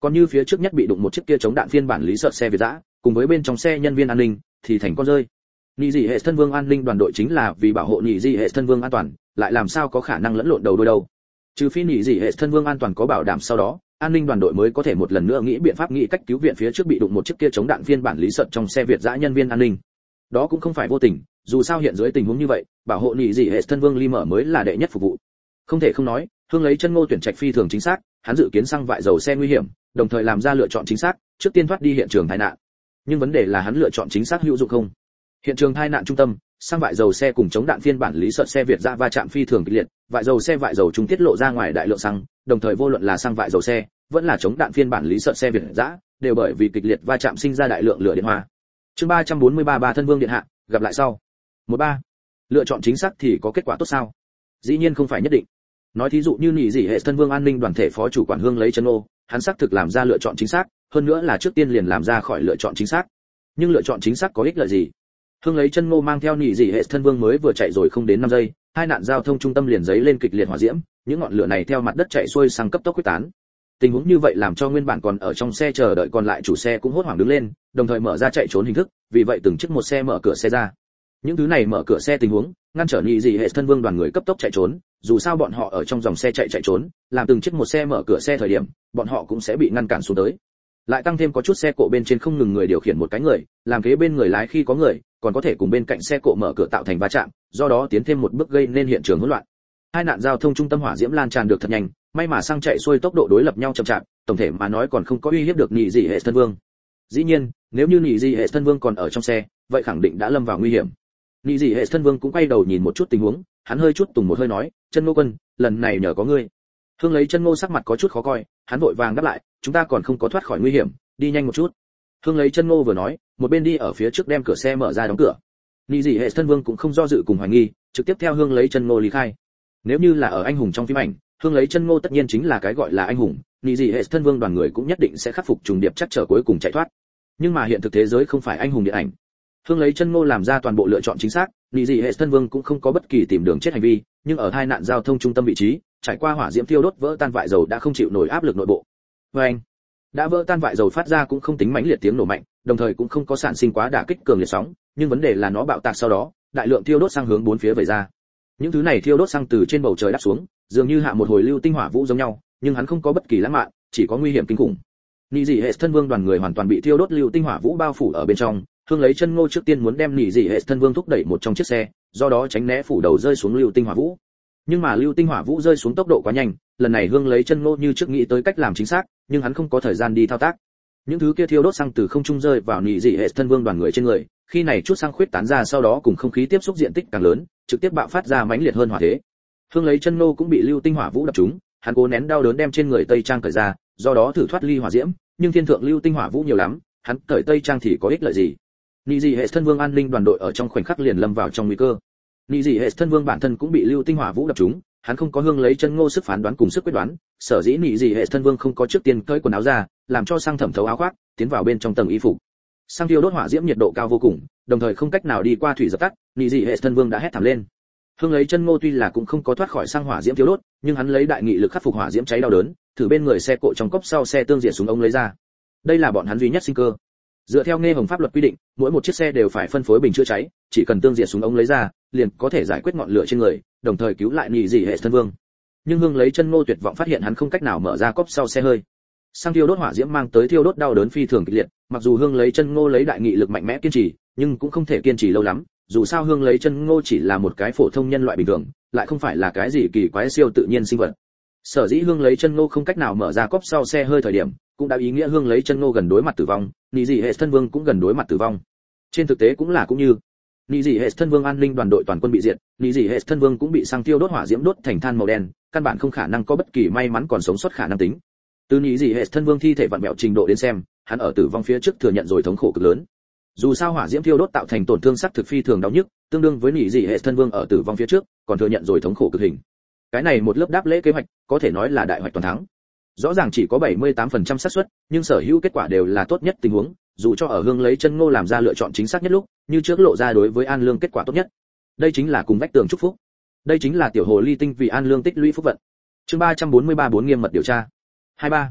Còn như phía trước nhất bị đụng một chiếc kia chống đạn phiên bản lý sợ xe Việt dã, cùng với bên trong xe nhân viên an ninh thì thành con rơi. Nhị dị hệ thân vương an ninh đoàn đội chính là vì bảo hộ nhị dị hệ thân vương an toàn, lại làm sao có khả năng lẫn lộn đầu đôi đâu. Trừ phi nhị dị hệ thân vương an toàn có bảo đảm, sau đó an ninh đoàn đội mới có thể một lần nữa nghĩ biện pháp nghĩ cách cứu viện phía trước bị đụng một chiếc kia chống đạn phiên bản lý sợ trong xe Việt dã nhân viên an ninh. Đó cũng không phải vô tình, dù sao hiện dưới tình huống như vậy, bảo hộ nhị dị hệ thân vương ly mở mới là đệ nhất phục vụ. Không thể không nói, Hương lấy chân Ngô tuyển trạch phi thường chính xác, hắn dự kiến xăng vại dầu xe nguy hiểm, đồng thời làm ra lựa chọn chính xác, trước tiên thoát đi hiện trường tai nạn. Nhưng vấn đề là hắn lựa chọn chính xác hữu dụng không? Hiện trường tai nạn trung tâm, xăng vại dầu xe cùng chống đạn phiên bản lý sợ xe Việt dã va chạm phi thường kịch liệt, vại dầu trung tiết lộ ra ngoài đại lượng xăng, đồng thời vô luận là xăng vại dầu xe, vẫn là chống đạn phiên bản lý sợ xe Việt dã, đều bởi vì kịch liệt va chạm sinh ra đại lượng lửa điện hoa. Chương 343 ba thân vương điện hạ, gặp lại sau. 13. Lựa chọn chính xác thì có kết quả tốt sao? Dĩ nhiên không phải nhất định. Nói thí dụ như nhị dị hệ thân vương an ninh đoàn thể phó chủ quản Hương lấy chân Ngô, hắn xác thực làm ra lựa chọn chính xác, hơn nữa là trước tiên liền làm ra khỏi lựa chọn chính xác. Nhưng lựa chọn chính xác có ích lợi gì? Hương lấy chân Ngô mang theo nhị dị hệ thân vương mới vừa chạy rồi không đến 5 giây, hai nạn giao thông trung tâm liền giấy lên kịch liệt hỏa diễm, những ngọn lửa này theo mặt đất chạy xuôi sang cấp tốc quyết tán. Tình huống như vậy làm cho nguyên bản còn ở trong xe chờ đợi còn lại chủ xe cũng hốt hoảng đứng lên, đồng thời mở ra chạy trốn hình thức, vì vậy từng chiếc một xe mở cửa xe ra. Những thứ này mở cửa xe tình huống, ngăn trở nhị dị hệ thân vương đoàn người cấp tốc chạy trốn, dù sao bọn họ ở trong dòng xe chạy trốn, làm từng chiếc một xe mở cửa xe thời điểm, bọn họ cũng sẽ bị ngăn cản xuống tới. Lại tăng thêm có chút xe cộ bên trên không ngừng người điều khiển một cái người, làm kế bên người lái khi có người, còn có thể cùng bên cạnh xe cộ mở cửa tạo thành va chạm, do đó tiến thêm một bước gây nên hiện trường hỗn loạn. Hai nạn giao thông trung tâm hỏa diễm lan tràn được thật nhanh, may mà xăng chạy xuôi tốc độ đối lập nhau chậm chạp, tổng thể mà nói còn không có uy hiếp được nhị dị hệ thân vương. Dĩ nhiên, nếu như nhị dị hệ thân vương còn ở trong xe, vậy khẳng định đã lâm vào nguy hiểm. Nhị dị hệ thân vương cũng quay đầu nhìn một chút tình huống, hắn hơi chút tùng một hơi nói, chân Ngô quân, lần này nhờ có ngươi. Hương lấy chân Ngô sắc mặt có chút khó coi, hắn vội vàng đáp lại, chúng ta còn không có thoát khỏi nguy hiểm, đi nhanh một chút. Hương lấy chân Ngô vừa nói, một bên đi ở phía trước đem cửa xe mở ra đóng cửa. Nhị dị hệ thân vương cũng không do dự cùng hoài nghi, trực tiếp theo Hương lấy chân Ngô lý khai. Nếu như là ở anh hùng trong phim ảnh, Hương lấy chân Ngô tất nhiên chính là cái gọi là anh hùng, nhị dị hệ thân vương đoàn người cũng nhất định sẽ khắc phục trùng điệp chắc trở cuối cùng chạy thoát. Nhưng mà hiện thực thế giới không phải anh hùng điện ảnh. Hương lấy chân Ngô làm ra toàn bộ lựa chọn chính xác, nhị dị hệ thân vương cũng không có bất kỳ tìm đường chết hành vi, nhưng ở hai nạn giao thông trung tâm vị trí, trải qua hỏa diễm thiêu đốt vỡ tan vại dầu đã không chịu nổi áp lực nội bộ. Anh đã vỡ tan vại dầu phát ra cũng không tính mãnh liệt tiếng nổ mạnh, đồng thời cũng không có sản sinh quá đả kích cường liệt sóng, nhưng vấn đề là nó bạo tạc sau đó, đại lượng thiêu đốt sang hướng bốn phía vẩy ra. Những thứ này thiêu đốt sang từ trên bầu trời đáp xuống, dường như hạ một hồi lưu tinh hỏa vũ giống nhau, nhưng hắn không có bất kỳ lãng mạn, chỉ có nguy hiểm kinh khủng. Nhị dị hệ thân vương đoàn người hoàn toàn bị thiêu đốt lưu tinh hỏa vũ bao phủ ở bên trong. Hương lấy chân Ngô trước tiên muốn đem nhị dị hệ thân vương thúc đẩy một trong chiếc xe, do đó tránh né phủ đầu rơi xuống lưu tinh hỏa vũ. Nhưng mà lưu tinh hỏa vũ rơi xuống tốc độ quá nhanh, lần này Hương lấy chân Ngô như trước nghĩ tới cách làm chính xác, nhưng hắn không có thời gian đi thao tác. Những thứ kia thiêu đốt xăng từ không trung rơi vào nhị dị hệ thân vương đoàn người trên người, khi này chút xăng khuyết tán ra sau đó cùng không khí tiếp xúc diện tích càng lớn, trực tiếp bạo phát ra mãnh liệt hơn hỏa thế. Hương lấy chân Ngô cũng bị lưu tinh hỏa vũ đập trúng, hắn cố nén đau đớn đem trên người tây trang cởi ra, do đó thử thoát ly hỏa diễm, nhưng thiên thượng lưu tinh hỏa vũ nhiều lắm, hắn cởi tây trang thì có ích lợi gì? Nhị dị hệ thân vương an ninh đoàn đội ở trong khoảnh khắc liền lâm vào trong nguy cơ. Nhị dị hệ thân vương bản thân cũng bị lưu tinh hỏa vũ đập trúng, hắn không có Hương lấy chân Ngô sức phán đoán cùng sức quyết đoán, sở dĩ nhị dị hệ thân vương không có trước tiên cởi quần áo ra, làm cho xăng thẩm thấu áo khoác, tiến vào bên trong tầng y phục. Xăng thiêu đốt hỏa diễm nhiệt độ cao vô cùng, đồng thời không cách nào đi qua thủy dập tắt, nhị dị hệ thân vương đã hét thảm lên. Hương lấy chân Ngô tuy là cũng không có thoát khỏi xăng hỏa diễm thiêu đốt, nhưng hắn lấy đại nghị lực khắc phục hỏa diễm cháy đau đớn, thử bên người xe cộ trong cốc sau xe tương diện súng ống lấy ra. Đây là bọn hắn duy nhất sinh cơ. Dựa theo nghe hồng pháp luật quy định, mỗi một chiếc xe đều phải phân phối bình chữa cháy, chỉ cần tương diện súng ống lấy ra, liền có thể giải quyết ngọn lửa trên người, đồng thời cứu lại nhị dị hệ thân vương. Nhưng Hương lấy chân Ngô tuyệt vọng phát hiện hắn không cách nào mở ra cốc sau xe hơi. Xăng thiêu đốt hỏa diễm mang tới thiêu đốt đau đớn phi thường kịch liệt, mặc dù Hương lấy chân Ngô lấy đại nghị lực mạnh mẽ kiên trì, nhưng cũng không thể kiên trì lâu lắm, dù sao Hương lấy chân Ngô chỉ là một cái phổ thông nhân loại bình thường, lại không phải là cái gì kỳ quái siêu tự nhiên sinh vật. Sở dĩ Hương lấy chân Ngô không cách nào mở ra cốp sau xe hơi thời điểm, cũng đã ý nghĩa Hương lấy chân Ngô gần đối mặt tử vong, nhị dị hệ thân vương cũng gần đối mặt tử vong. Trên thực tế cũng là cũng như nhị dị hệ thân vương an ninh đoàn đội toàn quân bị diệt, nhị dị hệ thân vương cũng bị xăng tiêu đốt hỏa diễm đốt thành than màu đen, căn bản không khả năng có bất kỳ may mắn còn sống sót khả năng tính. Từ nhị dị hệ thân vương thi thể vặn vẹo trình độ đến xem, hắn ở tử vong phía trước thừa nhận rồi thống khổ cực lớn. Dù sao hỏa diễm thiêu đốt tạo thành tổn thương sắc thực phi thường đau nhức, tương đương với nhị dị hệ thân vương ở tử vong phía trước còn thừa nhận rồi thống khổ cực hình. Cái này một lớp đáp lễ kế hoạch, có thể nói là đại hoạch toàn thắng. Rõ ràng chỉ có 78% xác suất, nhưng sở hữu kết quả đều là tốt nhất tình huống, dù cho ở Hương lấy chân Ngô làm ra lựa chọn chính xác nhất lúc, như trước lộ ra đối với An Lương kết quả tốt nhất. Đây chính là cùng vách tường chúc phúc. Đây chính là tiểu hồ ly tinh vì An Lương tích lũy phúc vận. Chương 343 bốn nghiêm mật điều tra. 23.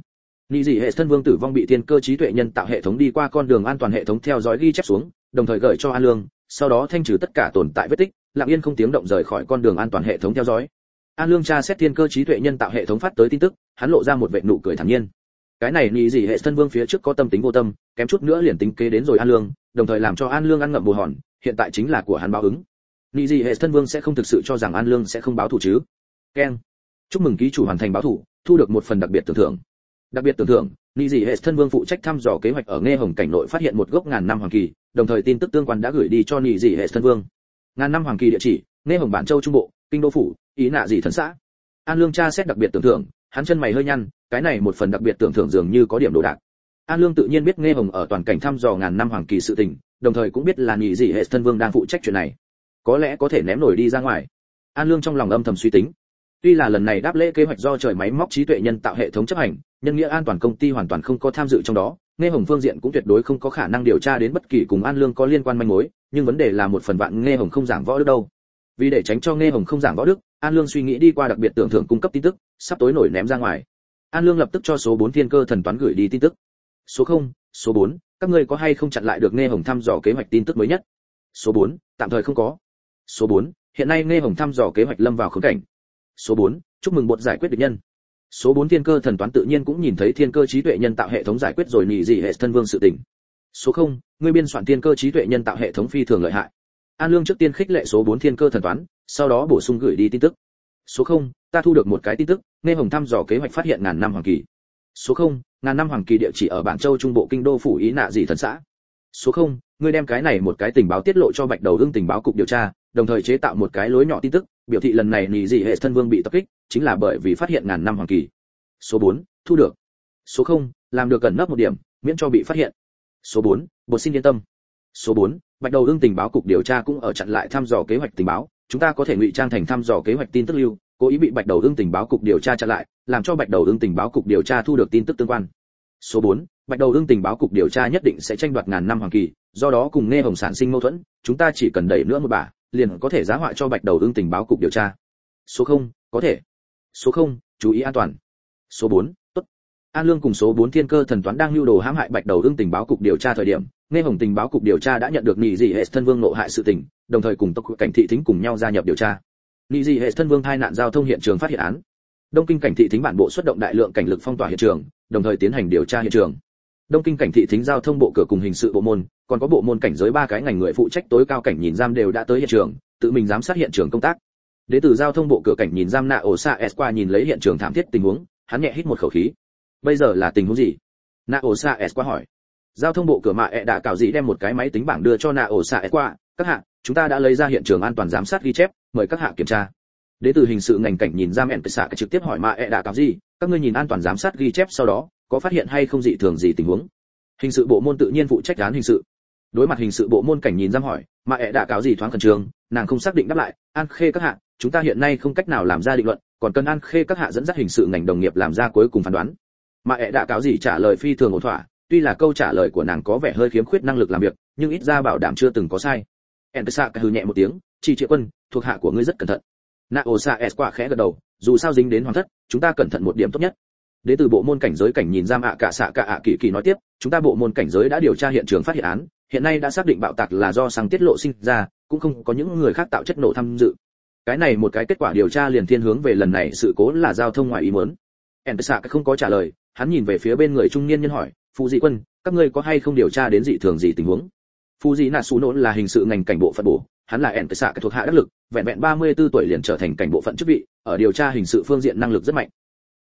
Nị dị hệ thân vương tử vong bị thiên cơ trí tuệ nhân tạo hệ thống đi qua con đường an toàn hệ thống theo dõi ghi chép xuống, đồng thời gửi cho An Lương, sau đó thanh trừ tất cả tồn tại vết tích, lặng yên không tiếng động rời khỏi con đường an toàn hệ thống theo dõi. An Lương tra xét thiên cơ trí tuệ nhân tạo hệ thống phát tới tin tức, hắn lộ ra một vệt nụ cười thản nhiên. Cái này Nị dị hệ thân vương phía trước có tâm tính vô tâm, kém chút nữa liền tính kế đến rồi An Lương, đồng thời làm cho An Lương ăn ngậm bồ hòn, hiện tại chính là của hắn báo ứng. Nị dị hệ thân vương sẽ không thực sự cho rằng An Lương sẽ không báo thù chứ? Keng. Chúc mừng ký chủ hoàn thành báo thù, thu được một phần đặc biệt tưởng thưởng. Đặc biệt tưởng thưởng, Nị dị hệ thân vương phụ trách thăm dò kế hoạch ở Nghe Hồng cảnh nội phát hiện một gốc ngàn năm hoàng kỳ, đồng thời tin tức tương quan đã gửi đi cho Nị dị hệ thân vương. Ngàn năm hoàng kỳ địa chỉ: Nghe Hồng bản châu trung bộ, kinh đô phủ, ý nạ dị thần xã. An Lương tra xét đặc biệt tưởng thưởng, hắn chân mày hơi nhăn, cái này một phần đặc biệt tưởng thưởng dường như có điểm đồ đạc. An Lương tự nhiên biết Nghe Hồng ở toàn cảnh thăm dò ngàn năm hoàng kỳ sự tình, đồng thời cũng biết là Nị dị hệ thân vương đang phụ trách chuyện này, có lẽ có thể ném nổi đi ra ngoài. An Lương trong lòng âm thầm suy tính. Tuy là lần này đáp lễ kế hoạch do trời máy móc trí tuệ nhân tạo hệ thống chấp hành, nhân nghĩa an toàn công ty hoàn toàn không có tham dự trong đó, Nghe Hồng phương diện cũng tuyệt đối không có khả năng điều tra đến bất kỳ cùng An Lương có liên quan manh mối, nhưng vấn đề là một phần vạn Nghe Hồng không giảng võ đức đâu. Vì để tránh cho Nghe Hồng không giảng võ đức, An Lương suy nghĩ đi qua đặc biệt tưởng thưởng cung cấp tin tức, sắp tối nổi ném ra ngoài. An Lương lập tức cho số 4 thiên cơ thần toán gửi đi tin tức. Số 0, số 4, các ngươi có hay không chặn lại được Nghe Hồng thăm dò kế hoạch tin tức mới nhất? Số 4, tạm thời không có. Số 4, hiện nay Nghe Hồng thăm dò kế hoạch lâm vào khốn cảnh. Số 4, chúc mừng bột giải quyết địch nhân. Số 4 thiên cơ thần toán tự nhiên cũng nhìn thấy thiên cơ trí tuệ nhân tạo hệ thống giải quyết rồi Nị dị hệ thân vương sự tình. Số 0, ngươi biên soạn thiên cơ trí tuệ nhân tạo hệ thống phi thường lợi hại. An Lương trước tiên khích lệ số 4 thiên cơ thần toán, sau đó bổ sung gửi đi tin tức. Số 0, ta thu được một cái tin tức, Nghe Hồng thăm dò kế hoạch phát hiện ngàn năm hoàng kỳ. Số 0, ngàn năm hoàng kỳ địa chỉ ở Bản Châu trung bộ kinh đô phủ ý nạ dị thần xã. Số 0, ngươi đem cái này một cái tình báo tiết lộ cho Bạch Đầu Ưng tình báo cục điều tra, đồng thời chế tạo một cái lối nhỏ tin tức, biểu thị lần này Nị dị hệ thân vương bị tập kích, chính là bởi vì phát hiện ngàn năm hoàng kỳ. Số 4, thu được. Số 0, làm được cẩn nấp một điểm, miễn cho bị phát hiện. Số 4, bột xin yên tâm. Số 4, Bạch Đầu Ưng tình báo cục điều tra cũng ở chặn lại thăm dò kế hoạch tình báo, chúng ta có thể ngụy trang thành thăm dò kế hoạch tin tức lưu, cố ý bị Bạch Đầu Ưng tình báo cục điều tra chặn lại, làm cho Bạch Đầu Ưng tình báo cục điều tra thu được tin tức tương quan. Số 4, Bạch Đầu Ưng tình báo cục điều tra nhất định sẽ tranh đoạt ngàn năm hoàng kỳ, do đó cùng Nghe Hồng sản sinh mâu thuẫn, chúng ta chỉ cần đẩy nữa một bà, liền có thể giá họa cho Bạch Đầu Ưng tình báo cục điều tra. Số 0, có thể. Số 0, chú ý an toàn. Số 4, tốt. An Lương cùng số 4 thiên cơ thần toán đang lưu đồ hãm hại Bạch Đầu Ưng tình báo cục điều tra thời điểm, Nghe Hồng tình báo cục điều tra đã nhận được Nị dị hệ thân vương nộ hại sự tình, đồng thời cùng tộc cảnh thị thính cùng nhau gia nhập điều tra. Nị dị hệ thân vương tai nạn giao thông hiện trường phát hiện án. Đông Kinh cảnh thị thính bản bộ xuất động đại lượng cảnh lực phong tỏa hiện trường, đồng thời tiến hành điều tra hiện trường. Đông Kinh cảnh thị thính giao thông bộ cửa cùng hình sự bộ môn, còn có bộ môn cảnh giới 3 cái ngành người phụ trách tối cao cảnh nhìn giam đều đã tới hiện trường, tự mình giám sát hiện trường công tác. Đệ tử giao thông bộ cửa cảnh nhìn giam nạ ổ xạ esqua nhìn lấy hiện trường thảm thiết tình huống, hắn nhẹ hít một khẩu khí. Bây giờ là tình huống gì? Nạ ổ xạ esqua hỏi. Giao thông bộ cửa mạ đã cào dị đem một cái máy tính bảng đưa cho nạ ổ xạ esqua, các hạ, chúng ta đã lấy ra hiện trường an toàn giám sát ghi chép, mời các hạ kiểm tra. Đệ tử hình sự ngành cảnh nhìn giam xạ trực tiếp hỏi mạ đã cào dị, các ngươi nhìn an toàn giám sát ghi chép sau đó, có phát hiện hay không dị thường gì tình huống? Hình sự bộ môn tự nhiên phụ trách án hình sự. Đối mặt hình sự bộ môn cảnh nhìn giam hỏi, mạ đã cáo gì thoáng khẩn trương, nàng không xác định đáp lại, An Khê các hạ, chúng ta hiện nay không cách nào làm ra định luận, còn cần An Khê các hạ dẫn dắt hình sự ngành đồng nghiệp làm ra cuối cùng phán đoán. Mạ đã cáo gì trả lời phi thường ổn thỏa, tuy là câu trả lời của nàng có vẻ hơi khiếm khuyết năng lực làm việc, nhưng ít ra bảo đảm chưa từng có sai. Enpesa hừ nhẹ một tiếng, "Chỉ Triệu Quân, thuộc hạ của ngươi rất cẩn thận." Naosa Esqua khẽ gật đầu, dù sao dính đến hoàng thất, chúng ta cẩn thận một điểm tốt nhất. Đến từ bộ môn cảnh giới cảnh nhìn giam cả xạ cả kỳ kỳ nói tiếp, chúng ta bộ môn cảnh giới đã điều tra hiện trường phát hiện án, hiện nay đã xác định bạo tạc là do xăng tiết lộ sinh ra, cũng không có những người khác tạo chất nổ tham dự. Cái này một cái kết quả điều tra liền thiên hướng về lần này sự cố là giao thông ngoài ý muốn. Enpesa không có trả lời, hắn nhìn về phía bên người trung niên nhân hỏi, "Phù Dị Quân, các ngươi có hay không điều tra đến dị thường gì tình huống?" Phù Dị Nạ Sú Nôn là hình sự ngành cảnh bộ phận bổ, hắn là Enpesa thuộc hạ đắc lực, vẹn vẹn 34 tuổi liền trở thành cảnh bộ phận chức vị, ở điều tra hình sự phương diện năng lực rất mạnh.